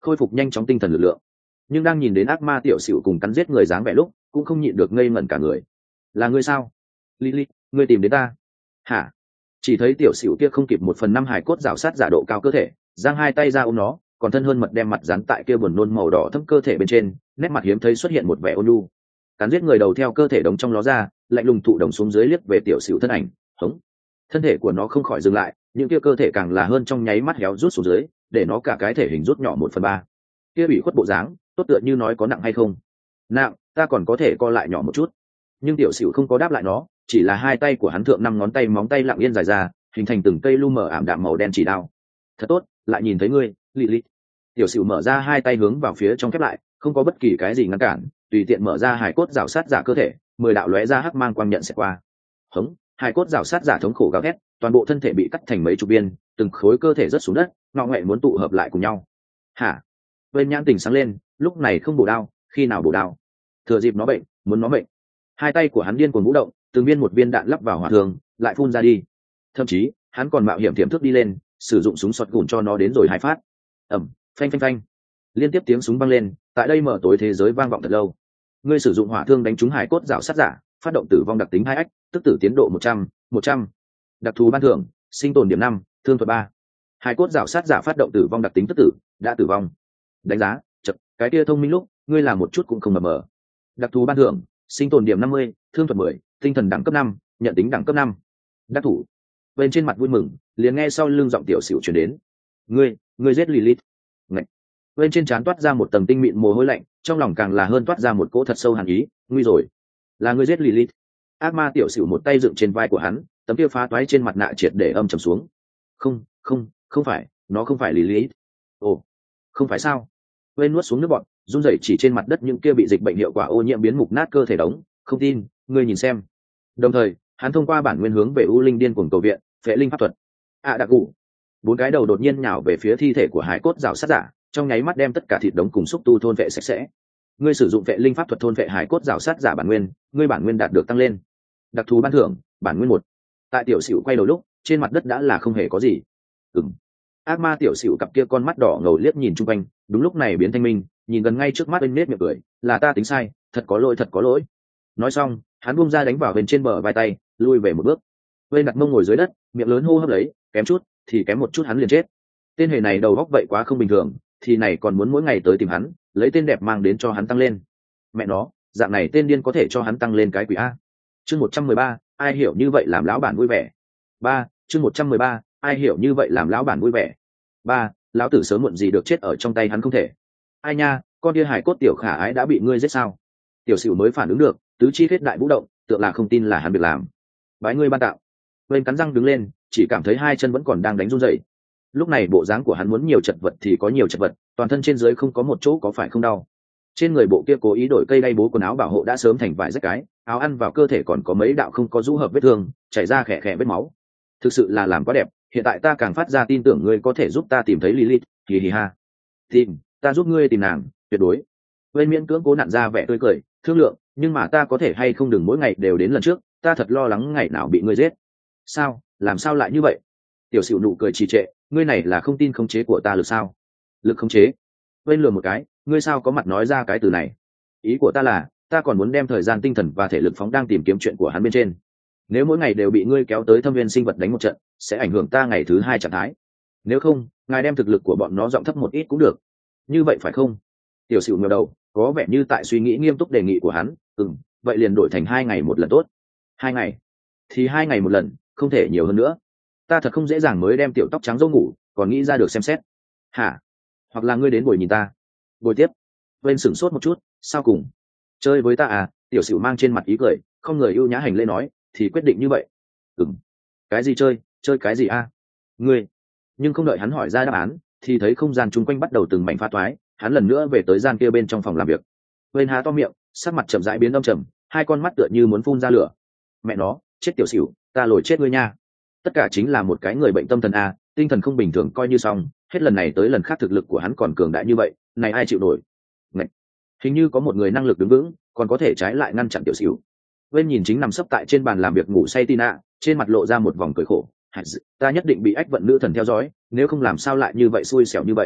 Speaker 1: khôi phục nhanh chóng tinh thần lực lượng. Nhưng đang nhìn đến ác ma tiểu xỉu cùng cắn giết người dáng vẻ lúc cũng không nhịn được ngây ngẩn cả người. Là ngươi sao? Lilith, ngươi tìm đến ta? Hả? Chỉ thấy tiểu xỉu kia không kịp một phần năm hài cốt rào sát giả độ cao cơ thể, giang hai tay ra ôm nó, còn thân hơn mật đem mặt dán tại kia buồn nôn màu đỏ thâm cơ thể bên trên, nét mặt hiếm thấy xuất hiện một vẻ ôn nhu. Cắn giết người đầu theo cơ thể đống trong ló ra, lạnh lùng thụ đồng xuống dưới liếc về tiểu xỉu thân ảnh, hống. Thân thể của nó không khỏi dừng lại, những kia cơ thể càng là hơn trong nháy mắt héo rút xuống dưới, để nó cả cái thể hình rút nhỏ một phần ba. Kia bị khuất bộ dáng, tốt tựa như nói có nặng hay không. Nặng, ta còn có thể co lại nhỏ một chút. Nhưng tiểu xỉu không có đáp lại nó, chỉ là hai tay của hắn thượng năm ngón tay móng tay lặng yên dài ra, hình thành từng cây lu mờ ảm đạm màu đen chỉ đao. Thật tốt, lại nhìn thấy ngươi, Lilith. Tiểu xỉu mở ra hai tay hướng vào phía trong khép lại, không có bất kỳ cái gì ngăn cản, tùy tiện mở ra hài cốt rào sát giả cơ thể, mười đạo lóe ra hắc mang quang nhận sẽ qua. Hống, hài cốt rào sát giả thống khổ gào thét, toàn bộ thân thể bị cắt thành mấy chục viên, từng khối cơ thể rớt xuống đất, ngọ nghệ muốn tụ hợp lại cùng nhau. Hả? Bên nhãn tình sáng lên, lúc này không bổ đao, khi nào bổ đao? Thừa dịp nó bệnh, muốn nó bệnh. Hai tay của hắn điên cuồng vũ động, từng viên một viên đạn lắp vào hỏa thường, lại phun ra đi. Thậm chí, hắn còn mạo hiểm tiềm thức đi lên, sử dụng súng sọt gùn cho nó đến rồi hai phát. Ầm, phanh phanh phanh. Liên tiếp tiếng súng vang lên, tại đây mở tối thế giới vang vọng thật lâu. Ngươi sử dụng hỏa thương đánh trúng hải cốt rào sát giả, phát động tử vong đặc tính hai ách, tức tử tiến độ một trăm, một trăm. Đặc thù ban thưởng, sinh tồn điểm năm, thương thuật ba. Hải cốt rào sát giả phát động tử vong đặc tính tức tử, đã tử vong. Đánh giá, chật, cái kia thông minh lúc, ngươi làm một chút cũng không mờ mờ. Đặc thù ban thưởng, sinh tồn điểm năm mươi, thương thuật mười, tinh thần đẳng cấp năm, nhận tính đẳng cấp năm. Đắc thủ. Bên trên mặt vui mừng, liền nghe sau lưng giọng tiểu xỉu truyền đến. Ngươi, ngươi giết Lilith. Ngậy. Bên trên trán toát ra một tầng tinh mịn mồ hôi lạnh, trong lòng càng là hơn toát ra một cỗ thật sâu hàn ý, nguy rồi. Là ngươi giết Lilith. Ác ma tiểu xỉu một tay dựng trên vai của hắn, tấm kia phá toái trên mặt nạ triệt để âm trầm xuống. Không, không, không phải, nó không phải Lilith. Ồ, không phải sao? Bên nuốt xuống nước bọt, run rẩy chỉ trên mặt đất những kia bị dịch bệnh hiệu quả ô nhiễm biến mục nát cơ thể đống, không tin, ngươi nhìn xem. Đồng thời, hắn thông qua bản nguyên hướng về U Linh điên cuồng cầu viện, phệ linh pháp thuật. À đặc cụ. Bốn cái đầu đột nhiên nhào về phía thi thể của hải cốt rào sát giả, trong nháy mắt đem tất cả thịt đống cùng xúc tu thôn vệ sạch sẽ. Ngươi sử dụng phệ linh pháp thuật thôn vệ hải cốt rào sát giả bản nguyên, ngươi bản nguyên đạt được tăng lên. Đặc thù ban thưởng, bản nguyên một. Tại tiểu xỉu quay đầu lúc, trên mặt đất đã là không hề có gì. Ừm. Ác ma tiểu xỉu cặp kia con mắt đỏ ngầu liếc nhìn chung quanh, đúng lúc này biến thanh minh, nhìn gần ngay trước mắt bên nết miệng cười, là ta tính sai, thật có lỗi thật có lỗi. Nói xong, hắn buông ra đánh vào bên trên bờ vai tay, lui về một bước. Bên đặt mông ngồi dưới đất, miệng lớn hô hấp lấy, kém chút, thì kém một chút hắn liền chết. Tên hề này đầu góc vậy quá không bình thường, thì này còn muốn mỗi ngày tới tìm hắn, lấy tên đẹp mang đến cho hắn tăng lên. Mẹ nó, dạng này tên điên có thể cho hắn tăng lên cái quỷ a. Chương một trăm mười ba, ai hiểu như vậy làm lão bản vui vẻ. Ba, chương một trăm mười ba, ai hiểu như vậy làm lão bản vui vẻ. Ba, lão tử sớm muộn gì được chết ở trong tay hắn không thể. Ai nha, con kia hải cốt tiểu khả ái đã bị ngươi giết sao? Tiểu Sửu mới phản ứng được, tứ chi kết đại vũ động, tựa là không tin là hắn việc làm. Bái ngươi ban tạo. Bên cắn răng đứng lên, chỉ cảm thấy hai chân vẫn còn đang đánh run rẩy. Lúc này bộ dáng của hắn muốn nhiều chật vật thì có nhiều chật vật, toàn thân trên dưới không có một chỗ có phải không đau. Trên người bộ kia cố ý đổi cây đay bố quần áo bảo hộ đã sớm thành vải rách cái, áo ăn vào cơ thể còn có mấy đạo không có rũ hợp vết thương, chảy ra khẽ khẽ vết máu. Thực sự là làm quá đẹp, hiện tại ta càng phát ra tin tưởng ngươi có thể giúp ta tìm thấy Lilith, hì hì ha. Tìm, ta giúp ngươi tìm nàng, tuyệt đối. Bên miễn cưỡng cố nặn ra vẻ tươi cười, thương lượng, nhưng mà ta có thể hay không đừng mỗi ngày đều đến lần trước, ta thật lo lắng ngày nào bị ngươi giết. Sao, làm sao lại như vậy? Tiểu Sửu nụ cười trì trệ, ngươi này là không tin khống chế của ta lực sao? Lực khống chế? Bên lừa một cái, ngươi sao có mặt nói ra cái từ này? Ý của ta là, ta còn muốn đem thời gian tinh thần và thể lực phóng đang tìm kiếm chuyện của hắn bên trên. Nếu mỗi ngày đều bị ngươi kéo tới thâm viên sinh vật đánh một trận, sẽ ảnh hưởng ta ngày thứ hai trạng thái. Nếu không, ngài đem thực lực của bọn nó giọng thấp một ít cũng được. Như vậy phải không? Tiểu Sửu ngẩng đầu, có vẻ như tại suy nghĩ nghiêm túc đề nghị của hắn. Ừm, vậy liền đổi thành hai ngày một lần tốt. Hai ngày? Thì hai ngày một lần, không thể nhiều hơn nữa. Ta thật không dễ dàng mới đem tiểu tóc trắng dâu ngủ, còn nghĩ ra được xem xét. Hả? Hoặc là ngươi đến buổi nhìn ta? Buổi tiếp. Bên sửng sốt một chút, sao cùng? Chơi với ta à? Tiểu Sửu mang trên mặt ý cười, không người ưu nhã hành lễ nói, thì quyết định như vậy. Ừm. Cái gì chơi? Chơi cái gì a? Ngươi. Nhưng không đợi hắn hỏi ra đáp án, thì thấy không gian chung quanh bắt đầu từng mảnh pha toái, hắn lần nữa về tới gian kia bên trong phòng làm việc. Bên há to miệng, sắc mặt chậm rãi biến âm trầm, hai con mắt tựa như muốn phun ra lửa. Mẹ nó, chết Tiểu Sửu, ta lồi chết ngươi nha. Tất cả chính là một cái người bệnh tâm thần a, tinh thần không bình thường coi như xong, hết lần này tới lần khác thực lực của hắn còn cường đại như vậy, này ai chịu nổi? Ngậy. Hình như có một người năng lực đứng vững, còn có thể trái lại ngăn chặn Tiểu Sửu. Bên nhìn chính nằm sấp tại trên bàn làm việc ngủ say Tina, trên mặt lộ ra một vòng cười khổ. Ta nhất định bị ách vận nữ thần theo dõi, nếu không làm sao lại như vậy xui xẻo như vậy.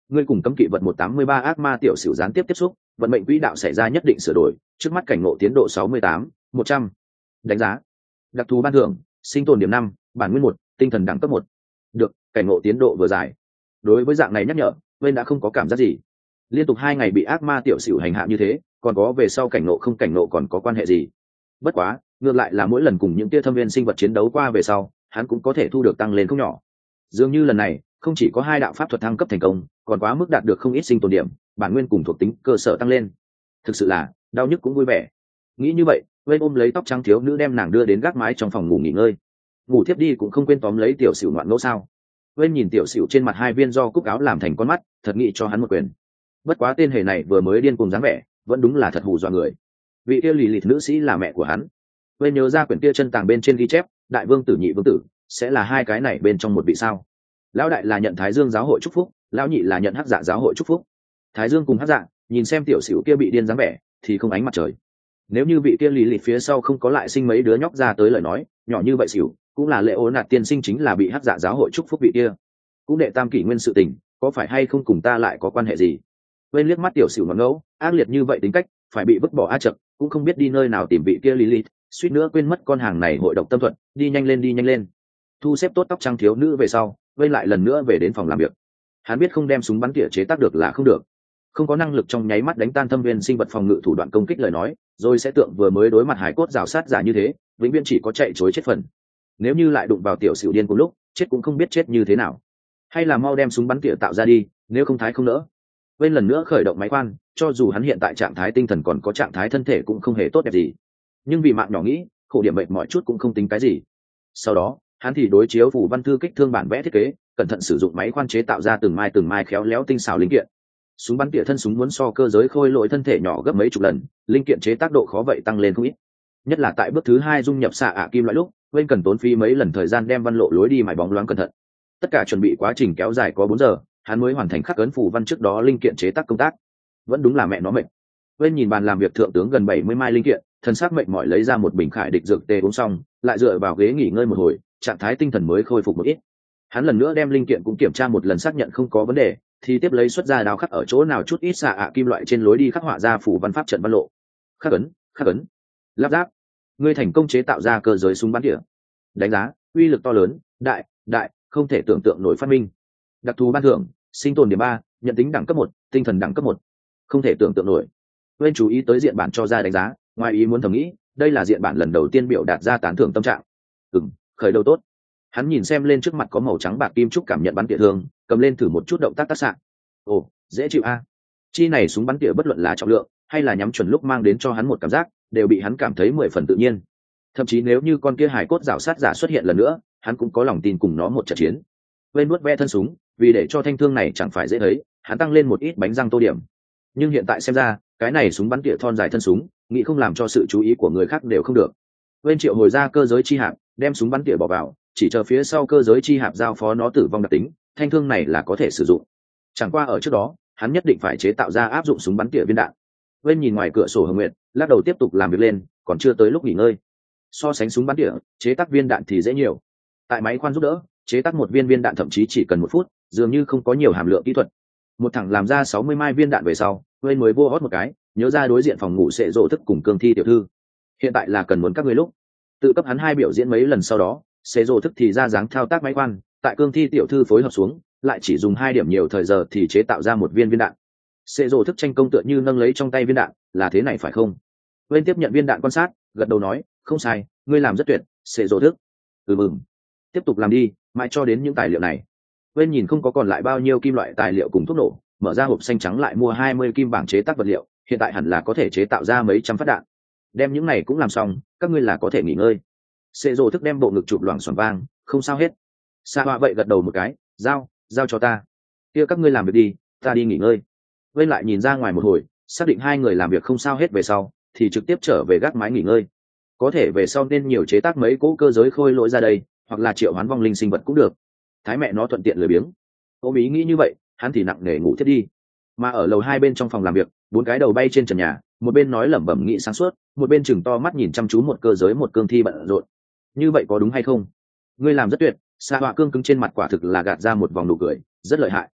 Speaker 1: ngươi cùng cấm kỵ vật một tám mươi ba ác ma tiểu sửu gián tiếp tiếp xúc, vận mệnh quỹ đạo xảy ra nhất định sửa đổi, trước mắt cảnh ngộ tiến độ sáu mươi tám, một trăm. Đánh giá. Đặc thù ban thưởng, sinh tồn điểm năm, bản nguyên một, tinh thần đẳng cấp một. Được, cảnh ngộ tiến độ vừa dài. Đối với dạng này nhắc nhở, Vên đã không có cảm giác gì. Liên tục hai ngày bị ác ma tiểu sửu hành hạ như thế, còn có về sau cảnh ngộ không cảnh ngộ còn có quan hệ gì? Bất quá, ngược lại là mỗi lần cùng những tia thâm viên sinh vật chiến đấu qua về sau, hắn cũng có thể thu được tăng lên không nhỏ. Dường như lần này, không chỉ có hai đạo pháp thuật thăng cấp thành công, còn quá mức đạt được không ít sinh tồn điểm, bản nguyên cùng thuộc tính cơ sở tăng lên. Thực sự là đau nhức cũng vui vẻ. Nghĩ như vậy, Vên ôm lấy tóc trắng thiếu nữ đem nàng đưa đến gác mái trong phòng ngủ nghỉ ngơi. Ngủ thiếp đi cũng không quên tóm lấy tiểu sửu ngoạn ngẫu sao. Vên nhìn tiểu sửu trên mặt hai viên do cúc áo làm thành con mắt, thật nghĩ cho hắn một quyền. Bất quá tên hề này vừa mới điên cùng dáng vẻ, vẫn đúng là thật hù dọa người. Vị kia lì lịt nữ sĩ là mẹ của hắn. Vên nhớ ra quyển kia chân tàng bên trên ghi chép, đại vương tử nhị vương tử sẽ là hai cái này bên trong một vị sao? Lão đại là nhận Thái Dương giáo hội chúc phúc, lão nhị là nhận Hắc Dạ giáo hội chúc phúc. Thái Dương cùng Hắc Dạ, nhìn xem tiểu sửu kia bị điên dáng vẻ, thì không ánh mặt trời. Nếu như vị kia lì lịt phía sau không có lại sinh mấy đứa nhóc ra tới lời nói, nhỏ như vậy xỉu, cũng là lệ ố nạt tiên sinh chính là bị Hắc Dạ giáo hội chúc phúc vị kia. Cũng đệ tam kỷ nguyên sự tình, có phải hay không cùng ta lại có quan hệ gì? Quên liếc mắt tiểu sửu ngẩn ngấu, ác liệt như vậy tính cách, phải bị vứt bỏ a chậm, cũng không biết đi nơi nào tìm vị kia Lilith, suýt nữa quên mất con hàng này hội độc tâm thuật, đi nhanh lên đi nhanh lên. Thu xếp tốt tóc trắng thiếu nữ về sau, vây lại lần nữa về đến phòng làm việc. Hắn biết không đem súng bắn tỉa chế tác được là không được, không có năng lực trong nháy mắt đánh tan thâm viên sinh vật phòng ngự thủ đoạn công kích lời nói, rồi sẽ tượng vừa mới đối mặt hải cốt rào sát giả như thế, vĩnh viễn chỉ có chạy chối chết phần. Nếu như lại đụng vào tiểu sửu điên cùng lúc, chết cũng không biết chết như thế nào. Hay là mau đem súng bắn tỉa tạo ra đi, nếu không thái không nỡ. Bên lần nữa khởi động máy khoan, cho dù hắn hiện tại trạng thái tinh thần còn có trạng thái thân thể cũng không hề tốt đẹp gì, nhưng vì mạng nhỏ nghĩ, khổ điểm bệnh mọi chút cũng không tính cái gì. Sau đó, hắn thì đối chiếu phủ văn thư kích thương bản vẽ thiết kế, cẩn thận sử dụng máy khoan chế tạo ra từng mai từng mai khéo léo tinh xảo linh kiện. Súng bắn tỉa thân súng muốn so cơ giới khôi lỗi thân thể nhỏ gấp mấy chục lần, linh kiện chế tác độ khó vậy tăng lên không ít. Nhất là tại bước thứ hai dung nhập xạ ạ kim loại lúc, bên cần tốn phí mấy lần thời gian đem văn lộ lối đi mài bóng loáng cẩn thận. Tất cả chuẩn bị quá trình kéo dài có bốn giờ, hắn mới hoàn thành khắc ấn phù văn trước đó linh kiện chế tác công tác. Vẫn đúng là mẹ nó mệt. Bên nhìn bàn làm việc thượng tướng gần bảy mươi mai linh kiện, thần sắc mệt mỏi lấy ra một bình khải địch dược tê uống xong, lại dựa vào ghế nghỉ ngơi một hồi, trạng thái tinh thần mới khôi phục một ít. Hắn lần nữa đem linh kiện cũng kiểm tra một lần xác nhận không có vấn đề, thì tiếp lấy xuất ra đao khắc ở chỗ nào chút ít xạ ạ kim loại trên lối đi khắc họa ra phù văn pháp trận văn lộ. Khắc ấn, khắc ấn, lắp ráp. Ngươi thành công chế tạo ra cơ giới súng bắn tỉa. Đánh giá, uy lực to lớn, đại, đại, không thể tưởng tượng nổi phát minh. Đặc thù ban thưởng, sinh tồn điểm ba, nhận tính đẳng cấp một, tinh thần đẳng cấp một. Không thể tưởng tượng nổi. Bên chú ý tới diện bản cho ra đánh giá, ngoài ý muốn thầm nghĩ, đây là diện bản lần đầu tiên biểu đạt ra tán thưởng tâm trạng. Ừm, khởi đầu tốt. Hắn nhìn xem lên trước mặt có màu trắng bạc kim trúc cảm nhận bắn tỉa thương, cầm lên thử một chút động tác tác xạ. Ồ, dễ chịu a. Chi này súng bắn tỉa bất luận là trọng lượng hay là nhắm chuẩn lúc mang đến cho hắn một cảm giác, đều bị hắn cảm thấy mười phần tự nhiên. Thậm chí nếu như con kia hải cốt rảo sát giả xuất hiện lần nữa, hắn cũng có lòng tin cùng nó một trận chiến. Bên nuốt ve thân súng, vì để cho thanh thương này chẳng phải dễ thấy, hắn tăng lên một ít bánh răng tô điểm. Nhưng hiện tại xem ra, cái này súng bắn tỉa thon dài thân súng, nghĩ không làm cho sự chú ý của người khác đều không được. Bên triệu hồi ra cơ giới chi hạp, đem súng bắn tỉa bỏ vào, chỉ chờ phía sau cơ giới chi hạp giao phó nó tử vong đặc tính, thanh thương này là có thể sử dụng. Chẳng qua ở trước đó, hắn nhất định phải chế tạo ra áp dụng súng bắn tỉa viên đạn. Bên nhìn ngoài cửa sổ Hồng Nguyệt, lắc đầu tiếp tục làm việc lên, còn chưa tới lúc nghỉ ngơi. So sánh súng bắn tỉa, chế tác viên đạn thì dễ nhiều. Tại máy khoan giúp đỡ, chế tác một viên viên đạn thậm chí chỉ cần một phút, dường như không có nhiều hàm lượng kỹ thuật. Một thằng làm ra sáu mươi mai viên đạn về sau, bên mới vô hót một cái, nhớ ra đối diện phòng ngủ sẽ rộ thức cùng cương thi tiểu thư. Hiện tại là cần muốn các ngươi lúc. Tự cấp hắn hai biểu diễn mấy lần sau đó, sẽ rộ thức thì ra dáng thao tác máy khoan, tại cương thi tiểu thư phối hợp xuống, lại chỉ dùng hai điểm nhiều thời giờ thì chế tạo ra một viên viên đạn. Sẽ rộ thức tranh công tựa như nâng lấy trong tay viên đạn, là thế này phải không? Bên tiếp nhận viên đạn quan sát, gật đầu nói, không sai, ngươi làm rất tuyệt, sẽ rộ thức. Ừ mừng. Tiếp tục làm đi, mãi cho đến những tài liệu này. Bên nhìn không có còn lại bao nhiêu kim loại tài liệu cùng thuốc nổ, mở ra hộp xanh trắng lại mua hai mươi kim bảng chế tác vật liệu, hiện tại hẳn là có thể chế tạo ra mấy trăm phát đạn. Đem những này cũng làm xong, các ngươi là có thể nghỉ ngơi. Sẽ rồ thức đem bộ ngực chụp loảng xoảng vang, không sao hết. Sa Hoa vậy gật đầu một cái, giao, giao cho ta. Kia các ngươi làm việc đi, ta đi nghỉ ngơi. Bên lại nhìn ra ngoài một hồi, xác định hai người làm việc không sao hết về sau, thì trực tiếp trở về gác mái nghỉ ngơi. Có thể về sau nên nhiều chế tác mấy cỗ cơ giới khôi lỗi ra đây, hoặc là triệu hoán vong linh sinh vật cũng được. Thái mẹ nó thuận tiện lười biếng. Ôm ý nghĩ như vậy, hắn thì nặng nề ngủ thiết đi. Mà ở lầu hai bên trong phòng làm việc, bốn cái đầu bay trên trần nhà, một bên nói lẩm bẩm nghĩ sáng suốt, một bên chừng to mắt nhìn chăm chú một cơ giới một cương thi bận rộn. Như vậy có đúng hay không? Ngươi làm rất tuyệt. Sa Họa cương cứng trên mặt quả thực là gạt ra một vòng nụ cười, rất lợi hại.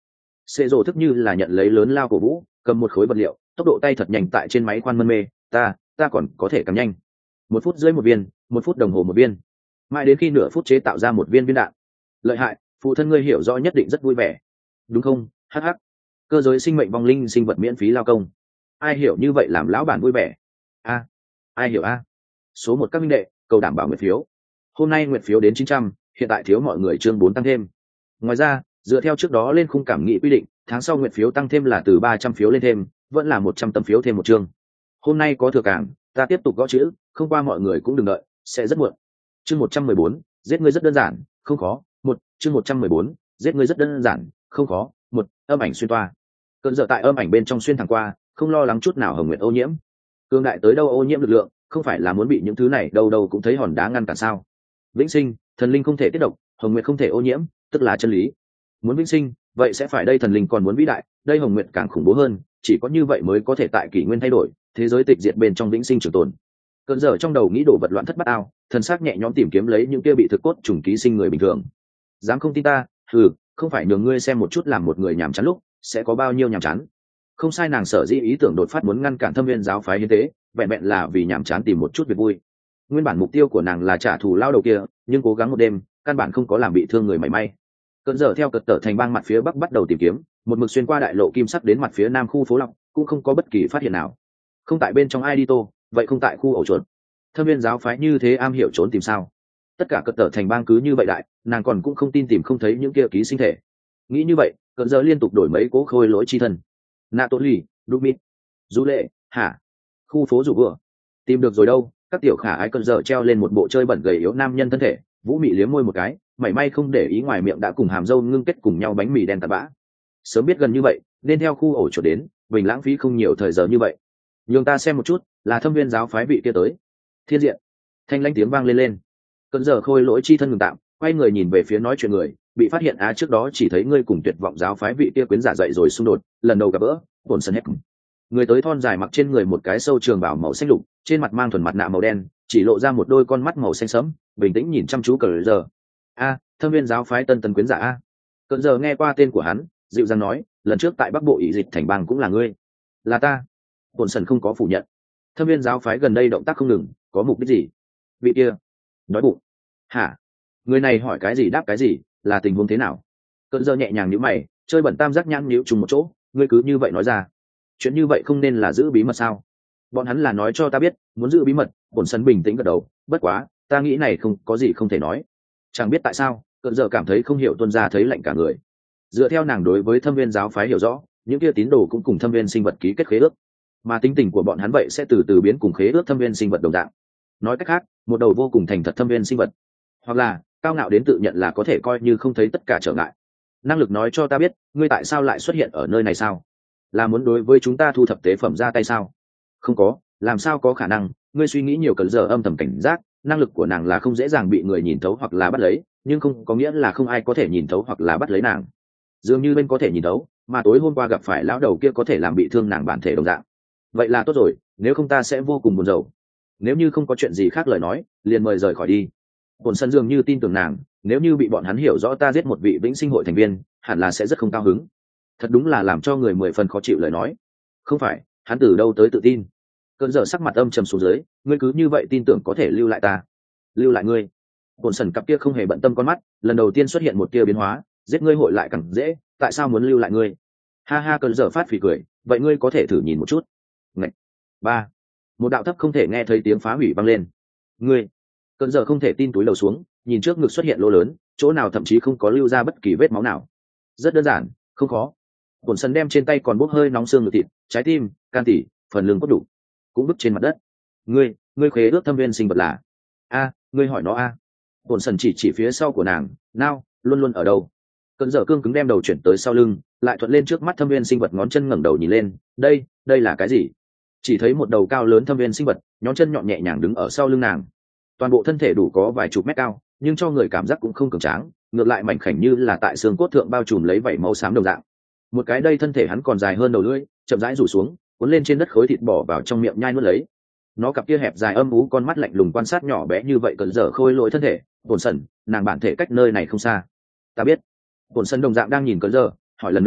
Speaker 1: Xê rồ thức như là nhận lấy lớn lao cổ vũ, cầm một khối vật liệu, tốc độ tay thật nhanh tại trên máy khoan mân mê. Ta, ta còn có thể càng nhanh. Một phút rưỡi một viên, một phút đồng hồ một viên, mãi đến khi nửa phút chế tạo ra một viên viên đạn. Lợi hại, phụ thân ngươi hiểu rõ nhất định rất vui vẻ, đúng không? Hắc hắc. Cơ giới sinh mệnh vong linh sinh vật miễn phí lao công. Ai hiểu như vậy làm lão bản vui vẻ? A, ai hiểu a? Số một các minh đệ, cầu đảm bảo nguyện phiếu. Hôm nay nguyện phiếu đến chín trăm, hiện tại thiếu mọi người chương bốn tăng thêm. Ngoài ra, dựa theo trước đó lên khung cảm nghị quy định, tháng sau nguyện phiếu tăng thêm là từ ba trăm phiếu lên thêm, vẫn là một trăm tấm phiếu thêm một chương. Hôm nay có thừa cảng, ta tiếp tục gõ chữ, không qua mọi người cũng đừng đợi, sẽ rất muộn. Chương một trăm mười bốn, giết ngươi rất đơn giản, không khó. Một, chương một trăm mười bốn, giết ngươi rất đơn giản, không khó. Một, âm ảnh xuyên toa. Cơn dở tại âm ảnh bên trong xuyên thẳng qua, không lo lắng chút nào Hồng Nguyệt ô nhiễm. Cương đại tới đâu ô nhiễm lực lượng, không phải là muốn bị những thứ này đâu đâu cũng thấy hòn đá ngăn cản sao? Vĩnh sinh, thần linh không thể tiết độc, Hồng Nguyệt không thể ô nhiễm, tức là chân lý. Muốn vĩnh sinh, vậy sẽ phải đây thần linh còn muốn vĩ đại, đây Hồng Nguyệt càng khủng bố hơn, chỉ có như vậy mới có thể tại kỷ nguyên thay đổi, thế giới tịch diệt bên trong vĩnh sinh trường tồn. Cơn dở trong đầu nghĩ đổ vật loạn thất bát ao, thần sắc nhẹ nhõm tìm kiếm lấy những kia bị thực cốt trùng ký sinh người bình thường. Dám không tin ta? Ừ, không phải nhường ngươi xem một chút làm một người nhàm chán lúc sẽ có bao nhiêu nhàm chán. Không sai, nàng sở dĩ ý tưởng đột phát muốn ngăn cản Thâm Viên giáo phái hiến tế, vẹn vẹn là vì nhàm chán tìm một chút việc vui. Nguyên bản mục tiêu của nàng là trả thù lao đầu kia, nhưng cố gắng một đêm, căn bản không có làm bị thương người mảy may. Cơn dở theo cật tở thành bang mặt phía bắc bắt đầu tìm kiếm, một mực xuyên qua đại lộ kim sắc đến mặt phía nam khu phố lọc, cũng không có bất kỳ phát hiện nào. Không tại bên trong ai đi tô, vậy không tại khu ổ chuột. Thâm Viên giáo phái như thế am hiểu trốn tìm sao? Tất cả cật tở thành bang cứ như vậy đại, nàng còn cũng không tin tìm không thấy những kia ký sinh thể. Nghĩ như vậy, cơn dở liên tục đổi mấy cố khôi lỗi chi thân. Nạ Tô Lì, Dumit, Du Lệ, hả? Khu phố rủ vừa. Tìm được rồi đâu? Các tiểu khả ái cơn dở treo lên một bộ chơi bẩn gầy yếu nam nhân thân thể, Vũ Mị liếm môi một cái, mảy may không để ý ngoài miệng đã cùng hàm dâu ngưng kết cùng nhau bánh mì đen tạt bã. Sớm biết gần như vậy, nên theo khu ổ chuột đến, bình lãng phí không nhiều thời giờ như vậy. Nhường ta xem một chút, là Thâm Viên giáo phái vị kia tới. Thiên diện. Thanh lãnh tiếng vang lên lên. Cơn dở khôi lỗi chi thân ngừng tạm, quay người nhìn về phía nói chuyện người, bị phát hiện á trước đó chỉ thấy ngươi cùng tuyệt vọng giáo phái vị kia quyến giả dậy rồi xung đột, lần đầu gặp gỡ, buồn sân hết. Người tới thon dài mặc trên người một cái sâu trường bảo màu xanh lục, trên mặt mang thuần mặt nạ màu đen, chỉ lộ ra một đôi con mắt màu xanh sẫm, bình tĩnh nhìn chăm chú cờ giờ. A, Thâm Viên giáo phái tân tân quyến giả a. Cờ giờ nghe qua tên của hắn, dịu dàng nói, lần trước tại Bắc Bộ ỷ dịch thành bang cũng là ngươi. Là ta. Buồn sân không có phủ nhận. Thâm Viên giáo phái gần đây động tác không ngừng, có mục đích gì? Vị kia, nói bụng. Hả? Người này hỏi cái gì đáp cái gì, là tình huống thế nào? Cơn giờ nhẹ nhàng nhíu mày, chơi bẩn tam giác nhãn nhíu trùng một chỗ, ngươi cứ như vậy nói ra. Chuyện như vậy không nên là giữ bí mật sao? Bọn hắn là nói cho ta biết, muốn giữ bí mật. Bổn sân bình tĩnh gật đầu, bất quá, ta nghĩ này không có gì không thể nói. Chẳng biết tại sao, cơn giờ cảm thấy không hiểu tuân ra thấy lạnh cả người. Dựa theo nàng đối với Thâm Viên giáo phái hiểu rõ, những kia tín đồ cũng cùng Thâm Viên sinh vật ký kết khế ước, mà tính tình của bọn hắn vậy sẽ từ từ biến cùng khế ước Thâm Viên sinh vật đồng dạng. Nói cách khác, một đầu vô cùng thành thật Thâm Viên sinh vật, hoặc là cao ngạo đến tự nhận là có thể coi như không thấy tất cả trở ngại. Năng lực nói cho ta biết, ngươi tại sao lại xuất hiện ở nơi này sao? Là muốn đối với chúng ta thu thập tế phẩm ra tay sao? Không có, làm sao có khả năng? Ngươi suy nghĩ nhiều, cần giờ âm thầm cảnh giác, năng lực của nàng là không dễ dàng bị người nhìn thấu hoặc là bắt lấy, nhưng không có nghĩa là không ai có thể nhìn thấu hoặc là bắt lấy nàng. Dường như bên có thể nhìn thấu, mà tối hôm qua gặp phải lão đầu kia có thể làm bị thương nàng bản thể đồng dạng. Vậy là tốt rồi, nếu không ta sẽ vô cùng buồn rầu. Nếu như không có chuyện gì khác lời nói, liền mời rời khỏi đi. Bổn sân dường như tin tưởng nàng, nếu như bị bọn hắn hiểu rõ ta giết một vị vĩnh sinh hội thành viên, hẳn là sẽ rất không cao hứng. Thật đúng là làm cho người mười phần khó chịu lời nói. Không phải, hắn từ đâu tới tự tin? Cơn giờ sắc mặt âm trầm xuống dưới, ngươi cứ như vậy tin tưởng có thể lưu lại ta? Lưu lại ngươi? Bổn sân cặp kia không hề bận tâm con mắt, lần đầu tiên xuất hiện một tia biến hóa, giết ngươi hội lại càng dễ, tại sao muốn lưu lại ngươi? Ha ha, cơn giờ phát phì cười, vậy ngươi có thể thử nhìn một chút. Ngậy. Ba. Một đạo thấp không thể nghe thấy tiếng phá hủy vang lên. Ngươi. Cơn giờ không thể tin túi lầu xuống, nhìn trước ngực xuất hiện lỗ lớn, chỗ nào thậm chí không có lưu ra bất kỳ vết máu nào. Rất đơn giản, không khó. Bổn sân đem trên tay còn bốc hơi nóng xương ngực thịt, trái tim, can tỉ, phần lưng cốt đủ, cũng vứt trên mặt đất. Ngươi, ngươi khế ước Thâm Viên sinh vật là? A, ngươi hỏi nó a. Bổn sân chỉ chỉ phía sau của nàng, nào, luôn luôn ở đâu? Cơn giờ cương cứng đem đầu chuyển tới sau lưng, lại thuận lên trước mắt Thâm Viên sinh vật, ngón chân ngẩng đầu nhìn lên, đây, đây là cái gì? Chỉ thấy một đầu cao lớn Thâm Viên sinh vật, nhón chân nhọn nhẹ nhàng đứng ở sau lưng nàng. Toàn bộ thân thể đủ có vài chục mét cao, nhưng cho người cảm giác cũng không cường tráng, ngược lại mảnh khảnh như là tại xương cốt thượng bao trùm lấy vảy màu xám đồng dạng. Một cái đây thân thể hắn còn dài hơn đầu lưỡi, chậm rãi rủ xuống, cuốn lên trên đất khối thịt bỏ vào trong miệng nhai nuốt lấy. Nó cặp kia hẹp dài âm ú con mắt lạnh lùng quan sát nhỏ bé như vậy, cẩn dở khôi lỗi thân thể. Bổn sần, nàng bản thể cách nơi này không xa. Ta biết. Bổn sần đồng dạng đang nhìn cẩn dở, hỏi lần nữa,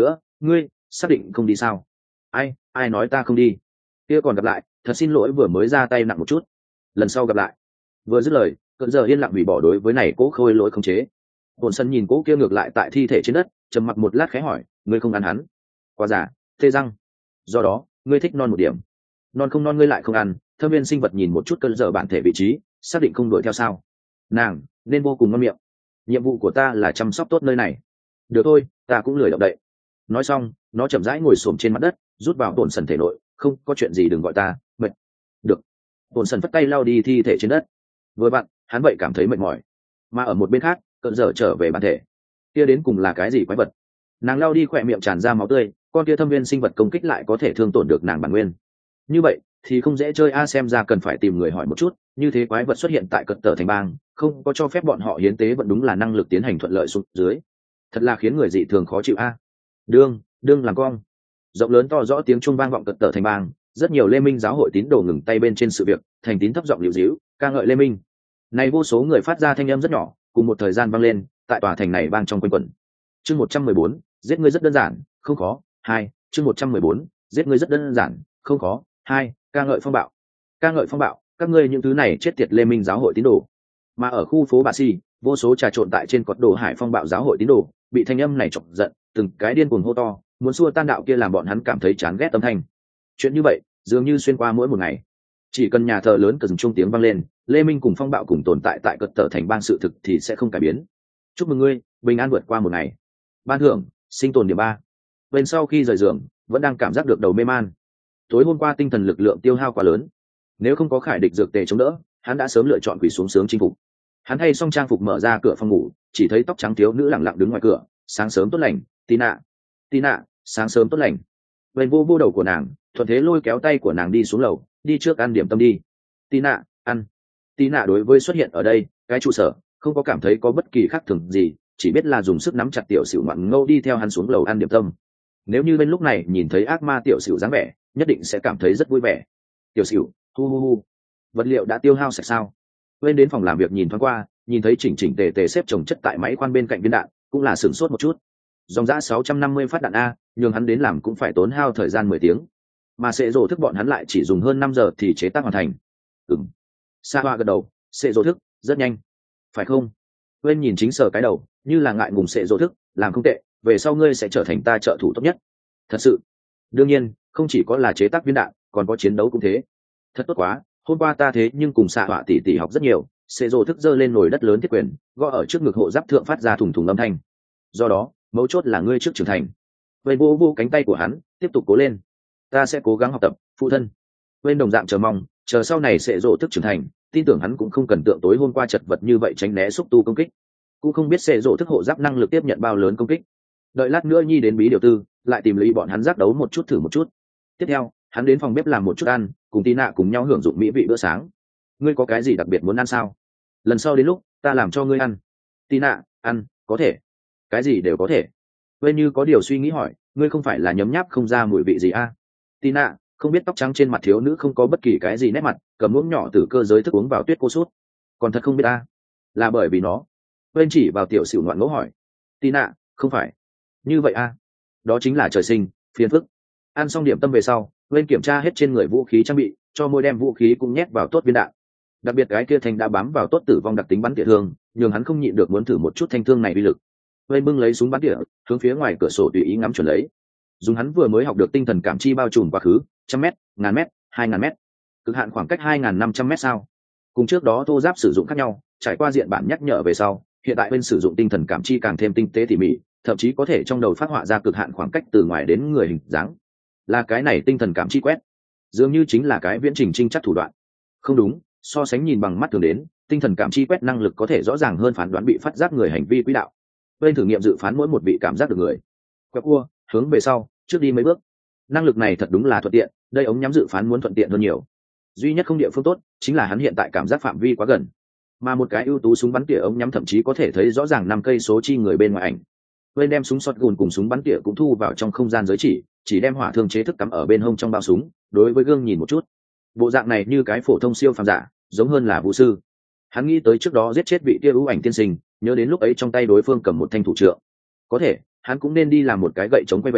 Speaker 1: ngươi xác định không đi sao? Ai, ai nói ta không đi? Kia còn gặp lại, thật xin lỗi vừa mới ra tay nặng một chút. Lần sau gặp lại. Vừa dứt lời, cận giờ yên lặng hủy bỏ đối với này cố khôi lỗi không chế. Hồn sân nhìn cố kia ngược lại tại thi thể trên đất, trầm mặc một lát khẽ hỏi, ngươi không ăn hắn? Quá giả, tê răng. Do đó, ngươi thích non một điểm. Non không non ngươi lại không ăn, thâm viên sinh vật nhìn một chút cơn giờ bản thể vị trí, xác định không đuổi theo sao? Nàng nên vô cùng ngon miệng. Nhiệm vụ của ta là chăm sóc tốt nơi này. Được thôi, ta cũng lười động đậy. Nói xong, nó chậm rãi ngồi xổm trên mặt đất, rút vào tổn sần thể nội, không có chuyện gì đừng gọi ta, mệt. Được. Tổn sần phất tay lau đi thi thể trên đất. Vừa bạn, hắn vậy cảm thấy mệt mỏi. Mà ở một bên khác, cơn giờ trở về bản thể. Kia đến cùng là cái gì quái vật? Nàng lau đi khỏe miệng tràn ra máu tươi, con kia thâm viên sinh vật công kích lại có thể thương tổn được nàng bản nguyên. Như vậy thì không dễ chơi a, xem ra cần phải tìm người hỏi một chút, như thế quái vật xuất hiện tại cận tờ thành bang, không có cho phép bọn họ hiến tế vẫn đúng là năng lực tiến hành thuận lợi xuống dưới, thật là khiến người dị thường khó chịu a. Đương, đương làm cong. Rộng lớn to rõ tiếng chuông vang vọng cận tờ thành bang, rất nhiều Lê Minh giáo hội tín đồ ngừng tay bên trên sự việc, thành tín thấp giọng liễu díu, ca ngợi Lê Minh. Này vô số người phát ra thanh âm rất nhỏ, cùng một thời gian vang lên, tại tòa thành này vang trong quanh quẩn. Chương một trăm mười bốn, giết ngươi rất đơn giản, không khó. Hai, chương một trăm mười bốn, giết ngươi rất đơn giản, không khó. Hai, ca ngợi phong bạo. Ca ngợi phong bạo, các ngươi những thứ này chết tiệt Lê Minh giáo hội tín đồ. Mà ở khu phố Bà Si, vô số trà trộn tại trên cột đồ Hải Phong bạo giáo hội tín đồ, bị thanh âm này chọc giận, từng cái điên cuồng hô to, muốn xua tan đạo kia làm bọn hắn cảm thấy chán ghét âm thanh. Chuyện như vậy, dường như xuyên qua mỗi một ngày. Chỉ cần nhà thờ lớn cần trung tiếng vang lên, Lê Minh cùng phong bạo cùng tồn tại tại cật tở thành bang sự thực thì sẽ không cải biến. Chúc mừng ngươi, bình an vượt qua một ngày. Ban thưởng, sinh tồn điểm ba. Bên sau khi rời giường, vẫn đang cảm giác được đầu mê man. Tối hôm qua tinh thần lực lượng tiêu hao quá lớn, nếu không có khải địch dược tề chống đỡ, hắn đã sớm lựa chọn quỳ xuống sướng chinh phục. Hắn thay xong trang phục mở ra cửa phòng ngủ, chỉ thấy tóc trắng thiếu nữ lặng lặng đứng ngoài cửa. Sáng sớm tốt lành, Tina. Tina, sáng sớm tốt lành. Bên vô vô đầu của nàng, thuận thế lôi kéo tay của nàng đi xuống lầu, đi trước ăn điểm tâm đi. Tina, ăn. Tina đối với xuất hiện ở đây, cái trụ sở, không có cảm thấy có bất kỳ khác thường gì, chỉ biết là dùng sức nắm chặt tiểu sửu ngoạn ngâu đi theo hắn xuống lầu ăn điểm tâm. Nếu như bên lúc này nhìn thấy ác ma tiểu sửu dáng vẻ, nhất định sẽ cảm thấy rất vui vẻ. Tiểu sửu, hu hu hu, vật liệu đã tiêu hao sạch sao? Bên đến phòng làm việc nhìn thoáng qua, nhìn thấy chỉnh chỉnh tề tề xếp chồng chất tại máy khoan bên cạnh viên đạn, cũng là sửng sốt một chút. Dòng giã sáu trăm năm mươi phát đạn a, nhưng hắn đến làm cũng phải tốn hao thời gian mười tiếng, mà sệ rồ thức bọn hắn lại chỉ dùng hơn năm giờ thì chế tác hoàn thành. Ừm. Sa Hoa gật đầu, sệ rồ thức rất nhanh, phải không? Bên nhìn chính sở cái đầu, như là ngại ngùng sệ rồ thức, làm không tệ, về sau ngươi sẽ trở thành ta trợ thủ tốt nhất. Thật sự? Đương nhiên, không chỉ có là chế tác viên đạn, còn có chiến đấu cũng thế. Thật tốt quá, hôm qua ta thế nhưng cùng xạ họa tỷ tỷ học rất nhiều. Sệ rồ thức giơ lên nồi đất lớn thiết quyền, gõ ở trước ngực hộ giáp thượng phát ra thùng thùng âm thanh. Do đó, mấu chốt là ngươi trước trưởng thành. Bên vô vô cánh tay của hắn, tiếp tục cố lên. Ta sẽ cố gắng học tập, phụ thân. Bên đồng dạng chờ mong, chờ sau này sệ rồ thức trưởng thành, tin tưởng hắn cũng không cần tượng tối hôm qua chật vật như vậy tránh né xúc tu công kích. Cũng không biết sệ rồ thức hộ giáp năng lực tiếp nhận bao lớn công kích. Đợi lát nữa nhi đến bí điều tư, lại tìm lý bọn hắn giác đấu một chút thử một chút. Tiếp theo, hắn đến phòng bếp làm một chút ăn, cùng Tina cùng nhau hưởng dụng mỹ vị bữa sáng. Ngươi có cái gì đặc biệt muốn ăn sao? Lần sau đến lúc ta làm cho ngươi ăn. Tina, ăn, có thể. Cái gì đều có thể. Bên như có điều suy nghĩ hỏi, ngươi không phải là nhấm nháp không ra mùi vị gì a? À? Tina, không biết tóc trắng trên mặt thiếu nữ không có bất kỳ cái gì nét mặt, cầm muỗng nhỏ từ cơ giới thức uống vào tuyết cô sút. Còn thật không biết a? Là bởi vì nó. Bên chỉ vào tiểu xỉu ngoạn ngỗ hỏi. Tina, không phải. Như vậy a? Đó chính là trời sinh, phiền phức. Ăn xong điểm tâm về sau, bên kiểm tra hết trên người vũ khí trang bị, cho môi đem vũ khí cũng nhét vào tốt viên đạn. Đặc biệt cái kia thanh đã bám vào tốt tử vong đặc tính bắn tỉa thương, nhường hắn không nhịn được muốn thử một chút thanh thương này uy lực. Bên bưng lấy súng bắn tỉa, hướng phía ngoài cửa sổ tùy ý ngắm chuẩn lấy. Dùng hắn vừa mới học được tinh thần cảm chi bao trùm quá khứ, trăm mét, ngàn mét, hai ngàn mét, cực hạn khoảng cách hai ngàn năm trăm mét sao? Cùng trước đó thô giáp sử dụng khác nhau, trải qua diện bản nhắc nhở về sau, hiện tại bên sử dụng tinh thần cảm chi càng thêm tinh tế tỉ mỉ, thậm chí có thể trong đầu phát họa ra cực hạn khoảng cách từ ngoài đến người hình dáng. Là cái này tinh thần cảm chi quét, dường như chính là cái viễn trình trinh chắc thủ đoạn. Không đúng, so sánh nhìn bằng mắt thường đến, tinh thần cảm chi quét năng lực có thể rõ ràng hơn phán đoán bị phát giác người hành vi quỹ đạo. Bên thử nghiệm dự phán mỗi một vị cảm giác được người. Quẹo cua, hướng về sau, trước đi mấy bước. Năng lực này thật đúng là thuận tiện, đây ống nhắm dự phán muốn thuận tiện hơn nhiều. Duy nhất không địa phương tốt chính là hắn hiện tại cảm giác phạm vi quá gần, mà một cái ưu tú súng bắn tỉa ống nhắm thậm chí có thể thấy rõ ràng năm cây số chi người bên ngoài ảnh. Bên đem súng shotgun cùng súng bắn tỉa cũng thu vào trong không gian giới chỉ, chỉ đem hỏa thương chế thức cắm ở bên hông trong bao súng, đối với gương nhìn một chút. Bộ dạng này như cái phổ thông siêu phàm giả, giống hơn là vũ sư. Hắn nghĩ tới trước đó giết chết vị kia ưu ảnh tiên sinh, nhớ đến lúc ấy trong tay đối phương cầm một thanh thủ trượng. Có thể, hắn cũng nên đi làm một cái gậy chống quay về,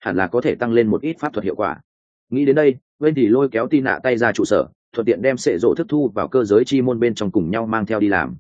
Speaker 1: hẳn là có thể tăng lên một ít pháp thuật hiệu quả. Nghĩ đến đây, bên thì lôi kéo Tị Nạ tay ra trụ sở, thuận tiện đem sệ rộ thức thu vào cơ giới chi môn bên trong cùng nhau mang theo đi làm.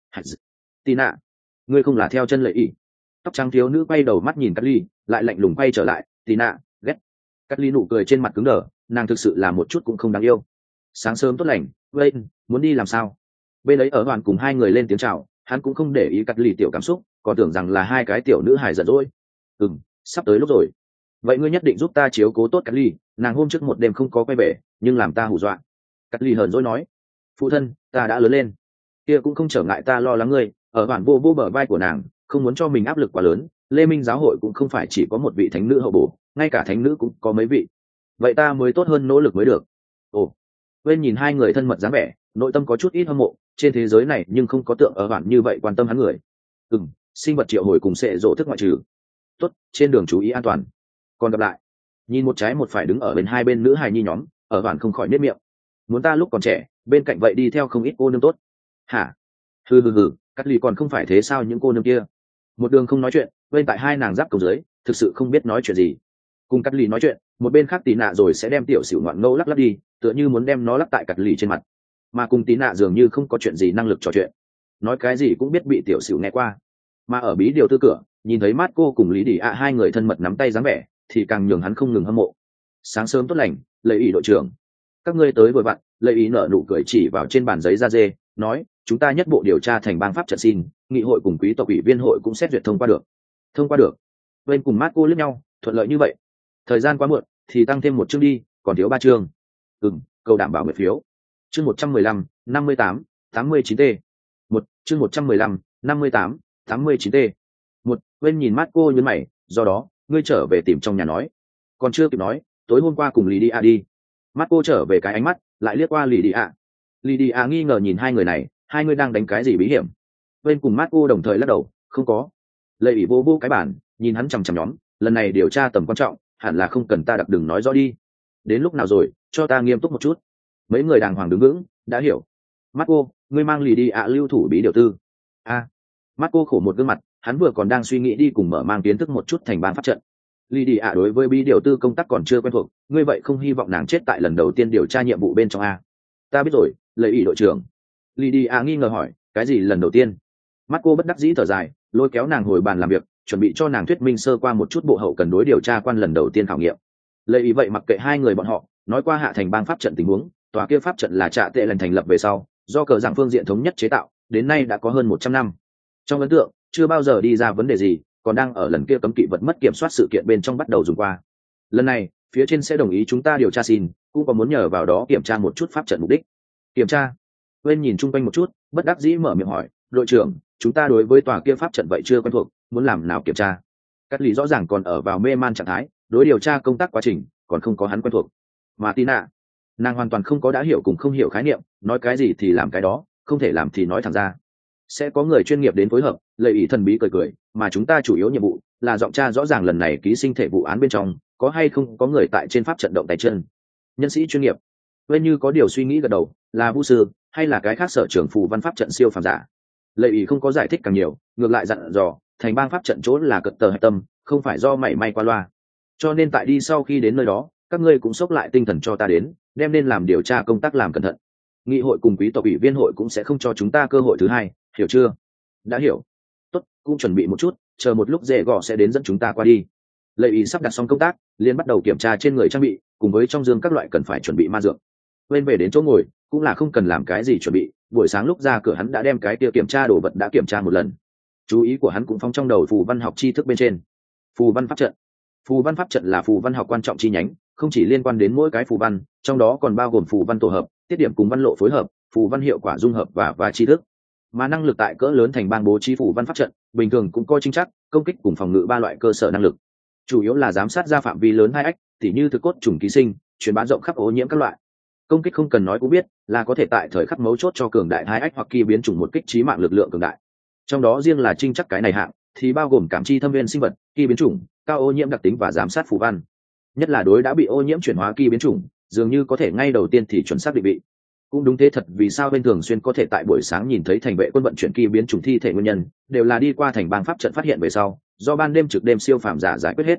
Speaker 1: Tị Nạ, ngươi không là theo chân Lợi ỷ? Tóc trắng thiếu nữ quay đầu mắt nhìn Cát Ly, lại lạnh lùng quay trở lại. Tị Nạ, ghét. Cát Ly nụ cười trên mặt cứng đờ, nàng thực sự là một chút cũng không đáng yêu. Sáng sớm tốt lành, Wayne, muốn đi làm sao? Bên ấy ở đoàn cùng hai người lên tiếng chào, hắn cũng không để ý Cát Ly tiểu cảm xúc, còn tưởng rằng là hai cái tiểu nữ hài giận dỗi. Ừm, sắp tới lúc rồi. Vậy ngươi nhất định giúp ta chiếu cố tốt Cát Ly, nàng hôm trước một đêm không có quay về, nhưng làm ta hù dọa. Cát Ly hờn dỗi nói, phụ thân, ta đã lớn lên, kia cũng không trở ngại ta lo lắng ngươi. Ở bản vô vô bờ vai của nàng, không muốn cho mình áp lực quá lớn. Lê Minh giáo hội cũng không phải chỉ có một vị thánh nữ hậu bổ, ngay cả thánh nữ cũng có mấy vị, vậy ta mới tốt hơn nỗ lực mới được. Ồ, bên nhìn hai người thân mật dáng vẻ, nội tâm có chút ít hâm mộ. Trên thế giới này nhưng không có tượng ở bản như vậy quan tâm hắn người. Ừm, sinh vật triệu hồi cùng sệ rộ thức ngoại trừ. Tốt, trên đường chú ý an toàn, còn gặp lại. Nhìn một trái một phải đứng ở bên hai bên nữ hài nhi nhóm, ở bản không khỏi nếp miệng. Muốn ta lúc còn trẻ, bên cạnh vậy đi theo không ít cô nương tốt. Hả? Hừ hừ hừ, Cát Ly còn không phải thế sao những cô nương kia. Một đường không nói chuyện, bên tại hai nàng giáp cầu dưới, thực sự không biết nói chuyện gì. Cùng Cát Ly nói chuyện, một bên khác Tị Nạ rồi sẽ đem tiểu xỉu ngoạn ngâu lắc lắc đi, tựa như muốn đem nó lắc tại Cát Ly trên mặt. Mà cùng Tị Nạ dường như không có chuyện gì năng lực trò chuyện, nói cái gì cũng biết bị tiểu xỉu nghe qua. Mà ở bí điều tư cửa, nhìn thấy mát cô cùng Lý Đi ạ hai người thân mật nắm tay dáng vẻ, thì càng nhường hắn không ngừng hâm mộ. Sáng sớm tốt lành, Lợi ỷ đội trưởng, các ngươi tới vừa vặn. Lợi ỷ nở nụ cười chỉ vào trên bàn giấy da dê, nói, chúng ta nhất bộ điều tra thành bang pháp trận xin, nghị hội cùng quý tộc ủy viên hội cũng xét duyệt thông qua được. Thông qua được. Bên cùng mát cô liếc nhau, thuận lợi như vậy. Thời gian quá muộn, thì tăng thêm một chương đi, còn thiếu ba chương. Ừm, cầu đảm bảo nguyện phiếu. Chương một trăm mười lăm, năm mươi tám, tám mươi chín t. Một, chương một trăm mười lăm, năm mươi tám, tám mươi chín t. Một, bên nhìn mát cô nhướng mày, do đó, ngươi trở về tìm trong nhà nói. Còn chưa kịp nói, tối hôm qua cùng Lý Đi A đi. Mắt cô trở về cái ánh mắt, lại liếc qua Lý Đi A. Lý Đi A nghi ngờ nhìn hai người này, hai người đang đánh cái gì bí hiểm. Bên cùng mắt cô đồng thời lắc đầu, không có. Lợi ỷ vô vô cái bản, nhìn hắn chằm chằm nhóm, lần này điều tra tầm quan trọng, hẳn là không cần ta đặc đừng nói rõ đi. Đến lúc nào rồi, cho ta nghiêm túc một chút. Mấy người đàng hoàng đứng vững, đã hiểu. Mắt cô, ngươi mang Lý Đi A lưu thủ bí điều tư. A. À. Mắt cô khổ một gương mặt, hắn vừa còn đang suy nghĩ đi cùng mở mang kiến thức một chút thành ban pháp trận. Lý Đi A đối với bí điều tư công tác còn chưa quen thuộc, ngươi vậy không hy vọng nàng chết tại lần đầu tiên điều tra nhiệm vụ bên trong a? Ta biết rồi, Lợi ỷ đội trưởng. Lý Đi A nghi ngờ hỏi, cái gì lần đầu tiên? Mắt cô bất đắc dĩ thở dài, lôi kéo nàng hồi bàn làm việc, chuẩn bị cho nàng thuyết minh sơ qua một chút bộ hậu cần đối điều tra quan lần đầu tiên khảo nghiệm. Lợi ỷ vậy mặc kệ hai người bọn họ, nói qua hạ thành bang pháp trận tình huống, tòa kia pháp trận là Trạ Tệ lần thành lập về sau, do cờ giảng phương diện thống nhất chế tạo, đến nay đã có hơn một trăm năm. Trong ấn tượng, chưa bao giờ đi ra vấn đề gì, còn đang ở lần kia cấm kỵ vật mất kiểm soát sự kiện bên trong bắt đầu dùng qua. Lần này, phía trên sẽ đồng ý chúng ta điều tra xin, cũng có muốn nhờ vào đó kiểm tra một chút pháp trận mục đích. Kiểm tra? Quên nhìn chung quanh một chút, bất đắc dĩ mở miệng hỏi, đội trưởng, chúng ta đối với tòa kia pháp trận vậy chưa quen thuộc, muốn làm nào kiểm tra? Cát Lý rõ ràng còn ở vào mê man trạng thái, đối điều tra công tác quá trình còn không có hắn quen thuộc. Mà Tina, nàng hoàn toàn không có đã hiểu cùng không hiểu khái niệm, nói cái gì thì làm cái đó, không thể làm thì nói thẳng ra. Sẽ có người chuyên nghiệp đến phối hợp. Lợi ỷ thần bí cười cười, mà chúng ta chủ yếu nhiệm vụ là giọng tra rõ ràng lần này ký sinh thể vụ án bên trong có hay không có người tại trên pháp trận động tay chân. Nhân sĩ chuyên nghiệp. Bên như có điều suy nghĩ gật đầu, là vũ sư hay là cái khác sở trưởng phù văn pháp trận siêu phàm giả. Lợi ỷ không có giải thích càng nhiều, ngược lại dặn dò, thành bang pháp trận chỗ là cật tờ hạch tâm, không phải do mảy may qua loa. Cho nên tại đi sau khi đến nơi đó, các ngươi cũng xốc lại tinh thần cho ta đến, đem nên làm điều tra công tác làm cẩn thận. Nghị hội cùng quý tộc ủy viên hội cũng sẽ không cho chúng ta cơ hội thứ hai, hiểu chưa? Đã hiểu. Tốt, cũng chuẩn bị một chút, chờ một lúc dễ gõ sẽ đến dẫn chúng ta qua đi. Lợi ý sắp đặt xong công tác, liền bắt đầu kiểm tra trên người trang bị, cùng với trong dương các loại cần phải chuẩn bị ma dược. Bên về đến chỗ ngồi, cũng là không cần làm cái gì chuẩn bị, buổi sáng lúc ra cửa hắn đã đem cái kia kiểm tra đồ vật đã kiểm tra một lần. Chú ý của hắn cũng phóng trong đầu phù văn học tri thức bên trên. Phù văn pháp trận. Phù văn pháp trận là phù văn học quan trọng chi nhánh, không chỉ liên quan đến mỗi cái phù văn, trong đó còn bao gồm phù văn tổ hợp, tiết điểm cùng văn lộ phối hợp, phù văn hiệu quả dung hợp và và tri thức. Mà năng lực tại cỡ lớn thành bang bố trí phù văn pháp trận, bình thường cũng coi chính chắc, công kích cùng phòng ngự ba loại cơ sở năng lực. Chủ yếu là giám sát ra phạm vi lớn hai ách, tỉ như thực cốt trùng ký sinh, truyền bá rộng khắp ô nhiễm các loại. Công kích không cần nói cũng biết, là có thể tại thời khắc mấu chốt cho cường đại hai ách hoặc kỳ biến chủng một kích trí mạng lực lượng cường đại. Trong đó riêng là trinh chắc cái này hạng, thì bao gồm cảm chi thâm viên sinh vật, kỳ biến chủng, cao ô nhiễm đặc tính và giám sát phù văn. Nhất là đối đã bị ô nhiễm chuyển hóa kỳ biến chủng, dường như có thể ngay đầu tiên thì chuẩn xác định vị. Cũng đúng thế thật, vì sao bên thường xuyên có thể tại buổi sáng nhìn thấy thành vệ quân vận chuyển kỳ biến chủng thi thể nguyên nhân, đều là đi qua thành bang pháp trận phát hiện về sau, do ban đêm trực đêm siêu phàm giả giải quyết hết.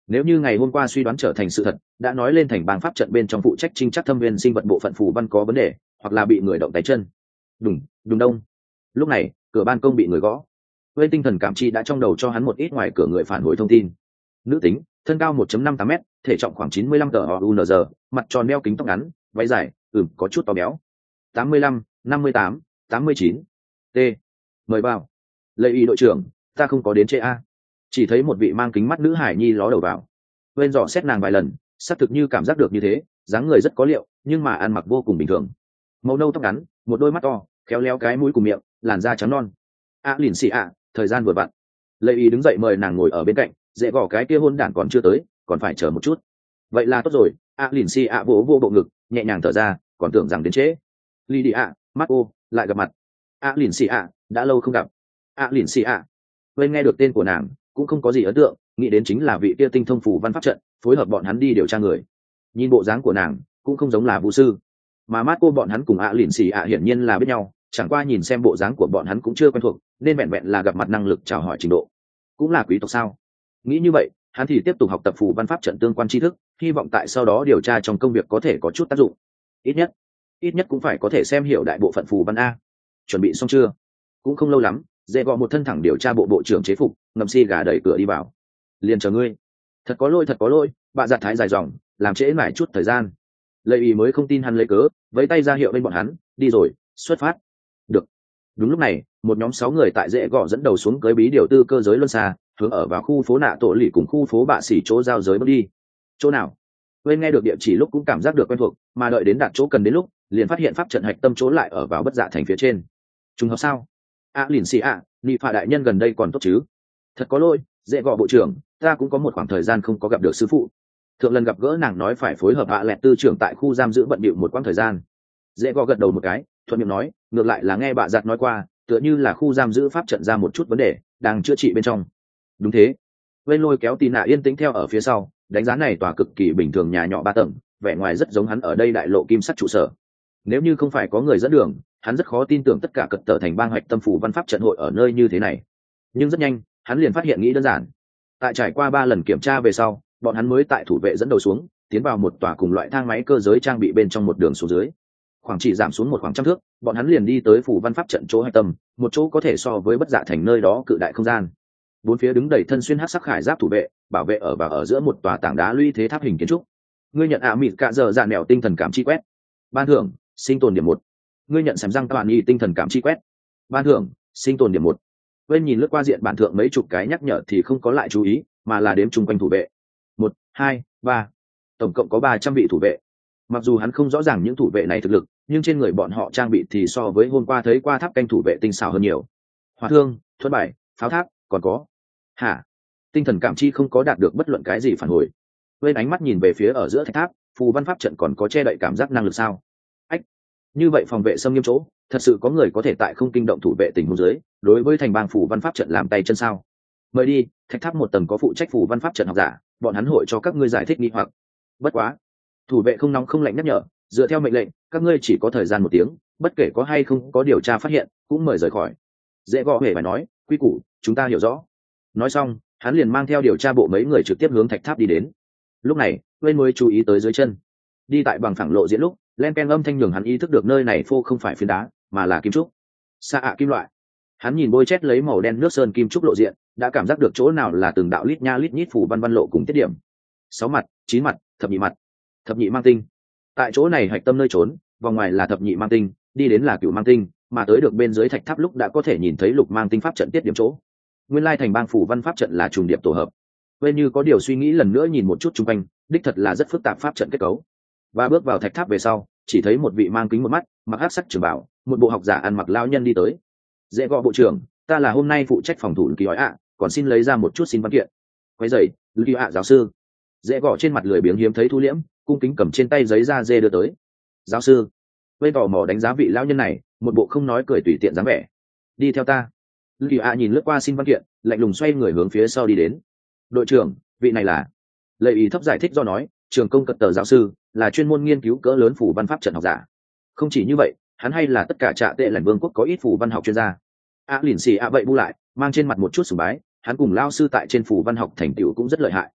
Speaker 1: Nếu như ngày hôm qua suy đoán trở thành sự thật, đã nói lên thành bang pháp trận bên trong phụ trách trinh chắc thâm viên sinh vật bộ phận phù văn có vấn đề, hoặc là bị người động tay chân. Đùng, đùng đông. Lúc này, cửa ban công bị người gõ. Với tinh thần cảm chi đã trong đầu cho hắn một ít ngoài cửa người phản hồi thông tin. Nữ tính, thân cao một phẩy năm tám m, thể trọng khoảng chín mươi lăm tờ, mặt tròn đeo kính tóc ngắn, váy dài, ừm có chút to béo. tám mươi lăm, năm mươi tám, tám mươi chín. T. Mời vào. Lệ y đội trưởng, ta không có đến trễ a. Chỉ thấy một vị mang kính mắt nữ hải nhi ló đầu vào. Bên dò xét nàng vài lần, xác thực như cảm giác được như thế, dáng người rất có liệu, nhưng mà ăn mặc vô cùng bình thường. Màu nâu tóc ngắn, một đôi mắt to, khéo léo cái mũi cùng miệng, làn da trắng non. A lìn xì ạ, thời gian vừa vặn. Lệ y đứng dậy mời nàng ngồi ở bên cạnh, dễ gõ cái kia hôn đản còn chưa tới, còn phải chờ một chút. Vậy là tốt rồi. A lìn xì ạ vỗ vô bộ ngực, nhẹ nhàng thở ra, còn tưởng rằng đến trễ. Ly đi ạ, Marco, lại gặp mặt. A lìn xì ạ, đã lâu không gặp. A lìn xì ạ. Bên nghe được tên của nàng, cũng không có gì ấn tượng, nghĩ đến chính là vị kia tinh thông phủ văn pháp trận, phối hợp bọn hắn đi điều tra người. Nhìn bộ dáng của nàng, cũng không giống là vũ sư, mà Marco bọn hắn cùng A lìn xì ạ hiển nhiên là biết nhau, chẳng qua nhìn xem bộ dáng của bọn hắn cũng chưa quen thuộc, nên vẹn vẹn là gặp mặt năng lực chào hỏi trình độ. Cũng là quý tộc sao? Nghĩ như vậy, hắn thì tiếp tục học tập phủ văn pháp trận tương quan tri thức, hy vọng tại sau đó điều tra trong công việc có thể có chút tác dụng. Ít nhất, ít nhất cũng phải có thể xem hiểu đại bộ phận phù văn a. Chuẩn bị xong chưa? Cũng không lâu lắm, dễ gọi một thân thẳng điều tra bộ bộ trưởng chế phục, ngầm si gà đẩy cửa đi vào. Liền chờ ngươi. Thật có lỗi, thật có lỗi, bạn giặt thái dài dòng, làm trễ mãi chút thời gian. Lệ ý mới không tin hắn lấy cớ, vẫy tay ra hiệu bên bọn hắn, đi rồi, xuất phát. Được. Đúng lúc này, một nhóm sáu người tại dễ gõ dẫn đầu xuống cưới bí điều tư cơ giới luân xa, hướng ở vào khu phố nạ tổ lì cùng khu phố bạ xỉ chỗ giao giới bước đi. Chỗ nào? Quên nghe được địa chỉ lúc cũng cảm giác được quen thuộc, mà đợi đến đạt chỗ cần đến lúc, liền phát hiện pháp trận hạch tâm chỗ lại ở vào bất dạ thành phía trên. Trùng hợp sao? A lìn xì ạ, nị phạ đại nhân gần đây còn tốt chứ? Thật có lỗi, dễ gọi bộ trưởng, ta cũng có một khoảng thời gian không có gặp được sư phụ. Thượng lần gặp gỡ nàng nói phải phối hợp ạ lẹt tư trưởng tại khu giam giữ bận bịu một quãng thời gian. Dễ gọi gật đầu một cái, thuận miệng nói, ngược lại là nghe bà giặt nói qua, tựa như là khu giam giữ pháp trận ra một chút vấn đề, đang chữa trị bên trong. Đúng thế. Vên lôi kéo tì nạ yên tĩnh theo ở phía sau, đánh giá này tòa cực kỳ bình thường nhà nhỏ ba tầng, vẻ ngoài rất giống hắn ở đây đại lộ kim sắt trụ sở. Nếu như không phải có người dẫn đường, hắn rất khó tin tưởng tất cả cật tở thành bang hoạch tâm phủ văn pháp trận hội ở nơi như thế này. Nhưng rất nhanh, hắn liền phát hiện nghĩ đơn giản. Tại trải qua ba lần kiểm tra về sau, bọn hắn mới tại thủ vệ dẫn đầu xuống, tiến vào một tòa cùng loại thang máy cơ giới trang bị bên trong một đường xuống dưới. Khoảng chỉ giảm xuống một khoảng trăm thước, bọn hắn liền đi tới phủ văn pháp trận chỗ hạch tâm, một chỗ có thể so với bất dạ thành nơi đó cự đại không gian. Bốn phía đứng đầy thân xuyên hắc sắc khải giáp thủ vệ, bảo vệ ở và ở giữa một tòa tảng đá lũy thế tháp hình kiến trúc. Ngươi nhận ạ mịt cạ giờ dạ nẻo tinh thần cảm chi quét. Ban thưởng, sinh tồn điểm một. Ngươi nhận sém răng các bạn y tinh thần cảm chi quét. Ban thưởng, sinh tồn điểm một. Bên nhìn lướt qua diện bản thượng mấy chục cái nhắc nhở thì không có lại chú ý, mà là đếm chung quanh thủ vệ. Một, hai, ba. Tổng cộng có ba trăm vị thủ vệ. Mặc dù hắn không rõ ràng những thủ vệ này thực lực, nhưng trên người bọn họ trang bị thì so với hôm qua thấy qua tháp canh thủ vệ tinh xảo hơn nhiều. Hỏa thương, thuẫn bài, pháo tháp, còn có. Hả? Tinh thần cảm chi không có đạt được bất luận cái gì phản hồi. Bên ánh mắt nhìn về phía ở giữa thạch tháp, phù văn pháp trận còn có che đậy cảm giác năng lực sao? Ách, như vậy phòng vệ xâm nghiêm chỗ, thật sự có người có thể tại không kinh động thủ vệ tình huống dưới, đối với thành bang phù văn pháp trận làm tay chân sao? Mời đi, thạch tháp một tầng có phụ trách phù văn pháp trận học giả, bọn hắn hội cho các ngươi giải thích nghi hoặc. Bất quá, thủ vệ không nóng không lạnh nhắc nhở, dựa theo mệnh lệnh, các ngươi chỉ có thời gian một tiếng, bất kể có hay không có điều tra phát hiện, cũng mời rời khỏi. Dễ gõ hề phải nói, quy củ, chúng ta hiểu rõ. Nói xong, hắn liền mang theo điều tra bộ mấy người trực tiếp hướng thạch tháp đi đến. Lúc này, Wayne mới chú ý tới dưới chân. Đi tại bằng phẳng lộ diễn lúc, len ken âm thanh nhường hắn ý thức được nơi này phô không phải phiến đá, mà là kim trúc. Xa ạ kim loại. Hắn nhìn bôi chét lấy màu đen nước sơn kim trúc lộ diện, đã cảm giác được chỗ nào là từng đạo lít nha lít nhít phủ văn văn lộ cùng tiết điểm. Sáu mặt, chín mặt, thập nhị mặt. Thập nhị mang tinh. Tại chỗ này hạch tâm nơi trốn, vòng ngoài là thập nhị mang tinh, đi đến là cửu mang tinh, mà tới được bên dưới thạch tháp lúc đã có thể nhìn thấy lục mang tinh pháp trận tiết điểm chỗ. Nguyên lai thành bang phủ văn pháp trận là trùng điệp tổ hợp. Bên như có điều suy nghĩ lần nữa nhìn một chút chung quanh, đích thật là rất phức tạp pháp trận kết cấu. Và bước vào thạch tháp về sau, chỉ thấy một vị mang kính một mắt, mặc hắc sắc trường bảo, một bộ học giả ăn mặc lao nhân đi tới. Dễ gọi bộ trưởng, ta là hôm nay phụ trách phòng thủ kỳ ói ạ, còn xin lấy ra một chút xin văn kiện. Quấy giày, Lưu ạ giáo sư. Dễ gõ trên mặt lười biếng hiếm thấy thu liễm, cung kính cầm trên tay giấy da dê đưa tới. Giáo sư. Bên tò mò đánh giá vị lão nhân này, một bộ không nói cười tùy tiện dáng vẻ. Đi theo ta. Lưu ạ nhìn lướt qua xin văn kiện, lạnh lùng xoay người hướng phía sau đi đến. Đội trưởng, vị này là. Lệ ý thấp giải thích do nói, trường công cật tờ giáo sư, là chuyên môn nghiên cứu cỡ lớn phủ văn pháp trận học giả. Không chỉ như vậy, hắn hay là tất cả trạ tệ lãnh vương quốc có ít phủ văn học chuyên gia. A lìn xì ạ vậy bu lại, mang trên mặt một chút sùng bái, hắn cùng lao sư tại trên phủ văn học thành tựu cũng rất lợi hại.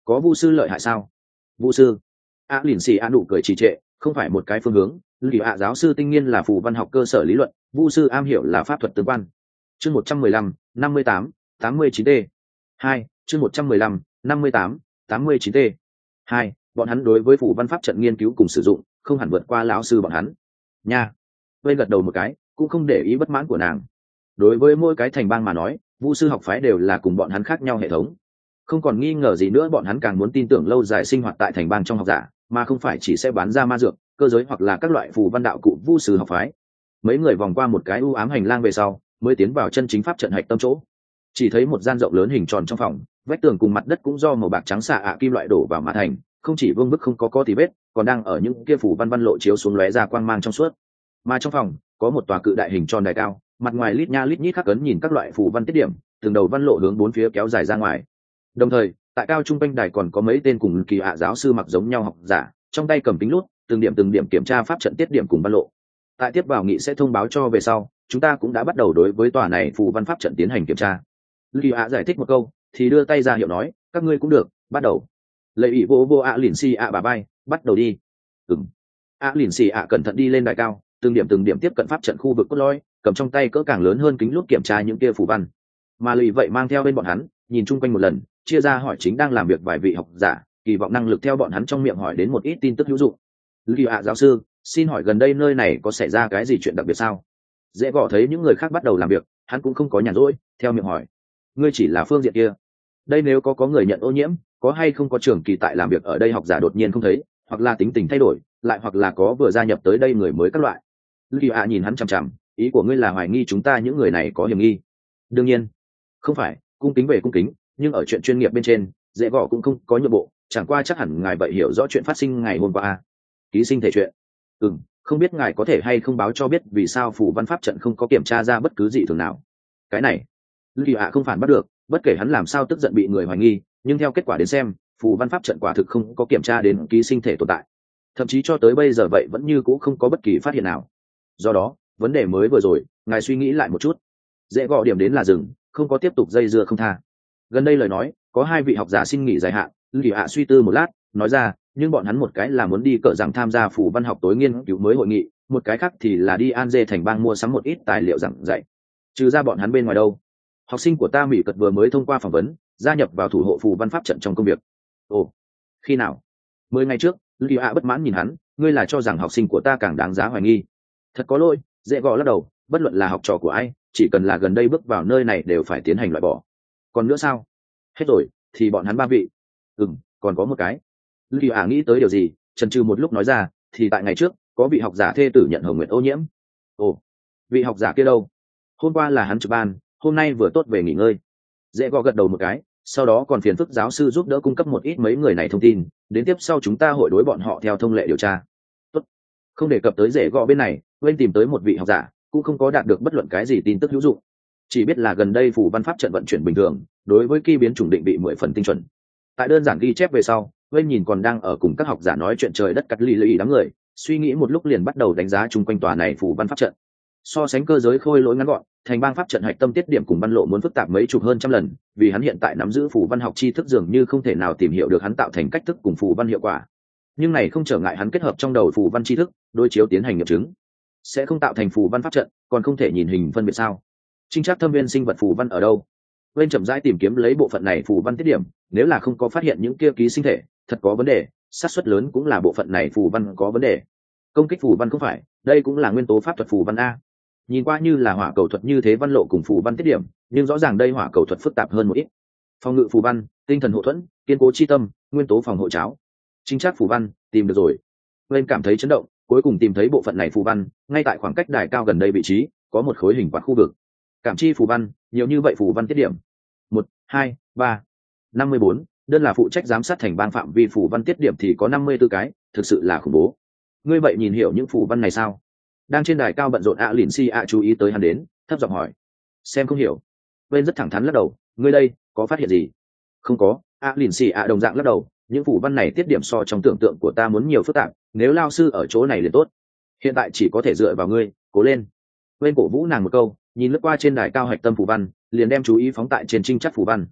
Speaker 1: có vu sư lợi hại sao? Vu sư? A lìn xì a nụ cười trì trệ, không phải một cái phương hướng. Lì ạ giáo sư tinh nghiên là phù văn học cơ sở lý luận, vu sư am hiểu là pháp thuật tương quan. Chương một trăm mười lăm, năm mươi tám, tám mươi chín t. Hai, chương một trăm mười lăm, năm mươi tám, tám mươi chín t. Hai, bọn hắn đối với phù văn pháp trận nghiên cứu cùng sử dụng, không hẳn vượt qua lão sư bọn hắn. Nha. Vây gật đầu một cái, cũng không để ý bất mãn của nàng. Đối với mỗi cái thành bang mà nói, vu sư học phái đều là cùng bọn hắn khác nhau hệ thống. Không còn nghi ngờ gì nữa, bọn hắn càng muốn tin tưởng lâu dài sinh hoạt tại thành bang trong học giả, mà không phải chỉ sẽ bán ra ma dược, cơ giới hoặc là các loại phù văn đạo cụ vu sư học phái. Mấy người vòng qua một cái u ám hành lang về sau, mới tiến vào chân chính pháp trận hạch tâm chỗ. Chỉ thấy một gian rộng lớn hình tròn trong phòng, vách tường cùng mặt đất cũng do màu bạc trắng xạ ạ kim loại đổ vào mà thành, không chỉ vương bức không có có tí vết, còn đang ở những kia phù văn văn lộ chiếu xuống lóe ra quang mang trong suốt. Mà trong phòng có một tòa cự đại hình tròn đài cao, mặt ngoài lít nha lít nhít khắc ấn nhìn các loại phù văn tiết điểm, từng đầu văn lộ hướng bốn phía kéo dài ra ngoài. Đồng thời, tại cao trung quanh đài còn có mấy tên cùng kỳ ạ giáo sư mặc giống nhau học giả, trong tay cầm kính lút, từng điểm từng điểm kiểm tra pháp trận tiết điểm cùng văn lộ. Tại tiếp vào nghị sẽ thông báo cho về sau, chúng ta cũng đã bắt đầu đối với tòa này phù văn pháp trận tiến hành kiểm tra. Kỳ ạ giải thích một câu, thì đưa tay ra hiệu nói, các ngươi cũng được, bắt đầu. Lệ ủy vô vô ạ lìn xì ạ bà bay, bắt đầu đi. Ừm. ạ lìn xì ạ cẩn thận đi lên đài cao, từng điểm từng điểm tiếp cận pháp trận khu vực cốt lõi, cầm trong tay cỡ càng lớn hơn kính lút kiểm tra những kia phù văn. Mà lì vậy mang theo bên bọn hắn, nhìn chung quanh một lần, chia ra hỏi chính đang làm việc vài vị học giả, kỳ vọng năng lực theo bọn hắn trong miệng hỏi đến một ít tin tức hữu dụng. Lì ạ giáo sư, xin hỏi gần đây nơi này có xảy ra cái gì chuyện đặc biệt sao? Dễ gõ thấy những người khác bắt đầu làm việc, hắn cũng không có nhàn rỗi, theo miệng hỏi. Ngươi chỉ là phương diện kia. Đây nếu có có người nhận ô nhiễm, có hay không có trường kỳ tại làm việc ở đây học giả đột nhiên không thấy, hoặc là tính tình thay đổi, lại hoặc là có vừa gia nhập tới đây người mới các loại. Lì ạ nhìn hắn chằm chằm, ý của ngươi là hoài nghi chúng ta những người này có hiểm nghi? Đương nhiên, không phải, cung kính về cung kính, nhưng ở chuyện chuyên nghiệp bên trên, dễ gõ cũng không có nhượng bộ, chẳng qua chắc hẳn ngài vậy hiểu rõ chuyện phát sinh ngày hôm qua. Ký sinh thể chuyện. Ừ, không biết ngài có thể hay không báo cho biết vì sao phủ văn pháp trận không có kiểm tra ra bất cứ gì thường nào. Cái này, Lì ạ không phản bắt được, bất kể hắn làm sao tức giận bị người hoài nghi, nhưng theo kết quả đến xem, phủ văn pháp trận quả thực không có kiểm tra đến ký sinh thể tồn tại. Thậm chí cho tới bây giờ vậy vẫn như cũ không có bất kỳ phát hiện nào. Do đó, vấn đề mới vừa rồi, ngài suy nghĩ lại một chút. Dễ gõ điểm đến là dừng, không có tiếp tục dây dưa không tha. Gần đây lời nói, có hai vị học giả xin nghỉ dài hạn, Lì ạ suy tư một lát, nói ra, nhưng bọn hắn một cái là muốn đi cỡ rằng tham gia phủ văn học tối nghiên cứu mới hội nghị, một cái khác thì là đi An Dê thành bang mua sắm một ít tài liệu giảng dạy. Trừ ra bọn hắn bên ngoài đâu? Học sinh của ta Mỹ Cật vừa mới thông qua phỏng vấn, gia nhập vào thủ hộ phù văn pháp trận trong công việc. Ồ, khi nào? Mười ngày trước. Lì ạ bất mãn nhìn hắn, ngươi là cho rằng học sinh của ta càng đáng giá hoài nghi? Thật có lỗi, dễ gõ lắc đầu, bất luận là học trò của ai, chỉ cần là gần đây bước vào nơi này đều phải tiến hành loại bỏ. Còn nữa sao? Hết rồi, thì bọn hắn ba vị. Ừm, còn có một cái. Lì ạ nghĩ tới điều gì, chần chừ một lúc nói ra, thì tại ngày trước, có vị học giả thê tử nhận hồng nguyện ô nhiễm. Ồ, vị học giả kia đâu? Hôm qua là hắn trực ban, hôm nay vừa tốt về nghỉ ngơi. Dễ gõ gật đầu một cái, sau đó còn phiền phức giáo sư giúp đỡ cung cấp một ít mấy người này thông tin, đến tiếp sau chúng ta hội đối bọn họ theo thông lệ điều tra. Tốt. Không đề cập tới dễ gõ bên này, bên tìm tới một vị học giả, cũng không có đạt được bất luận cái gì tin tức hữu dụng. Chỉ biết là gần đây phủ văn pháp trận vận chuyển bình thường, đối với kỳ biến chủng định vị mười phần tinh chuẩn. Tại đơn giản ghi chép về sau, bên nhìn còn đang ở cùng các học giả nói chuyện trời đất cắt lì lì đám người, suy nghĩ một lúc liền bắt đầu đánh giá chung quanh tòa này phủ văn pháp trận. So sánh cơ giới khôi lỗi ngắn gọn, thành bang pháp trận hạch tâm tiết điểm cùng văn lộ muốn phức tạp mấy chục hơn trăm lần, vì hắn hiện tại nắm giữ phù văn học tri thức dường như không thể nào tìm hiểu được hắn tạo thành cách thức cùng phù văn hiệu quả. Nhưng này không trở ngại hắn kết hợp trong đầu phù văn tri thức, đối chiếu tiến hành nghiệm chứng. Sẽ không tạo thành phù văn pháp trận, còn không thể nhìn hình phân biệt sao? Trinh trác thâm viên sinh vật phù văn ở đâu? Bên chậm rãi tìm kiếm lấy bộ phận này phù văn tiết điểm, nếu là không có phát hiện những kia ký sinh thể, thật có vấn đề, xác suất lớn cũng là bộ phận này phù văn có vấn đề. Công kích phù văn không phải, đây cũng là nguyên tố pháp thuật phù văn a. Nhìn qua như là hỏa cầu thuật như thế văn lộ cùng phù văn tiết điểm, nhưng rõ ràng đây hỏa cầu thuật phức tạp hơn một ít. Phòng ngự phù văn, tinh thần hộ thuẫn, kiên cố chi tâm, nguyên tố phòng hộ cháo. Chính xác phù văn, tìm được rồi. Lên cảm thấy chấn động, cuối cùng tìm thấy bộ phận này phù văn, ngay tại khoảng cách đài cao gần đây vị trí, có một khối hình quạt khu vực. Cảm chi phù văn, nhiều như vậy phù văn tiết điểm. Một, hai, ba, năm mươi bốn, đơn là phụ trách giám sát thành bang phạm vi phù văn tiết điểm thì có năm mươi tư cái, thực sự là khủng bố. Ngươi vậy nhìn hiểu những phù văn này sao? Đang trên đài cao bận rộn ạ lìn si ạ chú ý tới hắn đến, thấp giọng hỏi. Xem không hiểu. Bên rất thẳng thắn lắc đầu, ngươi đây có phát hiện gì? Không có. ạ lìn si ạ đồng dạng lắc đầu, những phù văn này tiết điểm so trong tưởng tượng của ta muốn nhiều phức tạp, nếu lao sư ở chỗ này liền tốt. Hiện tại chỉ có thể dựa vào ngươi, cố lên. Bên cổ vũ nàng một câu, nhìn lướt qua trên đài cao hạch tâm phù văn, liền đem chú ý phóng tại trên trinh chắc phù văn.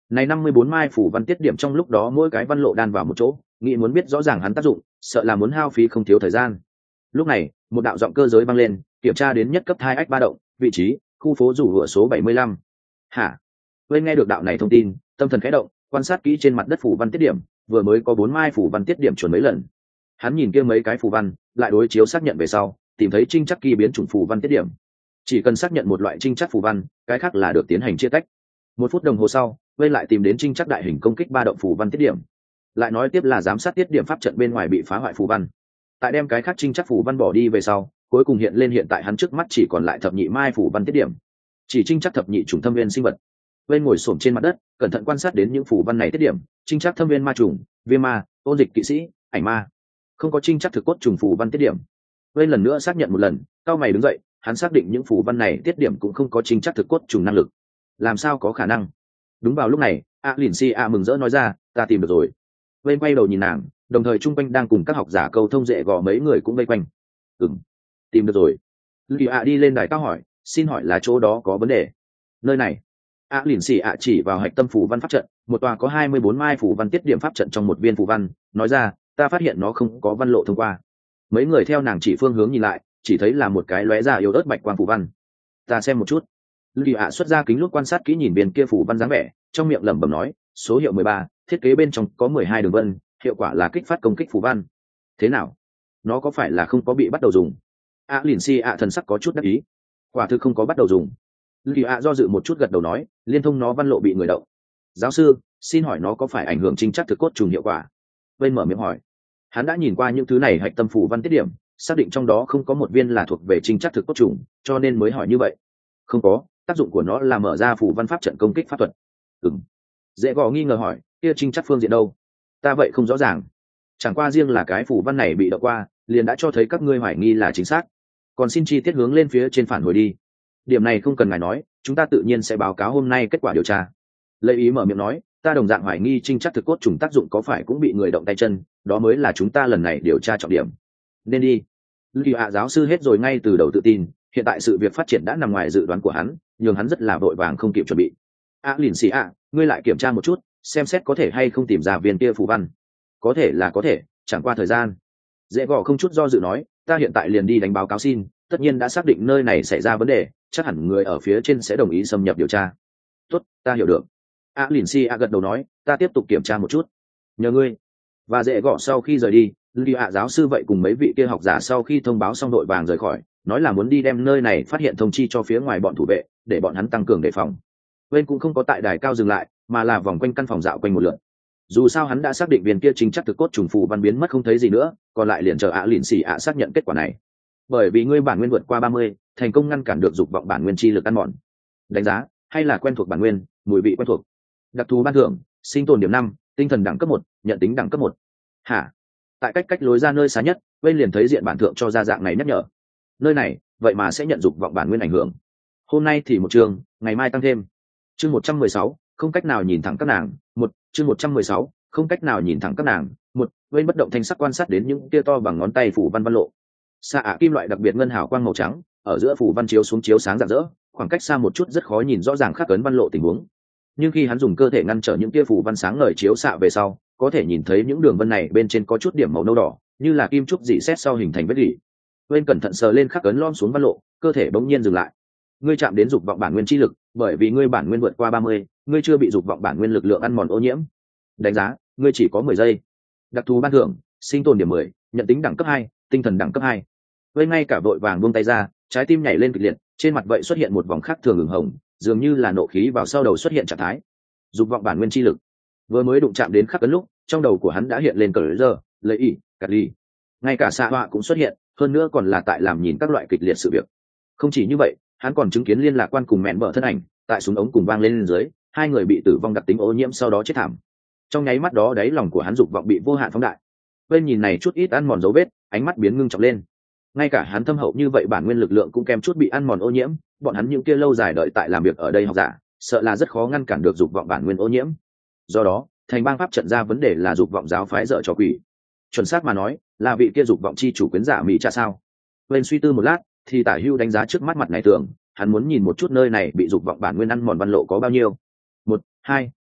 Speaker 1: Này năm mươi bốn mai phủ văn tiết điểm trong lúc đó mỗi cái văn lộ đan vào một chỗ, nghĩ muốn biết rõ ràng hắn tác dụng, sợ là muốn hao phí không thiếu thời gian. Lúc này, một đạo giọng cơ giới vang lên, kiểm tra đến nhất cấp hai ách ba động, vị trí, khu phố rủ hựa số bảy mươi lăm. Hả? Bên nghe được đạo này thông tin, tâm thần khẽ động, quan sát kỹ trên mặt đất phủ văn tiết điểm, vừa mới có bốn mai phủ văn tiết điểm chuẩn mấy lần. Hắn nhìn kia mấy cái phủ văn, lại đối chiếu xác nhận về sau, tìm thấy trinh chắc kỳ biến chủng phủ văn tiết điểm. Chỉ cần xác nhận một loại trinh chắc phủ văn, cái khác là được tiến hành chia tách. Một phút đồng hồ sau, Vây lại tìm đến trinh chắc đại hình công kích ba động phủ văn tiết điểm. Lại nói tiếp là giám sát tiết điểm pháp trận bên ngoài bị phá hoại phủ văn. Tại đem cái khác trinh chắc phủ văn bỏ đi về sau, cuối cùng hiện lên hiện tại hắn trước mắt chỉ còn lại thập nhị mai phủ văn tiết điểm. Chỉ trinh chắc thập nhị chủng thâm viên sinh vật. Bên ngồi xổm trên mặt đất, cẩn thận quan sát đến những phủ văn này tiết điểm, trinh chắc thâm viên ma trùng, viêm ma, ôn dịch kỵ sĩ, ảnh ma. Không có trinh chắc thực cốt trùng phủ văn tiết điểm. Bên lần nữa xác nhận một lần, cao mày đứng dậy, hắn xác định những phủ văn này tiết điểm cũng không có trinh chắc thực cốt trùng năng lực. Làm sao có khả năng? Đúng vào lúc này, a lìn si a mừng rỡ nói ra, ta tìm được rồi. Bên quay đầu nhìn nàng, đồng thời chung quanh đang cùng các học giả câu thông dễ gò mấy người cũng vây quanh. Ừm, tìm được rồi. Lì a đi lên đài cao hỏi, xin hỏi là chỗ đó có vấn đề? Nơi này. A lìn xì ạ chỉ vào hạch tâm phủ văn pháp trận, một tòa có hai mươi bốn mai phủ văn tiết điểm pháp trận trong một viên phủ văn, nói ra, ta phát hiện nó không có văn lộ thông qua. Mấy người theo nàng chỉ phương hướng nhìn lại, chỉ thấy là một cái lóe ra yếu ớt bạch quang phủ văn. Ta xem một chút. Lì ạ xuất ra kính lúc quan sát kỹ nhìn viên kia phủ văn dáng vẻ, trong miệng lẩm bẩm nói, số hiệu mười ba, thiết kế bên trong có mười hai đường vân, hiệu quả là kích phát công kích phủ văn. Thế nào? Nó có phải là không có bị bắt đầu dùng? A lìn xì ạ thần sắc có chút đắc ý. Quả thực không có bắt đầu dùng. Lì ạ do dự một chút gật đầu nói, liên thông nó văn lộ bị người động. Giáo sư, xin hỏi nó có phải ảnh hưởng trinh chắc thực cốt trùng hiệu quả? Bên mở miệng hỏi. Hắn đã nhìn qua những thứ này hạch tâm phủ văn tiết điểm, xác định trong đó không có một viên là thuộc về trinh chắc thực cốt trùng, cho nên mới hỏi như vậy. Không có, tác dụng của nó là mở ra phủ văn pháp trận công kích pháp thuật. Ừm. Dễ gò nghi ngờ hỏi, kia trinh chắc phương diện đâu? Ta vậy không rõ ràng. Chẳng qua riêng là cái phủ văn này bị động qua, liền đã cho thấy các ngươi hoài nghi là chính xác. Còn xin chi tiết hướng lên phía trên phản hồi đi. Điểm này không cần ngài nói, chúng ta tự nhiên sẽ báo cáo hôm nay kết quả điều tra. Lấy ý mở miệng nói, ta đồng dạng hoài nghi trinh chắc thực cốt trùng tác dụng có phải cũng bị người động tay chân, đó mới là chúng ta lần này điều tra trọng điểm. Nên đi. Lì ạ giáo sư hết rồi ngay từ đầu tự tin, hiện tại sự việc phát triển đã nằm ngoài dự đoán của hắn, nhường hắn rất là vội vàng không kịp chuẩn bị. A lìn xì ạ, ngươi lại kiểm tra một chút, xem xét có thể hay không tìm ra viên kia phù văn. Có thể là có thể, chẳng qua thời gian. Dễ gò không chút do dự nói, ta hiện tại liền đi đánh báo cáo xin, tất nhiên đã xác định nơi này xảy ra vấn đề, chắc hẳn người ở phía trên sẽ đồng ý xâm nhập điều tra. Tốt, ta hiểu được. A lìn si a gật đầu nói, ta tiếp tục kiểm tra một chút. Nhờ ngươi. Và dễ gọ sau khi rời đi, Lý ạ giáo sư vậy cùng mấy vị kia học giả sau khi thông báo xong đội vàng rời khỏi, nói là muốn đi đem nơi này phát hiện thông chi cho phía ngoài bọn thủ vệ, để bọn hắn tăng cường đề phòng. Bên cũng không có tại đài cao dừng lại, mà là vòng quanh căn phòng dạo quanh một lượt. Dù sao hắn đã xác định viên kia chính chắc thực cốt trùng phù văn biến mất không thấy gì nữa, còn lại liền chờ ạ lìn xì ạ xác nhận kết quả này. Bởi vì ngươi bản nguyên vượt qua ba mươi, thành công ngăn cản được dục vọng bản nguyên chi lực ăn mòn. Đánh giá, hay là quen thuộc bản nguyên, mùi vị quen thuộc. Đặc thù ban thưởng, sinh tồn điểm năm, tinh thần đẳng cấp một, nhận tính đẳng cấp một. Hả? Tại cách cách lối ra nơi xa nhất, bên liền thấy diện bản thượng cho ra dạng này nhắc nhở. Nơi này, vậy mà sẽ nhận dục vọng bản nguyên ảnh hưởng. Hôm nay thì một trường, ngày mai tăng thêm. Chương một trăm mười sáu, không cách nào nhìn thẳng các nàng, một, chương một trăm mười sáu, không cách nào nhìn thẳng các nàng, một, bên bất động thanh sắc quan sát đến những tia to bằng ngón tay phủ văn văn lộ. Xạ ạ kim loại đặc biệt ngân hào quang màu trắng, ở giữa phủ văn chiếu xuống chiếu sáng rạng rỡ, khoảng cách xa một chút rất khó nhìn rõ ràng khắc ấn văn lộ tình huống. Nhưng khi hắn dùng cơ thể ngăn trở những tia phủ văn sáng ngời chiếu xạ về sau, có thể nhìn thấy những đường vân này bên trên có chút điểm màu nâu đỏ, như là kim trúc dị xét sau hình thành vết rỉ. Bên cẩn thận sờ lên khắc ấn lom xuống văn lộ, cơ thể bỗng nhiên dừng lại. Ngươi chạm đến dục vọng bản nguyên chi lực, bởi vì ngươi bản nguyên vượt qua ba mươi, ngươi chưa bị dục vọng bản nguyên lực lượng ăn mòn ô nhiễm. Đánh giá, ngươi chỉ có mười giây. Đặc thù ban thưởng, sinh tồn điểm mười, nhận tính đẳng cấp hai, tinh thần đẳng cấp hai. Với ngay cả vội vàng buông tay ra, trái tim nhảy lên kịch liệt, trên mặt vậy xuất hiện một vòng khác thường ửng hồng, dường như là nộ khí vào sau đầu xuất hiện trạng thái. Dục vọng bản nguyên chi lực. Vừa mới đụng chạm đến khắc ấn lúc, trong đầu của hắn đã hiện lên cờ giờ, lấy ý, cắt ly. Ngay cả xạ họa cũng xuất hiện, hơn nữa còn là tại làm nhìn các loại kịch liệt sự việc. Không chỉ như vậy, hắn còn chứng kiến liên lạc quan cùng mẹn vợ thân ảnh, tại súng ống cùng vang lên lên dưới, hai người bị tử vong đặc tính ô nhiễm sau đó chết thảm. Trong nháy mắt đó đáy lòng của hắn dục vọng bị vô hạn phóng đại. Bên nhìn này chút ít ăn mòn dấu vết, ánh mắt biến ngưng trọng lên. Ngay cả hắn thâm hậu như vậy bản nguyên lực lượng cũng kém chút bị ăn mòn ô nhiễm, bọn hắn những kia lâu dài đợi tại làm việc ở đây học giả, sợ là rất khó ngăn cản được dục vọng bản nguyên ô nhiễm. Do đó, thành bang pháp trận ra vấn đề là dục vọng giáo phái dở trò quỷ. Chuẩn xác mà nói, là vị kia dục vọng chi chủ quyến giả mỹ cha sao? Bên suy tư một lát, thì Tả Hưu đánh giá trước mắt mặt này tưởng, hắn muốn nhìn một chút nơi này bị dục vọng bản nguyên ăn mòn văn lộ có bao nhiêu. Một, hai,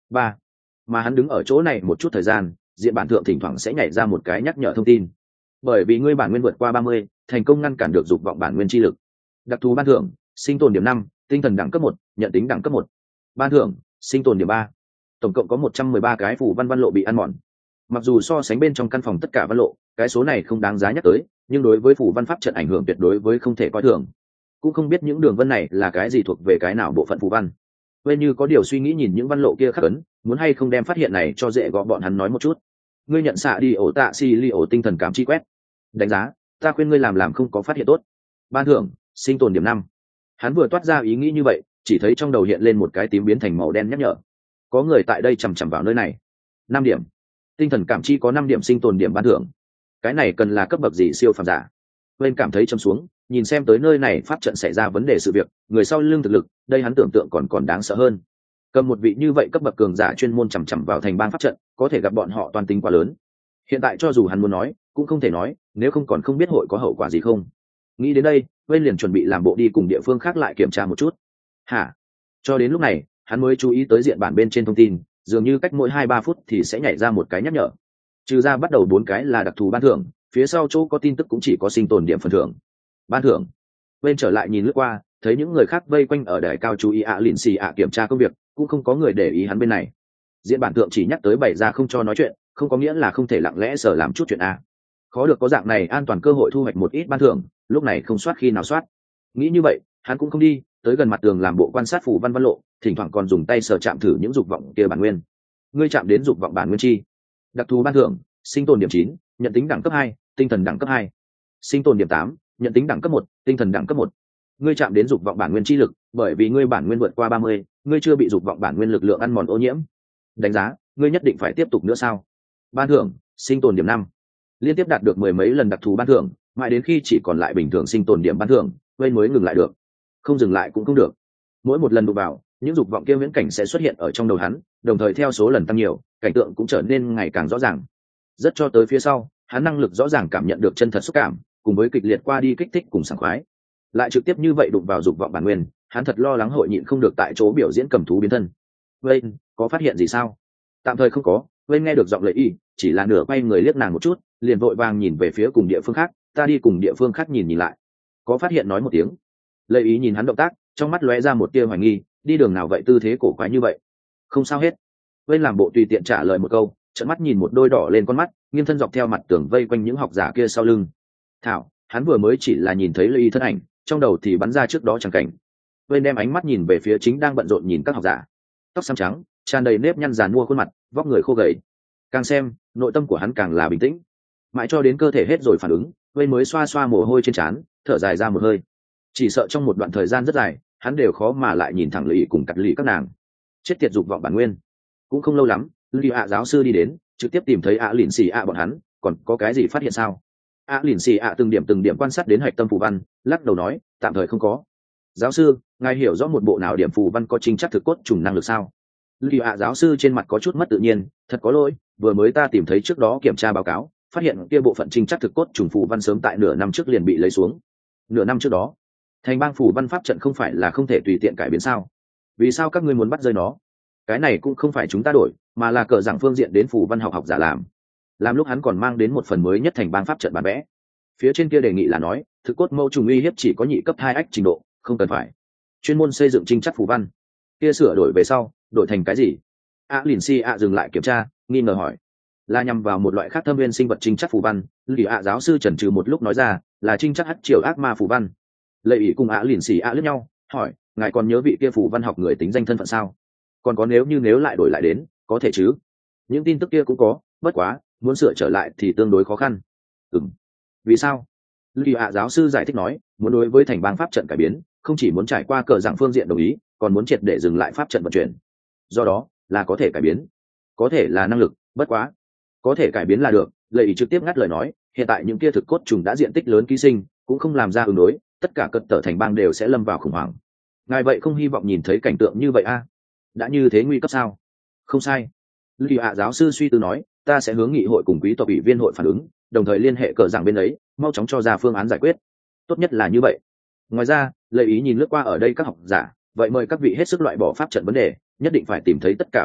Speaker 1: ba. Mà hắn đứng ở chỗ này một chút thời gian, diện bản thượng thỉnh thoảng sẽ nhảy ra một cái nhắc nhở thông tin. Bởi vì ngươi bản nguyên vượt qua ba mươi, thành công ngăn cản được dục vọng bản nguyên chi lực. Đặc thù ban thưởng, sinh tồn điểm năm, tinh thần đẳng cấp một, nhận tính đẳng cấp một. Ban thưởng, sinh tồn điểm ba. Tổng cộng có một trăm mười ba cái phù văn văn lộ bị ăn mòn. Mặc dù so sánh bên trong căn phòng tất cả văn lộ, cái số này không đáng giá nhắc tới, nhưng đối với phù văn pháp trận ảnh hưởng tuyệt đối với không thể coi thường. Cũng không biết những đường vân này là cái gì, thuộc về cái nào bộ phận phù văn. Quên như có điều suy nghĩ nhìn những văn lộ kia khắc ấn, muốn hay không đem phát hiện này cho dễ gọi bọn hắn nói một chút. Ngươi nhận xạ đi ổ tạ si li ổ tinh thần cảm chi quét. Đánh giá, ta khuyên ngươi làm làm không có phát hiện tốt. Ban thưởng, sinh tồn điểm năm. Hắn vừa toát ra ý nghĩ như vậy, chỉ thấy trong đầu hiện lên một cái tím biến thành màu đen nhắc nhở. Có người tại đây chằm chằm vào nơi này. Năm điểm. Tinh thần cảm chi có năm điểm sinh tồn điểm ban thưởng. Cái này cần là cấp bậc gì siêu phàm giả? Bên cảm thấy châm xuống, nhìn xem tới nơi này pháp trận xảy ra vấn đề sự việc, người sau lưng thực lực, đây hắn tưởng tượng còn còn đáng sợ hơn. Cầm một vị như vậy cấp bậc cường giả chuyên môn chằm chằm vào thành bang pháp trận, có thể gặp bọn họ toàn tính quá lớn. Hiện tại cho dù hắn muốn nói, cũng không thể nói, nếu không còn không biết hội có hậu quả gì không. Nghĩ đến đây, Bên liền chuẩn bị làm bộ đi cùng địa phương khác lại kiểm tra một chút. Hả? Cho đến lúc này, hắn mới chú ý tới diện bản bên trên thông tin, dường như cách mỗi hai ba phút thì sẽ nhảy ra một cái nhắc nhở. Trừ ra bắt đầu bốn cái là đặc thù ban thưởng, phía sau chỗ có tin tức cũng chỉ có sinh tồn điểm phần thưởng. Ban thưởng. Bên trở lại nhìn lướt qua, thấy những người khác vây quanh ở đài cao chú ý ạ lìn xì ạ kiểm tra công việc, cũng không có người để ý hắn bên này. Diễn bản thượng chỉ nhắc tới bày ra không cho nói chuyện, không có nghĩa là không thể lặng lẽ sở làm chút chuyện a. Khó được có dạng này an toàn cơ hội thu hoạch một ít ban thưởng, lúc này không soát khi nào soát. Nghĩ như vậy, hắn cũng không đi tới gần mặt tường làm bộ quan sát phù văn văn lộ, thỉnh thoảng còn dùng tay sờ chạm thử những dục vọng kia bản nguyên. Ngươi chạm đến dục vọng bản nguyên chi. Đặc thù ban thưởng, sinh tồn điểm chín, nhận tính đẳng cấp hai, tinh thần đẳng cấp hai. Sinh tồn điểm tám, nhận tính đẳng cấp một, tinh thần đẳng cấp một. Ngươi chạm đến dục vọng bản nguyên chi lực, bởi vì ngươi bản nguyên vượt qua ba mươi, ngươi chưa bị dục vọng bản nguyên lực lượng ăn mòn ô nhiễm. Đánh giá, ngươi nhất định phải tiếp tục nữa sao? Ban thưởng, sinh tồn điểm năm. Liên tiếp đạt được mười mấy lần đặc thù ban thưởng, mãi đến khi chỉ còn lại bình thường sinh tồn điểm ban thưởng, Vây mới ngừng lại được. Không dừng lại cũng không được. Mỗi một lần đụng vào, những dục vọng kia viễn cảnh sẽ xuất hiện ở trong đầu hắn, đồng thời theo số lần tăng nhiều, cảnh tượng cũng trở nên ngày càng rõ ràng. Rất cho tới phía sau, hắn năng lực rõ ràng cảm nhận được chân thật xúc cảm, cùng với kịch liệt qua đi kích thích cùng sảng khoái. Lại trực tiếp như vậy đụng vào dục vọng bản nguyên, hắn thật lo lắng hội nhịn không được tại chỗ biểu diễn cầm thú biến thân. Vây, có phát hiện gì sao? Tạm thời không có. Vây nghe được giọng Lợi Y, chỉ là nửa quay người liếc nàng một chút, liền vội vàng nhìn về phía cùng địa phương khác, ta đi cùng địa phương khác nhìn nhìn lại. Có phát hiện nói một tiếng. Lợi Ý nhìn hắn động tác, trong mắt lóe ra một tia hoài nghi, đi đường nào vậy, tư thế cổ quái như vậy? Không sao hết. Vây làm bộ tùy tiện trả lời một câu, trợn mắt nhìn một đôi đỏ lên con mắt, nghiêng thân dọc theo mặt tường vây quanh những học giả kia sau lưng. Thảo, hắn vừa mới chỉ là nhìn thấy Lợi Y thân ảnh, trong đầu thì bắn ra trước đó chẳng cảnh. Vây đem ánh mắt nhìn về phía chính đang bận rộn nhìn các học giả. Tóc xám trắng, tràn đầy nếp nhăn giàn mua khuôn mặt, vóc người khô gầy. Càng xem, nội tâm của hắn càng là bình tĩnh. Mãi cho đến cơ thể hết rồi phản ứng, Vây mới xoa xoa mồ hôi trên trán, thở dài ra một hơi. Chỉ sợ trong một đoạn thời gian rất dài, hắn đều khó mà lại nhìn thẳng Lợi Y cùng cắt lì các nàng. Chết tiệt dục vọng bản nguyên. Cũng không lâu lắm, Lý ạ giáo sư đi đến, trực tiếp tìm thấy ạ lìn xì ạ bọn hắn, còn có cái gì phát hiện sao? ạ lìn xì ạ từng điểm từng điểm quan sát đến hạch tâm phù văn, lắc đầu nói, tạm thời không có. Giáo sư, ngài hiểu rõ một bộ nào điểm phù văn có chính chắc thực cốt trùng năng lực sao? Lý ạ giáo sư trên mặt có chút mất tự nhiên, thật có lỗi, vừa mới ta tìm thấy trước đó kiểm tra báo cáo, phát hiện kia bộ phận chính chắc thực cốt trùng phù văn sớm tại nửa năm trước liền bị lấy xuống. Nửa năm trước đó, thành bang phù văn pháp trận không phải là không thể tùy tiện cải biến sao? Vì sao các ngươi muốn bắt rơi nó? Cái này cũng không phải chúng ta đổi, mà là cờ giảng phương diện đến phù văn học học giả làm. Làm lúc hắn còn mang đến một phần mới nhất thành bang pháp trận bản vẽ. Phía trên kia đề nghị là nói, thực cốt mâu trùng uy hiếp chỉ có nhị cấp hai ách trình độ, không cần phải chuyên môn xây dựng trinh chắc phù văn. Kia sửa đổi về sau, đổi thành cái gì? A lìn si a dừng lại kiểm tra, nghi ngờ hỏi. Là nhằm vào một loại khác thâm viên sinh vật trinh chắc phù văn. Lì ạ giáo sư chần chừ một lúc nói ra, là trinh chắc hắc triều ác ma phù văn. Lệ ý cùng A lìn si a lướt nhau, hỏi, ngài còn nhớ vị kia phù văn học người tính danh thân phận sao? Còn có nếu như nếu lại đổi lại đến, có thể chứ? Những tin tức kia cũng có, bất quá, muốn sửa trở lại thì tương đối khó khăn. Ừm. Vì sao? Lì ạ giáo sư giải thích nói, muốn đối với thành bang pháp trận cải biến, không chỉ muốn trải qua cờ giảng phương diện đồng ý, còn muốn triệt để dừng lại pháp trận vận chuyển. Do đó, là có thể cải biến, có thể là năng lực, bất quá, có thể cải biến là được. Lợi ý trực tiếp ngắt lời nói, hiện tại những kia thực cốt trùng đã diện tích lớn ký sinh, cũng không làm ra ứng đối, tất cả cật tở thành bang đều sẽ lâm vào khủng hoảng. Ngài vậy không hy vọng nhìn thấy cảnh tượng như vậy a? Đã như thế nguy cấp sao? Không sai. Lì ạ giáo sư suy tư nói, ta sẽ hướng nghị hội cùng quý tộc ủy viên hội phản ứng, đồng thời liên hệ cờ giảng bên ấy, mau chóng cho ra phương án giải quyết. Tốt nhất là như vậy. Ngoài ra, Lợi ý nhìn lướt qua ở đây các học giả, vậy mời các vị hết sức loại bỏ pháp trận vấn đề, nhất định phải tìm thấy tất cả vấn đề,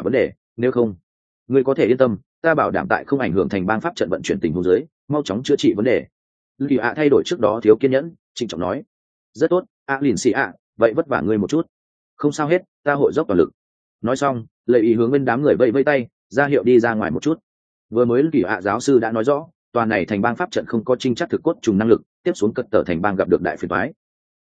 Speaker 1: nếu không ngươi có thể yên tâm, ta bảo đảm tại không ảnh hưởng thành bang pháp trận vận chuyển tình huống dưới mau chóng chữa trị vấn đề. Lì ạ thay đổi trước đó thiếu kiên nhẫn, trịnh trọng nói. Rất tốt, ạ lìn xì ạ, vậy vất vả ngươi một chút. Không sao hết, ta hội dốc toàn lực. Nói xong, lợi ý hướng bên đám người vẫy vẫy tay, ra hiệu đi ra ngoài một chút. Vừa mới Lì ạ giáo sư đã nói rõ, toàn này thành bang pháp trận không có trinh chắc thực cốt trùng năng lực, tiếp xuống cật tở thành bang gặp được đại phiền toái.